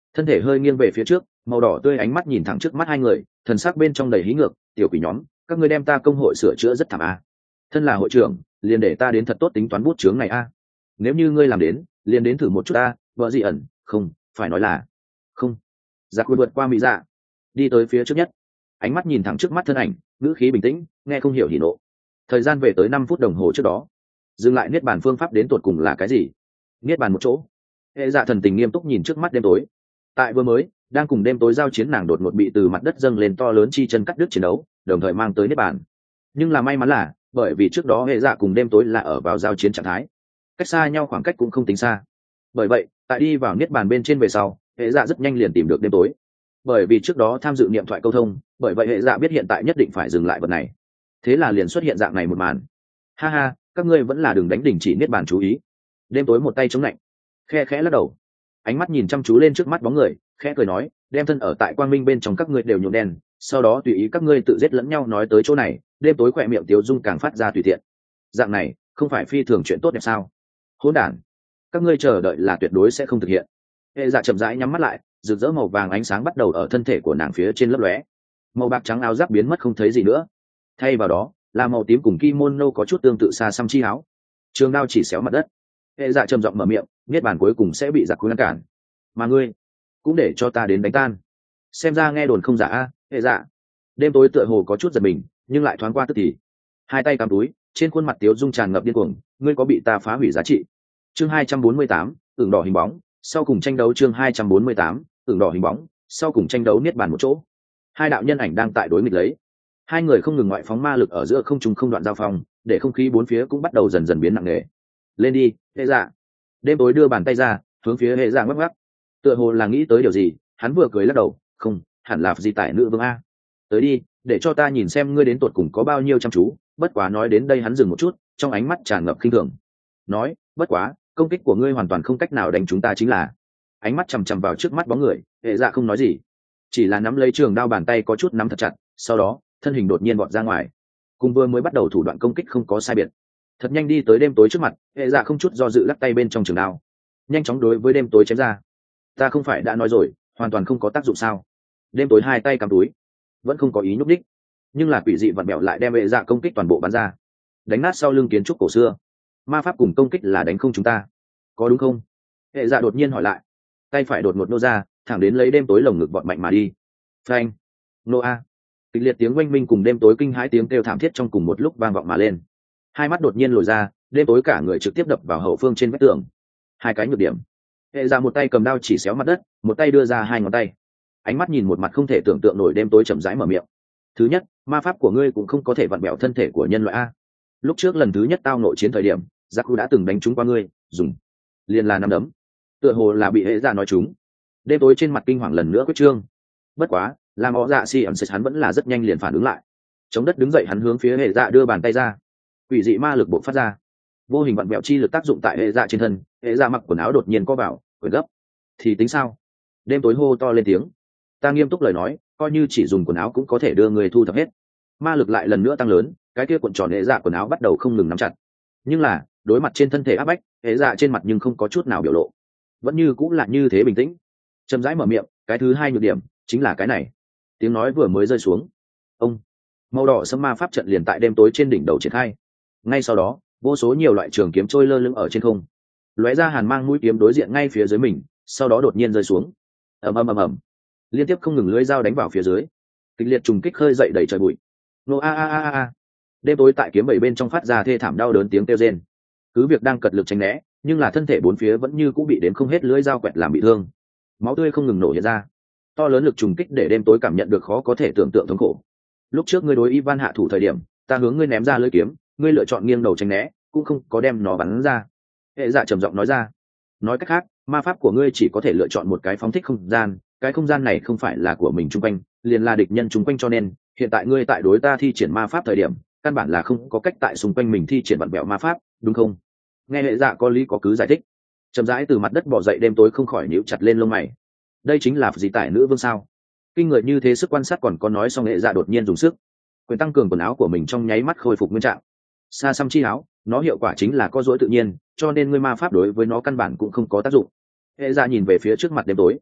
thân thể hơi nghiêng về phía trước, màu đỏ tươi ánh mắt nhìn thẳng trước mắt hai người, thần sắc bên trong đầy hí ngược. Tiểu quỷ nhóm, các ngươi đem ta công hội sửa chữa rất thảm a. Thân là hội trưởng, liền để ta đến thật tốt tính toán bút chướng này a. Nếu như ngươi làm đến, liền đến thử một chút a. Vợ gì ẩn, không phải nói là không. Giặc quên vượt qua mỹ dạ, đi tới phía trước nhất, ánh mắt nhìn thẳng trước mắt thân ảnh, ngữ khí bình tĩnh, nghe không hiểu hỉ nộ. Thời gian về tới năm phút đồng hồ trước đó, dừng lại niết bàn phương pháp đến tột cùng là cái gì? Niết bàn một chỗ. Hệ dạ thần tình nghiêm túc nhìn trước mắt đêm tối. Tại vừa mới đang cùng đêm tối giao chiến, nàng đột ngột bị từ mặt đất dâng lên to lớn chi chân cắt đứt chiến đấu, đồng thời mang tới niết bàn. Nhưng là may mắn là, bởi vì trước đó hệ dạ cùng đêm tối là ở vào giao chiến trạng thái, cách xa nhau khoảng cách cũng không tính xa. Bởi vậy, tại đi vào niết bàn bên trên về sau, hệ dạ rất nhanh liền tìm được đêm tối. Bởi vì trước đó tham dự niệm thoại câu thông, bởi vậy hệ dạ biết hiện tại nhất định phải dừng lại vật này. Thế là liền xuất hiện dạng này một màn. Ha ha, các ngươi vẫn là đừng đánh đỉnh chỉ niết bàn chú ý. Đêm tối một tay chống lạnh, khe khẽ lắc đầu, ánh mắt nhìn chăm chú lên trước mắt bóng người, khẽ cười nói, đem thân ở tại quang minh bên trong các ngươi đều nhuộm đen, sau đó tùy ý các ngươi tự giết lẫn nhau. Nói tới chỗ này, đêm tối khỏe miệng tiếu dung càng phát ra tùy tiện. Dạng này không phải phi thường chuyện tốt đẹp sao? Hỗn đản, các ngươi chờ đợi là tuyệt đối sẽ không thực hiện. Hệ dạ chậm rãi nhắm mắt lại, rực rỡ màu vàng ánh sáng bắt đầu ở thân thể của nàng phía trên lấp lóe, màu bạc trắng áo giáp biến mất không thấy gì nữa, thay vào đó là màu tím cùng kimono có chút tương tự xa xăm chi áo. Trường đao chỉ xéo mặt đất. Hệ dạ trầm giọng mở miệng, niết bàn cuối cùng sẽ bị giặc cuối ngăn cản, mà ngươi cũng để cho ta đến đánh tan. Xem ra nghe đồn không giả a. Hệ dạ. Đêm tối tựa hồ có chút giật mình, nhưng lại thoáng qua tức thì, hai tay cắm túi, trên khuôn mặt tiếu dung tràn ngập điên cuồng. Ngươi có bị ta phá hủy giá trị? Chương hai trăm bốn mươi tám, ửng đỏ hình bóng. Sau cùng tranh đấu. Chương hai trăm bốn mươi tám, ửng đỏ hình bóng. Sau cùng tranh đấu niết bàn một chỗ. Hai đạo nhân ảnh đang tại đối nghịch lấy. Hai người không ngừng ngoại phóng ma lực ở giữa không trung không đoạn giao phong, để không khí bốn phía cũng bắt đầu dần dần biến nặng nề. Lên đi, hệ dạ. Đêm tối đưa bàn tay ra, hướng phía hệ dạ ngoắc ngoắc. Tựa hồ là nghĩ tới điều gì, hắn vừa cười lắc đầu, không, hẳn là gì tại nữ vương a. Tới đi, để cho ta nhìn xem ngươi đến tột cùng có bao nhiêu chăm chú. Bất quá nói đến đây hắn dừng một chút, trong ánh mắt tràn ngập khinh thường. Nói, bất quá, công kích của ngươi hoàn toàn không cách nào đánh chúng ta chính là. Ánh mắt chằm chằm vào trước mắt bóng người, hệ dạ không nói gì, chỉ là nắm lấy trường đao, bàn tay có chút nắm thật chặt, sau đó thân hình đột nhiên vọt ra ngoài, cùng vừa mới bắt đầu thủ đoạn công kích không có sai biệt, thật nhanh đi tới đêm tối trước mặt. Hệ dạ không chút do dự lắc tay bên trong trường đao, nhanh chóng đối với đêm tối chém ra. Ta không phải đã nói rồi, hoàn toàn không có tác dụng sao? Đêm tối hai tay cầm túi, vẫn không có ý nhúc đích, nhưng là quỷ dị vặn bẹo lại đem hệ dạ công kích toàn bộ bắn ra, đánh nát sau lưng kiến trúc cổ xưa. Ma pháp cùng công kích là đánh không chúng ta, có đúng không? Hệ dạ đột nhiên hỏi lại, tay phải đột ngột nô ra, thẳng đến lấy đêm tối lồng ngực vọt mạnh mà đi. Phanh, nô a. Kịch liệt tiếng oanh minh cùng đêm tối kinh hãi tiếng kêu thảm thiết trong cùng một lúc vang vọng mà lên. Hai mắt đột nhiên lồi ra, đêm tối cả người trực tiếp đập vào hậu phương trên vách tường. Hai cái nhược điểm. Hệ dạ một tay cầm đao chỉ xéo mặt đất, một tay đưa ra hai ngón tay, ánh mắt nhìn một mặt không thể tưởng tượng nổi. Đêm tối chậm rãi mở miệng. Thứ nhất, ma pháp của ngươi cũng không có thể vặn bẹo thân thể của nhân loại a. Lúc trước lần thứ nhất tao nội chiến thời điểm, Giác Cụ đã từng đánh trúng qua ngươi, dùng liền là nắm đấm, tựa hồ là bị hệ dạ nói trúng. Đêm tối trên mặt kinh hoàng lần nữa quyết trương. Bất quá, làm họ dạ si ẩn sệt hắn vẫn là rất nhanh liền phản ứng lại, chống đất đứng dậy, hắn hướng phía hệ dạ đưa bàn tay ra, quỷ dị ma lực bộc phát ra, vô hình vặn vẹo chi lực tác dụng tại hệ dạ trên thân. Hệ dạ mặc quần áo đột nhiên co vào, quần gấp. Thì tính sao? Đêm tối hô to lên tiếng. Ta nghiêm túc lời nói, coi như chỉ dùng quần áo cũng có thể đưa người thu thập hết. Ma lực lại lần nữa tăng lớn, cái kia cuộn tròn hệ dạ quần áo bắt đầu không ngừng nắm chặt. Nhưng là đối mặt trên thân thể áp bách, hệ dạ trên mặt nhưng không có chút nào biểu lộ, vẫn như cũng là như thế bình tĩnh, chậm rãi mở miệng. Cái thứ hai nhược điểm chính là cái này. Tiếng nói vừa mới rơi xuống, ông màu đỏ sẫm ma pháp trận liền tại đêm tối trên đỉnh đầu triển khai. Ngay sau đó, vô số nhiều loại trường kiếm trôi lơ lửng ở trên không, lóe ra hàn mang mũi kiếm đối diện ngay phía dưới mình, sau đó đột nhiên rơi xuống. ầm ầm ầm ầm, liên tiếp không ngừng lưỡi dao đánh vào phía dưới, kịch liệt trùng kích khơi dậy đầy trời bụi. Nô a a a a. Đêm tối tại kiếm bảy bên trong phát ra thê thảm đau đớn tiếng kêu rên. Cứ việc đang cật lực tránh né, nhưng là thân thể bốn phía vẫn như cũng bị đến không hết lưỡi dao quẹt làm bị thương, máu tươi không ngừng nổ hiện ra. To lớn lực trùng kích để đêm tối cảm nhận được khó có thể tưởng tượng thống khổ. Lúc trước ngươi đối Ivan hạ thủ thời điểm, ta hướng ngươi ném ra lưỡi kiếm, ngươi lựa chọn nghiêng đầu tránh né, cũng không có đem nó bắn ra. Hệ dạ trầm giọng nói ra. Nói cách khác, ma pháp của ngươi chỉ có thể lựa chọn một cái phóng thích không gian, cái không gian này không phải là của mình chung quanh, liền là địch nhân chung quanh, cho nên hiện tại ngươi tại đối ta thi triển ma pháp thời điểm, căn bản là không có cách tại xung quanh mình thi triển vặn vẹo ma pháp, đúng không? Nghe hệ dạ có lý có cứ giải thích. Chậm rãi từ mặt đất bò dậy, đêm tối không khỏi nhíu chặt lên lông mày. Đây chính là gì tại nữ vương sao? Kinh người như thế sức quan sát, còn có nói xong hệ dạ đột nhiên dùng sức quyền tăng cường quần áo của mình, trong nháy mắt khôi phục nguyên trạng. Xa xăm chi áo, nó hiệu quả chính là có dối tự nhiên, cho nên ngươi ma pháp đối với nó căn bản cũng không có tác dụng. Hệ dạ nhìn về phía trước mặt đêm tối,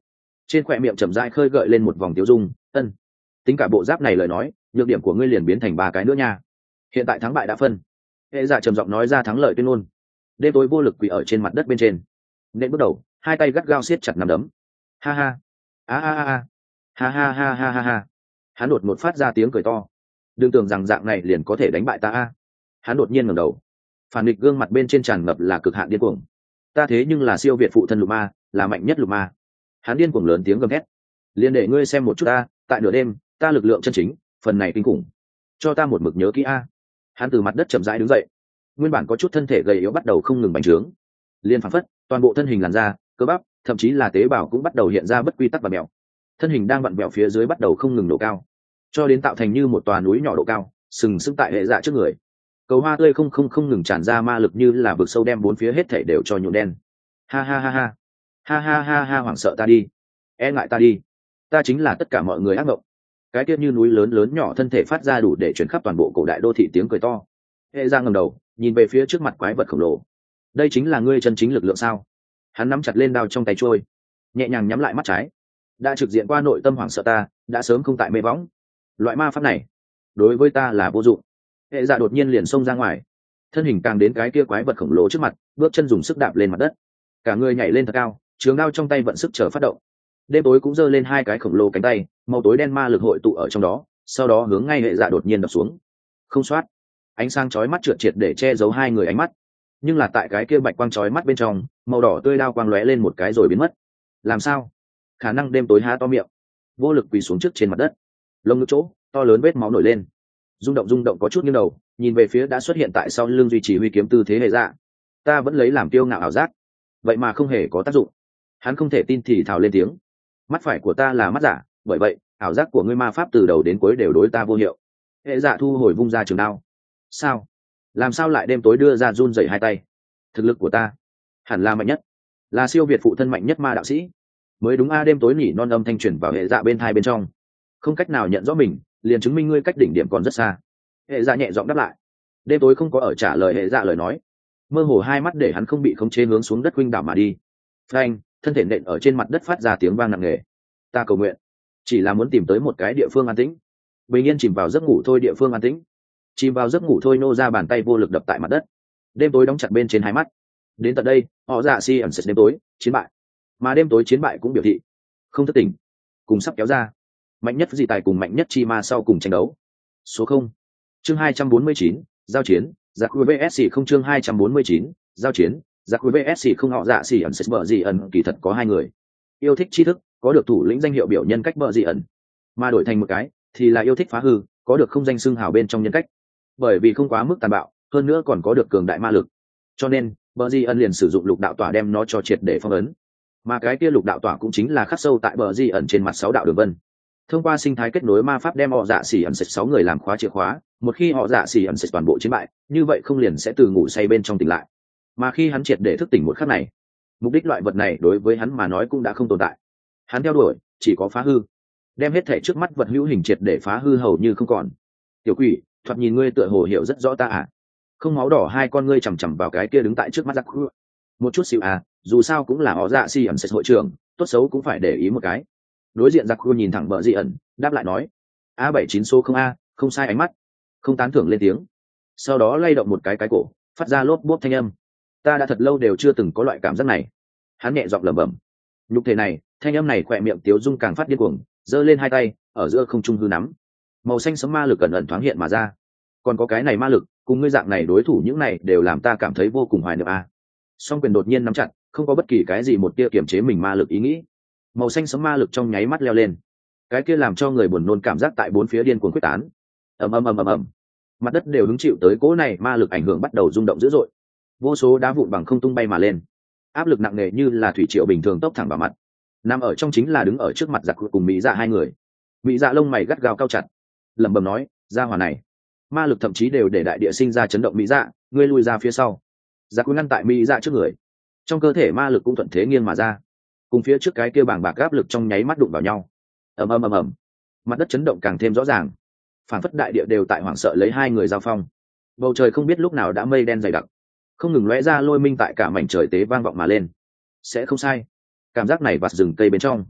trên khỏe miệng chậm rãi khơi gợi lên một vòng tiêu dung. Ân, tính cả bộ giáp này lời nói, nhược điểm của ngươi liền biến thành ba cái nữa nha. Hiện tại thắng bại đã phân. Hệ dạ trầm giọng nói ra thắng lợi tuyên ngôn. Đêm tối vô lực quỳ ở trên mặt đất bên trên, nên bước đầu hai tay gắt gao siết chặt nắm đấm. Ha ha, a a a, ha ha ha ha ha ha. Hắn đột ngột phát ra tiếng cười to. Đừng tưởng rằng dạng này liền có thể đánh bại ta a. Hắn đột nhiên ngẩng đầu, phản nghịch gương mặt bên trên tràn ngập là cực hạn điên cuồng. Ta thế nhưng là siêu việt phụ thân lục ma, là mạnh nhất lục ma. Hắn điên cuồng lớn tiếng gầm thét. Liên để ngươi xem một chút ta, tại nửa đêm, ta lực lượng chân chính, phần này kinh khủng. Cho ta một mực nhớ kỹ a. Hắn từ mặt đất chậm rãi đứng dậy, nguyên bản có chút thân thể gầy yếu bắt đầu không ngừng bành trướng, liên phảng phất toàn bộ thân hình làn da, cơ bắp, thậm chí là tế bào cũng bắt đầu hiện ra bất quy tắc và mèo. Thân hình đang vặn vẹo phía dưới bắt đầu không ngừng nổ cao, cho đến tạo thành như một tòa núi nhỏ độ cao, sừng sững tại hệ dạ trước người. Cầu hoa tươi không không không ngừng tràn ra ma lực như là vực sâu đem bốn phía hết thảy đều cho nhuộm đen. Ha ha ha ha, ha ha ha ha, hoảng sợ ta đi, e ngại ta đi, ta chính là tất cả mọi người ác mộng. Cái kia như núi lớn lớn nhỏ thân thể phát ra đủ để chuyển khắp toàn bộ cổ đại đô thị tiếng cười to. Hệ dạ ngẩng đầu, nhìn về phía trước mặt quái vật khổng lồ. Đây chính là ngươi chân chính lực lượng sao? Hắn nắm chặt lên đao trong tay trôi, nhẹ nhàng nhắm lại mắt trái. Đã trực diện qua nội tâm hoảng sợ ta, đã sớm không tại mê võng. Loại ma pháp này đối với ta là vô dụng. Hệ dạ đột nhiên liền xông ra ngoài, thân hình càng đến cái kia quái vật khổng lồ trước mặt, bước chân dùng sức đạp lên mặt đất, cả người nhảy lên thật cao, trường đao trong tay vận sức chờ phát động. Đêm tối cũng giơ lên hai cái khổng lồ cánh tay, màu tối đen ma lực hội tụ ở trong đó, sau đó hướng ngay hệ dạ đột nhiên đập xuống. Không soát, ánh sáng chói mắt trượt triệt để che giấu hai người ánh mắt, nhưng là tại cái kia bạch quang chói mắt bên trong, màu đỏ tươi đao quang lóe lên một cái rồi biến mất. Làm sao? Khả năng đêm tối há to miệng, vô lực quỳ xuống trước trên mặt đất, lông ngực chỗ to lớn vết máu nổi lên, rung động rung động có chút nghiêng đầu, nhìn về phía đã xuất hiện tại sau lưng duy trì huy kiếm tư thế hệ dạ. Ta vẫn lấy làm tiêu ngạo ảo giác, vậy mà không hề có tác dụng. Hắn không thể tin thì thào lên tiếng. Mắt phải của ta là mắt giả, bởi vậy ảo giác của ngươi ma pháp từ đầu đến cuối đều đối ta vô hiệu. Hệ dạ thu hồi vung ra trường đao. Sao? Làm sao lại đêm tối đưa ra run rẩy hai tay? Thực lực của ta hẳn là mạnh nhất, là siêu việt phụ thân mạnh nhất ma đạo sĩ mới đúng a. Đêm tối nhỉ non âm thanh truyền vào hệ dạ bên thai bên trong. Không cách nào nhận rõ mình, liền chứng minh ngươi cách đỉnh điểm còn rất xa. Hệ dạ nhẹ giọng đáp lại. Đêm tối không có ở trả lời hệ dạ lời nói, mơ hồ hai mắt để hắn không bị khống chế hướng xuống đất huynh đảo mà đi. Phanh, thân thể nện ở trên mặt đất phát ra tiếng vang nặng nề. Ta cầu nguyện chỉ là muốn tìm tới một cái địa phương an tĩnh, bình yên chìm vào giấc ngủ thôi. Địa phương an tĩnh, chìm vào giấc ngủ thôi. Nô ra bàn tay vô lực đập tại mặt đất. Đêm tối đóng chặt bên trên hai mắt. Đến tận đây, họ dạ si ẩn sệt đêm tối chiến bại, mà đêm tối chiến bại cũng biểu thị không thất tình, cùng sắp kéo ra mạnh nhất dị tài cùng mạnh nhất chi ma sau cùng tranh đấu. Số không, chương hai trăm bốn mươi chín, giao chiến giặc vs không. Chương hai trăm bốn mươi chín, giao chiến giặc vs không. Họ dạ si ẩn sệt bờ dị ẩn kỳ thật có hai người. Yêu thích tri thức, có được thủ lĩnh danh hiệu biểu nhân cách bờ dị ẩn, mà đổi thành một cái thì là yêu thích phá hư, có được không danh xưng hào bên trong nhân cách. Bởi vì không quá mức tàn bạo, hơn nữa còn có được cường đại ma lực, cho nên bờ di ẩn liền sử dụng lục đạo tỏa đem nó cho triệt để phong ấn. Mà cái kia lục đạo tỏa cũng chính là khắc sâu tại bờ di ẩn trên mặt sáu đạo đường vân. Thông qua sinh thái kết nối ma pháp đem họ dạ xỉ ẩn sệt sáu người làm khóa chìa khóa. Một khi họ dạ xỉ ẩn sệt toàn bộ chiến bại, như vậy không liền sẽ từ ngủ say bên trong tỉnh lại. Mà khi hắn triệt để thức tỉnh một khắc này, mục đích loại vật này đối với hắn mà nói cũng đã không tồn tại. Hắn theo đuổi chỉ có phá hư, đem hết thể trước mắt vật hữu hình triệt để phá hư hầu như không còn. Tiểu quỷ, thoạt nhìn ngươi tựa hồ hiểu rất rõ ta à? Không, máu đỏ hai con ngươi chằm chằm vào cái kia đứng tại trước mắt giặc khu. Một chút xíu à, dù sao cũng là họ dạ si ẩn sệt hội trưởng, tốt xấu cũng phải để ý một cái. Đối diện giặc khu nhìn thẳng bờ dị ẩn, đáp lại nói: a bảy chín số không a, không sai. Ánh mắt không tán thưởng lên tiếng, sau đó lay động một cái cái cổ, phát ra lốp bốp thanh âm. Ta đã thật lâu đều chưa từng có loại cảm giác này. Hắn nhẹ giọng lẩm bẩm. Nhục thể này, thanh âm này khỏe miệng tiếu dung càng phát điên cuồng, giơ lên hai tay ở giữa không trung hư nắm, màu xanh sẫm ma lực cẩn ẩn thoáng hiện mà ra. Còn có cái này ma lực cùng ngươi dạng này đối thủ, những này đều làm ta cảm thấy vô cùng hoài niệm a. Song quyền đột nhiên nắm chặt, không có bất kỳ cái gì một tia kiểm chế mình ma lực ý nghĩ. Màu xanh sẫm ma lực trong nháy mắt leo lên, cái kia làm cho người buồn nôn cảm giác tại bốn phía điên cuồng quyết tán. ầm ầm ầm ầm ầm, mặt đất đều hứng chịu tới cỗ này ma lực ảnh hưởng, bắt đầu rung động dữ dội. Vô số đá vụn bằng không tung bay mà lên, áp lực nặng nề như là thủy triều bình thường tốc thẳng vào mặt. Nằm ở trong chính là đứng ở trước mặt giặc cùng mỹ dạ hai người. Mỹ dạ lông mày gắt gao cao chặt, lẩm bẩm nói: gia hỏa này ma lực thậm chí đều để đại địa sinh ra chấn động. Mỹ dạ, ngươi lùi ra phía sau. Giặc ngăn tại Mỹ dạ trước người, trong cơ thể ma lực cũng thuận thế nghiêng mà ra, cùng phía trước cái kia bàng bạc áp lực trong nháy mắt đụng vào nhau. ầm ầm ầm ầm, mặt đất chấn động càng thêm rõ ràng, phản phất đại địa đều tại hoảng sợ lấy hai người giao phong. Bầu trời không biết lúc nào đã mây đen dày đặc, không ngừng lóe ra lôi minh tại cả mảnh trời tế vang vọng mà lên. Sẽ không sai, cảm giác này vặt rừng cây bên trong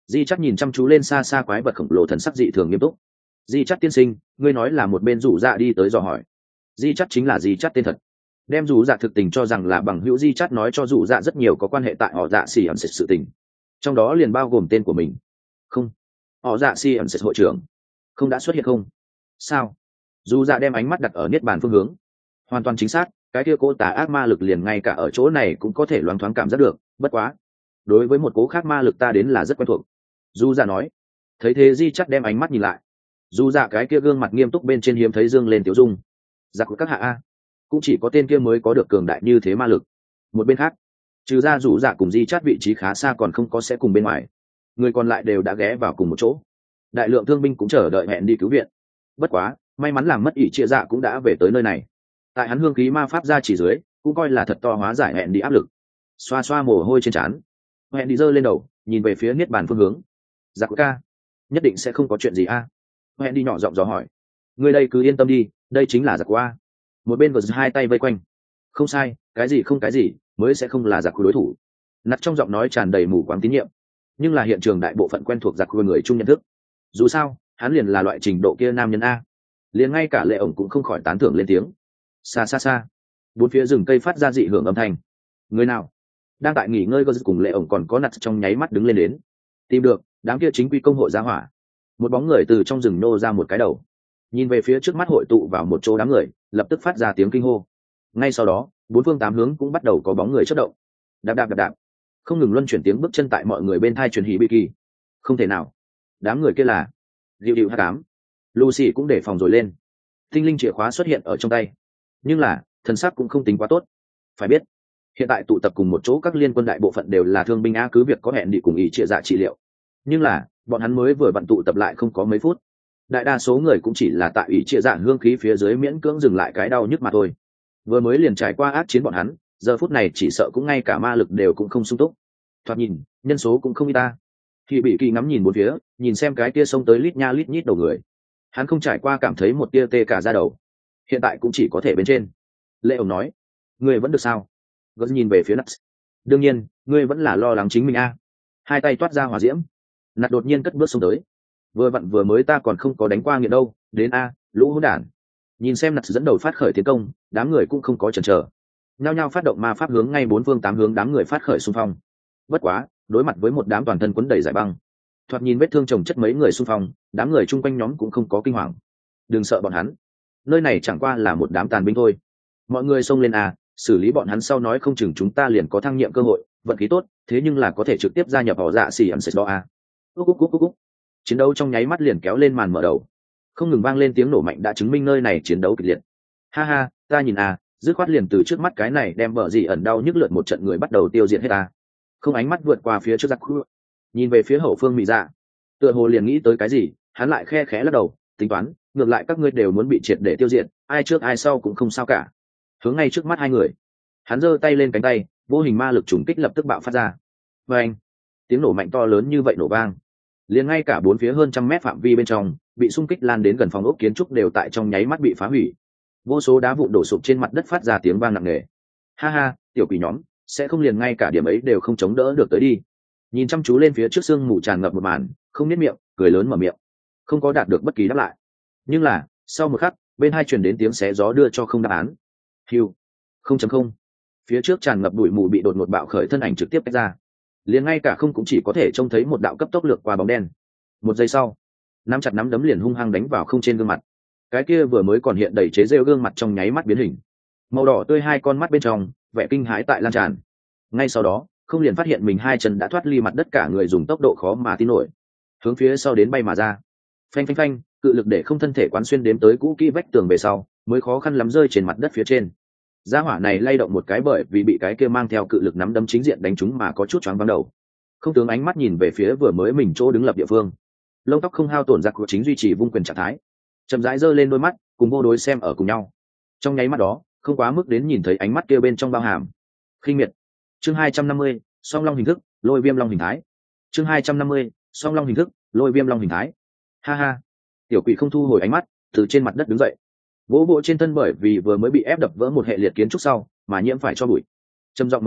Di chắc nhìn chăm chú lên xa xa quái vật khổng lồ, thần sắc dị thường nghiêm túc. Di chắc tiên sinh, ngươi nói là một bên rủ dạ đi tới dò hỏi. Di chắc chính là Di chắc tên thật. Đem rủ dạ thực tình cho rằng là bằng hữu, Di chắc nói cho rủ dạ rất nhiều có quan hệ tại họ dạ xì ẩn sự tình, trong đó liền bao gồm tên của mình. Không, họ dạ xì ẩn hội trưởng không đã xuất hiện không? Sao? Dù dạ đem ánh mắt đặt ở niết bàn phương hướng. Hoàn toàn chính xác, cái kia cố tà ác ma lực liền ngay cả ở chỗ này cũng có thể loáng thoáng cảm giác được. Bất quá, đối với một cố khác ma lực ta đến là rất quen thuộc. Dù dạ nói. Thấy thế Di chắc đem ánh mắt nhìn lại. Dù dạ cái kia gương mặt nghiêm túc bên trên hiếm thấy dương lên tiểu dung. Giặc của các hạ a, cũng chỉ có tên kia mới có được cường đại như thế ma lực. Một bên khác, trừ ra rủ dạ cùng Di chát vị trí khá xa còn không có sẽ cùng bên ngoài, người còn lại đều đã ghé vào cùng một chỗ. Đại lượng thương binh cũng chờ đợi hẹn đi cứu viện. Bất quá may mắn làm mất ỷ chia dạ cũng đã về tới nơi này. Tại hắn hương khí ma pháp ra chỉ dưới, cũng coi là thật to hóa giải hẹn đi áp lực. Xoa xoa mồ hôi trên trán, hẹn đi giơ lên đầu nhìn về phía niết bàn phương hướng. Giặc ca, nhất định sẽ không có chuyện gì a? Hẹn đi nhỏ giọng dò hỏi. Người đây cứ yên tâm đi, đây chính là giặc qua. Một bên vừa hai tay vây quanh. Không sai, cái gì không cái gì mới sẽ không là giặc đối thủ. Nặt trong giọng nói tràn đầy mù quáng tín nhiệm, nhưng là hiện trường đại bộ phận quen thuộc giặc người chung nhận thức. Dù sao hắn liền là loại trình độ kia nam nhân a. Liền ngay cả Lệ ổng cũng không khỏi tán thưởng lên tiếng. Xa xa xa, bốn phía rừng cây phát ra dị hưởng âm thanh. Người nào đang tại nghỉ ngơi, có cùng Lệ ổng còn có Nặt trong nháy mắt đứng lên đến. Tìm được, đám kia chính quy công hội gia hỏa. Một bóng người từ trong rừng nô ra một cái đầu, nhìn về phía trước mắt hội tụ vào một chỗ đám người, lập tức phát ra tiếng kinh hô. Ngay sau đó bốn phương tám hướng cũng bắt đầu có bóng người chớp động, đạp đạp đạp đạp, không ngừng luân chuyển tiếng bước chân tại mọi người bên thai truyền hí bị kỳ. Không thể nào, đám người kia là Diệu Diệu Hắc Ám. Lucy cũng để phòng rồi lên, tinh linh chìa khóa xuất hiện ở trong tay, nhưng là thần sắc cũng không tính quá tốt. Phải biết hiện tại tụ tập cùng một chỗ các liên quân đại bộ phận đều là thương binh a, cứ việc có hẹn đi cùng ý chia dạ trị liệu, nhưng là bọn hắn mới vừa vặn tụ tập lại không có mấy phút, đại đa số người cũng chỉ là tại ý chia dạ hương khí phía dưới miễn cưỡng dừng lại cái đau nhức mà thôi. Vừa mới liền trải qua ác chiến bọn hắn, giờ phút này chỉ sợ cũng ngay cả ma lực đều cũng không sung túc. Thoạt nhìn nhân số cũng không ít ta. Khi bị kỳ ngắm nhìn bốn phía, nhìn xem cái kia xông tới lít nha lít nhít đầu người, hắn không trải qua cảm thấy một tia tê cả da đầu. Hiện tại cũng chỉ có thể bên trên. Lệ ổng nói, ngươi vẫn được sao? Gớt nhìn về phía Nuts. Đương nhiên, ngươi vẫn là lo lắng chính mình a. Hai tay toát ra hỏa diễm, Nặt đột nhiên cất bước xông tới. Vừa vặn vừa mới ta còn không có đánh qua nghiện đâu, đến a, lũ hỗn đản. Nhìn xem Nặt dẫn đầu phát khởi tiến công, đám người cũng không có chần chờ, nhao nhao phát động ma pháp hướng ngay bốn phương tám hướng đám người phát khởi xung phong. Bất quá đối mặt với một đám toàn thân quấn đầy giải băng, thoạt nhìn vết thương chồng chất mấy người xung phong, đám người chung quanh nhóm cũng không có kinh hoàng. Đừng sợ bọn hắn, nơi này chẳng qua là một đám tàn binh thôi. Mọi người xông lên à, xử lý bọn hắn sau nói không chừng chúng ta liền có thăng nhiệm cơ hội. Vận khí tốt thế nhưng là có thể trực tiếp gia nhập vào dạ xỉ ẩn sệt đó à. Úc úc úc úc úc. Chiến đấu trong nháy mắt liền kéo lên màn mở đầu, không ngừng vang lên tiếng nổ mạnh đã chứng minh nơi này chiến đấu kịch liệt. Ha ha, ta nhìn à, dứt khoát liền từ trước mắt cái này đem bờ gì ẩn đau nhức lượt một trận người bắt đầu tiêu diệt hết ta. Không, ánh mắt vượt qua phía trước giặc khu, nhìn về phía hậu phương mỹ dạ, tựa hồ liền nghĩ tới cái gì, hắn lại khe khẽ lắc đầu, tính toán ngược lại các ngươi đều muốn bị triệt để tiêu diệt, ai trước ai sau cũng không sao cả. Hướng ngay trước mắt hai người, hắn giơ tay lên cánh tay, vô hình ma lực trùng kích lập tức bạo phát ra. Và anh, tiếng nổ mạnh to lớn như vậy nổ vang, liền ngay cả bốn phía hơn trăm mét phạm vi bên trong bị xung kích lan đến gần phòng ốc kiến trúc đều tại trong nháy mắt bị phá hủy. Vô số đá vụn đổ sụp trên mặt đất phát ra tiếng vang nặng nề. Ha ha, tiểu quỷ nhóm, sẽ không liền ngay cả điểm ấy đều không chống đỡ được tới đi. Nhìn chăm chú lên phía trước sương mù tràn ngập một màn, không biết miệng cười lớn mở miệng, không có đạt được bất kỳ đáp lại. Nhưng là sau một khắc, bên hai truyền đến tiếng xé gió đưa cho không đáp án. Hiu, không chấm không. Phía trước tràn ngập bụi mù bị đột ngột bạo khởi thân ảnh trực tiếp tách ra, liền ngay cả không cũng chỉ có thể trông thấy một đạo cấp tốc lược qua bóng đen. Một giây sau, nắm chặt nắm đấm liền hung hăng đánh vào không trên gương mặt. Cái kia vừa mới còn hiện đầy chế rêu gương mặt trong nháy mắt biến hình, màu đỏ tươi hai con mắt bên trong vẻ kinh hãi tại lan tràn. Ngay sau đó không liền phát hiện mình hai chân đã thoát ly mặt đất, cả người dùng tốc độ khó mà tin nổi hướng phía sau đến bay mà ra. Phanh phanh phanh, cự lực để không thân thể quán xuyên đếm tới cũ kỹ vách tường về sau mới khó khăn lắm rơi trên mặt đất phía trên. Gia hỏa này lay động một cái bởi vì bị cái kia mang theo cự lực nắm đấm chính diện đánh trúng mà có chút choáng váng đầu. Không tướng ánh mắt nhìn về phía vừa mới mình chỗ đứng lập địa phương, lông tóc không hao tổn giặc của chính duy trì vung quyền trạng thái, chậm rãi giơ lên đôi mắt cùng vô đối xem ở cùng nhau. Trong nháy mắt đó không quá mức đến nhìn thấy ánh mắt kia bên trong bao hàm khinh miệt. Chương hai trăm năm mươi, song long hình thức, lôi viêm long hình thái. Chương hai trăm năm mươi, song long hình thức, lôi viêm long hình thái. Ha ha, tiểu quỷ không thu hồi ánh mắt, từ trên mặt đất đứng dậy, vỗ vỗ trên thân bởi vì vừa mới bị ép đập vỡ một hệ liệt kiến trúc sau mà nhiễm phải cho bụi, trầm giọng mở miệng,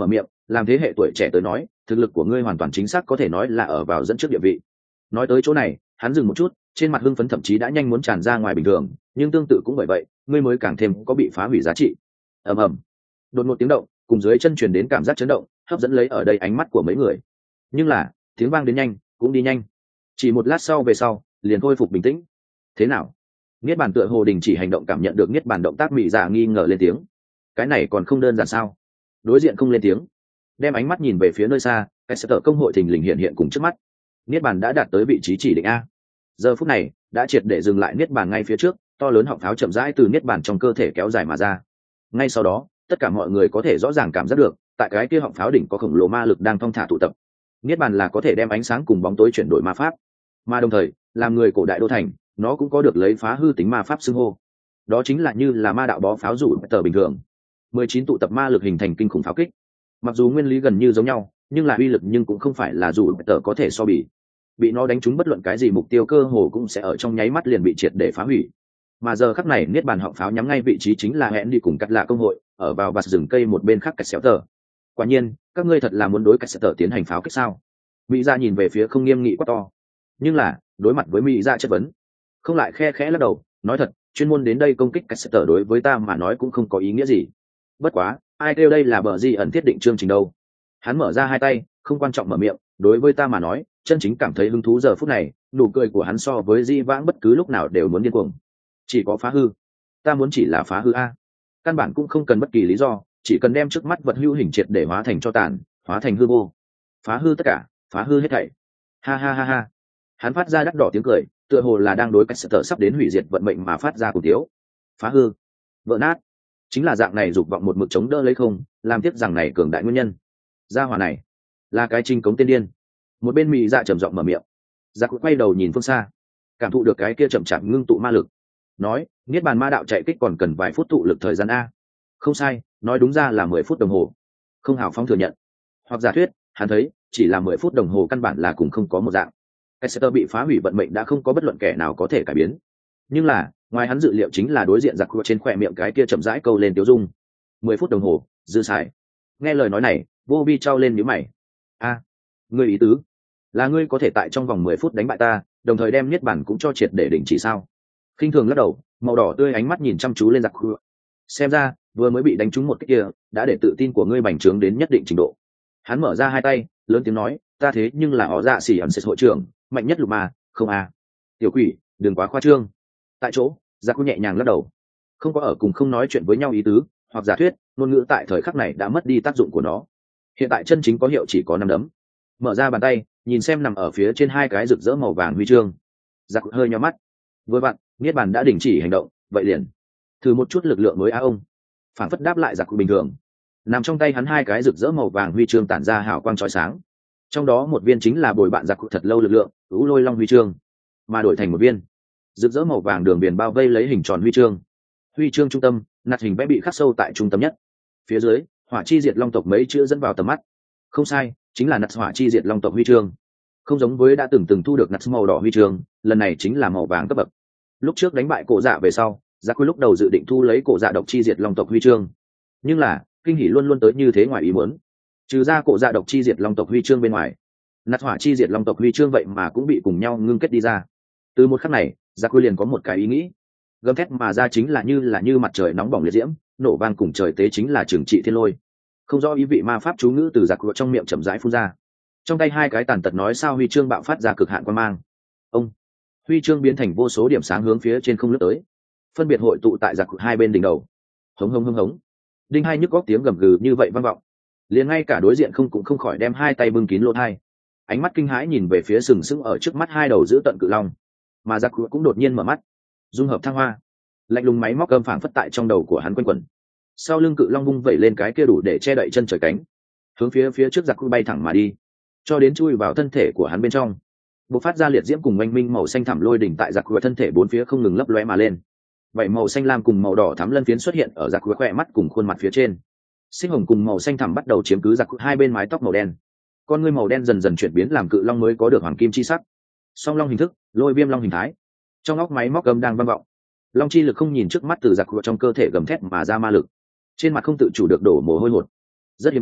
làm thế hệ tuổi trẻ tới nói thực lực của ngươi hoàn toàn chính xác có thể nói là ở vào dẫn trước địa vị. Nói tới chỗ này hắn dừng một chút, trên mặt hưng phấn thậm chí đã nhanh muốn tràn ra ngoài bình thường, nhưng tương tự cũng bởi vậy ngươi mới càng thêm có bị phá hủy giá trị. ầm ầm, đột ngột tiếng động cùng dưới chân truyền đến cảm giác chấn động hấp dẫn lấy ở đây ánh mắt của mấy người. Nhưng là tiếng vang đến nhanh cũng đi nhanh, chỉ một lát sau về sau liền khôi phục bình tĩnh. Thế nào? Niết bàn tựa hồ đình chỉ hành động, cảm nhận được niết bàn động tác mị dạ nghi ngờ lên tiếng. Cái này còn không đơn giản sao? Đối diện không lên tiếng, đem ánh mắt nhìn về phía nơi xa, cái sở công hội thình lình hiện hiện cùng trước mắt. Niết bàn đã đạt tới vị trí chỉ định a. Giờ phút này đã triệt để dừng lại niết bàn ngay phía trước, to lớn họng pháo chậm rãi từ niết bàn trong cơ thể kéo dài mà ra. Ngay sau đó tất cả mọi người có thể rõ ràng cảm giác được tại cái kia họng pháo đỉnh có khổng lồ ma lực đang thong thả tụ tập. Niết bàn là có thể đem ánh sáng cùng bóng tối chuyển đổi ma pháp, mà đồng thời làm người cổ đại đô thành nó cũng có được lấy phá hư tính ma pháp xưng hô, đó chính là như là ma đạo bó pháo rủ tờ bình thường. Mười chín tụ tập ma lực hình thành kinh khủng pháo kích, mặc dù nguyên lý gần như giống nhau nhưng là uy lực nhưng cũng không phải là rủ tờ có thể so bì. Bị nó đánh trúng bất luận cái gì mục tiêu cơ hồ cũng sẽ ở trong nháy mắt liền bị triệt để phá hủy. Mà giờ khắc này niết bàn họng pháo nhắm ngay vị trí chính là hẹn đi cùng cắt lạ công hội ở vào vạt rừng cây một bên khác cắt xéo tờ. Quả nhiên các ngươi thật là muốn đối cắt xéo tờ tiến hành pháo kích sao? Mỹ Dạ nhìn về phía không nghiêm nghị quá to, nhưng là đối mặt với Mỹ Dạ chất vấn không lại khe khẽ lắc đầu, nói thật chuyên môn đến đây công kích cắt xéo tờ đối với ta mà nói cũng không có ý nghĩa gì. Bất quá ai kêu đây là bờ gì ẩn thiết định chương trình đâu. Hắn mở ra hai tay không quan trọng mở miệng, đối với ta mà nói chân chính cảm thấy hứng thú giờ phút này, nụ cười của hắn so với di vãng bất cứ lúc nào đều muốn điên cuồng. Chỉ có phá hư, ta muốn chỉ là phá hư a. Căn bản cũng không cần bất kỳ lý do, chỉ cần đem trước mắt vật hữu hình triệt để hóa thành cho tàn, hóa thành hư vô, phá hư tất cả, phá hư hết thảy. Ha ha ha ha. Hắn phát ra đắc đỏ tiếng cười, tựa hồ là đang đối cách sợ sắp đến hủy diệt vận mệnh mà phát ra cùng tiếu. Phá hư, vỡ nát, chính là dạng này dục vọng một mực chống đỡ lấy không, làm tiếc rằng này cường đại nguyên nhân. Gia hỏa này là cái trinh cống tiên điên. Một bên Mị Dạ trầm giọng mở miệng. Dạ quay đầu nhìn phương xa, cảm thụ được cái kia chậm chạp ngưng tụ ma lực, nói niết bàn ma đạo chạy kích còn cần vài phút tụ lực thời gian a. Không sai, nói đúng ra là mười phút đồng hồ. Không hào phóng thừa nhận, hoặc giả thuyết hắn thấy chỉ là mười phút đồng hồ căn bản là cùng không có một dạng. Exeter bị phá hủy vận mệnh đã không có bất luận kẻ nào có thể cải biến, nhưng là ngoài hắn dự liệu chính là đối diện giặc cua trên khỏe miệng cái kia chậm rãi câu lên tiêu dung. Mười phút đồng hồ dư xài. Nghe lời nói này vô vi trao lên nhíu mày. A, ngươi ý tứ là ngươi có thể tại trong vòng mười phút đánh bại ta, đồng thời đem niết bàn cũng cho triệt để đình chỉ sao? Khinh thường lắc đầu, màu đỏ tươi ánh mắt nhìn chăm chú lên giặc cua. Xem ra vừa mới bị đánh trúng một cái kia đã để tự tin của ngươi bành trướng đến nhất định trình độ. Hắn mở ra hai tay lớn tiếng nói, ta thế nhưng là họ dạ xỉ ẩn sẽ hội trưởng mạnh nhất lục mà không à. Tiểu quỷ đừng quá khoa trương. Tại chỗ giặc cua nhẹ nhàng lắc đầu, không có ở cùng không nói chuyện với nhau ý tứ, hoặc giả thuyết ngôn ngữ tại thời khắc này đã mất đi tác dụng của nó. Hiện tại chân chính có hiệu chỉ có năm đấm. Mở ra bàn tay nhìn xem nằm ở phía trên hai cái rực rỡ màu vàng huy chương, giặc cua hơi nhíu mắt. Vừa vặn niết bàn đã đình chỉ hành động, vậy liền thử một chút lực lượng mới á ông. Phản phất đáp lại giặc cua bình thường, nằm trong tay hắn hai cái rực rỡ màu vàng huy chương tản ra hào quang chói sáng. Trong đó một viên chính là bồi bạn giặc cua thật lâu lực lượng ưu lôi long huy chương, mà đổi thành một viên rực rỡ màu vàng đường viền bao vây lấy hình tròn huy chương. Huy chương trung tâm nạt hình vẽ bị khắc sâu tại trung tâm nhất, phía dưới hỏa chi diệt long tộc mấy chữ dẫn vào tầm mắt. Không sai, chính là nạt hỏa chi diệt long tộc huy chương. Không giống với đã từng từng thu được nạt màu đỏ huy chương, lần này chính là màu vàng cấp bậc. Lúc trước đánh bại cổ dạ về sau, giặc cua lúc đầu dự định thu lấy cổ dạ độc chi diệt long tộc huy chương, nhưng là kinh hỉ luôn luôn tới như thế ngoài ý muốn. Trừ ra cổ dạ độc chi diệt long tộc huy chương bên ngoài, nạt hỏa chi diệt long tộc huy chương vậy mà cũng bị cùng nhau ngưng kết đi ra. Từ một khắc này giặc cua liền có một cái ý nghĩ, gầm thét mà ra chính là như là như mặt trời nóng bỏng liệt diễm, nổ vang cùng trời tế chính là trừng trị thiên lôi. Không rõ ý vị ma pháp chú ngữ từ giặc cua trong miệng chậm rãi phun ra. Trong tay hai cái tàn tật nói sao huy chương bạo phát ra cực hạn quan mang. Ông huy chương biến thành vô số điểm sáng hướng phía trên không lướt tới, phân biệt hội tụ tại giặc cua hai bên đỉnh đầu. Hống hống hống hống, đinh hai nhức góc tiếng gầm gừ như vậy vang vọng, liền ngay cả đối diện không cũng không khỏi đem hai tay bưng kín lỗ tai, ánh mắt kinh hãi nhìn về phía sừng sững ở trước mắt hai đầu giữ tận cự long. Mà giặc cua cũng đột nhiên mở mắt, dung hợp thăng hoa, lạnh lùng máy móc âm phảng phất tại trong đầu của hắn quanh quẩn. Sau lưng cự long vung vẩy lên cái kia đủ để che đậy chân trời cánh, hướng phía phía trước giặc cua bay thẳng mà đi, cho đến chui vào thân thể của hắn bên trong, bộc phát ra liệt diễm cùng oanh minh màu xanh thẳm lôi đỉnh tại giặc cua thân thể bốn phía không ngừng lấp lóe mà lên. Vậy màu xanh lam cùng màu đỏ thắm lân phiến xuất hiện ở giặc cua khỏe mắt cùng khuôn mặt phía trên, xích hồng cùng màu xanh thẳm bắt đầu chiếm cứ giặc cua hai bên mái tóc màu đen. Con ngươi màu đen dần dần chuyển biến làm cự long mới có được hoàng kim chi sắc, song long hình thức, lôi viêm long hình thái. Trong óc máy móc gầm đang vang vọng, long chi lực không nhìn trước mắt từ giặc cua trong cơ thể gầm thét mà ra ma lực, trên mặt không tự chủ được đổ mồ hôi hột. Rất hiếm thấy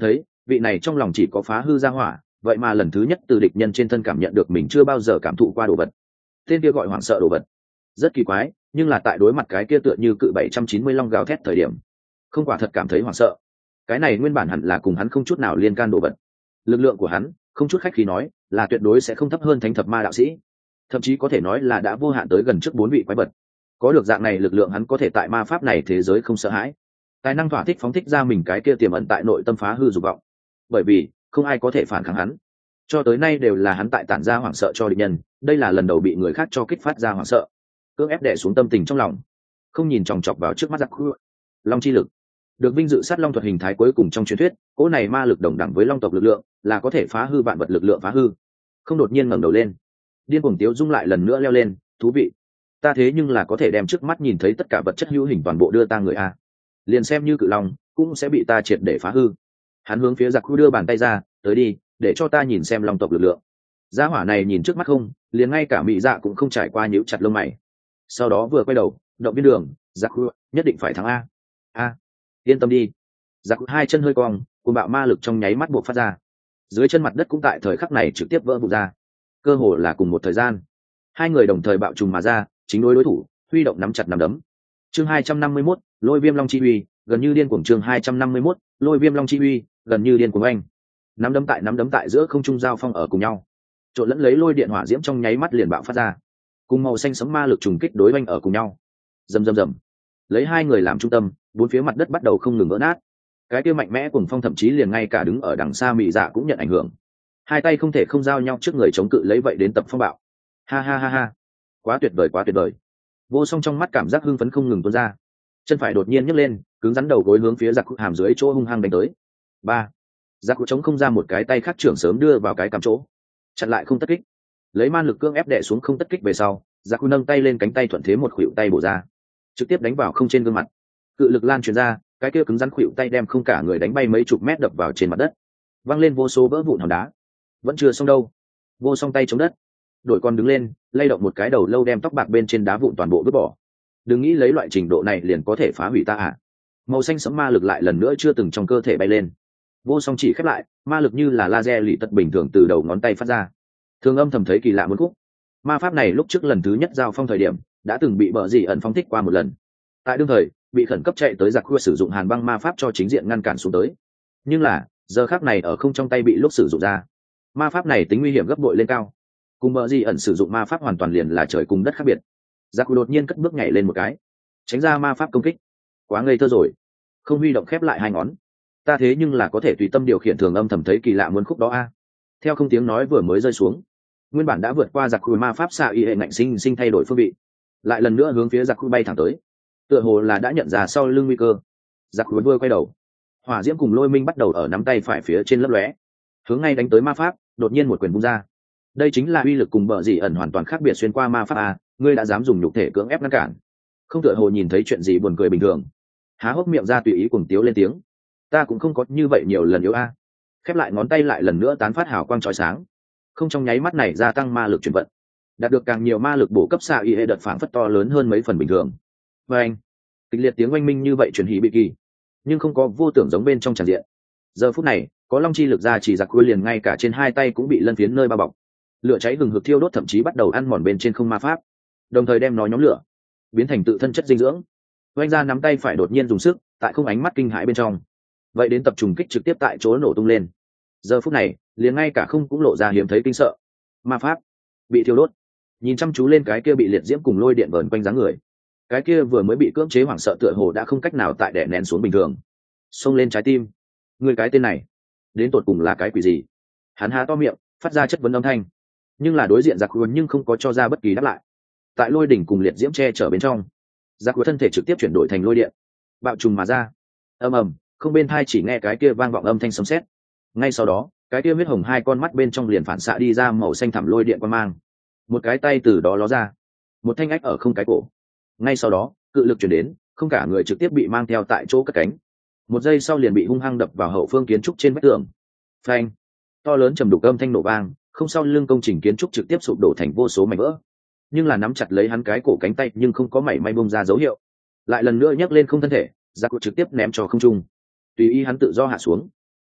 vị này trong lòng chỉ có phá hư ra hỏa, vậy mà lần thứ nhất từ địch nhân trên thân cảm nhận được mình chưa bao giờ cảm thụ qua đồ vật. Tên kia gọi hoảng sợ đồ vật, rất kỳ quái, nhưng là tại đối mặt cái kia tựa như cự bảy trăm chín mươi long gào thét thời điểm, không quả thật cảm thấy hoảng sợ. Cái này nguyên bản hẳn là cùng hắn không chút nào liên can đồ vật. Lực lượng của hắn, không chút khách khí nói, là tuyệt đối sẽ không thấp hơn thánh thập ma đạo sĩ, thậm chí có thể nói là đã vô hạn tới gần trước bốn vị quái vật. Có được dạng này lực lượng, hắn có thể tại ma pháp này thế giới không sợ hãi, tài năng thỏa thích phóng thích ra mình cái kia tiềm ẩn tại nội tâm phá hư dục vọng, bởi vì không ai có thể phản kháng hắn. Cho tới nay đều là hắn tại tản ra hoảng sợ cho địch nhân, đây là lần đầu bị người khác cho kích phát ra hoảng sợ, cưỡng ép đè xuống tâm tình trong lòng, không nhìn chòng chọc vào trước mắt giặc khu. Long chi lực được vinh dự sát long thuật hình thái cuối cùng trong truyền thuyết, cỗ này ma lực đồng đẳng với long tộc lực lượng, là có thể phá hư vạn vật lực lượng phá hư. Không đột nhiên ngẩng đầu lên, điên cuồng tiếu dung lại lần nữa leo lên, thú vị, ta thế nhưng là có thể đem trước mắt nhìn thấy tất cả vật chất hữu hình toàn bộ đưa ta người a, liền xem như cự long cũng sẽ bị ta triệt để phá hư. Hắn hướng phía giặc khu đưa bàn tay ra, tới đi, để cho ta nhìn xem long tộc lực lượng. Gia hỏa này nhìn trước mắt không, liền ngay cả mị dạ cũng không trải qua nhíu chặt lông mày. Sau đó vừa quay đầu, động viên đường, giặc khu nhất định phải thắng a. A, yên tâm đi. Giặc khu hai chân hơi cong, cuồng bạo ma lực trong nháy mắt buộc phát ra. Dưới chân mặt đất cũng tại thời khắc này trực tiếp vỡ vụn ra. Cơ hồ là cùng một thời gian, hai người đồng thời bạo trùng mà ra, chính đối đối thủ, huy động nắm chặt nắm đấm. Chương hai trăm năm mươi mốt, Lôi Viêm Long chi uy, gần như điên cuồng. Chương hai trăm năm mươi mốt, Lôi Viêm Long chi uy, gần như điên cuồng anh. Nắm đấm tại nắm đấm tại giữa không trung giao phong ở cùng nhau, trộn lẫn lấy lôi điện hỏa diễm trong nháy mắt liền bạo phát ra, cùng màu xanh sẫm ma lực trùng kích đối oanh ở cùng nhau. Rầm rầm rầm. Lấy hai người làm trung tâm, bốn phía mặt đất bắt đầu không ngừng vỡ nát. Cái kia mạnh mẽ cùng phong thậm chí liền ngay cả đứng ở đằng xa mị dạ cũng nhận ảnh hưởng. Hai tay không thể không giao nhau trước người chống cự lấy vậy đến tập phong bạo. Ha ha ha ha. Quá tuyệt vời, quá tuyệt vời. Vô Song trong mắt cảm giác hưng phấn không ngừng tuôn ra. Chân phải đột nhiên nhấc lên, cứng rắn đầu gối hướng phía giặc cụ hàm dưới chỗ hung hăng đánh tới. Ba. Giặc cụ chống không ra một cái tay khác trưởng sớm đưa vào cái cắm chỗ, chặn lại không tất kích. Lấy man lực cưỡng ép đè xuống không tất kích về sau, giặc cụ nâng tay lên cánh tay thuận thế một khuỷu tay bổ ra, trực tiếp đánh vào không trên gương mặt. Cự lực lan truyền ra, cái kia cứng rắn khuỷu tay đem không cả người đánh bay mấy chục mét đập vào trên mặt đất, văng lên vô số vỡ vụn hòn đá. Vẫn chưa xong đâu. Vô Song tay chống đất, đổi con đứng lên, lay động một cái đầu lâu đem tóc bạc bên trên đá vụn toàn bộ vứt bỏ. Đừng nghĩ lấy loại trình độ này liền có thể phá hủy ta à? Màu xanh sẫm ma lực lại lần nữa chưa từng trong cơ thể bay lên. Vô Song chỉ khép lại, ma lực như là laser lì tật bình thường từ đầu ngón tay phát ra. Thường Âm thầm thấy kỳ lạ muốn khúc. Ma pháp này lúc trước lần thứ nhất giao phong thời điểm, đã từng bị bờ gì ẩn phóng thích qua một lần. Tại đương thời, bị khẩn cấp chạy tới giặc khu sử dụng hàn băng ma pháp cho chính diện ngăn cản xuống tới. Nhưng là, giờ khắc này ở không trong tay bị lúc sử dụng ra. Ma pháp này tính nguy hiểm gấp bội lên cao. Cùng bờ gì ẩn sử dụng ma pháp hoàn toàn liền là trời cùng đất khác biệt. Giặc khu đột nhiên cất bước nhảy lên một cái, tránh ra ma pháp công kích. Quá ngây thơ rồi, không huy động khép lại hai ngón. Ta thế nhưng là có thể tùy tâm điều khiển. Thường Âm thầm thấy kỳ lạ muốn khúc đó a. Theo không tiếng nói vừa mới rơi xuống, nguyên bản đã vượt qua giặc khu ma pháp xạ y hệ ngạnh sinh sinh thay đổi phương vị, lại lần nữa hướng phía giặc khu bay thẳng tới. Tựa hồ là đã nhận ra sau lưng nguy cơ, giặc khu vừa quay đầu, hỏa diễm cùng lôi minh bắt đầu ở nắm tay phải phía trên lấp lóe, hướng ngay đánh tới ma pháp. Đột nhiên một quyền vung ra, đây chính là uy lực cùng bờ dị ẩn hoàn toàn khác biệt xuyên qua ma pháp a. Ngươi đã dám dùng nhục thể cưỡng ép ngăn cản, không tựa hồ nhìn thấy chuyện gì buồn cười bình thường, há hốc miệng ra tùy ý cuồng tiếu lên tiếng. Ta cũng không có như vậy nhiều lần yếu a. Khép lại ngón tay lại lần nữa tán phát hào quang chói sáng, không trong nháy mắt này gia tăng ma lực chuyển vận, đạt được càng nhiều ma lực bổ cấp xạ y hệ đợt phảng phất to lớn hơn mấy phần bình thường. Và anh, kịch liệt tiếng oanh minh như vậy truyền hỉ bị kỳ, nhưng không có vô tưởng giống bên trong tràn diện. Giờ phút này, có long chi lực ra chỉ giặc cuối liền ngay cả trên hai tay cũng bị lân phiến nơi bao bọc, lửa cháy hừng hực thiêu đốt, thậm chí bắt đầu ăn mòn bên trên không ma pháp, đồng thời đem nó nhóm lửa biến thành tự thân chất dinh dưỡng. Oanh ra nắm tay phải đột nhiên dùng sức, tại không ánh mắt kinh hãi bên trong, vậy đến tập trùng kích trực tiếp tại chỗ nổ tung lên. Giờ phút này, liền ngay cả không cũng lộ ra hiếm thấy kinh sợ. Ma pháp bị thiêu đốt. Nhìn chăm chú lên cái kia bị liệt diễm cùng lôi điện vờn quanh dáng người, cái kia vừa mới bị cưỡng chế hoảng sợ tựa hồ đã không cách nào tại đè nén xuống bình thường, xông lên trái tim. Người cái tên này đến tột cùng là cái quỷ gì? Hắn há to miệng phát ra chất vấn âm thanh, nhưng là đối diện giặc cuốn nhưng không có cho ra bất kỳ đáp lại. Tại lôi đỉnh cùng liệt diễm che chở bên trong, giặc cuốn thân thể trực tiếp chuyển đổi thành lôi điện, bạo trùng mà ra. Ầm ầm, không bên thai chỉ nghe cái kia vang vọng âm thanh sấm sét. Ngay sau đó, cái kia huyết hồng hai con mắt bên trong liền phản xạ đi ra màu xanh thẳm lôi điện quang mang. Một cái tay từ đó ló ra, một thanh ách ở không cái cổ. Ngay sau đó, cự lực chuyển đến, không cả người trực tiếp bị mang theo tại chỗ cất cánh. Một giây sau liền bị hung hăng đập vào hậu phương kiến trúc trên vách tường. Phanh! To lớn trầm đục âm thanh nổ vang, không sau lưng công trình kiến trúc trực tiếp sụp đổ thành vô số mảnh vỡ. Nhưng là nắm chặt lấy hắn cái cổ cánh tay nhưng không có mảy may bung ra dấu hiệu. Lại lần nữa nhấc lên không thân thể, giặc cụ trực tiếp ném cho không trung. Tùy ý hắn tự do hạ xuống.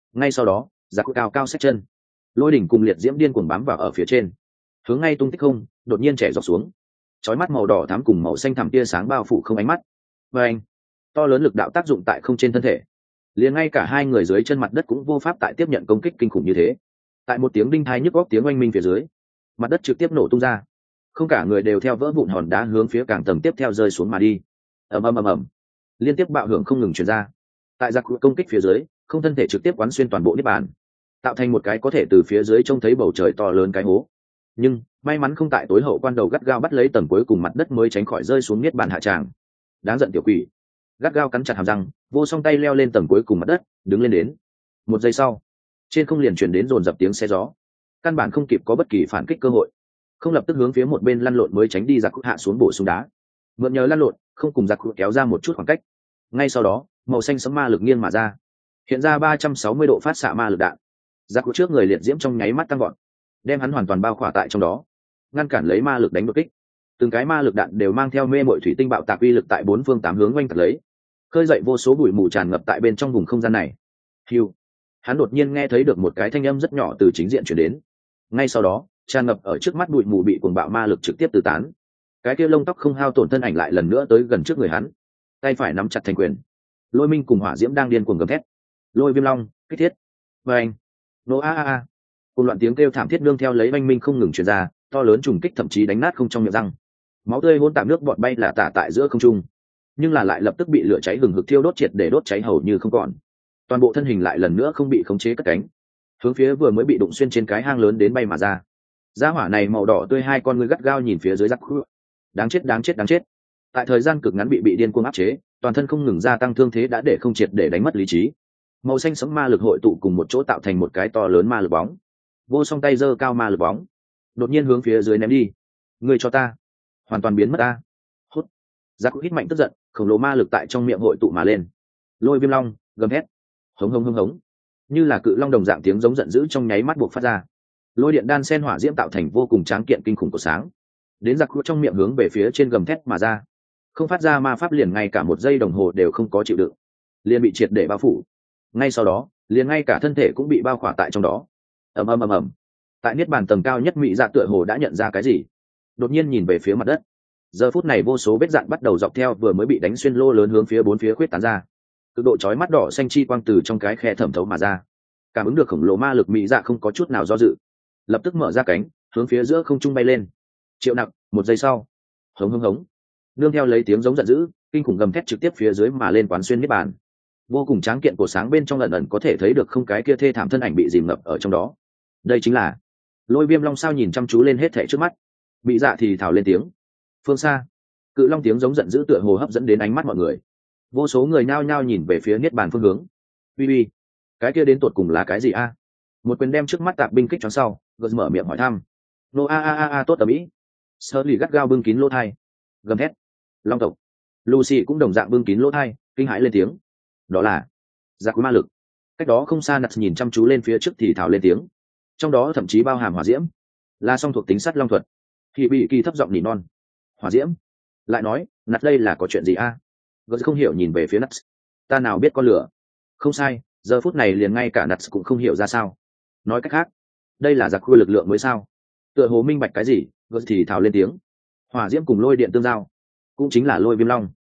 ngay sau đó giặc cao cao xách chân, lôi đỉnh cùng liệt diễm điên cuồng bám vào ở phía trên, hướng ngay tung tích không đột nhiên trẻ dọc xuống, chói mắt màu đỏ thắm cùng màu xanh thẳm tia sáng bao phủ không ánh mắt. Và anh, to lớn lực đạo tác dụng tại không trên thân thể, liền ngay cả hai người dưới chân mặt đất cũng vô pháp tại tiếp nhận công kích kinh khủng như thế. Tại một tiếng đinh thai nhức góc tiếng oanh minh phía dưới, mặt đất trực tiếp nổ tung ra, không cả người đều theo vỡ vụn hòn đá hướng phía càng tầng tiếp theo rơi xuống mà đi. ầm ầm ầm ầm, liên tiếp bạo hưởng không ngừng truyền ra. Tại giặc công kích phía dưới, không thân thể trực tiếp quán xuyên toàn bộ niết bàn, tạo thành một cái có thể từ phía dưới trông thấy bầu trời to lớn cái hố. Nhưng may mắn không tại tối hậu quan đầu gắt gao bắt lấy tầng cuối cùng mặt đất mới tránh khỏi rơi xuống niết bàn hạ tràng. Đáng giận tiểu quỷ, gắt gao cắn chặt hàm răng, vô song tay leo lên tầng cuối cùng mặt đất, đứng lên đến. Một giây sau, trên không liền chuyển đến dồn dập tiếng xe gió, căn bản không kịp có bất kỳ phản kích cơ hội, không lập tức hướng phía một bên lăn lộn mới tránh đi giặc hạ xuống bổ sung đá, mượn nhờ lăn lộn không cùng giặc kéo ra một chút khoảng cách. Ngay sau đó màu xanh sẫm ma lực nghiêng mà ra, hiện ra ba trăm sáu mươi độ phát xạ ma lực đạn, giặc trước người liệt diễm trong nháy mắt tăng gọn, đem hắn hoàn toàn bao khỏa tại trong đó, ngăn cản lấy ma lực đánh đột kích. Từng cái ma lực đạn đều mang theo mê mội thủy tinh bạo tạc uy lực tại bốn phương tám hướng oanh tạc lấy, khơi dậy vô số bụi mù tràn ngập tại bên trong vùng không gian này. Hưu, hắn đột nhiên nghe thấy được một cái thanh âm rất nhỏ từ chính diện chuyển đến. Ngay sau đó tràn ngập ở trước mắt bụi mù bị cuồng bạo ma lực trực tiếp từ tán, cái kia lông tóc không hao tổn thân ảnh lại lần nữa tới gần trước người hắn, tay phải nắm chặt thành quyền. Lôi minh cùng hỏa diễm đang điên cuồng gầm thét. Lôi viêm long kích thiết, và anh nổ a a a, cùng loạn tiếng kêu thảm thiết nương theo lấy oanh minh không ngừng truyền ra, to lớn trùng kích thậm chí đánh nát không trong miệng răng, máu tươi hỗn tạp nước bọt bay là tả tại giữa không trung, nhưng là lại lập tức bị lửa cháy hừng hực thiêu đốt triệt để đốt cháy hầu như không còn. Toàn bộ thân hình lại lần nữa không bị khống chế cất cánh, hướng phía vừa mới bị đụng xuyên trên cái hang lớn đến bay mà ra. Gia hỏa này màu đỏ tươi hai con ngươi gắt gao nhìn phía dưới giặc khu. Đáng chết đáng chết đáng chết. Tại thời gian cực ngắn bị bị điên cuồng áp chế, toàn thân không ngừng gia tăng thương thế đã để không triệt để đánh mất lý trí. Màu xanh sẫm ma lực hội tụ cùng một chỗ tạo thành một cái to lớn ma lực bóng. Vô song tay giơ cao ma lực bóng, đột nhiên hướng phía dưới ném đi. Ngươi cho ta, hoàn toàn biến mất ta. Hút. Giặc hít mạnh tức giận, khổng lồ ma lực tại trong miệng hội tụ mà lên. Lôi viêm long gầm hét, hống hống hống hống, như là cự long đồng dạng tiếng giống giận dữ trong nháy mắt buộc phát ra. Lôi điện đan sen hỏa diễm tạo thành vô cùng tráng kiện kinh khủng của sáng, đến giặc hút trong miệng hướng về phía trên gầm thét mà ra, không phát ra ma pháp liền ngay cả một giây đồng hồ đều không có chịu đựng, liền bị triệt để bao phủ. Ngay sau đó liền ngay cả thân thể cũng bị bao khỏa tại trong đó. ầm ầm ầm ầm, tại niết bàn tầng cao nhất mỹ dạ tựa hồ đã nhận ra cái gì, đột nhiên nhìn về phía mặt đất. Giờ phút này vô số vết dạn bắt đầu dọc theo vừa mới bị đánh xuyên lô lớn hướng phía bốn phía khuyết tán ra, cực độ chói mắt đỏ xanh chi quang từ trong cái khe thẩm thấu mà ra. Cảm ứng được khổng lồ ma lực mỹ dạ không có chút nào do dự, lập tức mở ra cánh hướng phía giữa không trung bay lên. Triệu nặc một giây sau, hống hống hống, nương theo lấy tiếng giống giận dữ kinh khủng gầm thét trực tiếp phía dưới mà lên quán xuyên niết bàn. Vô cùng tráng kiện của sáng bên trong ẩn ẩn có thể thấy được không cái kia thê thảm thân ảnh bị dìm ngập ở trong đó. Đây chính là Lôi viêm long sao nhìn chăm chú lên hết thảy trước mắt, bị dạ thì thào lên tiếng. Phương xa cự long tiếng giống giận dữ tựa hồ hấp dẫn đến ánh mắt mọi người, vô số người nhao nhao nhìn về phía niết bàn phương hướng. Uy uy, cái kia đến tột cùng là cái gì a? Một quyền đem trước mắt tạp binh kích choáng sau, gật mở miệng hỏi thăm. Nô a a a a tốt ở mỹ. Sơ lì gắt gao bưng kín lỗ thai, gầm thét. Long tộc Lucy cũng đồng dạng bưng kín lỗ thai, kinh hãi lên tiếng. Đó là giặc ma lực. Cách đó không xa nặt nhìn chăm chú lên phía trước thì thào lên tiếng, trong đó thậm chí bao hàm hỏa diễm, là song thuộc tính sắt long thuật. Thì bị kỳ thấp giọng nỉ non. Hỏa diễm, lại nói nặt đây là có chuyện gì a? À? Gớt không hiểu nhìn về phía nặt. Ta nào biết con lửa. Không sai, giờ phút này liền ngay cả nặt cũng không hiểu ra sao. Nói cách khác, đây là giặc khuya lực lượng mới sao? Tựa hồ minh bạch cái gì, gớt thì thào lên tiếng. Hỏa diễm cùng lôi điện tương giao, cũng chính là lôi viêm long.